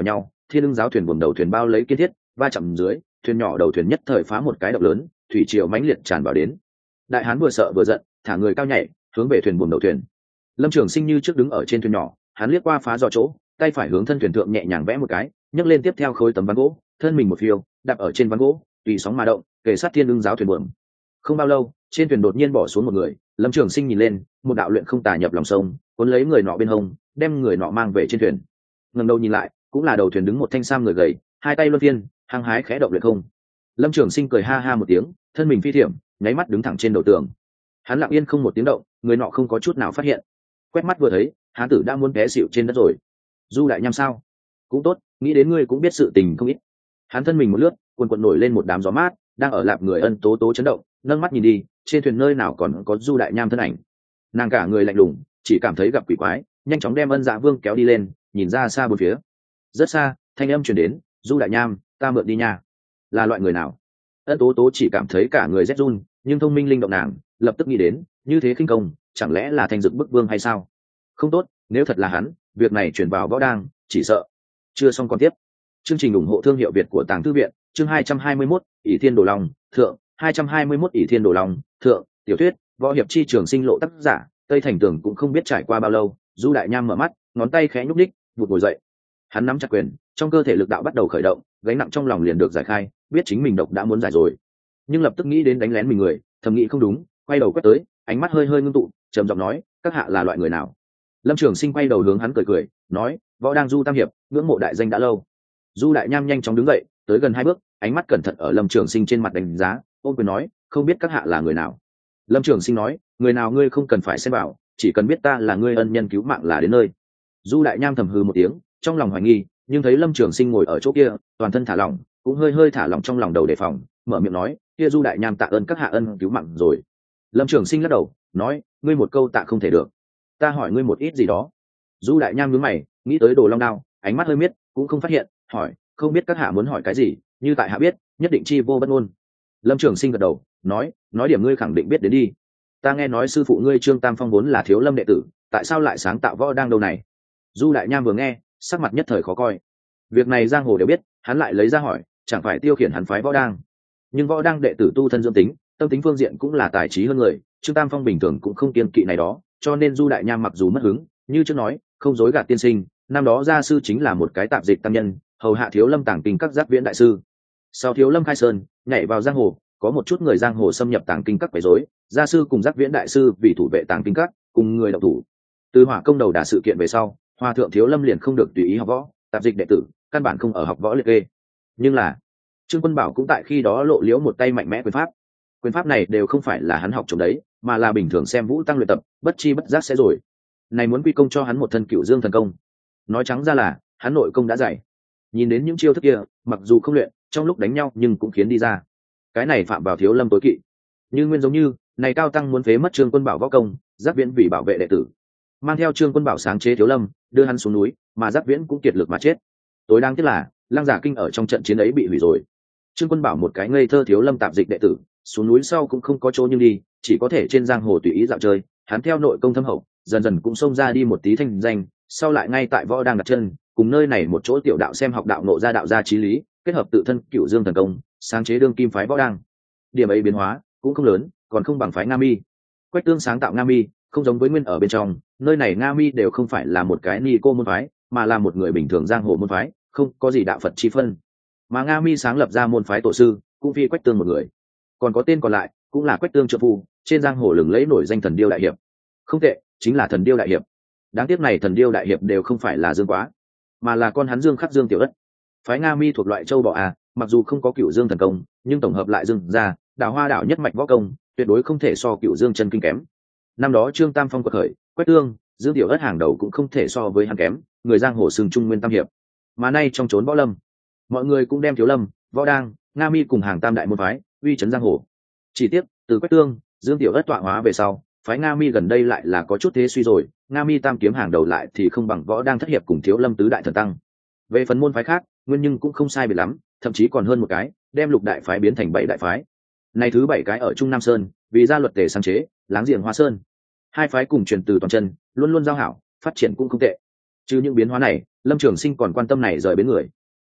thiên ưng giáo thuyền buồm đầu thuyền bao lấy kiên thiết va chạm dưới, thuyền nhỏ đầu thuyền nhất thời phá một cái động lớn, thủy triều mãnh liệt tràn vào đến. Đại hán vừa sợ vừa giận, thả người cao nhảy hướng về thuyền buồm đầu thuyền. Lâm Trường Sinh như trước đứng ở trên thuyền nhỏ, hắn liếc qua phá giò chỗ, tay phải hướng thân thuyền thượng nhẹ nhàng vẽ một cái, nhấc lên tiếp theo khối tấm ván gỗ, thân mình một phiêu đạp ở trên ván gỗ, tùy sóng mà động, kề sát thiên ưng giáo thuyền buồm. Không bao lâu, trên thuyền đột nhiên bỏ xuống một người. Lâm Trường Sinh nhìn lên, một đạo luyện không tà nhập lòng sông, cuốn lấy người nọ bên hông, đem người nọ mang về trên thuyền. Ngẩng đầu nhìn lại, cũng là đầu thuyền đứng một thanh sam người gầy, hai tay luân phiên hăng hái khẽ động luyện không. Lâm Trường Sinh cười ha ha một tiếng, thân mình phi thiểm, nháy mắt đứng thẳng trên đầu tường. Hắn lặng yên không một tiếng động, người nọ không có chút nào phát hiện. Quét mắt vừa thấy, hán tử đã muốn té xỉu trên đất rồi. Du đại nham sao? Cũng tốt, nghĩ đến ngươi cũng biết sự tình không ít. Hắn thân mình một lướt, quần quần nổi lên một đám gió mát, đang ở lạp người Ân Tố Tố chấn động, nâng mắt nhìn đi, trên thuyền nơi nào còn có Du đại nham thân ảnh. Nàng cả người lạnh lùng, chỉ cảm thấy gặp quỷ quái, nhanh chóng đem Ân Dạ Vương kéo đi lên, nhìn ra xa bốn phía. Rất xa, thanh âm truyền đến, Du đại nham, ta mượn đi nha. Là loại người nào? Ân Tố Tố chỉ cảm thấy cả người rét run, nhưng thông minh linh động nàng lập tức nghĩ đến, như thế khinh công, chẳng lẽ là Thanh Dực Bức Vương hay sao? Không tốt, nếu thật là hắn, việc này chuyển vào võ đang, chỉ sợ. Chưa xong còn tiếp. Chương trình ủng hộ thương hiệu Việt của Tàng Thư viện, chương 221, ỷ Thiên Đồ Long, thượng, 221 ỷ Thiên Đồ Long, thượng, tiểu thuyết, võ hiệp chi trường sinh lộ tác giả, Tây Thành Tường cũng không biết trải qua bao lâu, Du đại nham mở mắt, ngón tay khẽ nhúc nhích, vụt ngồi dậy. Hắn nắm chặt quyền, trong cơ thể lực đạo bắt đầu khởi động, gánh nặng trong lòng liền được giải khai, biết chính mình độc đã muốn giải rồi. Nhưng lập tức nghĩ đến đánh lén mình người, thầm nghĩ không đúng, quay đầu quét tới, ánh mắt hơi hơi ngưng tụ, trầm giọng nói, các hạ là loại người nào? Lâm Trường Sinh quay đầu hướng hắn cười cười, nói, võ đang Du tam hiệp, ngưỡng mộ đại danh đã lâu. Du đại nham nhanh chóng đứng dậy, tới gần hai bước, ánh mắt cẩn thận ở Lâm Trường Sinh trên mặt đánh giá, ôm quyền nói, không biết các hạ là người nào? Lâm Trường Sinh nói, người nào ngươi không cần phải xem bảo, chỉ cần biết ta là ngươi ân nhân cứu mạng là đến nơi. Du đại nham thầm hừ một tiếng, trong lòng hoài nghi, nhưng thấy Lâm Trường Sinh ngồi ở chỗ kia, toàn thân thả lỏng, cũng hơi hơi thả lỏng trong lòng đầu đề phòng, mở miệng nói, kia Du đại nham tạ ơn các hạ ân cứu mạng rồi. Lâm Trường Sinh lắc đầu, nói, ngươi một câu tạ không thể được, ta hỏi ngươi một ít gì đó. Du đại nham nhướng mày, nghĩ tới Đồ Long đao, ánh mắt hơi miết, cũng không phát hiện, hỏi, không biết các hạ muốn hỏi cái gì, như tại hạ biết, nhất định chi vô bất ngôn. Lâm Trường Sinh gật đầu, nói điểm ngươi khẳng định biết đến đi. Ta nghe nói sư phụ ngươi Trương Tam Phong vốn là Thiếu Lâm đệ tử, tại sao lại sáng tạo võ đang đâu này? Du đại nham vừa nghe, sắc mặt nhất thời khó coi. Việc này giang hồ đều biết, hắn lại lấy ra hỏi, chẳng phải tiêu khiển hắn phái võ đang. Nhưng võ đang đệ tử tu thân dưỡng tính, tâm tính phương diện cũng là tài trí hơn người, Trương Tam Phong bình thường cũng không kiên kỵ này đó, cho nên Du đại nham mặc dù mất hứng, như trước nói, không dối gạt tiên sinh, năm đó gia sư chính là một cái tạp dịch tam nhân, hầu hạ Thiếu Lâm tàng kinh các Giác Viễn đại sư. Sau Thiếu Lâm khai sơn, nhảy vào giang hồ, có một chút người giang hồ xâm nhập tàng kinh các quấy rối, gia sư cùng Giác Viễn đại sư vì thủ vệ tàng kinh các, cùng người độc thủ. Từ hỏa công đầu đả sự kiện về sau, Hòa thượng Thiếu Lâm liền không được tùy ý học võ, tạp dịch đệ tử, căn bản không ở học võ liệt kê. Nhưng là Trương Quân Bảo cũng tại khi đó lộ liễu một tay mạnh mẽ quyền pháp này đều không phải là hắn học trộm đấy, mà là bình thường xem vũ tăng luyện tập, bất chi bất giác sẽ rồi. Này muốn quy công cho hắn một thân Cửu Dương thần công. Nói trắng ra là hắn nội công đã dày. Nhìn đến những chiêu thức kia, mặc dù không luyện, trong lúc đánh nhau nhưng cũng khiến đi ra. Cái này phạm vào Thiếu Lâm tối kỵ. Như nguyên giống như, này cao tăng muốn phế mất Trương Quân Bảo võ công, Giác Viễn vì bảo vệ đệ tử, mang theo Trương Quân Bảo sáng chế Thiếu Lâm, đưa hắn xuống núi, mà Giác Viễn cũng kiệt lực mà chết. Tối đáng tiếc là, Lăng Giả Kinh ở trong trận chiến ấy bị hủy rồi. Trương Quân Bảo một cái ngây thơ Thiếu Lâm tạp dịch đệ tử, xuống núi sau cũng không có chỗ nhưng đi, chỉ có thể trên giang hồ tùy ý dạo chơi. Hắn theo nội công thâm hậu, dần dần cũng xông ra đi một tí thanh danh, sau lại ngay tại võ đang đặt chân, cùng nơi này một chỗ tiểu đạo xem học đạo nộ ra đạo gia chí lý, kết hợp tự thân Cửu Dương thần công, sáng chế đương kim phái võ đang. Điểm ấy biến hóa cũng không lớn, còn không bằng phái Nga Mi. Quách Tương sáng tạo Nga Mi, không giống với nguyên ở bên trong, nơi này Nga Mi đều không phải là một cái ni cô môn phái, mà là một người bình thường giang hồ môn phái, không có gì đạo Phật chi phân. Mà Nga Mi sáng lập ra môn phái tổ sư, cũng phi Quách Tương một người. Còn có tên còn lại, cũng là Quách Tương trợ phu, trên giang hồ lừng lẫy nổi danh Thần Điêu đại hiệp. Không tệ, chính là Thần Điêu đại hiệp. Đáng tiếc này Thần Điêu đại hiệp đều không phải là Dương Quá, mà là con hắn Dương Khắc Dương Tiểu Ất. Phái Nga Mi thuộc loại châu bò mặc dù không có Cửu Dương thần công, nhưng tổng hợp lại Dương ra, Đào Hoa đảo nhất mạch võ công, tuyệt đối không thể so Cửu Dương chân kinh kém. Năm đó Trương Tam Phong quật khởi, Quách Tương, Dương Tiểu Ất hàng đầu cũng không thể so với hắn kém, người giang hồ xưng Trung Nguyên Tam hiệp. Mà nay trong chốn võ lâm, mọi người cũng đem Thiếu Lâm, võ đang, Nga Mi cùng hàng tam đại môn phái uy chấn giang hồ. Chỉ tiếc, từ Quách Tương, Dương Tiểu Ất tọa hóa về sau, phái Nga Mi gần đây lại là có chút thế suy rồi, Nga Mi tam kiếm hàng đầu lại thì không bằng võ đang thất hiệp cùng Thiếu Lâm tứ đại thần tăng. Về phần môn phái khác, nguyên nhưng cũng không sai biệt lắm, thậm chí còn hơn một cái, đem lục đại phái biến thành bảy đại phái. Này thứ bảy cái ở Trung Nam Sơn, vì ra luật tề sáng chế, láng giềng Hoa Sơn. Hai phái cùng truyền từ toàn chân, luôn luôn giao hảo, phát triển cũng không tệ. Trừ những biến hóa này, Lâm Trường Sinh còn quan tâm này rời bến người.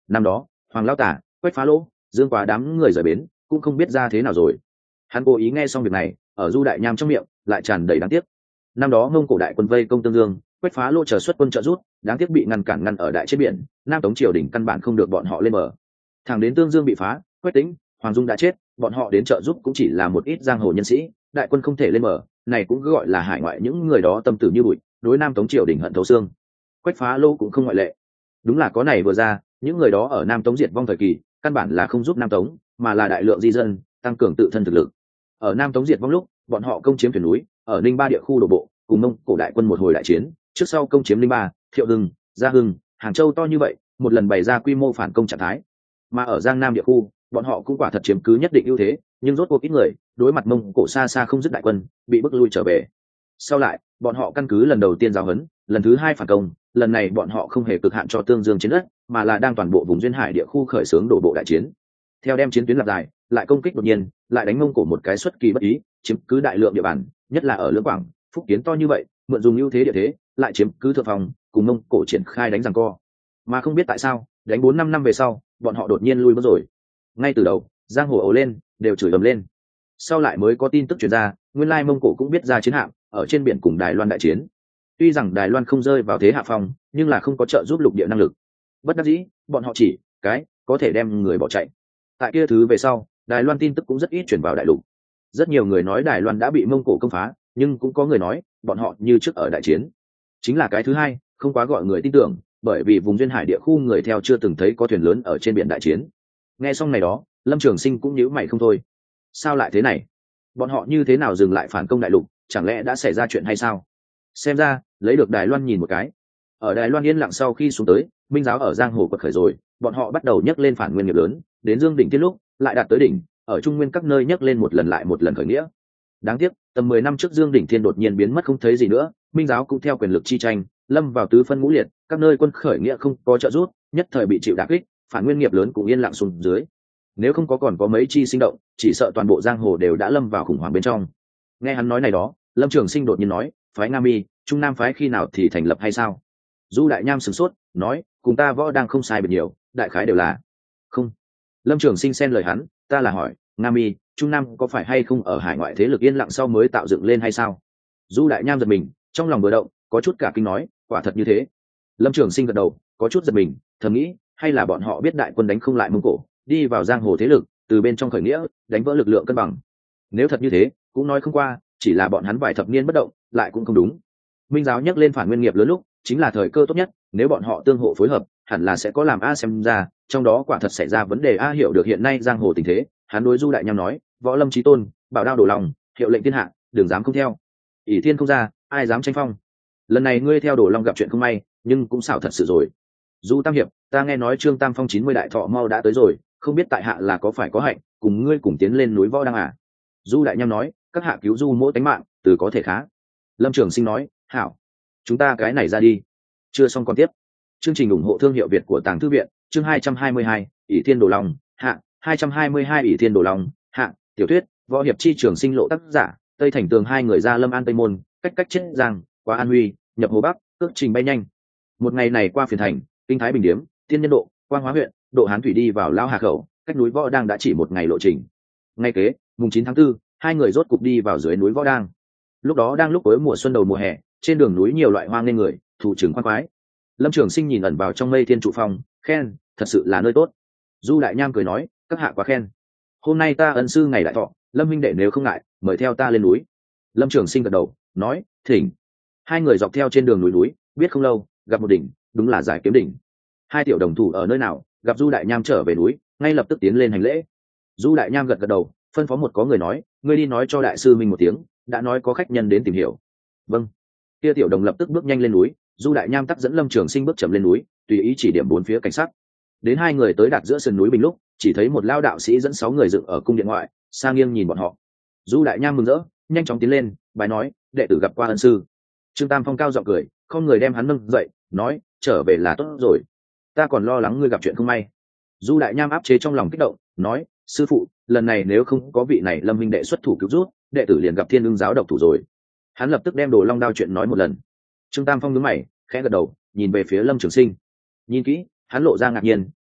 Năm đó Hoàng Lão Tả, Quách Phá Lỗ, Dương Quá đám người rời bến cũng không biết ra thế nào rồi. Hắn cố ý nghe xong việc này, ở Du Đại Nham trong miệng lại tràn đầy đáng tiếc. Năm đó Mông Cổ đại quân vây công Tương Dương, Quách Phá Lỗ chờ xuất quân trợ rút, đáng tiếc bị ngăn ở đại trên biển, Nam Tống triều đình căn bản không được bọn họ lên bờ. Thẳng đến Tương Dương bị phá, Quách Tĩnh, Hoàng Dung đã chết, bọn họ đến trợ giúp cũng chỉ là một ít giang hồ nhân sĩ, đại quân không thể lên bờ, này cũng cứ gọi là hải ngoại, những người đó tâm tử như bụi, đối Nam Tống triều đình hận thấu xương. Quách Phá Lỗ cũng không ngoại lệ. Đúng là có này vừa ra, những người đó ở Nam Tống diệt vong thời kỳ, căn bản là không giúp Nam Tống, mà là đại lượng di dân, tăng cường tự thân thực lực. Ở Nam Tống diệt vong lúc, bọn họ công chiếm thuyền núi, ở Ninh Ba địa khu đổ bộ, cùng Mông Cổ đại quân một hồi đại chiến, trước sau công chiếm Ninh Ba, Thiệu Hưng, Gia Hưng, Hàng Châu to như vậy, một lần bày ra quy mô phản công trạng thái. Mà ở Giang Nam địa khu, bọn họ cũng quả thật chiếm cứ nhất định ưu thế, nhưng rốt cuộc ít người, đối mặt Mông Cổ xa xa không dứt đại quân, bị bức lui trở về. Sau lại, bọn họ căn cứ lần đầu tiên giáo huấn, lần thứ hai phản công, lần này bọn họ không hề cực hạn cho Tương Dương chiến đất, mà là đang toàn bộ vùng duyên hải địa khu khởi xướng đổ bộ đại chiến. Theo đem chiến tuyến lặp dài, lại công kích đột nhiên, lại đánh Mông Cổ một cái xuất kỳ bất ý, chiếm cứ đại lượng địa bàn, nhất là ở Lưỡng Quảng, Phúc Kiến to như vậy, mượn dùng ưu thế địa thế, lại chiếm cứ thượng phòng, cùng Mông Cổ triển khai đánh giằng co. Mà không biết tại sao, đánh 4-5 năm về sau, bọn họ đột nhiên lui bước rồi. Ngay từ đầu, giang hồ ồ lên, đều chửi ầm lên. Sau lại mới có tin tức truyền ra, nguyên lai Mông Cổ cũng biết ra chiến hạm, ở trên biển cùng Đài Loan đại chiến. Tuy rằng Đài Loan không rơi vào thế hạ phong, nhưng là không có trợ giúp lục địa năng lực. Bất đắc dĩ, bọn họ chỉ có thể đem người bỏ chạy. Tại kia thứ về sau, Đài Loan tin tức cũng rất ít truyền vào đại lục. Rất nhiều người nói Đài Loan đã bị Mông Cổ công phá, nhưng cũng có người nói bọn họ như trước ở đại chiến. Chính là cái thứ hai, không quá gọi người tin tưởng, bởi vì vùng duyên hải địa khu người theo chưa từng thấy có thuyền lớn ở trên biển đại chiến. Nghe xong này đó, Lâm Trường Sinh cũng nhíu mày không thôi. Sao lại thế này? Bọn họ như thế nào dừng lại phản công đại lục, chẳng lẽ đã xảy ra chuyện hay sao? Xem ra, lấy được Đài Loan nhìn một cái. Ở Đài Loan yên lặng sau khi xuống tới, Minh giáo ở giang hồ quật khởi rồi, bọn họ bắt đầu nhấc lên phản nguyên nghiệp lớn, đến Dương đỉnh Thiên lúc, lại đạt tới đỉnh, ở Trung Nguyên các nơi nhấc lên một lần lại một lần khởi nghĩa. Đáng tiếc, tầm 10 năm trước Dương đỉnh Thiên đột nhiên biến mất không thấy gì nữa, Minh giáo cũng theo quyền lực chi tranh, lâm vào tứ phân ngũ liệt, các nơi quân khởi nghĩa không có trợ giúp, nhất thời bị chịu đả kích, phản nguyên nghiệp lớn cũng yên lặng xuống dưới. Nếu không có còn có mấy chi sinh động, chỉ sợ toàn bộ giang hồ đều đã lâm vào khủng hoảng bên trong. Nghe hắn nói này đó, Lâm Trường Sinh đột nhiên nói, phái Nga Mi, Trung Nam phái khi nào thì thành lập hay sao? Du Đại Nham sửng sốt, nói, cùng ta võ đang không sai biệt nhiều, đại khái đều là. Không. Lâm Trường Sinh xen lời hắn, ta là hỏi, Nga Mi, Trung Nam có phải hay không ở hải ngoại thế lực yên lặng sau mới tạo dựng lên hay sao? Du Đại Nham giật mình, trong lòng vừa động, có chút cả kinh nói, quả thật như thế. Lâm Trường Sinh gật đầu, có chút giật mình, thầm nghĩ, hay là bọn họ biết đại quân đánh không lại Mông Cổ, đi vào giang hồ thế lực, từ bên trong khởi nghĩa, đánh vỡ lực lượng cân bằng. Nếu thật như thế, cũng nói không qua, chỉ là bọn hắn vài thập niên bất động, lại cũng không đúng. Minh giáo nhắc lên phản nguyên nghiệp lớn lúc, chính là thời cơ tốt nhất, nếu bọn họ tương hộ phối hợp, hẳn là sẽ có làm a xem ra, trong đó quả thật xảy ra vấn đề a hiểu được hiện nay giang hồ tình thế, hắn đối Du Đại Nham nói, võ lâm chí tôn, bảo đao đổ lòng, hiệu lệnh thiên hạ, đừng dám không theo. ỷ thiên không ra, ai dám tranh phong. Lần này ngươi theo Đổ Long gặp chuyện không may, nhưng cũng xảo thật sự rồi. Du Tam hiệp, ta nghe nói Trương Tam Phong 90 đại thọ mau đã tới rồi, không biết tại hạ là có phải có hạnh, cùng ngươi cùng tiến lên núi võ đang à? Du Đại Nham nói, các hạ cứu Du mỗi tánh mạng, từ có thể khá. Lâm Trường Sinh nói, hảo, chúng ta cái này ra đi. Chưa xong còn tiếp. Chương trình ủng hộ thương hiệu Việt của Tàng Thư viện, chương 222, ỷ thiên Đổ Long, hạ, 222 ỷ thiên Đổ Long, hạ, tiểu thuyết, võ hiệp chi trường sinh lộ tác giả, Tây Thành Tường hai người ra Lâm An Tây Môn, cách chết giang, qua An Huy, nhập Hồ Bắc, cước trình bay nhanh. Một ngày này qua Phiền Thành, Kinh Thái Bình Điếm, Tiên Nhân Độ, Quang Hóa huyện, Độ Hán Thủy đi vào Lao Hà Khẩu, cách núi Võ Đang đã chỉ một ngày lộ trình. Ngay kế, mùng 9 tháng 4, hai người rốt cục đi vào dưới núi Võ Đang. Lúc đó đang lúc cuối mùa xuân đầu mùa hè, trên đường núi nhiều loại hoang nên người, thủ trưởng khoan khoái. Lâm Trường Sinh nhìn ẩn vào trong mây thiên trụ phong, khen, thật sự là nơi tốt. Du Đại Nham cười nói, các hạ quá khen. Hôm nay ta ân sư ngày đại thọ, Lâm huynh đệ nếu không ngại, mời theo ta lên núi. Lâm Trường Sinh gật đầu, nói, thỉnh. Hai người dọc theo trên đường núi, biết không lâu, gặp một đỉnh, đúng là Giải Kiếm đỉnh. Hai tiểu đồng thủ ở nơi nào, gặp Du Đại Nham trở về núi, ngay lập tức tiến lên hành lễ. Du Đại Nham gật đầu, phân phó một có người nói, ngươi đi nói cho đại sư minh một tiếng, đã nói có khách nhân đến tìm hiểu. Vâng. Kia tiểu đồng lập tức bước nhanh lên núi, Du Đại Nham tắc dẫn Lâm Trường Sinh bước chậm lên núi, tùy ý chỉ điểm bốn phía cảnh sát. Đến hai người tới đạt giữa sườn núi bình lúc, chỉ thấy một lao đạo sĩ dẫn 6 người dựng ở cung điện ngoại, sang nghiêng nhìn bọn họ. Du Đại Nham mừng rỡ, nhanh chóng tiến lên, bài nói, đệ tử gặp qua ân sư. Trương Tam Phong cao giọng cười, không người đem hắn nâng dậy, nói, trở về là tốt rồi. Ta còn lo lắng ngươi gặp chuyện không may. Du Đại Nham áp chế trong lòng kích động, nói, sư phụ, lần này nếu không có vị này Lâm huynh đệ xuất thủ cứu rút, đệ tử liền gặp Thiên Ưng giáo độc thủ rồi. Hắn lập tức đem Đồ Long đao chuyện nói một lần. Trương Tam Phong nhướng mày, khẽ gật đầu, nhìn về phía Lâm Trường Sinh. Nhìn kỹ, hắn lộ ra ngạc nhiên,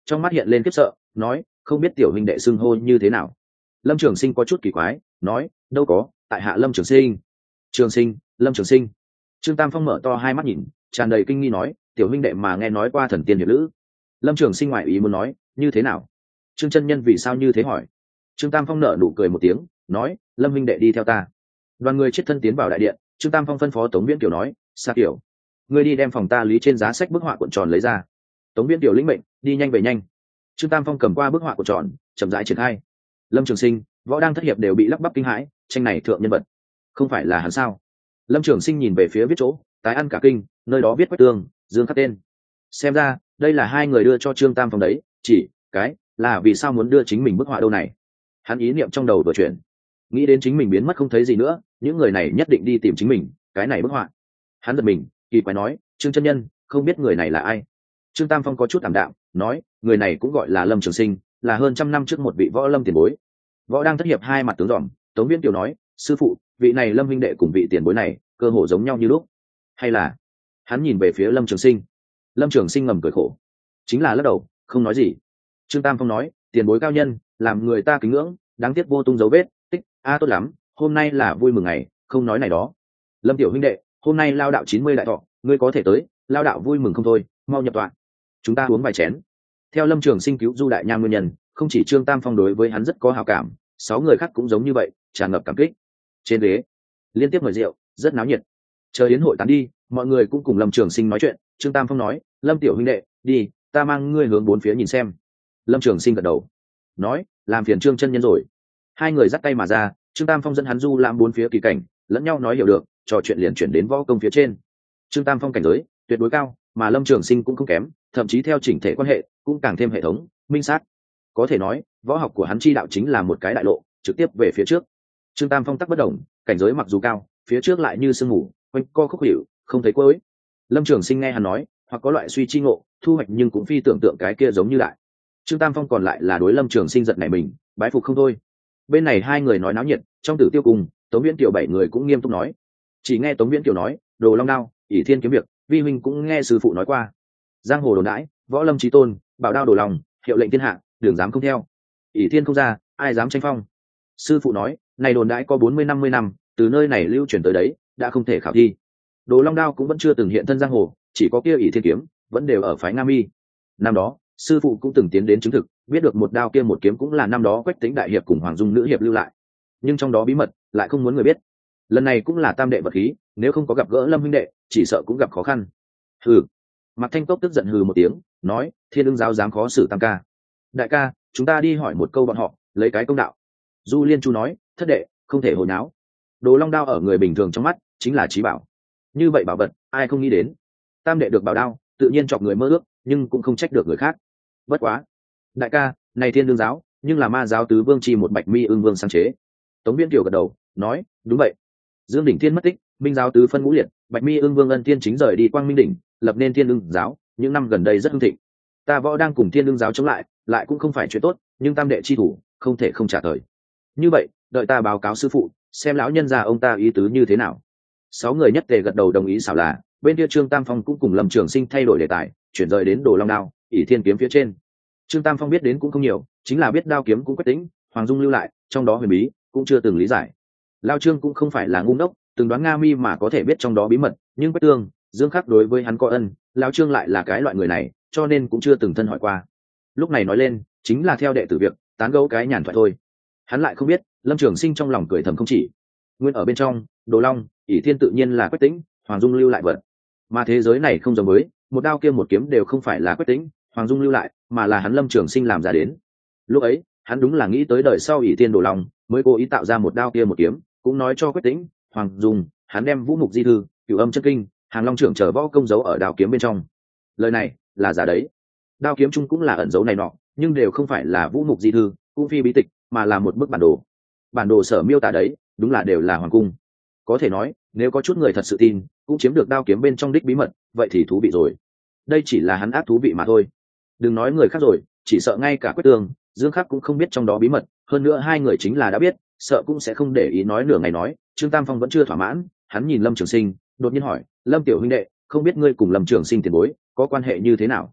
trong mắt hiện lên khiếp sợ, nói, không biết tiểu huynh đệ xưng hô như thế nào. Lâm Trường Sinh có chút kỳ quái, nói, đâu có, tại hạ Lâm Trường Sinh. Trường Sinh, Lâm Trường Sinh. Trương Tam Phong mở to hai mắt nhìn, tràn đầy kinh nghi nói, tiểu huynh đệ mà nghe nói qua thần tiên hiệp lữ. Lâm Trường Sinh ngoại ý muốn nói, như thế nào? Trương chân nhân vì sao như thế hỏi? Trương Tam Phong nở nụ cười một tiếng, nói, Lâm huynh đệ đi theo ta. Đoàn người chết thân tiến vào đại điện. Trương Tam Phong phân phó Tống Viễn Kiều nói, Sa Kiều, ngươi đi đem phòng ta lý trên giá sách bức họa cuộn tròn lấy ra. Tống Viễn Kiều lĩnh mệnh, đi nhanh về nhanh. Trương Tam Phong cầm qua bức họa cuộn tròn, chậm rãi triển khai. Lâm Trường Sinh, Võ Đang thất hiệp đều bị lắp bắp kinh hãi, tranh này thượng nhân vật, không phải là hắn sao? Lâm Trường Sinh nhìn về phía viết chỗ, tái ăn cả kinh, nơi đó viết Quách Tương, Dương khắc tên. Xem ra, đây là hai người đưa cho Trương Tam Phong đấy, chỉ cái là vì sao muốn đưa chính mình bức họa đâu này? Hắn ý niệm trong đầu vừa chuyển, nghĩ đến chính mình biến mất không thấy gì nữa, những người này nhất định đi tìm chính mình, cái này bức họa. Hắn giật mình, kỳ quái nói, Trương chân nhân, không biết người này là ai? Trương Tam Phong có chút ảm đạm, nói, người này cũng gọi là Lâm Trường Sinh, là hơn trăm năm trước một vị võ lâm tiền bối. Võ Đang thất hiệp hai mặt tướng dòm. Tống Viễn Kiều nói, sư phụ, vị này Lâm huynh đệ cùng vị tiền bối này cơ hồ giống nhau như lúc, hay là? Hắn nhìn về phía Lâm Trường Sinh. Lâm Trường Sinh ngầm cười khổ, chính là lắc đầu, không nói gì. Trương Tam Phong nói, tiền bối cao nhân, làm người ta kính ngưỡng, đáng tiếc vô tung dấu vết tích. Tốt lắm, hôm nay là vui mừng ngày, không nói này đó. Lâm tiểu huynh đệ, hôm nay lao đạo 90 đại thọ, ngươi có thể tới, lao đạo vui mừng không thôi, mau nhập tọa, chúng ta uống vài chén. Theo Lâm Trường Sinh cứu du đại nha nguyên nhân, không chỉ Trương Tam Phong đối với hắn rất có hảo cảm, 6 người khác cũng giống như vậy, tràn ngập cảm kích. Trên ghế liên tiếp mời rượu, rất náo nhiệt. Chờ yến hội tán đi, mọi người cũng cùng Lâm Trường Sinh nói chuyện. Trương Tam Phong nói, Lâm tiểu huynh đệ, đi, ta mang ngươi hướng bốn phía nhìn xem. Lâm Trường Sinh gật đầu, nói, làm phiền Trương chân nhân rồi. Hai người dắt tay mà ra. Trương Tam Phong dẫn hắn du lãm bốn phía kỳ cảnh, lẫn nhau nói hiểu được, trò chuyện liền chuyển đến võ công phía trên. Trương Tam Phong cảnh giới tuyệt đối cao, mà Lâm Trường Sinh cũng không kém, thậm chí theo chỉnh thể quan hệ cũng càng thêm hệ thống minh xác. Có thể nói, võ học của hắn chi đạo chính là một cái đại lộ, trực tiếp về phía trước. Trương Tam Phong tắc bất động, cảnh giới mặc dù cao, phía trước lại như sương mù, quanh co khúc hiệu, không thấy cuối. Lâm Trường Sinh nghe hắn nói, hoặc có loại suy chi ngộ, thu hoạch nhưng cũng phi tưởng tượng cái kia giống như lại. Trương Tam Phong còn lại là đối Lâm Trường Sinh giận nảy mình, bái phục không thôi. Bên này hai người nói náo nhiệt, trong Tử Tiêu cùng Tống Viễn Kiều 7 người cũng nghiêm túc nói. Chỉ nghe Tống Viễn Kiều nói, Đồ Long Đao, ỷ thiên kiếm việc, vi huynh cũng nghe sư phụ nói qua. Giang hồ đồn đãi, võ lâm chí tôn, bảo đao đồ lòng, hiệu lệnh thiên hạ, đường dám không theo. ỷ thiên không ra, ai dám tranh phong? Sư phụ nói, này đồn đãi có 40-50 năm, từ nơi này lưu truyền tới đấy, đã không thể khảo thi. Đồ Long Đao cũng vẫn chưa từng hiện thân giang hồ, chỉ có kia ỷ thiên kiếm vẫn đều ở phái Nga Mi. Năm đó, sư phụ cũng từng tiến đến chứng thực, biết được một đao kia một kiếm cũng là năm đó Quách Tĩnh đại hiệp cùng Hoàng Dung nữ hiệp lưu lại, nhưng trong đó bí mật lại không muốn người biết. Lần này cũng là tam đệ vật khí, nếu không có gặp gỡ Lâm huynh đệ, chỉ sợ cũng gặp khó khăn. Hừ. Mạc Thanh Cốc tức giận hừ một tiếng, nói, Thiên Ưng giáo dám khó xử tam ca. Đại ca, chúng ta đi hỏi một câu bọn họ, lấy cái công đạo. Du Liên Chu nói, thất đệ, không thể hồi náo. Đồ Long Đao ở người bình thường trong mắt chính là trí bảo, như vậy bảo vật ai không nghĩ đến. Tam đệ được bảo đao, tự nhiên chọc người mơ ước, nhưng cũng không trách được người khác. Bất quá, đại ca, này Thiên Ưng giáo nhưng là ma giáo tứ vương chi một Bạch Mi Ưng Vương sáng chế. Tống Viễn Kiều gật đầu, nói, đúng vậy. Dương Đỉnh Thiên mất tích, Minh giáo tứ phân ngũ liệt, Bạch Mi Ưng Vương Ân Thiên chính rời đi Quang Minh đỉnh, lập nên Thiên Ưng giáo, những năm gần đây rất hưng thịnh. Ta võ đang cùng Thiên Ưng giáo chống lại cũng không phải chuyện tốt, nhưng tam đệ chi thủ không thể không trả lời. Như vậy, đợi ta báo cáo sư phụ, xem lão nhân gia ông ta ý tứ như thế nào. 6 người nhất tề gật đầu đồng ý xảo là, bên kia Trương Tam Phong cũng cùng Lâm Trường Sinh thay đổi đề tài, chuyển rời đến Đồ Long Đao, ỷ thiên kiếm phía trên. Trương Tam Phong biết đến cũng không nhiều, chính là biết đao kiếm cũng Quách Tĩnh, Hoàng Dung lưu lại, trong đó huyền bí cũng chưa từng lý giải. Lao Trương cũng không phải là ngu ngốc, từng đoán Nga Mi mà có thể biết trong đó bí mật, nhưng Quách Tương, Dương Khắc đối với hắn có ân, Lao Trương lại là cái loại người này, cho nên cũng chưa từng thân hỏi qua. Lúc này nói lên, chính là theo đệ tử việc, tán gẫu cái nhàn thoại thôi. Hắn lại không biết, Lâm Trường Sinh trong lòng cười thầm không chỉ. Nguyên ở bên trong, Đồ Long, ỷ thiên tự nhiên là Quách Tĩnh, Hoàng Dung lưu lại vật. Mà thế giới này không giống với, một đao kia một kiếm đều không phải là Quách Tĩnh, Hoàng Dung lưu lại, mà là hắn Lâm Trường Sinh làm ra đến. Lúc ấy, hắn đúng là nghĩ tới đời sau ỷ thiên Đồ Long, mới cố ý tạo ra một đao kia một kiếm, cũng nói cho Quách Tĩnh, Hoàng Dung, hắn đem Vũ Mục Di thư, Cửu Âm Chân Kinh, Hàng Long trưởng chờ võ công giấu ở đao kiếm bên trong. Lời này là giả đấy. Đao kiếm chung cũng là ẩn dấu này nọ, nhưng đều không phải là Vũ Mục Di thư, cũng phi bí tịch, mà là một bức bản đồ. Bản đồ sở miêu tả đấy, đúng là đều là hoàng cung. Có thể nói, nếu có chút người thật sự tin, cũng chiếm được đao kiếm bên trong đích bí mật, vậy thì thú vị rồi. Đây chỉ là hắn ác thú vị mà thôi. Đừng nói người khác rồi, chỉ sợ ngay cả Quách Tương, Dương Khắc cũng không biết trong đó bí mật, hơn nữa hai người chính là đã biết, sợ cũng sẽ không để ý nói nửa ngày nói. Trương Tam Phong vẫn chưa thỏa mãn, hắn nhìn Lâm Trường Sinh, đột nhiên hỏi, Lâm tiểu huynh đệ, không biết ngươi cùng Lâm Trường Sinh tiền bối có quan hệ như thế nào?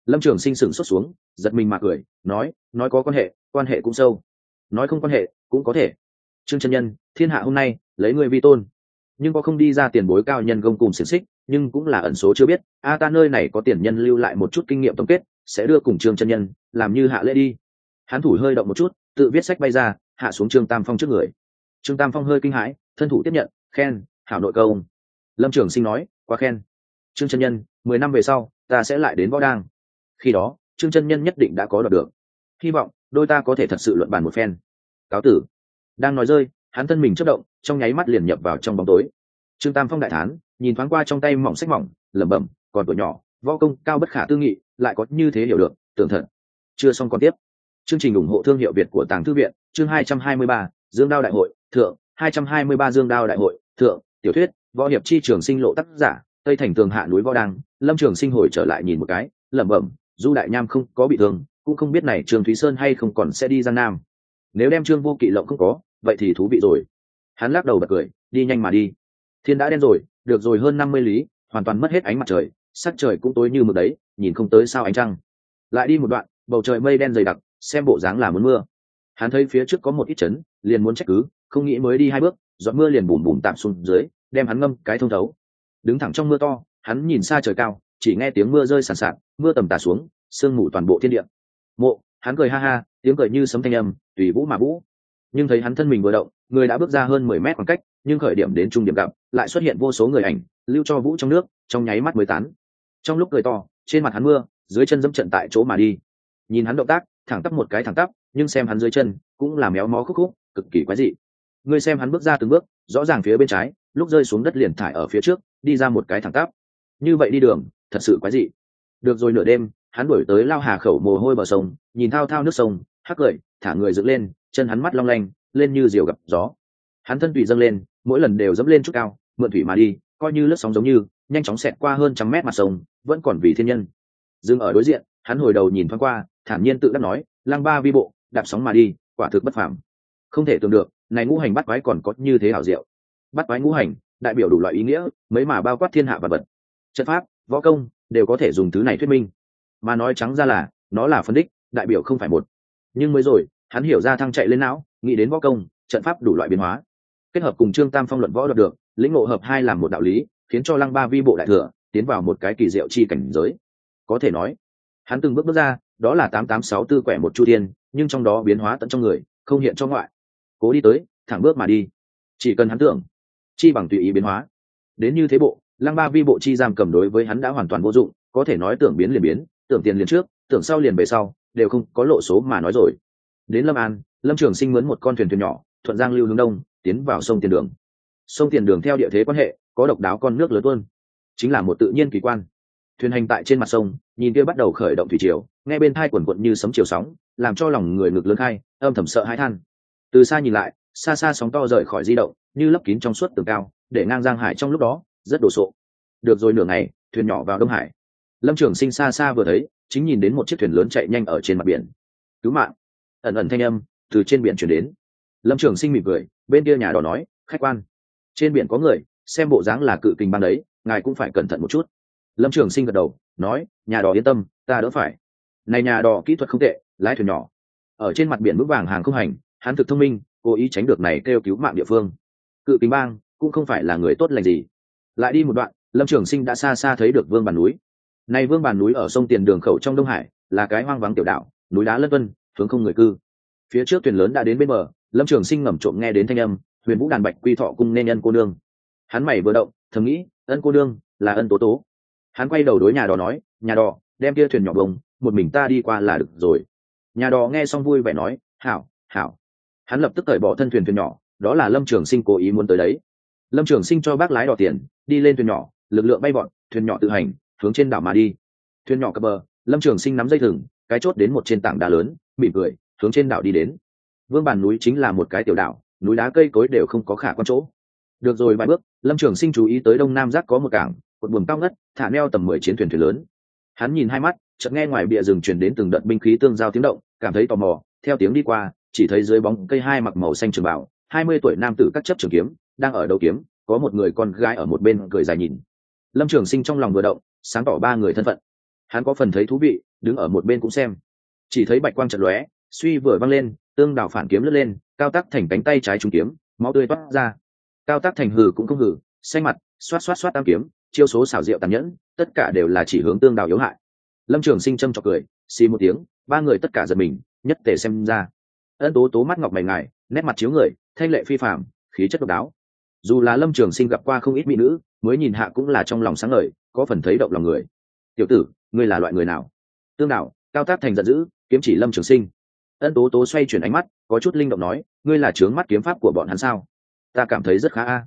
Lâm Trường Sinh sững sốt xuống, giật mình mà cười, nói có quan hệ cũng sâu, nói không quan hệ cũng có thể. Trương chân nhân, thiên hạ hôm nay lấy người vi tôn, nhưng có không đi ra tiền bối cao nhân gông cùng xiềng xích, nhưng cũng là ẩn số chưa biết. Ta nơi này có tiền nhân lưu lại một chút kinh nghiệm tổng kết, sẽ đưa cùng Trương chân nhân làm như hạ lễ đi. Hắn thủ hơi động một chút, tự viết sách bay ra, hạ xuống Trương Tam Phong trước người. Trương Tam Phong hơi kinh hãi, thân thủ tiếp nhận, khen, hảo nội công. Lâm Trường Sinh nói, quá khen. Trương chân nhân, 10 năm về sau ta sẽ lại đến võ đang, khi đó Trương chân nhân nhất định đã có đoạt được, hy vọng đôi ta có thể thật sự luận bàn một phen. Cáo tử. Đang nói rơi, hắn thân mình chớp động, trong nháy mắt liền nhập vào trong bóng tối. Trương Tam Phong đại thán, nhìn thoáng qua trong tay mỏng sách mỏng, lẩm bẩm, còn tuổi nhỏ, võ công cao bất khả tư nghị, lại có như thế hiểu được, tưởng thật. Chưa xong còn tiếp. Chương trình ủng hộ thương hiệu Việt của Tàng Thư viện, chương 223, Dương Đao đại hội, thượng, 223 Dương Đao đại hội, thượng, tiểu thuyết, võ hiệp chi trường sinh lộ tác giả, Tây Thành Tường Hạ núi võ đăng. Lâm Trường Sinh hồi trở lại nhìn một cái, lẩm bẩm, Du Đại Nham không có bị thương, cũng không biết này Trương Thúy Sơn hay không còn sẽ đi Giang Nam. Nếu đem Trương Vô Kỵ lộng không có, vậy thì thú vị rồi. Hắn lắc đầu bật cười, đi nhanh mà đi. Thiên đã đen rồi, được rồi hơn 50 lý, hoàn toàn mất hết ánh mặt trời, sắc trời cũng tối như mực đấy, nhìn không tới sao ánh trăng. Lại đi một đoạn, bầu trời mây đen dày đặc, xem bộ dáng là muốn mưa. Hắn thấy phía trước có một ít chấn, liền muốn trách cứ, không nghĩ mới đi 2 bước, giọt mưa liền bùm bùm tạm xuống dưới, đem hắn ngâm cái thông thấu. Đứng thẳng trong mưa to, hắn nhìn xa trời cao, chỉ nghe tiếng mưa rơi sàn sạt, mưa tầm tả xuống, sương mù toàn bộ thiên địa. Mộ, hắn cười ha ha, tiếng cười như sấm thanh âm, tùy vũ mà vũ. Nhưng thấy hắn thân mình vừa động, người đã bước ra hơn 10 mét khoảng cách, nhưng khởi điểm đến trung điểm gặp, lại xuất hiện vô số người ảnh, lưu cho vũ trong nước, trong nháy mắt mới tán. Trong lúc cười to, trên mặt hắn mưa, dưới chân dẫm trận tại chỗ mà đi. Nhìn hắn động tác, thẳng tắp một cái thẳng tắp, nhưng xem hắn dưới chân, cũng là méo mó khúc khúc, cực kỳ quái dị. Ngươi xem hắn bước ra từng bước, rõ ràng phía bên trái, lúc rơi xuống đất liền thải ở phía trước, đi ra một cái thẳng tắp. Như vậy đi đường, thật sự quái dị. Được rồi nửa đêm, hắn đuổi tới Lao Hà khẩu mồ hôi bờ sông, nhìn thao thao nước sông, hắc cười, thả người dựng lên, chân hắn mắt long lanh, lên như diều gặp gió. Hắn thân tùy dâng lên, mỗi lần đều dẫm lên chút cao, mượn thủy mà đi, coi như lướt sóng giống như, nhanh chóng xẹt qua hơn 100 mét mặt sông, vẫn còn vì thiên nhân. Dừng ở đối diện, hắn hồi đầu nhìn thoáng qua, thản nhiên tự đắc nói, Lăng Ba vi bộ, đạp sóng mà đi, quả thực bất phàm. Không thể tưởng được, này ngũ hành bắt quái còn có như thế hảo diệu. Bắt quái ngũ hành, đại biểu đủ loại ý nghĩa, mấy mà bao quát thiên hạ vật vật. Trận pháp, võ công đều có thể dùng thứ này thuyết minh. Mà nói trắng ra là, nó là phân đích, đại biểu không phải một. Nhưng mới rồi, hắn hiểu ra thăng chạy lên não, nghĩ đến võ công, trận pháp đủ loại biến hóa. Kết hợp cùng Trương Tam Phong luận võ đoạt được, lĩnh ngộ hợp hai làm một đạo lý, khiến cho Lăng Ba vi bộ đại thừa tiến vào một cái kỳ diệu chi cảnh giới. Có thể nói, hắn từng bước bước ra, đó là 8864 quẻ một chu thiên, nhưng trong đó biến hóa tận trong người, không hiện cho ngoại. Cố đi tới, thẳng bước mà đi. Chỉ cần hắn tưởng, chi bằng tùy ý biến hóa. Đến như thế bộ, Lăng Ba vi bộ chi giam cầm đối với hắn đã hoàn toàn vô dụng, có thể nói tưởng biến liền biến, tưởng tiền liền trước, tưởng sau liền về sau, đều không có lộ số mà nói rồi. Đến Lâm An, Lâm Trường Sinh mướn một con thuyền nhỏ, thuận giang lưu hướng đông, tiến vào sông Tiền Đường. Sông Tiền Đường theo địa thế quan hệ, có độc đáo con nước lớn tuôn, chính là một tự nhiên kỳ quan. Thuyền hành tại trên mặt sông, nhìn kia bắt đầu khởi động thủy triều, nghe bên tai quần quật như sấm chiều sóng, làm cho lòng người ngực lớn khai, âm thầm sợ hãi than. Từ xa nhìn lại, xa xa sóng to rời khỏi di động, như lấp kín trong suốt tường cao, để ngang giang hải trong lúc đó rất đồ sộ. Được rồi nửa ngày, thuyền nhỏ vào Đông Hải. Lâm Trường Sinh xa xa vừa thấy, chính nhìn đến một chiếc thuyền lớn chạy nhanh ở trên mặt biển. Cứu mạng! Ẩn ẩn thanh âm từ trên biển truyền đến. Lâm Trường Sinh mỉm cười, bên kia nhà đò nói, khách quan, trên biển có người, xem bộ dáng là cự kình bang đấy, ngài cũng phải cẩn thận một chút. Lâm Trường Sinh gật đầu, nói, nhà đò yên tâm, ta đỡ phải. Này nhà đò kỹ thuật không tệ, lái thuyền nhỏ ở trên mặt biển vững vàng hàng không hành, hắn thực thông minh, cố ý tránh được này kêu cứu mạng địa phương. Cự kình bang cũng không phải là người tốt lành gì. Lại đi một đoạn, Lâm Trường Sinh đã xa xa thấy được Vương Bàn núi. Này Vương Bàn núi ở sông Tiền Đường khẩu trong Đông Hải, là cái hoang vắng tiểu đảo, núi đá lất vân, hướng không người cư. Phía trước thuyền lớn đã đến bên bờ, Lâm Trường Sinh ngầm trộm nghe đến thanh âm, Huyền Vũ đàn bạch quy thọ cung nên Ân cô nương. Hắn mày vừa động, thầm nghĩ, Ân cô nương là Ân tố tố. Hắn quay đầu đối nhà đò nói, nhà đò, đem kia thuyền nhỏ bông, một mình ta đi qua là được rồi. Nhà đò nghe xong vui vẻ nói, hảo, hảo. Hắn lập tức cởi bỏ thân thuyền nhỏ, đó là Lâm Trường Sinh cố ý muốn tới đấy. Lâm Trường Sinh cho bác lái đò tiền, đi lên thuyền nhỏ, lực lượng bay vọt, thuyền nhỏ tự hành hướng trên đảo mà đi. Thuyền nhỏ cập bờ, Lâm Trường Sinh nắm dây thừng, cái chốt đến một trên tảng đá lớn, mỉm cười hướng trên đảo đi đến. Vương Bàn núi chính là một cái tiểu đảo, núi đá cây cối đều không có khả quan chỗ. Được rồi vài bước, Lâm Trường Sinh chú ý tới đông nam giác có một cảng, một buồm cao ngất, thả neo tầm 10 chiến thuyền lớn. Hắn nhìn hai mắt, chợt nghe ngoài bìa rừng truyền đến từng đợt binh khí tương giao tiếng động, cảm thấy tò mò, theo tiếng đi qua, chỉ thấy dưới bóng cây hai mặc màu xanh trường bào, 20 tuổi nam tử cắt chấp trường kiếm, đang ở đầu kiếm, có một người con gái ở một bên cười dài nhìn. Lâm Trường Sinh trong lòng vừa động, sáng tỏ ba người thân phận. Hắn có phần thấy thú vị, đứng ở một bên cũng xem. Chỉ thấy bạch quang chợt lóe, suy vừa văng lên, tương đảo phản kiếm lướt lên, Cao Tắc Thành cánh tay trái trúng kiếm, máu tươi toát ra. Cao Tắc Thành hừ cũng không hừ, xanh mặt, xoát xoát xoát tam kiếm, chiêu số xảo diệu tàn nhẫn, tất cả đều là chỉ hướng tương đảo yếu hại. Lâm Trường Sinh châm chọc cười, xì một tiếng, ba người tất cả giật mình, nhất tề xem ra. Ân Tố Tố mắt ngọc mày ngài, nét mặt chiếu người, thanh lệ phi phàm, khí chất độc đáo. Dù là Lâm Trường Sinh gặp qua không ít mỹ nữ, mới nhìn hạ cũng là trong lòng sáng ngời, có phần thấy động lòng người. Tiểu tử, ngươi là loại người nào? Tương Đạo, Cao Tác Thành giận dữ, kiếm chỉ Lâm Trường Sinh. Ân Tố Tố xoay chuyển ánh mắt, có chút linh động nói, ngươi là trướng mắt kiếm pháp của bọn hắn sao? Ta cảm thấy rất khá a.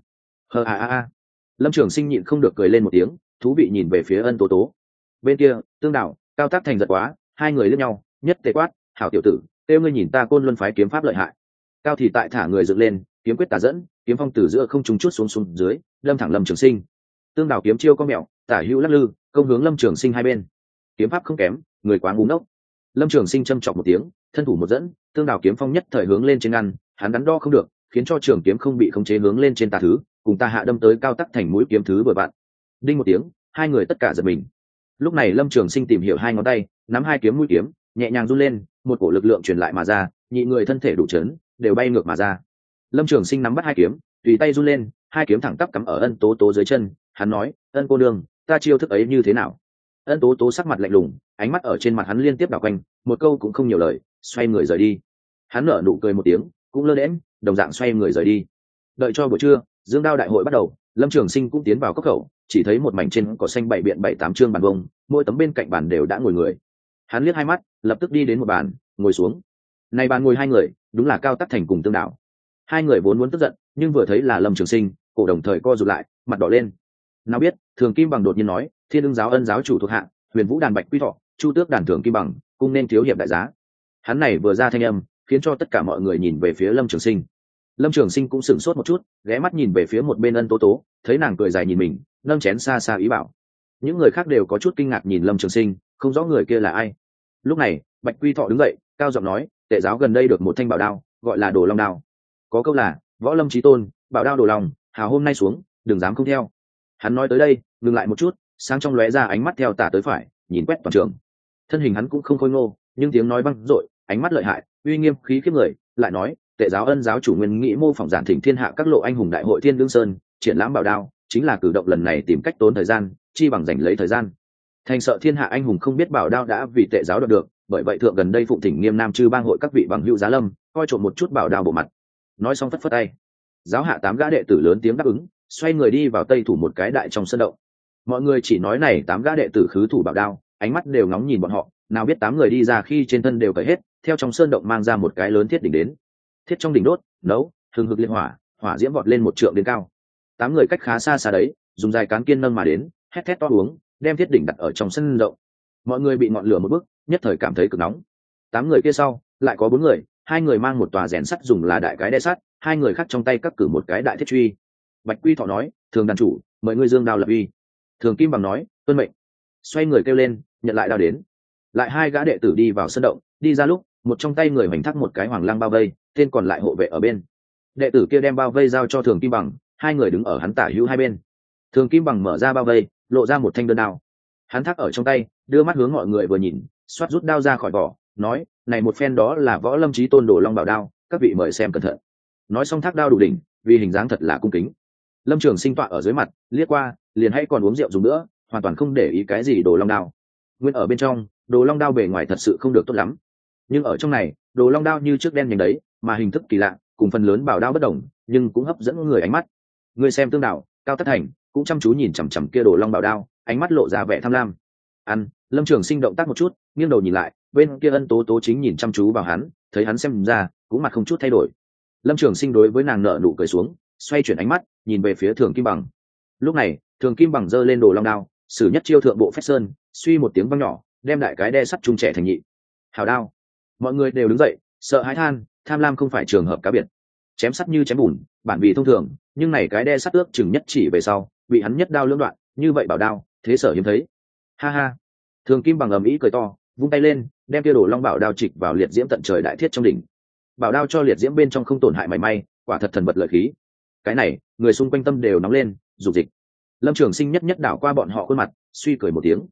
Lâm Trường Sinh nhịn không được cười lên một tiếng, thú vị nhìn về phía Ân Tố Tố. Bên kia, Tương Đạo, Cao Tác Thành giận quá, hai người liếc nhau, nhất tề quát, hảo tiểu tử, kêu ngươi nhìn ta Côn Luân phái kiếm pháp lợi hại. Cao thì tại thả người dựng lên, kiếm quyết tả dẫn, kiếm phong từ giữa không trung chút xuống dưới, đâm thẳng Lâm Trường Sinh. Tương Đạo kiếm chiêu có mẹo, tả hữu lắc lư, công hướng Lâm Trường Sinh hai bên. Kiếm pháp không kém, người quá ngu ngốc. Lâm Trường Sinh châm chọc một tiếng, thân thủ một dẫn, Tương Đạo kiếm phong nhất thời hướng lên trên ngăn, hắn đắn đo không được, khiến cho trường kiếm không bị khống chế hướng lên trên tà thứ, cùng ta hạ đâm tới Cao Tắc Thành mũi kiếm thứ vừa vặn. Đinh một tiếng, hai người tất cả giật mình. Lúc này Lâm Trường Sinh tìm hiểu hai ngón tay, nắm hai kiếm mũi kiếm, nhẹ nhàng run lên, một cổ lực lượng truyền lại mà ra, nhị người thân thể đủ chấn, đều bay ngược mà ra. Lâm Trường Sinh nắm bắt hai kiếm, tùy tay run lên, hai kiếm thẳng tắp cắm ở Ân Tố Tố dưới chân. Hắn nói, Ân cô nương, ta chiêu thức ấy như thế nào? Ân Tố Tố sắc mặt lạnh lùng, ánh mắt ở trên mặt hắn liên tiếp đảo quanh, một câu cũng không nhiều lời, xoay người rời đi. Hắn nở nụ cười một tiếng, cũng lơ đễnh, đồng dạng xoay người rời đi. Đợi cho buổi trưa, dương đao đại hội bắt đầu, Lâm Trường Sinh cũng tiến vào cốc khẩu, chỉ thấy một mảnh trên cỏ xanh bảy biện bảy tám chương bàn bông, mỗi tấm bên cạnh bàn đều đã ngồi người. Hắn liếc hai mắt, lập tức đi đến một bàn, ngồi xuống. Này bàn ngồi hai người, đúng là Cao Tắc Thành cùng Tương Đạo. Hai người vốn muốn tức giận, nhưng vừa thấy là Lâm Trường Sinh, cổ đồng thời co rụt lại, mặt đỏ lên. Nào biết, Thường Kim Bằng đột nhiên nói, Thiên Ưng giáo ân giáo chủ thuộc hạ, Huyền Vũ đàn Bạch Quy Thọ, Chu Tước đàn Thường Kim Bằng, cũng nên thiếu hiệp đại giá. Hắn này vừa ra thanh âm, khiến cho tất cả mọi người nhìn về phía Lâm Trường Sinh. Lâm Trường Sinh cũng sửng sốt một chút, ghé mắt nhìn về phía một bên Ân Tố Tố, thấy nàng cười dài nhìn mình, nâng chén xa xa ý bảo. Những người khác đều có chút kinh ngạc nhìn Lâm Trường Sinh, không rõ người kia là ai. Lúc này, Bạch Quy Thọ đứng dậy, cao giọng nói, Tệ giáo gần đây được một thanh bảo đao, gọi là Đồ Long đao. Có câu là, võ lâm chí tôn, bảo đao Đồ Long, hào hôm nay xuống, đừng dám không theo. Hắn nói tới đây, ngừng lại một chút, sáng trong lóe ra ánh mắt theo tả tới phải, nhìn quét toàn trường. Thân hình hắn cũng không khôi ngô, nhưng tiếng nói vang dội, ánh mắt lợi hại, uy nghiêm khí khiếp người, lại nói, Tệ giáo ân giáo chủ nguyên nghĩ mô phỏng giản thỉnh thiên hạ các lộ anh hùng đại hội Thiên Đương Sơn, triển lãm bảo đao, chính là cử động lần này tìm cách tốn thời gian, chi bằng giành lấy thời gian. Thành sợ thiên hạ anh hùng không biết bảo đao đã vì Tệ giáo đoạt được, bởi vậy thượng gần đây phụng thỉnh Nghiêm Nam chư bang hội các vị bằng hữu giá lâm, coi trộm một chút bảo đao bộ mặt. Nói xong phất phất tay, giáo hạ tám gã đệ tử lớn tiếng đáp ứng, xoay người đi vào tây thủ một cái đại trong sân động. Mọi người chỉ nói này tám gã đệ tử khứ thủ bảo đao, ánh mắt đều ngóng nhìn bọn họ, nào biết tám người đi ra khi trên thân đều cởi hết, theo trong sơn động mang ra một cái lớn thiết đỉnh đến. Thiết trong đỉnh đốt, nấu, hừng hực liên hỏa, hỏa diễm vọt lên một trượng đến cao. Tám người cách khá xa xa đấy, dùng dài cán kiên nâng mà đến, hét thét to uống, đem thiết đỉnh đặt ở trong sân động. Mọi người bị ngọn lửa một bức, nhất thời cảm thấy cực nóng. Tám người kia sau, lại có bốn người, hai người mang một tòa rèn sắt dùng là đại cái đe sắt, hai người khác trong tay cắt cử một cái đại thiết truy. Bạch Quy Thọ nói, Thường đàn chủ, mời ngươi dương đao lập uy. Thường Kim Bằng nói, tuân mệnh. Xoay người kêu lên, nhận lại đao đến. Lại hai gã đệ tử đi vào sân động, đi ra lúc, một trong tay người hoành thác một cái hoàng lăng bao vây, tên còn lại hộ vệ ở bên. Đệ tử kia đem bao vây giao cho Thường Kim Bằng, hai người đứng ở hắn tả hữu hai bên. Thường Kim Bằng mở ra bao vây, lộ ra một thanh đơn đao. Hắn thác ở trong tay, đưa mắt hướng mọi người vừa nhìn, xoát rút đao ra khỏi vỏ, nói, này một phen đó là võ lâm chí tôn Đồ Long bảo đao, các vị mời xem cẩn thận. Nói xong thác đao đủ đỉnh, vì hình dáng thật là cung kính. Lâm Trường Sinh tọa ở dưới mặt, liếc qua, liền hay còn uống rượu dùng nữa, hoàn toàn không để ý cái gì Đồ Long đao. Nguyên ở bên trong, Đồ Long đao bề ngoài thật sự không được tốt lắm, nhưng ở trong này, Đồ Long đao như trước đen nhánh đấy, mà hình thức kỳ lạ, cùng phần lớn bảo đao bất đồng, nhưng cũng hấp dẫn người ánh mắt. Người xem Tương Đạo, Cao Tất Thành cũng chăm chú nhìn chằm chằm kia Đồ Long bảo đao, ánh mắt lộ ra vẻ tham lam. Lâm Trường Sinh động tác một chút, nghiêng đầu nhìn lại, bên kia Ân Tố Tố chính nhìn chăm chú vào hắn, thấy hắn xem ra, cũng mặt không chút thay đổi. Lâm Trường Sinh đối với nàng nở nụ cười xuống, xoay chuyển ánh mắt, nhìn về phía Thường Kim Bằng. Lúc này, Thường Kim Bằng giơ lên Đồ Long đao, sử nhất chiêu thượng bộ phách sơn, suy một tiếng vang nhỏ, đem đại cái đe sắt trung trẻ thành nhị. Hào đao. Mọi người đều đứng dậy, sợ hãi than, tham lam không phải trường hợp cá biệt. Chém sắt như chém bùn, bản vì thông thường, nhưng này cái đe sắt ước chừng nhất chỉ về sau, bị hắn nhất đao lưỡng đoạn, như vậy bảo đao, thế sở hiếm thấy. Ha ha. Thường Kim Bằng ầm ĩ cười to, vung tay lên, đem kia Đồ Long bảo đao trịch vào liệt diễm tận trời đại thiết trong đỉnh. Bảo đao cho liệt diễm bên trong không tổn hại mảy may, quả thật thần vật lợi khí. Cái này, người xung quanh tâm đều nóng lên, dục dịch. Lâm Trường Sinh nhất nhất đảo qua bọn họ khuôn mặt, suy cười một tiếng.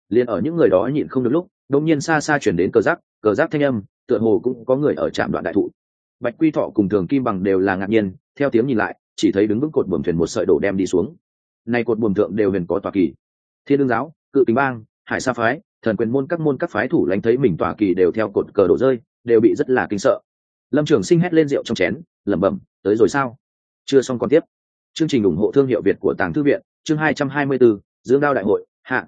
liền ở những người đó nhịn không được lúc đột nhiên xa xa chuyển đến cờ giác thanh âm, tựa hồ cũng có người ở trạm đoạn đại thụ. Bạch Quy Thọ cùng Thường Kim Bằng đều là ngạc nhiên, theo tiếng nhìn lại chỉ thấy đứng vững cột buồm thuyền một sợi đổ đem đi xuống. Này cột buồm thượng đều huyền có tòa kỳ. Thiên Đương giáo, Cự Kính bang, Hải Sa phái, Thần Quyền môn các phái thủ lãnh thấy mình tòa kỳ đều theo cột cờ đổ rơi, đều bị rất là kinh sợ. Lâm Trường Sinh hét lên rượu trong chén, lẩm bẩm, tới rồi sao? Chưa xong còn tiếp. Chương trình ủng hộ thương hiệu Việt của Tàng Thư viện, chương 224, Dương Đao đại hội, hạ,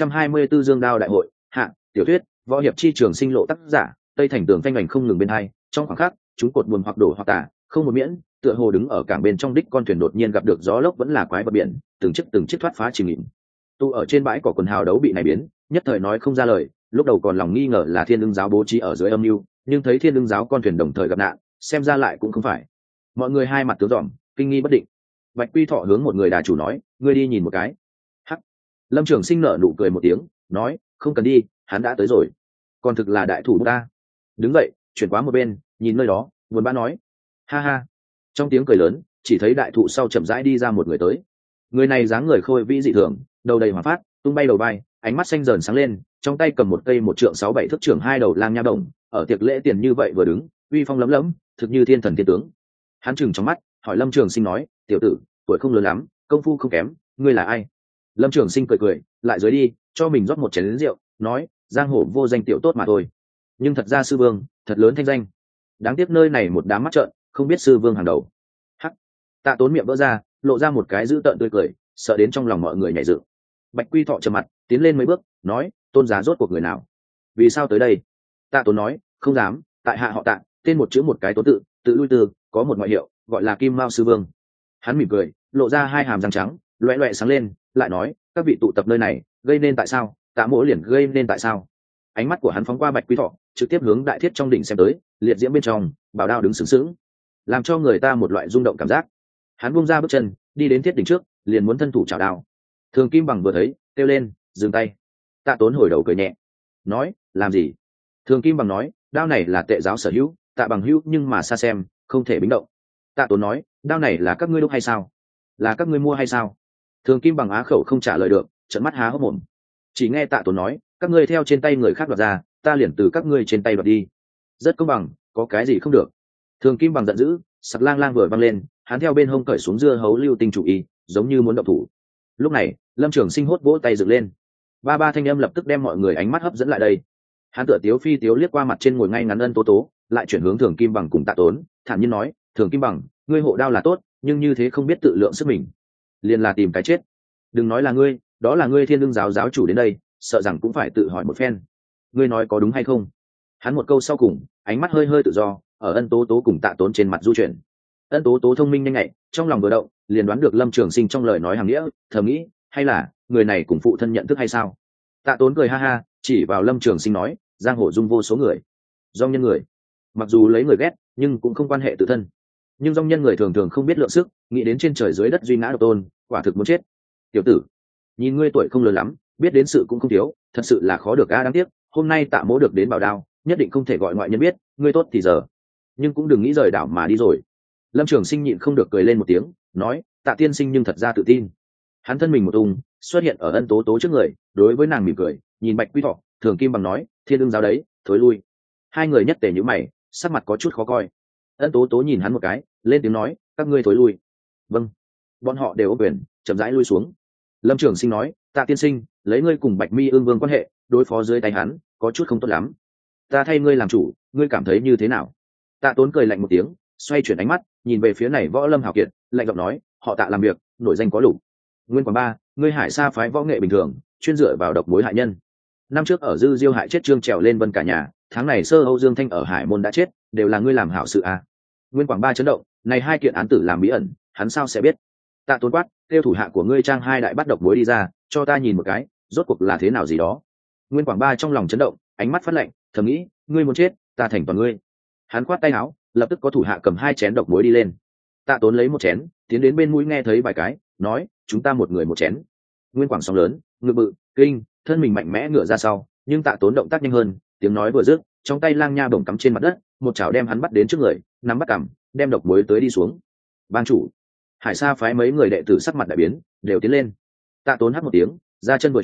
224 Dương Đao đại hội, hạ, tiểu thuyết, võ hiệp chi trường sinh lộ tác giả, Tây Thành Tường thanh ảnh không ngừng bên hai, trong khoảng khắc, chúng cột buồm hoặc đổ hoặc tả, không một miễn, tựa hồ đứng ở cảng bên trong đích con thuyền đột nhiên gặp được gió lốc vẫn là quái vật biển, từng chiếc thoát phá trình nghỉm. Tu ở trên bãi cỏ quần hào đấu bị này biến, nhất thời nói không ra lời, lúc đầu còn lòng nghi ngờ là Thiên Ưng giáo bố trí ở dưới âm mưu, nhưng thấy Thiên Ưng giáo con thuyền đồng thời gặp nạn, xem ra lại cũng không phải. Mọi người hai mặt tướng dòm, kinh nghi bất định. Bạch Quy Thọ hướng một người đà chủ nói, ngươi đi nhìn một cái. Hắc. Lâm Trường Sinh nở nụ cười một tiếng, nói, không cần đi, hắn đã tới rồi. Còn thực là đại thủ ta. Đứng dậy, chuyển qua một bên, nhìn nơi đó, buồn bã nói, ha ha. Trong tiếng cười lớn, chỉ thấy đại thụ sau chậm rãi đi ra một người tới. Người này dáng người khôi vĩ dị thường, đầu đầy hỏa phát, tung bay đầu vai, ánh mắt xanh dần sáng lên, trong tay cầm một cây 1 trượng 6 7 thước trưởng hai đầu lang nha đồng, ở tiệc lễ tiền như vậy vừa đứng, uy phong lấm lấm, thực như thiên thần thiên tướng. Hắn chừng trong mắt, hỏi Lâm Trường Sinh nói, tiểu tử, tuổi không lớn lắm, công phu không kém, ngươi là ai? Lâm Trường Sinh cười, lại dưới đi, cho mình rót một chén rượu, nói, giang hồ vô danh tiểu tốt mà thôi. Nhưng thật ra sư vương, thật lớn thanh danh. Đáng tiếc nơi này một đám mắt trợn, không biết sư vương hàng đầu. Hắc. Tạ Tốn miệng vỡ ra, lộ ra một cái dữ tợn tươi cười, sợ đến trong lòng mọi người nhảy dựng. Bạch Quy Thọ trầm mặt, tiến lên mấy bước, nói, tôn giá rốt cuộc người nào? Vì sao tới đây? Tạ Tốn nói, không dám, tại hạ họ Tạ, tên một chữ một cái tố tự lui từ, có một ngoại hiệu, gọi là Kim Mao sư vương. Hắn mỉm cười, lộ ra hai hàm răng trắng, loẹt loẹt sáng lên, lại nói, các vị tụ tập nơi này, gây nên tại sao? Tạ Mỗ liền gây nên tại sao? Ánh mắt của hắn phóng qua Bạch Quy Thọ, trực tiếp hướng đại thiết trong đỉnh xem tới, liệt diễm bên trong, bảo đao đứng sướng sướng, làm cho người ta một loại rung động cảm giác. Hắn buông ra bước chân, đi đến thiết đỉnh trước, liền muốn thân thủ chảo đao. Thường Kim Bằng vừa thấy, kêu lên, dừng tay. Tạ Tốn hồi đầu cười nhẹ, nói, làm gì? Thường Kim Bằng nói, đao này là Tệ giáo sở hữu, Tạ bằng hữu nhưng mà xa xem, không thể bính động. Tạ Tốn nói, đao này là các ngươi đúc hay sao? Là các ngươi mua hay sao? Thường Kim Bằng á khẩu không trả lời được, trợn mắt há hốc mồm. Chỉ nghe Tạ Tốn nói, các ngươi theo trên tay người khác đoạt ra, ta liền từ các ngươi trên tay đoạt đi. Rất công bằng, có cái gì không được? Thường Kim Bằng giận dữ, sặc lang lang vừa văng lên, hắn theo bên hông cởi xuống dưa hấu lưu tinh chủ y, giống như muốn động thủ. Lúc này, Lâm Trường Sinh hốt vỗ tay dựng lên, ba thanh âm lập tức đem mọi người ánh mắt hấp dẫn lại đây. Hắn tựa tiếu phi tiếu liếc qua mặt trên ngồi ngay ngắn Ân Tố Tố, lại chuyển hướng Thường Kim Bằng cùng Tạ Tốn, thản nhiên nói, Thường Kim Bằng, ngươi hộ đao là tốt, nhưng như thế không biết tự lượng sức mình, liền là tìm cái chết. Đừng nói là ngươi, đó là ngươi Thiên Ưng giáo giáo chủ đến đây, sợ rằng cũng phải tự hỏi một phen. Ngươi nói có đúng hay không? Hắn một câu sau cùng, ánh mắt hơi hơi tự do, ở Ân Tố Tố cùng Tạ Tốn trên mặt du chuyển. Ân Tố Tố thông minh nhanh nhạy, trong lòng vừa động, liền đoán được Lâm Trường Sinh trong lời nói hàng nghĩa, thầm nghĩ, hay là người này cùng phụ thân nhận thức hay sao? Tạ Tốn cười ha ha, chỉ vào Lâm Trường Sinh nói, giang hồ dung vô số người, dong nhân người, mặc dù lấy người ghét, nhưng cũng không quan hệ tự thân. Nhưng dong nhân người thường thường không biết lượng sức, nghĩ đến trên trời dưới đất duy ngã độc tôn, quả thực muốn chết. Tiểu tử, nhìn ngươi tuổi không lớn lắm, biết đến sự cũng không thiếu, thật sự là khó được a, đáng tiếc, hôm nay Tạ Mỗ được đến bảo đao, nhất định không thể gọi ngoại nhân biết, ngươi tốt thì giờ, nhưng cũng đừng nghĩ rời đảo mà đi rồi. Lâm Trường Sinh nhịn không được cười lên một tiếng, nói, Tạ tiên sinh nhưng thật ra tự tin. Hắn thân mình một tung, xuất hiện ở Ân Tố Tố trước người, đối với nàng mỉm cười, nhìn Bạch Quy Thọ, Thường Kim Bằng nói, Thiên Ưng giáo đấy, thối lui. Hai người nhất tề nhíu mày, sắc mặt có chút khó coi. Ân Tố Tố nhìn hắn một cái, lên tiếng nói, các ngươi thối lui. Vâng. Bọn họ đều ôm quyền, chậm rãi lui xuống. Lâm Trường Sinh nói, Tạ tiên sinh, lấy ngươi cùng Bạch Mi Ương Vương quan hệ, đối phó dưới tay hắn, có chút không tốt lắm. Ta thay ngươi làm chủ, ngươi cảm thấy như thế nào? Tạ Tốn cười lạnh một tiếng, xoay chuyển ánh mắt, nhìn về phía này Võ Lâm hào kiệt, lạnh giọng nói, họ Tạ làm việc, nổi danh có lục. Nguyên Quảng Ba, ngươi Hải Sa phái võ nghệ bình thường, chuyên dựa vào độc mối hại nhân. Năm trước ở Dư Diêu hại chết Trương Trèo lên Vân cả nhà, tháng này Sơ Âu Dương Thanh ở Hải Môn đã chết, đều là ngươi làm hảo sự à? Nguyên Quảng Ba chấn động, này hai kiện án tử làm bí ẩn, hắn sao sẽ biết? Tạ Tốn quát, kêu thủ hạ của ngươi trang hai đại bắt độc mối đi ra, cho ta nhìn một cái, rốt cuộc là thế nào gì đó. Nguyên Quảng Ba trong lòng chấn động, ánh mắt phát lạnh, thầm nghĩ, ngươi muốn chết, ta thành toàn ngươi. Hắn khoát tay áo, lập tức có thủ hạ cầm hai chén độc muối đi lên. Tạ Tốn lấy một chén, tiến đến bên mũi nghe thấy vài cái, nói, chúng ta một người một chén. Nguyên Quảng sóng lớn, ngực bự, kinh, thân mình mạnh mẽ ngửa ra sau, nhưng Tạ Tốn động tác nhanh hơn, tiếng nói vừa dứt, trong tay lang nha bổng cắm trên mặt đất, một chảo đem hắn bắt đến trước người, nắm bắt cằm, đem độc muối tới đi xuống. Ban chủ, Hải Sa phái mấy người đệ tử sắc mặt đại biến, đều tiến lên. Tạ Tốn hắt một tiếng, ra chân vừa chuyển,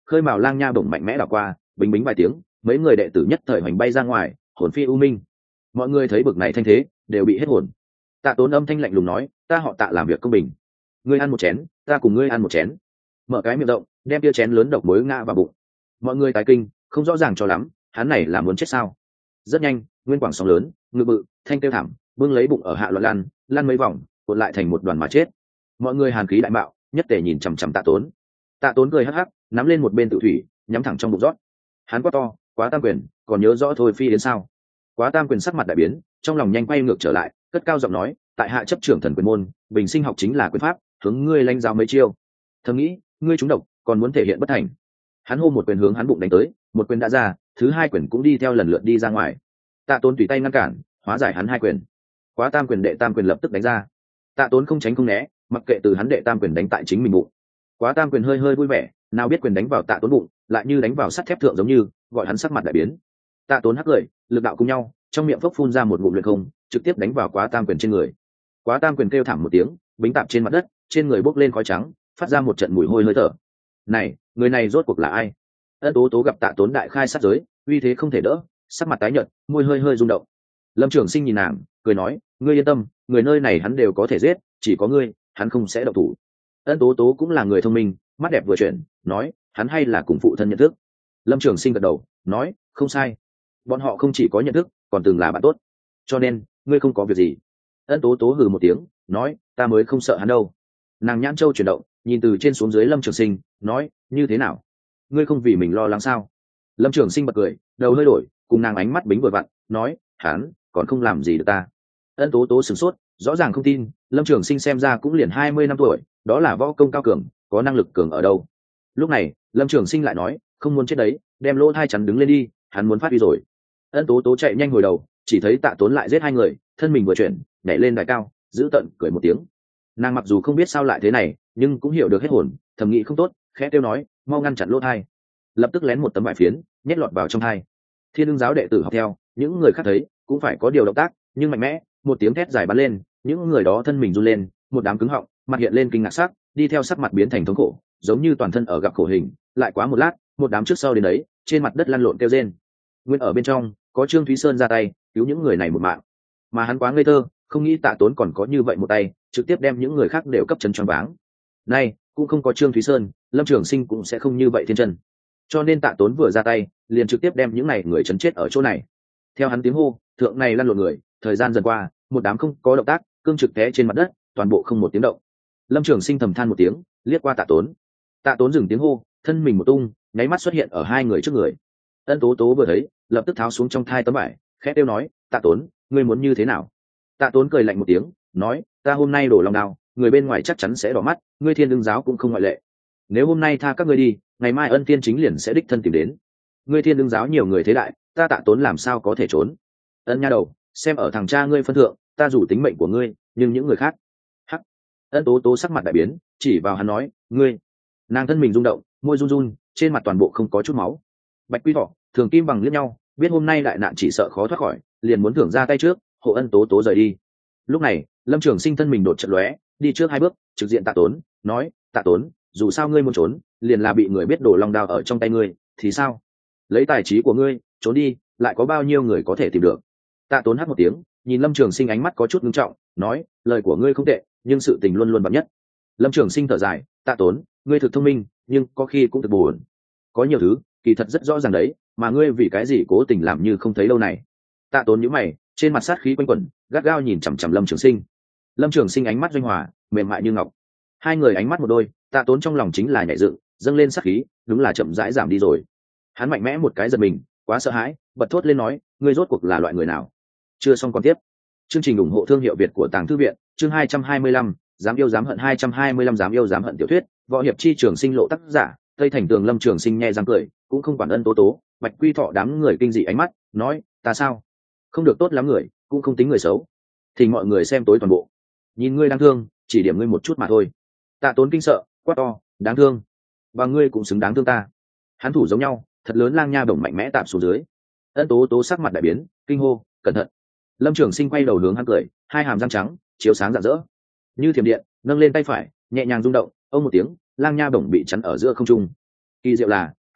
khơi mào lang nha bổng mạnh mẽ đảo qua, bình bính vài tiếng, mấy người đệ tử nhất thời hoành bay ra ngoài, hồn phi u minh. Mọi người thấy bực này thanh thế đều bị hết hồn. Tạ Tốn âm thanh lạnh lùng nói, ta họ Tạ làm việc công bình, ngươi ăn một chén, ta cùng ngươi ăn một chén. Mở cái miệng rộng, đem tia chén lớn độc muối ngã vào bụng. Mọi người tái kinh, không rõ ràng cho lắm, hắn này là muốn chết sao? Rất nhanh, nguyên quảng sóng lớn, ngự bự, thanh tiêu thảm, bưng lấy bụng ở hạ loạn lăn, lăn mấy vòng, cuộn lại thành một đoàn mà chết. Mọi người hàn khí đại bạo, nhất tề nhìn chằm chằm Tạ Tốn. Tạ Tốn cười hắc hắc, nắm lên một bên tự thủy, nhắm thẳng trong bụng rót. Hắn quát to, Quá Tam Quyền, còn nhớ rõ thôi phi đến sao? Quá Tam Quyền sắc mặt đại biến, trong lòng nhanh quay ngược trở lại, cất cao giọng nói, tại hạ chấp trưởng thần quyền môn, bình sinh học chính là quyền pháp, hướng ngươi lãnh giáo mấy chiêu. Thầm nghĩ, ngươi trúng độc, còn muốn thể hiện bất thành. Hắn hô một quyền hướng hắn bụng đánh tới, một quyền đã ra, thứ hai quyền cũng đi theo lần lượt đi ra ngoài. Tạ Tốn tùy tay ngăn cản, hóa giải hắn hai quyền. Quá Tam Quyền đệ tam quyền lập tức đánh ra. Tạ Tốn không tránh không né, mặc kệ từ hắn đệ tam quyền đánh tại chính mình bụng. Quá Tam Quyền hơi hơi vui vẻ, nào biết quyền đánh vào Tạ Tốn bụng, lại như đánh vào sắt thép thượng giống như, gọi hắn sắc mặt đại biến. Tạ Tốn hắc cười, lực đạo cùng nhau, trong miệng phốc phun ra một ngụm luyện không, trực tiếp đánh vào Quá Tam Quyền trên người. Quá Tam Quyền kêu thảm một tiếng, bính tạp trên mặt đất, trên người bốc lên khói trắng, phát ra một trận mùi hôi hơi thở. Này, người này rốt cuộc là ai? Ân Tố Tố gặp Tạ Tốn đại khai sát giới, uy thế không thể đỡ, sắc mặt tái nhợt, môi hơi hơi rung động. Lâm Trường Sinh nhìn nàng, cười nói, ngươi yên tâm, người nơi này hắn đều có thể giết, chỉ có ngươi, hắn không sẽ động thủ. Ân Tố Tố cũng là người thông minh, mắt đẹp vừa chuyển, nói, hắn hay là cùng phụ thân nhận thức. Lâm Trường Sinh gật đầu, nói, không sai, bọn họ không chỉ có nhận thức, còn từng là bạn tốt, cho nên ngươi không có việc gì. Ân Tố Tố hừ một tiếng, nói, ta mới không sợ hắn đâu. Nàng nhãn châu chuyển động, nhìn từ trên xuống dưới Lâm Trường Sinh, nói, như thế nào, ngươi không vì mình lo lắng sao? Lâm Trường Sinh bật cười, đầu hơi đổi, cùng nàng ánh mắt bính vừa vặn, nói, hắn còn không làm gì được ta. Ân Tố Tố sửng sốt, rõ ràng không tin, Lâm Trường Sinh xem ra cũng liền 20 năm tuổi, đó là võ công cao cường, có năng lực cường ở đâu. Lúc này Lâm Trường Sinh lại nói, không muốn chết đấy, đem lỗ thai chắn đứng lên đi, hắn muốn phát đi rồi. Ân Tố Tố chạy nhanh hồi đầu, chỉ thấy Tạ Tốn lại giết hai người, thân mình vừa chuyển, nhảy lên đài cao, giữ tận cười một tiếng. Nàng mặc dù không biết sao lại thế này, nhưng cũng hiểu được hết hồn, thầm nghĩ không tốt, khẽ kêu nói, mau ngăn chặn lỗ thai. Lập tức lén một tấm vải phiến, nhét lọt vào trong thai. Thiên Ưng giáo đệ tử học theo, những người khác thấy cũng phải có điều động tác, nhưng mạnh mẽ, một tiếng thét dài bắn lên, những người đó thân mình run lên, một đám cứng họng, mặt hiện lên kinh ngạc sắc, đi theo sắc mặt biến thành thống khổ, giống như toàn thân ở gặp khổ hình. Lại quá một lát, một đám trước sau đến đấy, trên mặt đất lăn lộn kêu rên. Nguyên ở bên trong, có Trương Thúy Sơn ra tay cứu những người này một mạng, mà hắn quá ngây thơ, không nghĩ Tạ Tốn còn có như vậy một tay, trực tiếp đem những người khác đều cấp chân choáng váng. Này, cũng không có Trương Thúy Sơn, Lâm Trường Sinh cũng sẽ không như vậy thiên chân. Cho nên Tạ Tốn vừa ra tay, liền trực tiếp đem những này người chấn chết ở chỗ này. Theo hắn tiếng hô, thượng này lăn lộn người, thời gian dần qua, một đám không có động tác, cương trực té trên mặt đất, toàn bộ không một tiếng động. Lâm Trường Sinh thầm than một tiếng, liếc qua Tạ Tốn. Tạ Tốn dừng tiếng hô, thân mình một tung, nháy mắt xuất hiện ở hai người trước người. Ân Tố Tố vừa thấy, lập tức tháo xuống trong thai tấm vải, khẽ kêu nói, Tạ Tốn, ngươi muốn như thế nào? Tạ Tốn cười lạnh một tiếng, nói, ta hôm nay đổ lòng đao, người bên ngoài chắc chắn sẽ đỏ mắt, ngươi Thiên Ưng giáo cũng không ngoại lệ. Nếu hôm nay tha các ngươi đi, ngày mai Ân Tiên chính liền sẽ đích thân tìm đến. Ngươi Thiên Ưng giáo nhiều người thế đại, ta Tạ Tốn làm sao có thể trốn? Ân nha đầu, xem ở thằng cha ngươi phân thượng, ta rủ tính mệnh của ngươi, nhưng những người khác. Hắc. Ân Tố Tố sắc mặt đại biến, chỉ vào hắn nói, ngươi. Nàng thân mình rung động, môi run run, trên mặt toàn bộ không có chút máu. Bạch Quy Thọ, Thường Kim bằng liếc nhau, biết hôm nay đại nạn chỉ sợ khó thoát khỏi, liền muốn thưởng ra tay trước, hộ Ân Tố Tố rời đi. Lúc này Lâm Trường Sinh thân mình đột chợt lóe, đi trước hai bước, trực diện Tạ Tốn, nói, Tạ Tốn, dù sao ngươi muốn trốn, liền là bị người biết đổ long đao ở trong tay ngươi, thì sao? Lấy tài trí của ngươi trốn đi, lại có bao nhiêu người có thể tìm được? Tạ Tốn hát một tiếng, nhìn Lâm Trường Sinh ánh mắt có chút nghiêm trọng, nói, lời của ngươi không tệ, nhưng sự tình luôn luôn bậc nhất. Lâm Trường Sinh thở dài, Tạ Tốn, ngươi thực thông minh, nhưng có khi cũng thực buồn. Có nhiều thứ kỳ thật rất rõ ràng đấy, mà ngươi vì cái gì cố tình làm như không thấy lâu này? Tạ Tốn nhíu mày, trên mặt sát khí quanh quẩn, gắt gao nhìn chằm chằm Lâm Trường Sinh. Lâm Trường Sinh ánh mắt doanh hòa, mềm mại như ngọc. Hai người ánh mắt một đôi, Tạ Tốn trong lòng chính là nhảy dựng, dâng lên sát khí, đúng là chậm rãi giảm đi rồi. Hắn mạnh mẽ một cái giật mình, quá sợ hãi, bật thốt lên nói, ngươi rốt cuộc là loại người nào? Chưa xong còn tiếp. Chương trình ủng hộ thương hiệu Việt của Tàng Thư viện, chương 225, dám yêu dám hận 225 dám yêu dám hận tiểu thuyết, võ hiệp chi trường sinh lộ tác giả, Tây Thành Tường. Lâm Trường Sinh nghe răng cười, cũng không quản Ân Tố Tố, Bạch Quy Thọ đám người kinh dị ánh mắt, nói, ta sao? Không được tốt lắm người, cũng không tính người xấu. Thì mọi người xem tối toàn bộ. Nhìn ngươi đáng thương, chỉ điểm ngươi một chút mà thôi. Tạ Tốn kinh sợ, quát to, đáng thương. Và ngươi cũng xứng đáng thương ta. Hắn thủ giống nhau, thật lớn lang nha bổng mạnh mẽ tạm xuống dưới. Ân Tố Tố sắc mặt đại biến, kinh hô, cẩn thận. Lâm Trường Sinh quay đầu hướng hắn cười, hai hàm răng trắng chiếu sáng rạng rỡ như thiểm điện, nâng lên tay phải nhẹ nhàng rung động, ông một tiếng, lang nha bổng bị chắn ở giữa không trung. Kỳ diệu là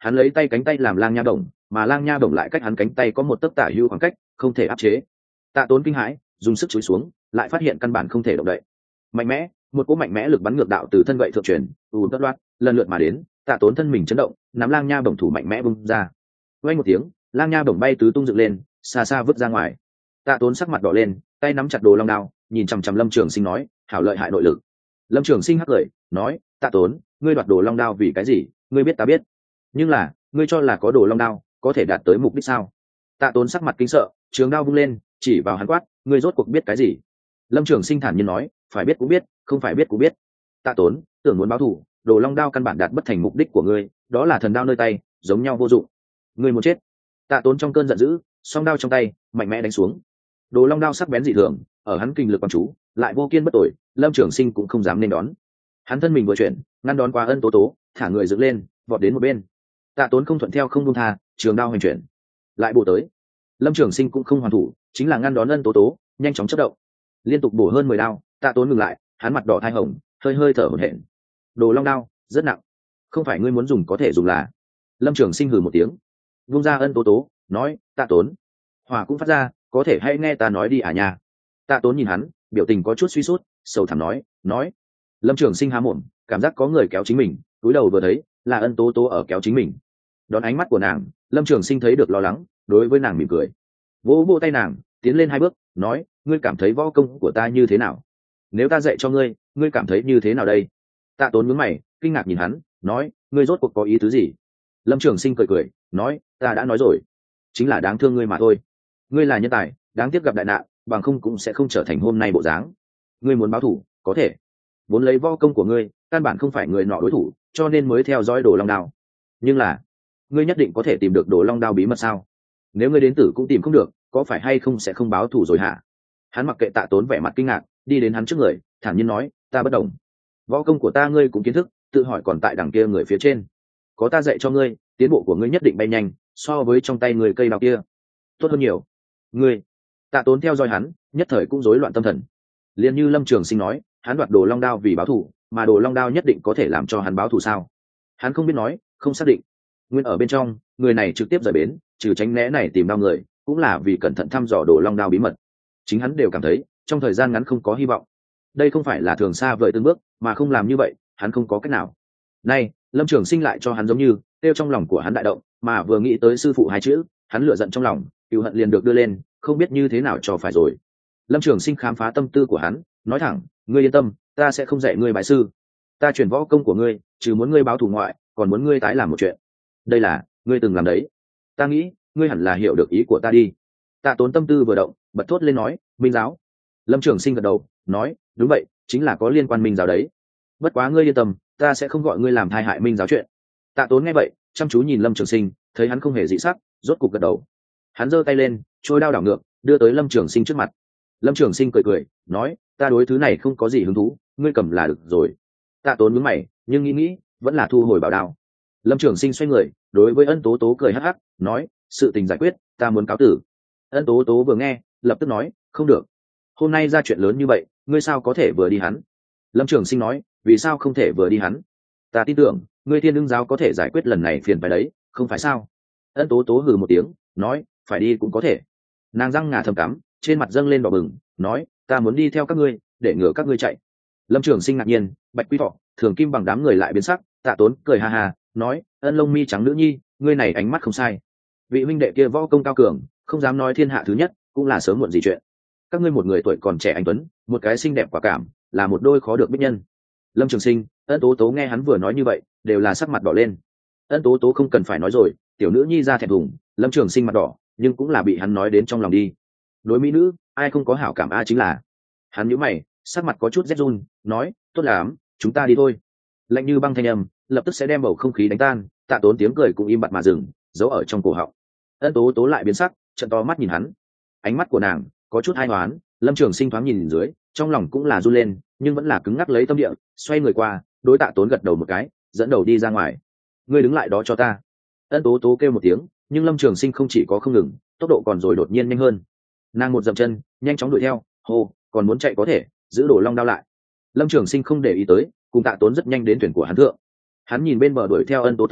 hắn lấy tay cánh tay làm lang nha bổng, mà lang nha bổng lại cách hắn cánh tay có một tấc tả hữu khoảng cách, không thể áp chế. Tạ Tốn kinh hãi, dùng sức chúi xuống, lại phát hiện căn bản không thể động đậy. Mạnh mẽ, một cỗ mạnh mẽ lực bắn ngược đạo từ thân gậy thượng truyền, tất loát, lần lượt mà đến. Tạ Tốn thân mình chấn động, nắm lang nha bổng thủ mạnh mẽ bung ra. Vang một tiếng, lang nha bổng bay tứ tung dựng lên, xa xa vứt ra ngoài. Tạ Tốn sắc mặt đỏ lên, tay nắm chặt đồ long đao, nhìn chằm chằm Lâm Trường Sinh nói, hảo lợi hại nội lực. Lâm Trường Sinh hắc cười, nói, Tạ Tốn, ngươi đoạt đồ long đao vì cái gì? Ngươi biết ta biết, nhưng là ngươi cho là có đồ long đao có thể đạt tới mục đích sao? Tạ Tốn sắc mặt kinh sợ, trường đao vung lên, chỉ vào hắn quát, ngươi rốt cuộc biết cái gì? Lâm Trường Sinh thản nhiên nói, phải biết cũng biết, không phải biết cũng biết. Tạ Tốn, tưởng muốn báo thù, đồ long đao căn bản đạt bất thành mục đích của ngươi, đó là thần đao nơi tay, giống nhau vô dụng. Ngươi muốn chết. Tạ Tốn trong cơn giận dữ, song đao trong tay mạnh mẽ đánh xuống. Đồ long đao sắc bén dị thường, ở hắn kinh lực quang chú, lại vô kiên bất tội, Lâm Trường Sinh cũng không dám nên đón. Hắn thân mình vừa chuyển, ngăn đón qua Ân Tố Tố, thả người dựng lên, vọt đến một bên. Tạ Tốn không thuận theo không buông tha, trường đao hành chuyển, lại bổ tới. Lâm Trường Sinh cũng không hoàn thủ, chính là ngăn đón Ân Tố Tố, nhanh chóng chớp động, liên tục bổ hơn 10 đao. Tạ Tốn ngừng lại, hắn mặt đỏ thai hồng, hơi hơi thở hổn hển. Đồ long đao rất nặng, không phải ngươi muốn dùng có thể dùng là. Lâm Trường Sinh hừ một tiếng, vung ra Ân Tố Tố, nói, Tạ Tốn, hỏa cũng phát ra, có thể hãy nghe ta nói đi à nha. Tạ Tốn nhìn hắn, biểu tình có chút suy sút, sầu thảm nói. Lâm Trường Sinh há mồm, cảm giác có người kéo chính mình, cúi đầu vừa thấy là Ân Tố Tố ở kéo chính mình. Đón ánh mắt của nàng, Lâm Trường Sinh thấy được lo lắng, đối với nàng mỉm cười, vỗ vỗ tay nàng, tiến lên 2 bước, nói, ngươi cảm thấy võ công của ta như thế nào? Nếu ta dạy cho ngươi, ngươi cảm thấy như thế nào đây? Tạ Tốn nhướng mày, kinh ngạc nhìn hắn, nói, ngươi rốt cuộc có ý tứ gì? Lâm Trường Sinh cười, nói, ta đã nói rồi, chính là đáng thương ngươi mà thôi. Ngươi là nhân tài, đáng tiếc gặp đại nạn, bằng không cũng sẽ không trở thành hôm nay bộ dáng. Ngươi muốn báo thù, có thể. Vốn lấy võ công của ngươi, căn bản không phải người nọ đối thủ, cho nên mới theo dõi đồ long đao. Nhưng là, ngươi nhất định có thể tìm được đồ long đao bí mật sao? Nếu ngươi đến tử cũng tìm không được, có phải hay không sẽ không báo thù rồi hả? Hắn mặc kệ Tạ Tốn vẻ mặt kinh ngạc, đi đến hắn trước người, thản nhiên nói, ta bất đồng. Võ công của ta ngươi cũng kiến thức, tự hỏi còn tại đằng kia người phía trên. Có ta dạy cho ngươi, tiến bộ của ngươi nhất định bay nhanh, so với trong tay người cây đao kia tốt hơn nhiều. Ngươi. Tạ Tốn theo dõi hắn, nhất thời cũng rối loạn tâm thần. Liền như Lâm Trường Sinh nói, hắn đoạt đồ long đao vì báo thù, mà đồ long đao nhất định có thể làm cho hắn báo thù sao? Hắn không biết nói, không xác định. Nguyên ở bên trong, người này trực tiếp rời bến, trừ tránh né này tìm đao người, cũng là vì cẩn thận thăm dò đồ long đao bí mật. Chính hắn đều cảm thấy, trong thời gian ngắn không có hy vọng. Đây không phải là thường xa vời từng bước, mà không làm như vậy, hắn không có cách nào. Nay, Lâm Trường Sinh lại cho hắn giống như, tiêu trong lòng của hắn đại động, mà vừa nghĩ tới sư phụ 2 chữ, hắn lửa giận trong lòng, cừu hận liền được đưa lên, không biết như thế nào cho phải rồi. Lâm Trường Sinh khám phá tâm tư của hắn, nói thẳng, ngươi yên tâm, ta sẽ không dạy ngươi bái sư. Ta truyền võ công của ngươi, trừ muốn ngươi báo thù ngoại, còn muốn ngươi tái làm một chuyện. Đây là ngươi từng làm đấy. Ta nghĩ, ngươi hẳn là hiểu được ý của ta đi. Tạ Tốn tâm tư vừa động, bật thốt lên nói, Minh giáo. Lâm Trường Sinh gật đầu, nói, đúng vậy, chính là có liên quan Minh giáo đấy. Bất quá ngươi yên tâm, ta sẽ không gọi ngươi làm thai hại Minh giáo chuyện. Tạ Tốn nghe vậy, chăm chú nhìn Lâm Trường Sinh, thấy hắn không hề dị sắc, rốt cục gật đầu. Hắn giơ tay lên, trôi đao đảo ngược, đưa tới Lâm Trường Sinh trước mặt. Lâm Trường Sinh cười, nói, ta đối thứ này không có gì hứng thú, ngươi cầm là được rồi. Tạ Tốn nhướng mày, nhưng nghĩ, vẫn là thu hồi bảo đao. Lâm Trường Sinh xoay người, đối với Ân Tố Tố cười hắc hắc, nói, sự tình giải quyết, ta muốn cáo tử. Ân Tố Tố vừa nghe, lập tức nói, không được. Hôm nay ra chuyện lớn như vậy, ngươi sao có thể vừa đi hắn? Lâm Trường Sinh nói, vì sao không thể vừa đi hắn? Ta tin tưởng, ngươi Thiên Ưng giáo có thể giải quyết lần này phiền phải đấy, không phải sao? Ân Tố Tố hừ một tiếng, nói, phải đi cũng có thể. Nàng răng ngà thầm cắm, trên mặt dâng lên đỏ bừng, nói, ta muốn đi theo các ngươi, để ngừa các ngươi chạy. Lâm Trường Sinh ngạc nhiên, Bạch Quy Thọ, Thường Kim bằng đám người lại biến sắc. Tạ Tốn cười ha ha, nói, Ân lông mi trắng nữ nhi, ngươi này ánh mắt không sai. Vị huynh đệ kia võ công cao cường, không dám nói thiên hạ thứ nhất, cũng là sớm muộn gì chuyện. Các ngươi một người tuổi còn trẻ anh tuấn, một cái xinh đẹp quả cảm, là một đôi khó được bích nhân. Lâm Trường Sinh, Ân Tố Tố nghe hắn vừa nói như vậy, đều là sắc mặt đỏ lên. Ân Tố Tố không cần phải nói rồi, tiểu nữ nhi ra thẹn thùng, Lâm Trường Sinh mặt đỏ, nhưng cũng là bị hắn nói đến trong lòng đi. Đối mỹ nữ, ai không có hảo cảm a chính là. Hắn nhíu mày, sắc mặt có chút rét run, nói, tốt lắm, chúng ta đi thôi. Lạnh như băng thanh âm, lập tức sẽ đem bầu không khí đánh tan. Tạ Tốn tiếng cười cũng im bặt mà dừng, giấu ở trong cổ họng. Ân Tố Tố lại biến sắc, trợn to mắt nhìn hắn. Ánh mắt của nàng có chút ai hoán. Lâm Trường Sinh thoáng nhìn dưới, trong lòng cũng là run lên, nhưng vẫn là cứng ngắc lấy tâm địa, xoay người qua, đối Tạ Tốn gật đầu một cái, dẫn đầu đi ra ngoài. Ngươi đứng lại đó cho ta. Ân Tố Tố kêu một tiếng, nhưng Lâm Trường Sinh không chỉ có không ngừng, tốc độ còn rồi đột nhiên nhanh hơn. Nàng một dậm chân, nhanh chóng đuổi theo, hô, còn muốn chạy có thể, giữ đồ long đao lại. Lâm Trường Sinh không để ý tới, cùng Tạ Tốn rất nhanh đến thuyền của hắn thượng. Hắn nhìn bên bờ đuổi theo Ân Tố Tố,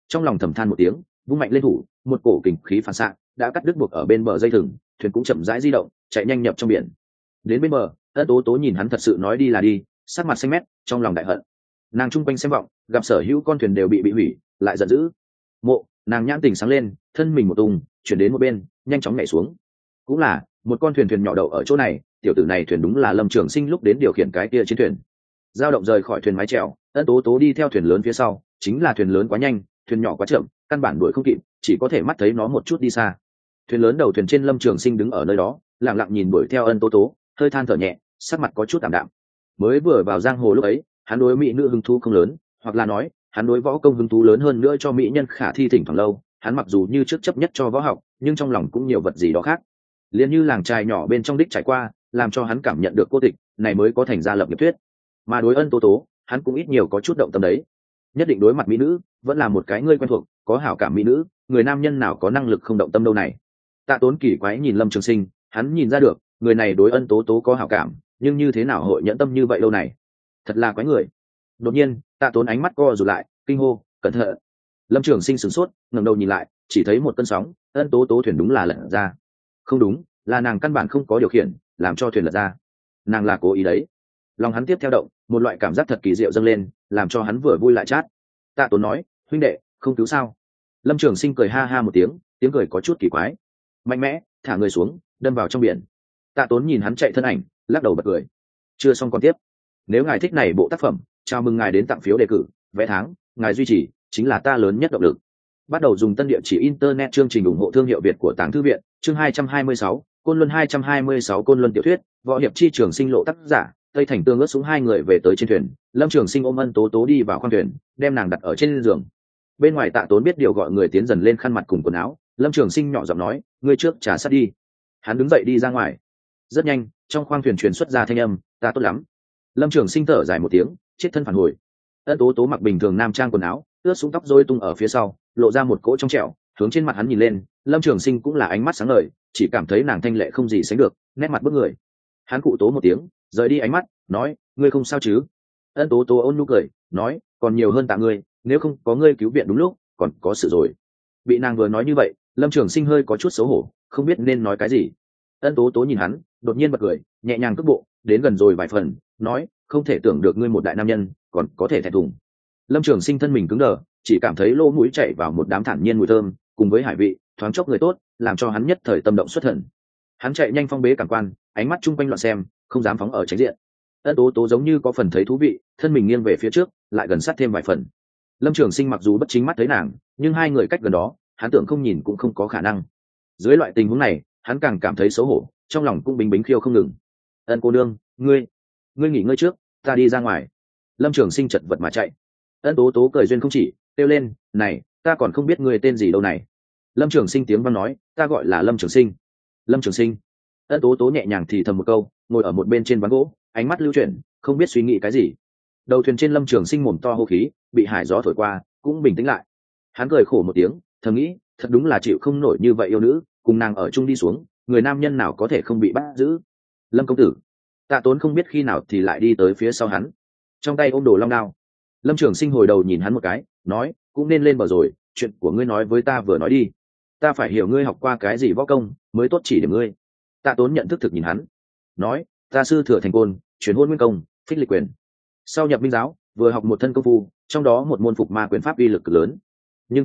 trong lòng thầm than một tiếng, vung mạnh lên thủ, một cổ kình khí phản xạ đã cắt đứt buộc ở bên bờ dây thừng, thuyền cũng chậm rãi di động, chạy nhanh nhập trong biển. Đến bên bờ, Ân Tố Tố nhìn hắn thật sự nói đi là đi, sắc mặt xanh mét, trong lòng đại hận. Nàng trung quanh xem vọng, gặp sở hữu con thuyền đều bị hủy, lại giận dữ. Mộ, nàng nhãn tình sáng lên, thân mình một tung, chuyển đến một bên, nhanh chóng nhảy xuống. Cũng là, một con thuyền nhỏ đậu ở chỗ này, tiểu tử này thuyền đúng là Lâm Trường Sinh lúc đến điều khiển cái kia chiến thuyền. Dao động rời khỏi thuyền mái chèo, Ân Tố Tố đi theo thuyền lớn phía sau, chính là thuyền lớn quá nhanh, thuyền nhỏ quá chậm, căn bản đuổi không kịp, chỉ có thể mắt thấy nó một chút đi xa. Thuyền lớn đầu thuyền trên Lâm Trường Sinh đứng ở nơi đó, lặng lặng nhìn đuổi theo Ân Tố Tố, hơi than thở nhẹ, sắc mặt có chút tạm đạm. Mới vừa vào giang hồ lúc ấy, hắn đối mỹ nữ hứng thú không lớn, hoặc là nói, hắn đối võ công hứng thú lớn hơn nữa cho mỹ nhân khả thi thỉnh thoảng lâu. Hắn mặc dù như trước chấp nhất cho võ học, nhưng trong lòng cũng nhiều vật gì đó khác. Liên như làng trai nhỏ bên trong đích trải qua, làm cho hắn cảm nhận được cô tịch, này mới có thành ra lập nghiệp thuyết. Mà đối Ân Tố Tố, hắn cũng ít nhiều có chút động tâm đấy. Nhất định đối mặt mỹ nữ, vẫn là một cái ngươi quen thuộc, có hảo cảm mỹ nữ, người nam nhân nào có năng lực không động tâm đâu này. Tạ Tốn kỳ quái nhìn Lâm Trường Sinh, hắn nhìn ra được, người này đối Ân Tố Tố có hảo cảm, nhưng như thế nào hội nhẫn tâm như vậy lâu này? Thật là quái người. Đột nhiên, Tạ Tốn ánh mắt co rụt lại, kinh hô, cẩn thận. Lâm Trường Sinh sửng sốt, ngẩng đầu nhìn lại, chỉ thấy một cơn sóng, Ân Tố Tố thuyền đúng là lật ra. Không đúng, là nàng căn bản không có điều khiển, làm cho thuyền lật ra. Nàng là cố ý đấy. Lòng hắn tiếp theo động, một loại cảm giác thật kỳ diệu dâng lên, làm cho hắn vừa vui lại chát. Tạ Tốn nói, huynh đệ, không cứu sao? Lâm Trường Sinh cười ha ha một tiếng, tiếng cười có chút kỳ quái. Mạnh mẽ, thả người xuống, đâm vào trong biển. Tạ Tốn nhìn hắn chạy thân ảnh, lắc đầu bật cười. Chưa xong còn tiếp. Nếu ngài thích này bộ tác phẩm, chào mừng ngài đến tặng phiếu đề cử, vé tháng, ngài duy trì chính là ta lớn nhất động lực. Bắt đầu dùng tân địa chỉ internet chương trình ủng hộ thương hiệu Việt của Tàng Thư viện, chương 226, Côn Luân 226 Côn Luân tiểu thuyết, võ hiệp chi trường sinh lộ tác giả, Tây Thành Tương ước xuống hai người về tới trên thuyền, Lâm Trường Sinh ôm Ân Tố Tố đi vào khoang thuyền, đem nàng đặt ở trên giường. Bên ngoài Tạ Tốn biết điều gọi người tiến dần lên khăn mặt cùng quần áo, Lâm Trường Sinh nhỏ giọng nói, ngươi trước trà sát đi. Hắn đứng dậy đi ra ngoài. Rất nhanh, trong khoang thuyền truyền xuất ra thanh âm, ta tốt lắm. Lâm Trường Sinh thở dài một tiếng, chết thân phản hồi. Ân Tố Tố mặc bình thường nam trang quần áo, ướt sũng tóc rối tung ở phía sau, lộ ra một cỗ trong trẻo, hướng trên mặt hắn nhìn lên, Lâm Trường Sinh cũng là ánh mắt sáng ngời, chỉ cảm thấy nàng thanh lệ không gì sánh được, nét mặt bức người. Hắn cụ tố một tiếng, rời đi ánh mắt, nói, ngươi không sao chứ? Ân Tố Tố ôn nhu cười, nói, còn nhiều hơn tạ ngươi, nếu không có ngươi cứu viện đúng lúc, còn có sự rồi. Bị nàng vừa nói như vậy, Lâm Trường Sinh hơi có chút xấu hổ, không biết nên nói cái gì. Ân Tố Tố nhìn hắn, đột nhiên bật cười, nhẹ nhàng cước bộ, đến gần rồi vài phần, nói, không thể tưởng được ngươi một đại nam nhân, còn có thể thẹn thùng. Lâm Trường Sinh thân mình cứng đờ, chỉ cảm thấy lỗ mũi chảy vào một đám thản nhiên mùi thơm, cùng với hải vị, thoáng chốc người tốt, làm cho hắn nhất thời tâm động xuất thần. Hắn chạy nhanh phong bế cảm quan, ánh mắt chung quanh loạn xem, không dám phóng ở tránh diện. Ân Tố Tố giống như có phần thấy thú vị, thân mình nghiêng về phía trước, lại gần sát thêm vài phần. Lâm Trường Sinh mặc dù bất chính mắt thấy nàng, nhưng hai người cách gần đó, hắn tưởng không nhìn cũng không có khả năng. Dưới loại tình huống này, hắn càng cảm thấy xấu hổ, trong lòng cũng bính bính khiêu không ngừng. Ân cô nương, ngươi nghỉ ngơi trước, ta đi ra ngoài. Lâm Trường Sinh chật vật mà chạy. Ân Tố Tố cười duyên không chỉ, kêu lên, này, ta còn không biết ngươi tên gì đâu này. Lâm Trường Sinh tiếng văn nói, ta gọi là Lâm Trường Sinh. Lâm Trường Sinh. Ân Tố Tố nhẹ nhàng thì thầm một câu, ngồi ở một bên trên ván gỗ, ánh mắt lưu chuyển, không biết suy nghĩ cái gì. Đầu thuyền trên Lâm Trường Sinh mồm to hô khí, bị hải gió thổi qua, cũng bình tĩnh lại. Hắn cười khổ một tiếng, thầm nghĩ, thật đúng là chịu không nổi như vậy yêu nữ, cùng nàng ở chung đi xuống, người nam nhân nào có thể không bị bắt giữ. Lâm công tử. Tạ Tốn không biết khi nào thì lại đi tới phía sau hắn, trong tay ôm đồ long đao. Lâm Trường Sinh hồi đầu nhìn hắn một cái, nói, cũng nên lên bờ rồi, chuyện của ngươi nói với ta vừa nói đi, ta phải hiểu ngươi học qua cái gì võ công mới tốt chỉ điểm ngươi. Tạ Tốn nhận thức thực nhìn hắn, nói, ta sư thừa thành côn, chuyển hôn nguyên công, phích lịch quyền, sau nhập minh giáo, vừa học một thân công phu, trong đó một môn phục ma quyền pháp uy lực cực lớn. Nhưng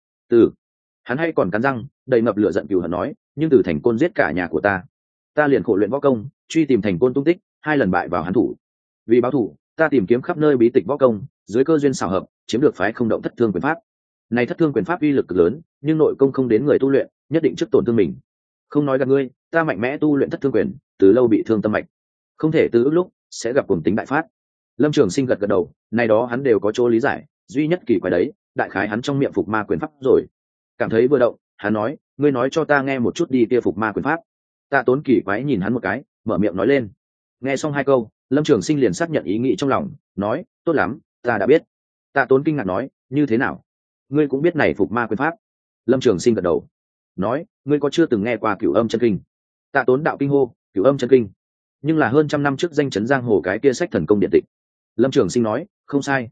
từ hắn hay còn cắn răng, đầy ngập lửa giận cừu hận nói, nhưng từ thành côn giết cả nhà của ta liền khổ luyện võ công, truy tìm thành côn tung tích, 2 lần bại vào hắn thủ. Vì báo thù, ta tìm kiếm khắp nơi bí tịch võ công, dưới cơ duyên xảo hợp, chiếm được phái không động thất thương quyền pháp. Này thất thương quyền pháp uy lực cực lớn, nhưng nội công không đến người tu luyện, nhất định trước tổn thương mình. Không nói gạt ngươi, ta mạnh mẽ tu luyện thất thương quyền, từ lâu bị thương tâm mạch, không thể từ ước lúc sẽ gặp cuồng tính đại phát. Lâm Trường Sinh gật gật đầu, này đó hắn đều có chỗ lý giải, duy nhất kỳ quái đấy, đại khái hắn trong miệng phục ma quyền pháp rồi. Cảm thấy vừa động, hắn nói, ngươi nói cho ta nghe một chút đi kia phục ma quyền pháp. Tạ Tốn kỳ quái nhìn hắn một cái, mở miệng nói lên. Nghe xong 2 câu, Lâm Trường Sinh liền xác nhận ý nghĩ trong lòng, nói, tốt lắm, ta đã biết. Tạ Tốn kinh ngạc nói, như thế nào? Ngươi cũng biết này phục ma quyền pháp? Lâm Trường Sinh gật đầu, nói, ngươi có chưa từng nghe qua Cửu Âm chân kinh? Tạ Tốn đạo kinh hô, Cửu Âm chân kinh, nhưng là hơn trăm năm trước danh chấn giang hồ cái kia sách thần công điện tịch. Lâm Trường Sinh nói, không sai.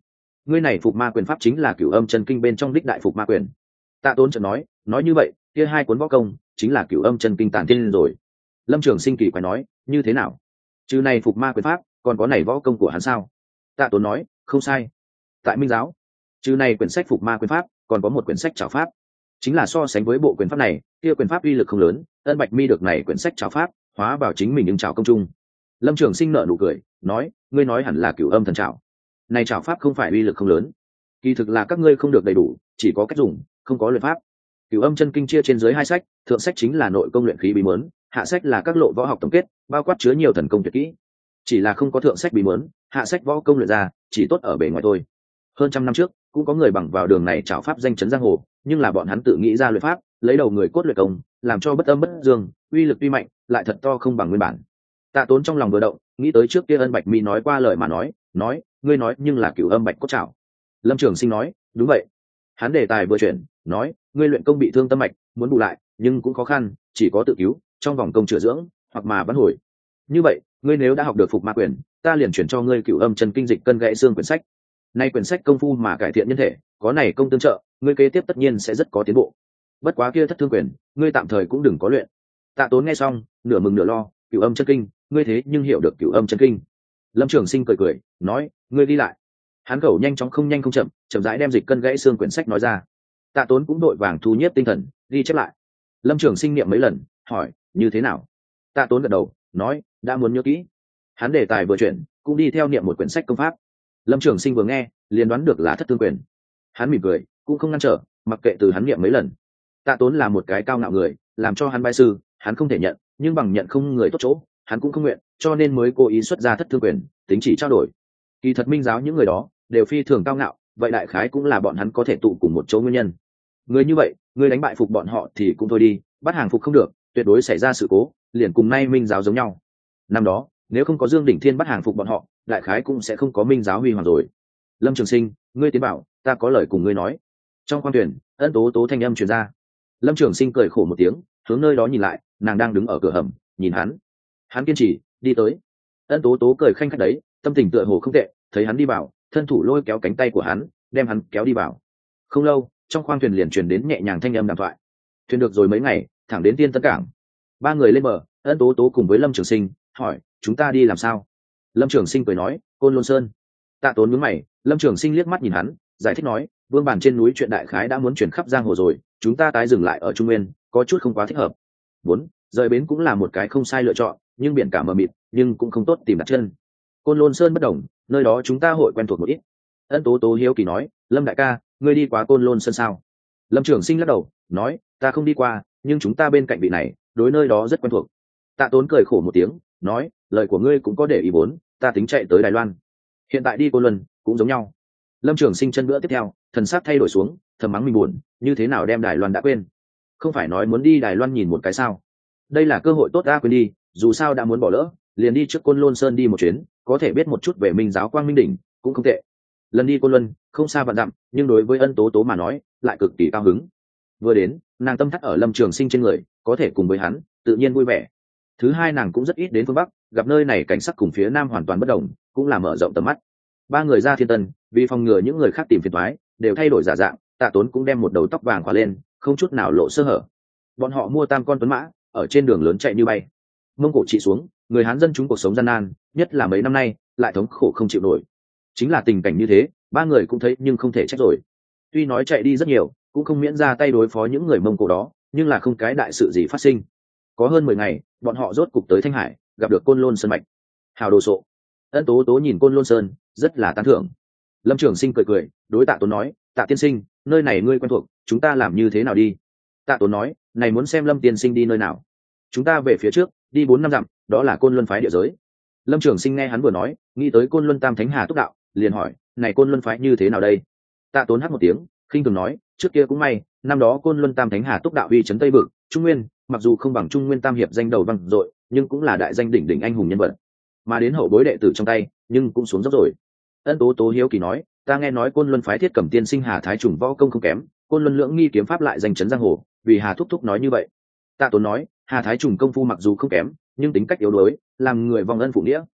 ngươi này phục ma quyền pháp chính là Cửu Âm Chân Kinh bên trong đích đại phục ma quyền. Tạ Tốn chợt nói như vậy kia hai cuốn võ công chính là Cửu Âm Chân Kinh tản thiên rồi. Lâm Trường Sinh kỳ quái nói, như thế nào? Trừ này phục ma quyền pháp còn có này võ công của hắn sao? Tạ Tốn nói, không sai. Tại Minh giáo, trừ này quyển sách phục ma quyền pháp còn có một quyển sách trảo pháp, chính là so sánh với bộ quyền pháp này, kia quyền pháp uy lực không lớn. Ân Bạch Mi được này quyển sách trảo pháp hóa vào chính mình nhưng trảo công trung. Lâm Trường Sinh nở nụ cười nói, ngươi nói hẳn là Cửu Âm thần trảo. Này trảo pháp không phải uy lực không lớn, kỳ thực là các ngươi không được đầy đủ, chỉ có cách dùng, không có luyện pháp. Cửu Âm Chân Kinh chia trên dưới hai sách, thượng sách chính là nội công luyện khí bí mớn, hạ sách là các lộ võ học tổng kết, bao quát chứa nhiều thần công tuyệt kỹ. Chỉ là không có thượng sách bí mớn, hạ sách võ công luyện ra chỉ tốt ở bề ngoài thôi. Hơn trăm năm trước cũng có người bằng vào đường này trảo pháp danh chấn giang hồ, nhưng là bọn hắn tự nghĩ ra luyện pháp, lấy đầu người cốt luyện công, làm cho bất âm bất dương, uy lực tuy mạnh lại thật to không bằng nguyên bản. Tạ Tốn trong lòng vừa động, nghĩ tới trước kia Ân Bạch Mi nói qua lời mà nói ngươi nói nhưng là Cửu Âm Bạch cốt trảo. Lâm Trường Sinh nói, đúng vậy. Hắn đề tài vừa chuyển nói, ngươi luyện công bị thương tâm mạch, muốn bù lại nhưng cũng khó khăn, chỉ có tự cứu, trong vòng công chữa dưỡng hoặc mà vãn hồi. Như vậy ngươi nếu đã học được phục ma quyền, ta liền chuyển cho ngươi Cửu Âm Chân Kinh dịch cân gãy xương quyển sách. Nay quyển sách công phu mà cải thiện nhân thể, có này công tương trợ, ngươi kế tiếp tất nhiên sẽ rất có tiến bộ. Bất quá kia thất thương quyền, ngươi tạm thời cũng đừng có luyện. Tạ Tốn nghe xong nửa mừng nửa lo, Cửu Âm Chân Kinh, ngươi thế nhưng hiểu được Cửu Âm Chân Kinh? Lâm Trường Sinh cười nói, ngươi đi lại. Hắn khẩu nhanh chóng không nhanh không chậm, chậm rãi đem dịch cân gãy xương quyển sách nói ra. Tạ Tốn cũng đội vàng thu nhiếp tinh thần, ghi chép lại. Lâm Trường Sinh niệm mấy lần, hỏi, như thế nào? Tạ Tốn gật đầu, nói, đã muốn nhớ kỹ. Hắn đề tài vừa chuyển, cũng đi theo niệm một quyển sách công pháp. Lâm Trường Sinh vừa nghe, liền đoán được là thất thương quyền. Hắn mỉm cười, cũng không ngăn trở, mặc kệ từ hắn niệm mấy lần. Tạ Tốn là một cái cao ngạo người, làm cho hắn bái sư, hắn không thể nhận, nhưng bằng nhận không người tốt chỗ, hắn cũng không nguyện, cho nên mới cố ý xuất ra thất thương quyền, tính chỉ trao đổi. Kỳ thật Minh giáo những người đó đều phi thường cao ngạo, vậy đại khái cũng là bọn hắn có thể tụ cùng một chỗ nguyên nhân. Người như vậy, người đánh bại phục bọn họ thì cũng thôi đi, bắt hàng phục không được, tuyệt đối xảy ra sự cố, liền cùng nay Minh giáo giống nhau. Năm đó, nếu không có Dương Đỉnh Thiên bắt hàng phục bọn họ, đại khái cũng sẽ không có Minh giáo huy hoàng rồi. Lâm Trường Sinh, ngươi tiến bảo, ta có lời cùng ngươi nói. Trong khoang thuyền, Ân Tố Tố thanh âm truyền ra. Lâm Trường Sinh cười khổ một tiếng, hướng nơi đó nhìn lại, nàng đang đứng ở cửa hầm, nhìn hắn. Hắn kiên trì đi tới. Ân Tố Tố cười khanh khách đấy, tâm tình tựa hồ không tệ, thấy hắn đi vào, thân thủ lôi kéo cánh tay của hắn, đem hắn kéo đi vào. Không lâu, trong khoang thuyền liền truyền đến nhẹ nhàng thanh âm đàm thoại. Thuyền được rồi mấy ngày, thẳng đến Tiên Tân cảng. Ba người lên bờ, Ân Tố Tố cùng với Lâm Trường Sinh hỏi, chúng ta đi làm sao? Lâm Trường Sinh cười nói, Côn Lôn Sơn. Tạ Tốn nhướng mày, Lâm Trường Sinh liếc mắt nhìn hắn, giải thích nói, vương bản trên núi chuyện đại khái đã muốn chuyển khắp giang hồ rồi, chúng ta tái dừng lại ở Trung Nguyên, có chút không quá thích hợp. Bốn, rời bến cũng là một cái không sai lựa chọn, nhưng biển cả mờ mịt, nhưng cũng không tốt tìm đặt chân. Côn Lôn Sơn bất đồng, nơi đó chúng ta hội quen thuộc một ít. Ân Tố Tố hiếu kỳ nói, Lâm đại ca, ngươi đi qua Côn Lôn Sơn sao? Lâm Trường Sinh lắc đầu nói, ta không đi qua, nhưng chúng ta bên cạnh vị này, đối nơi đó rất quen thuộc. Tạ Tốn cười khổ một tiếng nói, lời của ngươi cũng có để ý. Bốn, ta tính chạy tới Đài Loan, hiện tại đi Côn Luân cũng giống nhau. Lâm Trường Sinh chân bữa tiếp theo, thần sắc thay đổi xuống, thầm mắng mình buồn, như thế nào đem Đài Loan đã quên? Không phải nói muốn đi Đài Loan nhìn một cái sao? Đây là cơ hội tốt, ta quên đi, dù sao đã muốn bỏ lỡ, liền đi trước Côn Lôn Sơn đi một chuyến, có thể biết một chút về Minh giáo Quang Minh đỉnh cũng không tệ. Lần đi Côn Luân không xa vạn dặm, nhưng đối với Ân Tố Tố mà nói lại cực kỳ cao hứng. Vừa đến, nàng tâm thắt ở Lâm Trường Sinh trên người, có thể cùng với hắn tự nhiên vui vẻ. Thứ hai, nàng cũng rất ít đến phương Bắc, gặp nơi này cảnh sắc cùng phía Nam hoàn toàn bất đồng, cũng là mở rộng tầm mắt. Ba người ra Thiên Tân, vì phòng ngừa những người khác tìm phiền toái, đều thay đổi giả dạng. Tạ Tốn cũng đem một đầu tóc vàng khóa lên, không chút nào lộ sơ hở. Bọn họ mua tam con tuấn mã, ở trên đường lớn chạy như bay. Mông Cổ trị xuống, người Hán dân chúng cuộc sống gian nan, nhất là mấy năm nay lại thống khổ không chịu nổi. Chính là tình cảnh như thế, ba người cũng thấy nhưng không thể trách rồi. Tuy nói chạy đi rất nhiều, cũng không miễn ra tay đối phó những người Mông Cổ đó, nhưng là không cái đại sự gì phát sinh. Có hơn 10 ngày, bọn họ rốt cục tới Thanh Hải, gặp được Côn Lôn Sơn mạch. Hào đồ sộ. Ân Tố Tố nhìn Côn Lôn Sơn, rất là tán thưởng. Lâm Trường Sinh cười, đối Tạ Tốn nói, Tạ tiên sinh, nơi này ngươi quen thuộc, chúng ta làm như thế nào đi? Tạ Tốn nói, này muốn xem Lâm tiên sinh đi nơi nào. Chúng ta về phía trước, đi 4-5 dặm, đó là Côn Luân phái địa giới. Lâm Trường Sinh nghe hắn vừa nói, nghĩ tới Côn Luân Tam Thánh Hà Túc đạo, liền hỏi, này Côn Luân phái như thế nào đây? Tạ Tốn hắt một tiếng, khinh thường nói, trước kia cũng may, năm đó Côn Luân Tam Thánh Hà Túc đạo uy chấn Tây Vực, Trung Nguyên, mặc dù không bằng Trung Nguyên Tam hiệp danh đầu vang dội, nhưng cũng là đại danh đỉnh đỉnh anh hùng nhân vật. Mà đến hậu bối đệ tử trong tay, nhưng cũng xuống dốc rồi. Ân Tố Tố hiếu kỳ nói, ta nghe nói Côn Luân phái Thiết Cẩm tiên sinh Hà Thái Trùng võ công không kém, Côn Luân Lưỡng Nghi kiếm pháp lại danh chấn giang hồ, vì Hà thúc thúc nói như vậy. Tạ Tốn nói, Hà Thái Trùng công phu mặc dù không kém, nhưng tính cách yếu đuối, làm người vong ân phụ nghĩa.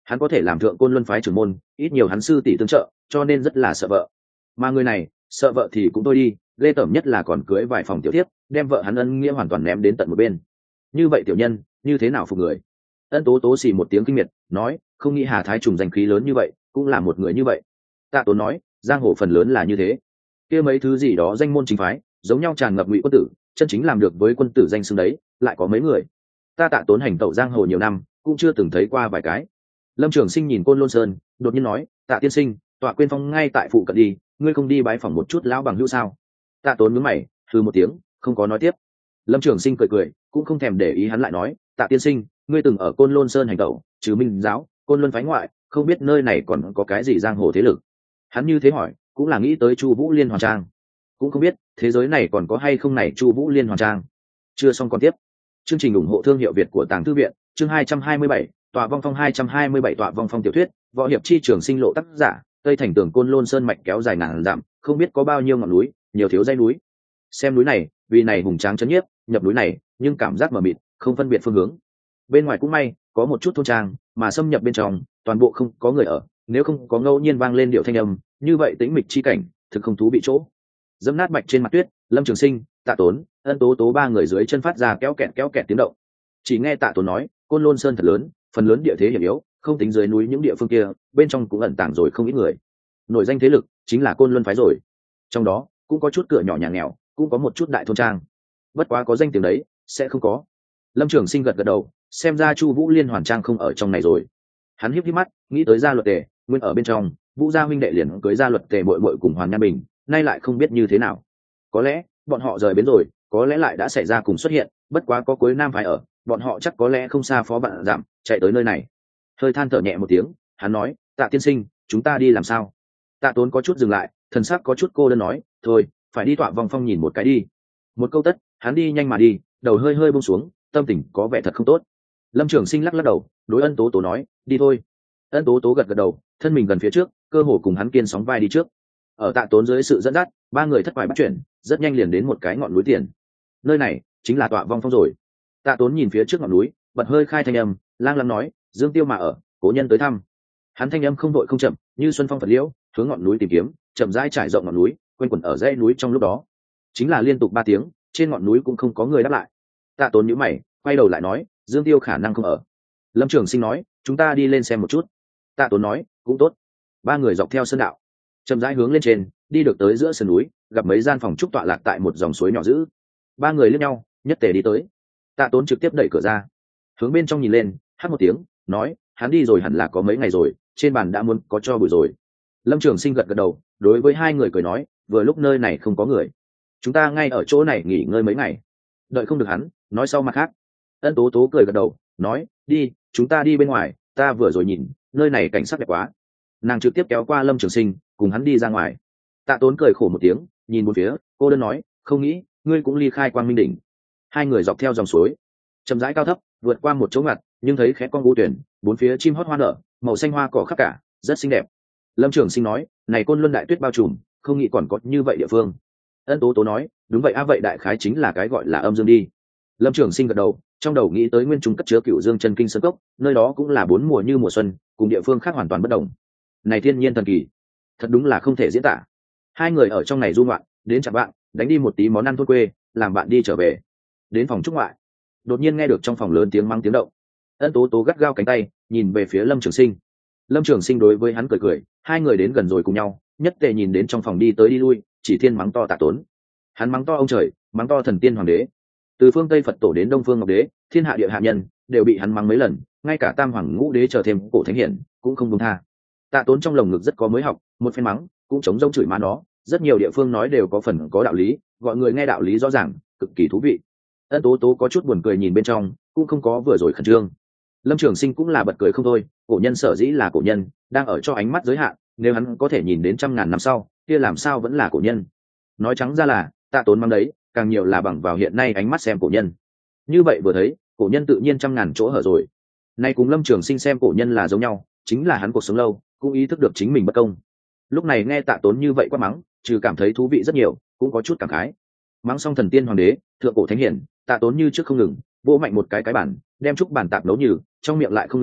Hắn có thể làm thượng côn luân phái trưởng môn, ít nhiều hắn sư tỷ tương trợ, cho nên rất là sợ vợ. Mà người này sợ vợ thì cũng thôi đi, ghê tởm nhất là còn cưới vài phòng tiểu thiếp, đem vợ hắn ân nghĩa hoàn toàn ném đến tận một bên. Như vậy tiểu nhân như thế nào phục người? Ân Tố Tố xì một tiếng kinh miệt, nói, không nghĩ Hà Thái Trùng danh khí lớn như vậy, cũng là một người như vậy. Tạ Tốn nói, giang hồ phần lớn là như thế, kia mấy thứ gì đó danh môn chính phái, giống nhau tràn ngập ngụy quân tử, chân chính làm được với quân tử danh xưng đấy, lại có mấy người. Ta Tạ Tốn hành tẩu giang hồ nhiều năm, cũng chưa từng thấy qua vài cái. Lâm Trường Sinh nhìn Côn Lôn Sơn, đột nhiên nói, Tạ tiên sinh, tọa quên phong ngay tại phụ cận đi, ngươi không đi bái phỏng một chút lão bằng hữu sao? Tạ Tốn nhướng mày, hừ một tiếng, không có nói tiếp. Lâm Trường Sinh cười cười, cũng không thèm để ý hắn lại nói, Tạ tiên sinh, ngươi từng ở Côn Lôn Sơn hành tẩu, trừ Minh giáo, Côn Luân phái ngoại, không biết nơi này còn có cái gì giang hồ thế lực. Hắn như thế hỏi, cũng là nghĩ tới Chu Vũ Liên Hoàn Trang, cũng không biết thế giới này còn có hay không này Chu Vũ Liên Hoàn Trang. Chưa xong còn tiếp. Chương trình ủng hộ thương hiệu Việt của Tàng Thư viện, chương 227, Tọa Vong Phong 227 Tọa Vong Phong tiểu thuyết, võ hiệp chi trường sinh lộ tác giả, Tây Thành Tường Côn Lôn Sơn mạch kéo dài ngàn dặm, không biết có bao nhiêu ngọn núi, nhiều thiếu dãy núi. Xem núi này, vì này hùng tráng chấn nhiếp, nhập núi này, nhưng cảm giác mờ mịt, không phân biệt phương hướng. Bên ngoài cũng may, có một chút thôn trang, mà xâm nhập bên trong, toàn bộ không có người ở, nếu không có ngẫu nhiên vang lên điệu thanh âm, như vậy tĩnh mịch chi cảnh, thực không thú bị chỗ. Dẫm nát bạch trên mặt tuyết, Lâm Trường Sinh, Tạ Tốn, Ân Tố Tố ba người dưới chân phát ra kéo kẹt tiếng động. Chỉ nghe Tạ Tốn nói, Côn Lôn Sơn thật lớn, phần lớn địa thế hiểm yếu, không tính dưới núi những địa phương kia, bên trong cũng ẩn tàng rồi không ít người. Nổi danh thế lực chính là Côn Luân phái rồi. Trong đó cũng có chút cửa nhỏ nhà nghèo, cũng có một chút đại thôn trang. Bất quá có danh tiếng đấy, sẽ không có. Lâm Trường Sinh gật gật đầu, xem ra Chu Vũ Liên Hoàn Trang không ở trong này rồi. Hắn híp híp mắt, nghĩ tới Gia Luật Tề, nguyên ở bên trong, Vũ gia huynh đệ liền cưới Gia Luật Tề muội muội cùng Hoàn Nhan Bình, nay lại không biết như thế nào. Có lẽ bọn họ rời bến rồi, có lẽ lại đã xảy ra cùng xuất hiện, bất quá có Cuối Nam phái ở, bọn họ chắc có lẽ không xa phó vạn giảm, chạy tới nơi này. Hơi than thở nhẹ một tiếng, hắn nói, Tạ tiên sinh, chúng ta đi làm sao? Tạ Tốn có chút dừng lại, thần sắc có chút cô đơn nói, thôi, phải đi Tọa Vong Phong nhìn một cái đi. Một câu tất, hắn đi nhanh mà đi, đầu hơi hơi buông xuống, tâm tình có vẻ thật không tốt. Lâm Trường Sinh lắc lắc đầu, đối Ân Tố Tố nói, đi thôi. Ân Tố Tố gật gật đầu, thân mình gần phía trước, cơ hồ cùng hắn kiên sóng vai đi trước. Ở Tạ Tốn dưới sự dẫn dắt, ba người thất bại bắt chuyển, rất nhanh liền đến một cái ngọn núi tiền. Nơi này chính là Tọa Vong Phong rồi. Tạ Tốn nhìn phía trước ngọn núi, bật hơi khai thanh âm, lang lăng nói, Dương Tiêu mà ở, cố nhân tới thăm. Hắn thanh âm không đội không chậm, như xuân phong phật liễu, hướng ngọn núi tìm kiếm, chậm rãi trải rộng ngọn núi, quanh quẩn ở dãy núi trong lúc đó. Chính là liên tục 3 tiếng, trên ngọn núi cũng không có người đáp lại. Tạ Tốn nhíu mày, quay đầu lại nói, Dương Tiêu khả năng không ở. Lâm Trường Sinh nói, chúng ta đi lên xem một chút. Tạ Tốn nói, cũng tốt. Ba người dọc theo sơn đạo, chậm rãi hướng lên trên, đi được tới giữa sườn núi, gặp mấy gian phòng trúc tọa lạc tại một dòng suối nhỏ dữ. Ba người liếc nhau, nhất tề đi tới. Tạ Tốn trực tiếp đẩy cửa ra, hướng bên trong nhìn lên, hát một tiếng, nói, hắn đi rồi hẳn là có mấy ngày rồi, trên bàn đã muốn có cho buổi rồi. Lâm Trường Sinh gật gật đầu, đối với hai người cười nói, vừa lúc nơi này không có người, chúng ta ngay ở chỗ này nghỉ ngơi mấy ngày. Đợi không được hắn, nói sau mặt khác. Ân Tố Tố cười gật đầu, nói, đi, chúng ta đi bên ngoài, ta vừa rồi nhìn, nơi này cảnh sắc đẹp quá. Nàng trực tiếp kéo qua Lâm Trường Sinh, cùng hắn đi ra ngoài. Tạ Tốn cười khổ một tiếng, nhìn một phía, cô đơn nói, không nghĩ ngươi cũng ly khai Quang Minh đỉnh. Hai người dọc theo dòng suối, chậm rãi cao thấp, vượt qua một chỗ ngặt, nhưng thấy khẽ con u tuyển, bốn phía chim hót hoa nở, màu xanh hoa cỏ khắp cả, rất xinh đẹp. Lâm Trường Sinh nói, này Côn Luân đại tuyết bao trùm, không nghĩ còn có như vậy địa phương. Ân Tố Tố nói, đúng vậy a, vậy đại khái chính là cái gọi là âm dương đi. Lâm Trường Sinh gật đầu, trong đầu nghĩ tới nguyên trung cất chứa Cửu Dương chân kinh sơn cốc, nơi đó cũng là 4 mùa như mùa xuân, cùng địa phương khác hoàn toàn bất đồng. Này thiên nhiên thần kỳ, thật đúng là không thể diễn tả. Hai người ở trong này du ngoạn, đến chạm bạn, đánh đi một tí món ăn thôn quê, làm bạn đi trở về. Đến phòng trúc ngoại, đột nhiên nghe được trong phòng lớn tiếng mắng tiếng động. Ân Tố Tố gắt gao cánh tay, nhìn về phía Lâm Trường Sinh. Lâm Trường Sinh đối với hắn cười cười, hai người đến gần rồi cùng nhau, nhất tề nhìn đến trong phòng đi tới đi lui, chỉ thiên mắng to Tạ Tốn. Hắn mắng to ông trời, mắng to thần tiên hoàng đế, từ phương Tây Phật tổ đến Đông phương Ngọc Đế, thiên hạ địa hạ nhân đều bị hắn mắng mấy lần, ngay cả Tam Hoàng Ngũ Đế trở thêm cổ thánh hiển cũng không buông tha. Tạ Tốn trong lồng ngực rất có mới học, một phen mắng cũng chống rông chửi má nó, rất nhiều địa phương nói đều có phần có đạo lý, gọi người nghe đạo lý rõ ràng, cực kỳ thú vị. Ân Tố Tố có chút buồn cười nhìn bên trong, cũng không có vừa rồi khẩn trương. Lâm Trường Sinh cũng là bật cười không thôi, cổ nhân sở dĩ là cổ nhân, đang ở cho ánh mắt giới hạn, nếu hắn có thể nhìn đến 100.000 năm sau, kia làm sao vẫn là cổ nhân. Nói trắng ra là, Tạ Tốn mắng đấy, càng nhiều là bằng vào hiện nay ánh mắt xem cổ nhân. Như vậy vừa thấy, cổ nhân tự nhiên 100.000 chỗ hở rồi. Nay cùng Lâm Trường Sinh xem cổ nhân là giống nhau, chính là hắn cuộc sống lâu, cũng ý thức được chính mình bất công. Lúc này nghe Tạ Tốn như vậy quát mắng, trừ cảm thấy thú vị rất nhiều, cũng có chút cảm khái. Mắng xong thần tiên hoàng đế, thượng cổ thánh hiển, Tạ Tốn như trước không ngừng, vỗ mạnh một cái bản, đem trúc bản tạp nấu nhừ, trong miệng lại không ngừng,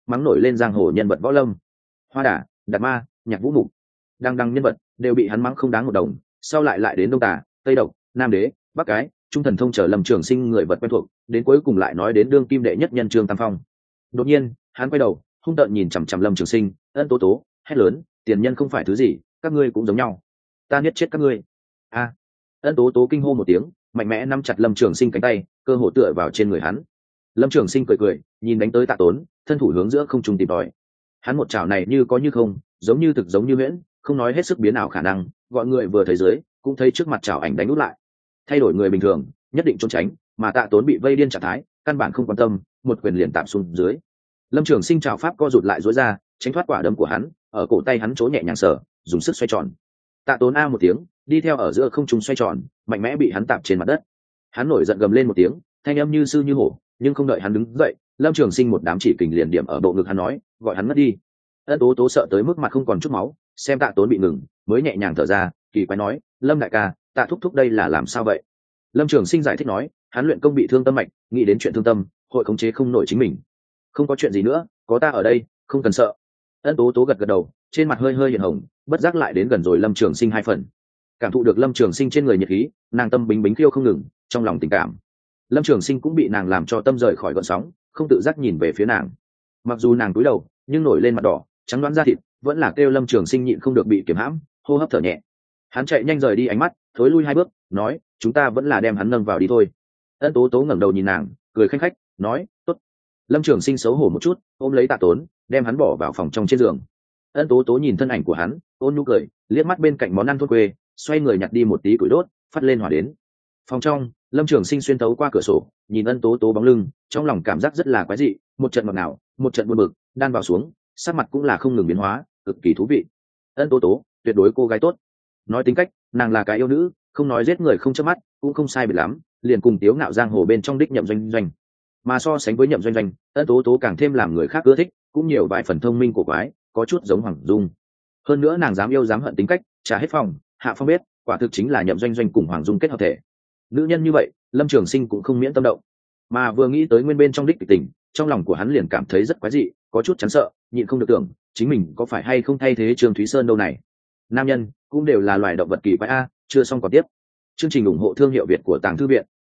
mắng nổi lên giang hồ nhân vật võ lâm, hoa đà, đạt ma, nhạc vũ mục, đăng nhân vật đều bị hắn mắng không đáng một đồng. Sau lại đến đông tà, tây độc, nam đế, bắc cái, trung thần thông trở Lâm Trường Sinh người vật quen thuộc, đến cuối cùng lại nói đến đương kim đệ nhất nhân Trương Tam Phong. Đột nhiên hắn quay đầu hung tợn nhìn chằm chằm Lâm Trường Sinh, Ân Tố Tố hét lớn, tiền nhân không phải thứ gì, các ngươi cũng giống nhau, ta giết chết các ngươi. A! Ân Tố Tố kinh hô một tiếng, mạnh mẽ nắm chặt Lâm Trường Sinh cánh tay, cơ hồ tựa vào trên người hắn. Lâm Trường Sinh cười nhìn đánh tới Tạ Tốn, thân thủ hướng giữa không trung tìm tòi. Hắn một chảo này như có như không, giống như thực giống như huyễn, không nói hết sức biến ảo khả năng, gọi người vừa thấy dưới cũng thấy trước mặt chảo ảnh đánh út lại. Thay đổi người bình thường nhất định trốn tránh, mà Tạ Tốn bị vây điên trạng thái, căn bản không quan tâm, một quyền liền tạm xuống dưới. Lâm Trường Sinh chảo pháp co rụt lại rối ra, tránh thoát quả đấm của hắn, ở cổ tay hắn chỗ nhẹ nhàng sờ, dùng sức xoay tròn. Tạ Tốn a một tiếng, đi theo ở giữa không trung xoay tròn, mạnh mẽ bị hắn tạm trên mặt đất. Hắn nổi giận gầm lên một tiếng, thanh âm như sư như hổ, nhưng không đợi hắn đứng dậy, Lâm Trường Sinh một đám chỉ kình liền điểm ở bộ ngực hắn nói, gọi hắn ngất đi. Ân Tố Tố sợ tới mức mặt không còn chút máu, xem Tạ Tốn bị ngừng, mới nhẹ nhàng thở ra, kỳ quái nói, Lâm đại ca, Tạ thúc thúc đây là làm sao vậy? Lâm Trường Sinh giải thích nói, hắn luyện công bị thương tâm mạch, nghĩ đến chuyện thương tâm, hội khống chế không nổi chính mình. Không có chuyện gì nữa, có ta ở đây, không cần sợ. Ân Tố Tố gật đầu, trên mặt hơi hiện hồng, bất giác lại đến gần rồi Lâm Trường Sinh hai phần. Cảm thụ được Lâm Trường Sinh trên người nhiệt khí, nàng tâm bính khiêu không ngừng, trong lòng tình cảm. Lâm Trường Sinh cũng bị nàng làm cho tâm rời khỏi gợn sóng, không tự giác nhìn về phía nàng. Mặc dù nàng cúi đầu, nhưng nổi lên mặt đỏ, trắng đoán da thịt, vẫn là kêu Lâm Trường Sinh nhịn không được bị kiềm hãm, hô hấp thở nhẹ. Hắn chạy nhanh rời đi ánh mắt, thối lui hai bước, nói, chúng ta vẫn là đem hắn nâng vào đi thôi. Ân Tố Tố ngẩng đầu nhìn nàng, cười khanh khách, nói, tốt. Lâm Trường Sinh xấu hổ một chút, ôm lấy Tạ Tốn, đem hắn bỏ vào phòng trong trên giường. Ân Tố Tố nhìn thân ảnh của hắn, ôn nhu cười, liếc mắt bên cạnh món ăn thôn quê, xoay người nhặt đi một tí củi đốt, phát lên hỏa đến. Phòng trong, Lâm Trường Sinh xuyên tấu qua cửa sổ, nhìn Ân Tố Tố bóng lưng, trong lòng cảm giác rất là quái dị, một trận ngọt ngào, một trận buồn bực, đan vào xuống, sắc mặt cũng là không ngừng biến hóa, cực kỳ thú vị. Ân Tố Tố, tuyệt đối cô gái tốt. Nói tính cách, nàng là cái yêu nữ, không nói giết người không chớp mắt, cũng không sai biệt lắm, liền cùng Tiếu Ngạo giang hồ bên trong đích Nhậm Doanh Doanh. Mà so sánh với Nhậm Doanh Doanh, Ân Tố Tố càng thêm làm người khác ưa thích, cũng nhiều vài phần thông minh của quái, có chút giống Hoàng Dung. Hơn nữa nàng dám yêu dám hận tính cách, trả hết phòng, hạ phong biết, quả thực chính là Nhậm Doanh Doanh cùng Hoàng Dung kết hợp thể. Nữ nhân như vậy, Lâm Trường Sinh cũng không miễn tâm động. Mà vừa nghĩ tới nguyên bên trong đích kịch tình, trong lòng của hắn liền cảm thấy rất quái dị, có chút chán sợ, nhịn không được tưởng, chính mình có phải hay không thay thế Trương Thúy Sơn đâu này. Nam nhân cũng đều là loài động vật kỳ quái a, chưa xong còn tiếp. Chương trình ủng hộ thương hiệu Việt của Tàng Thư Viện.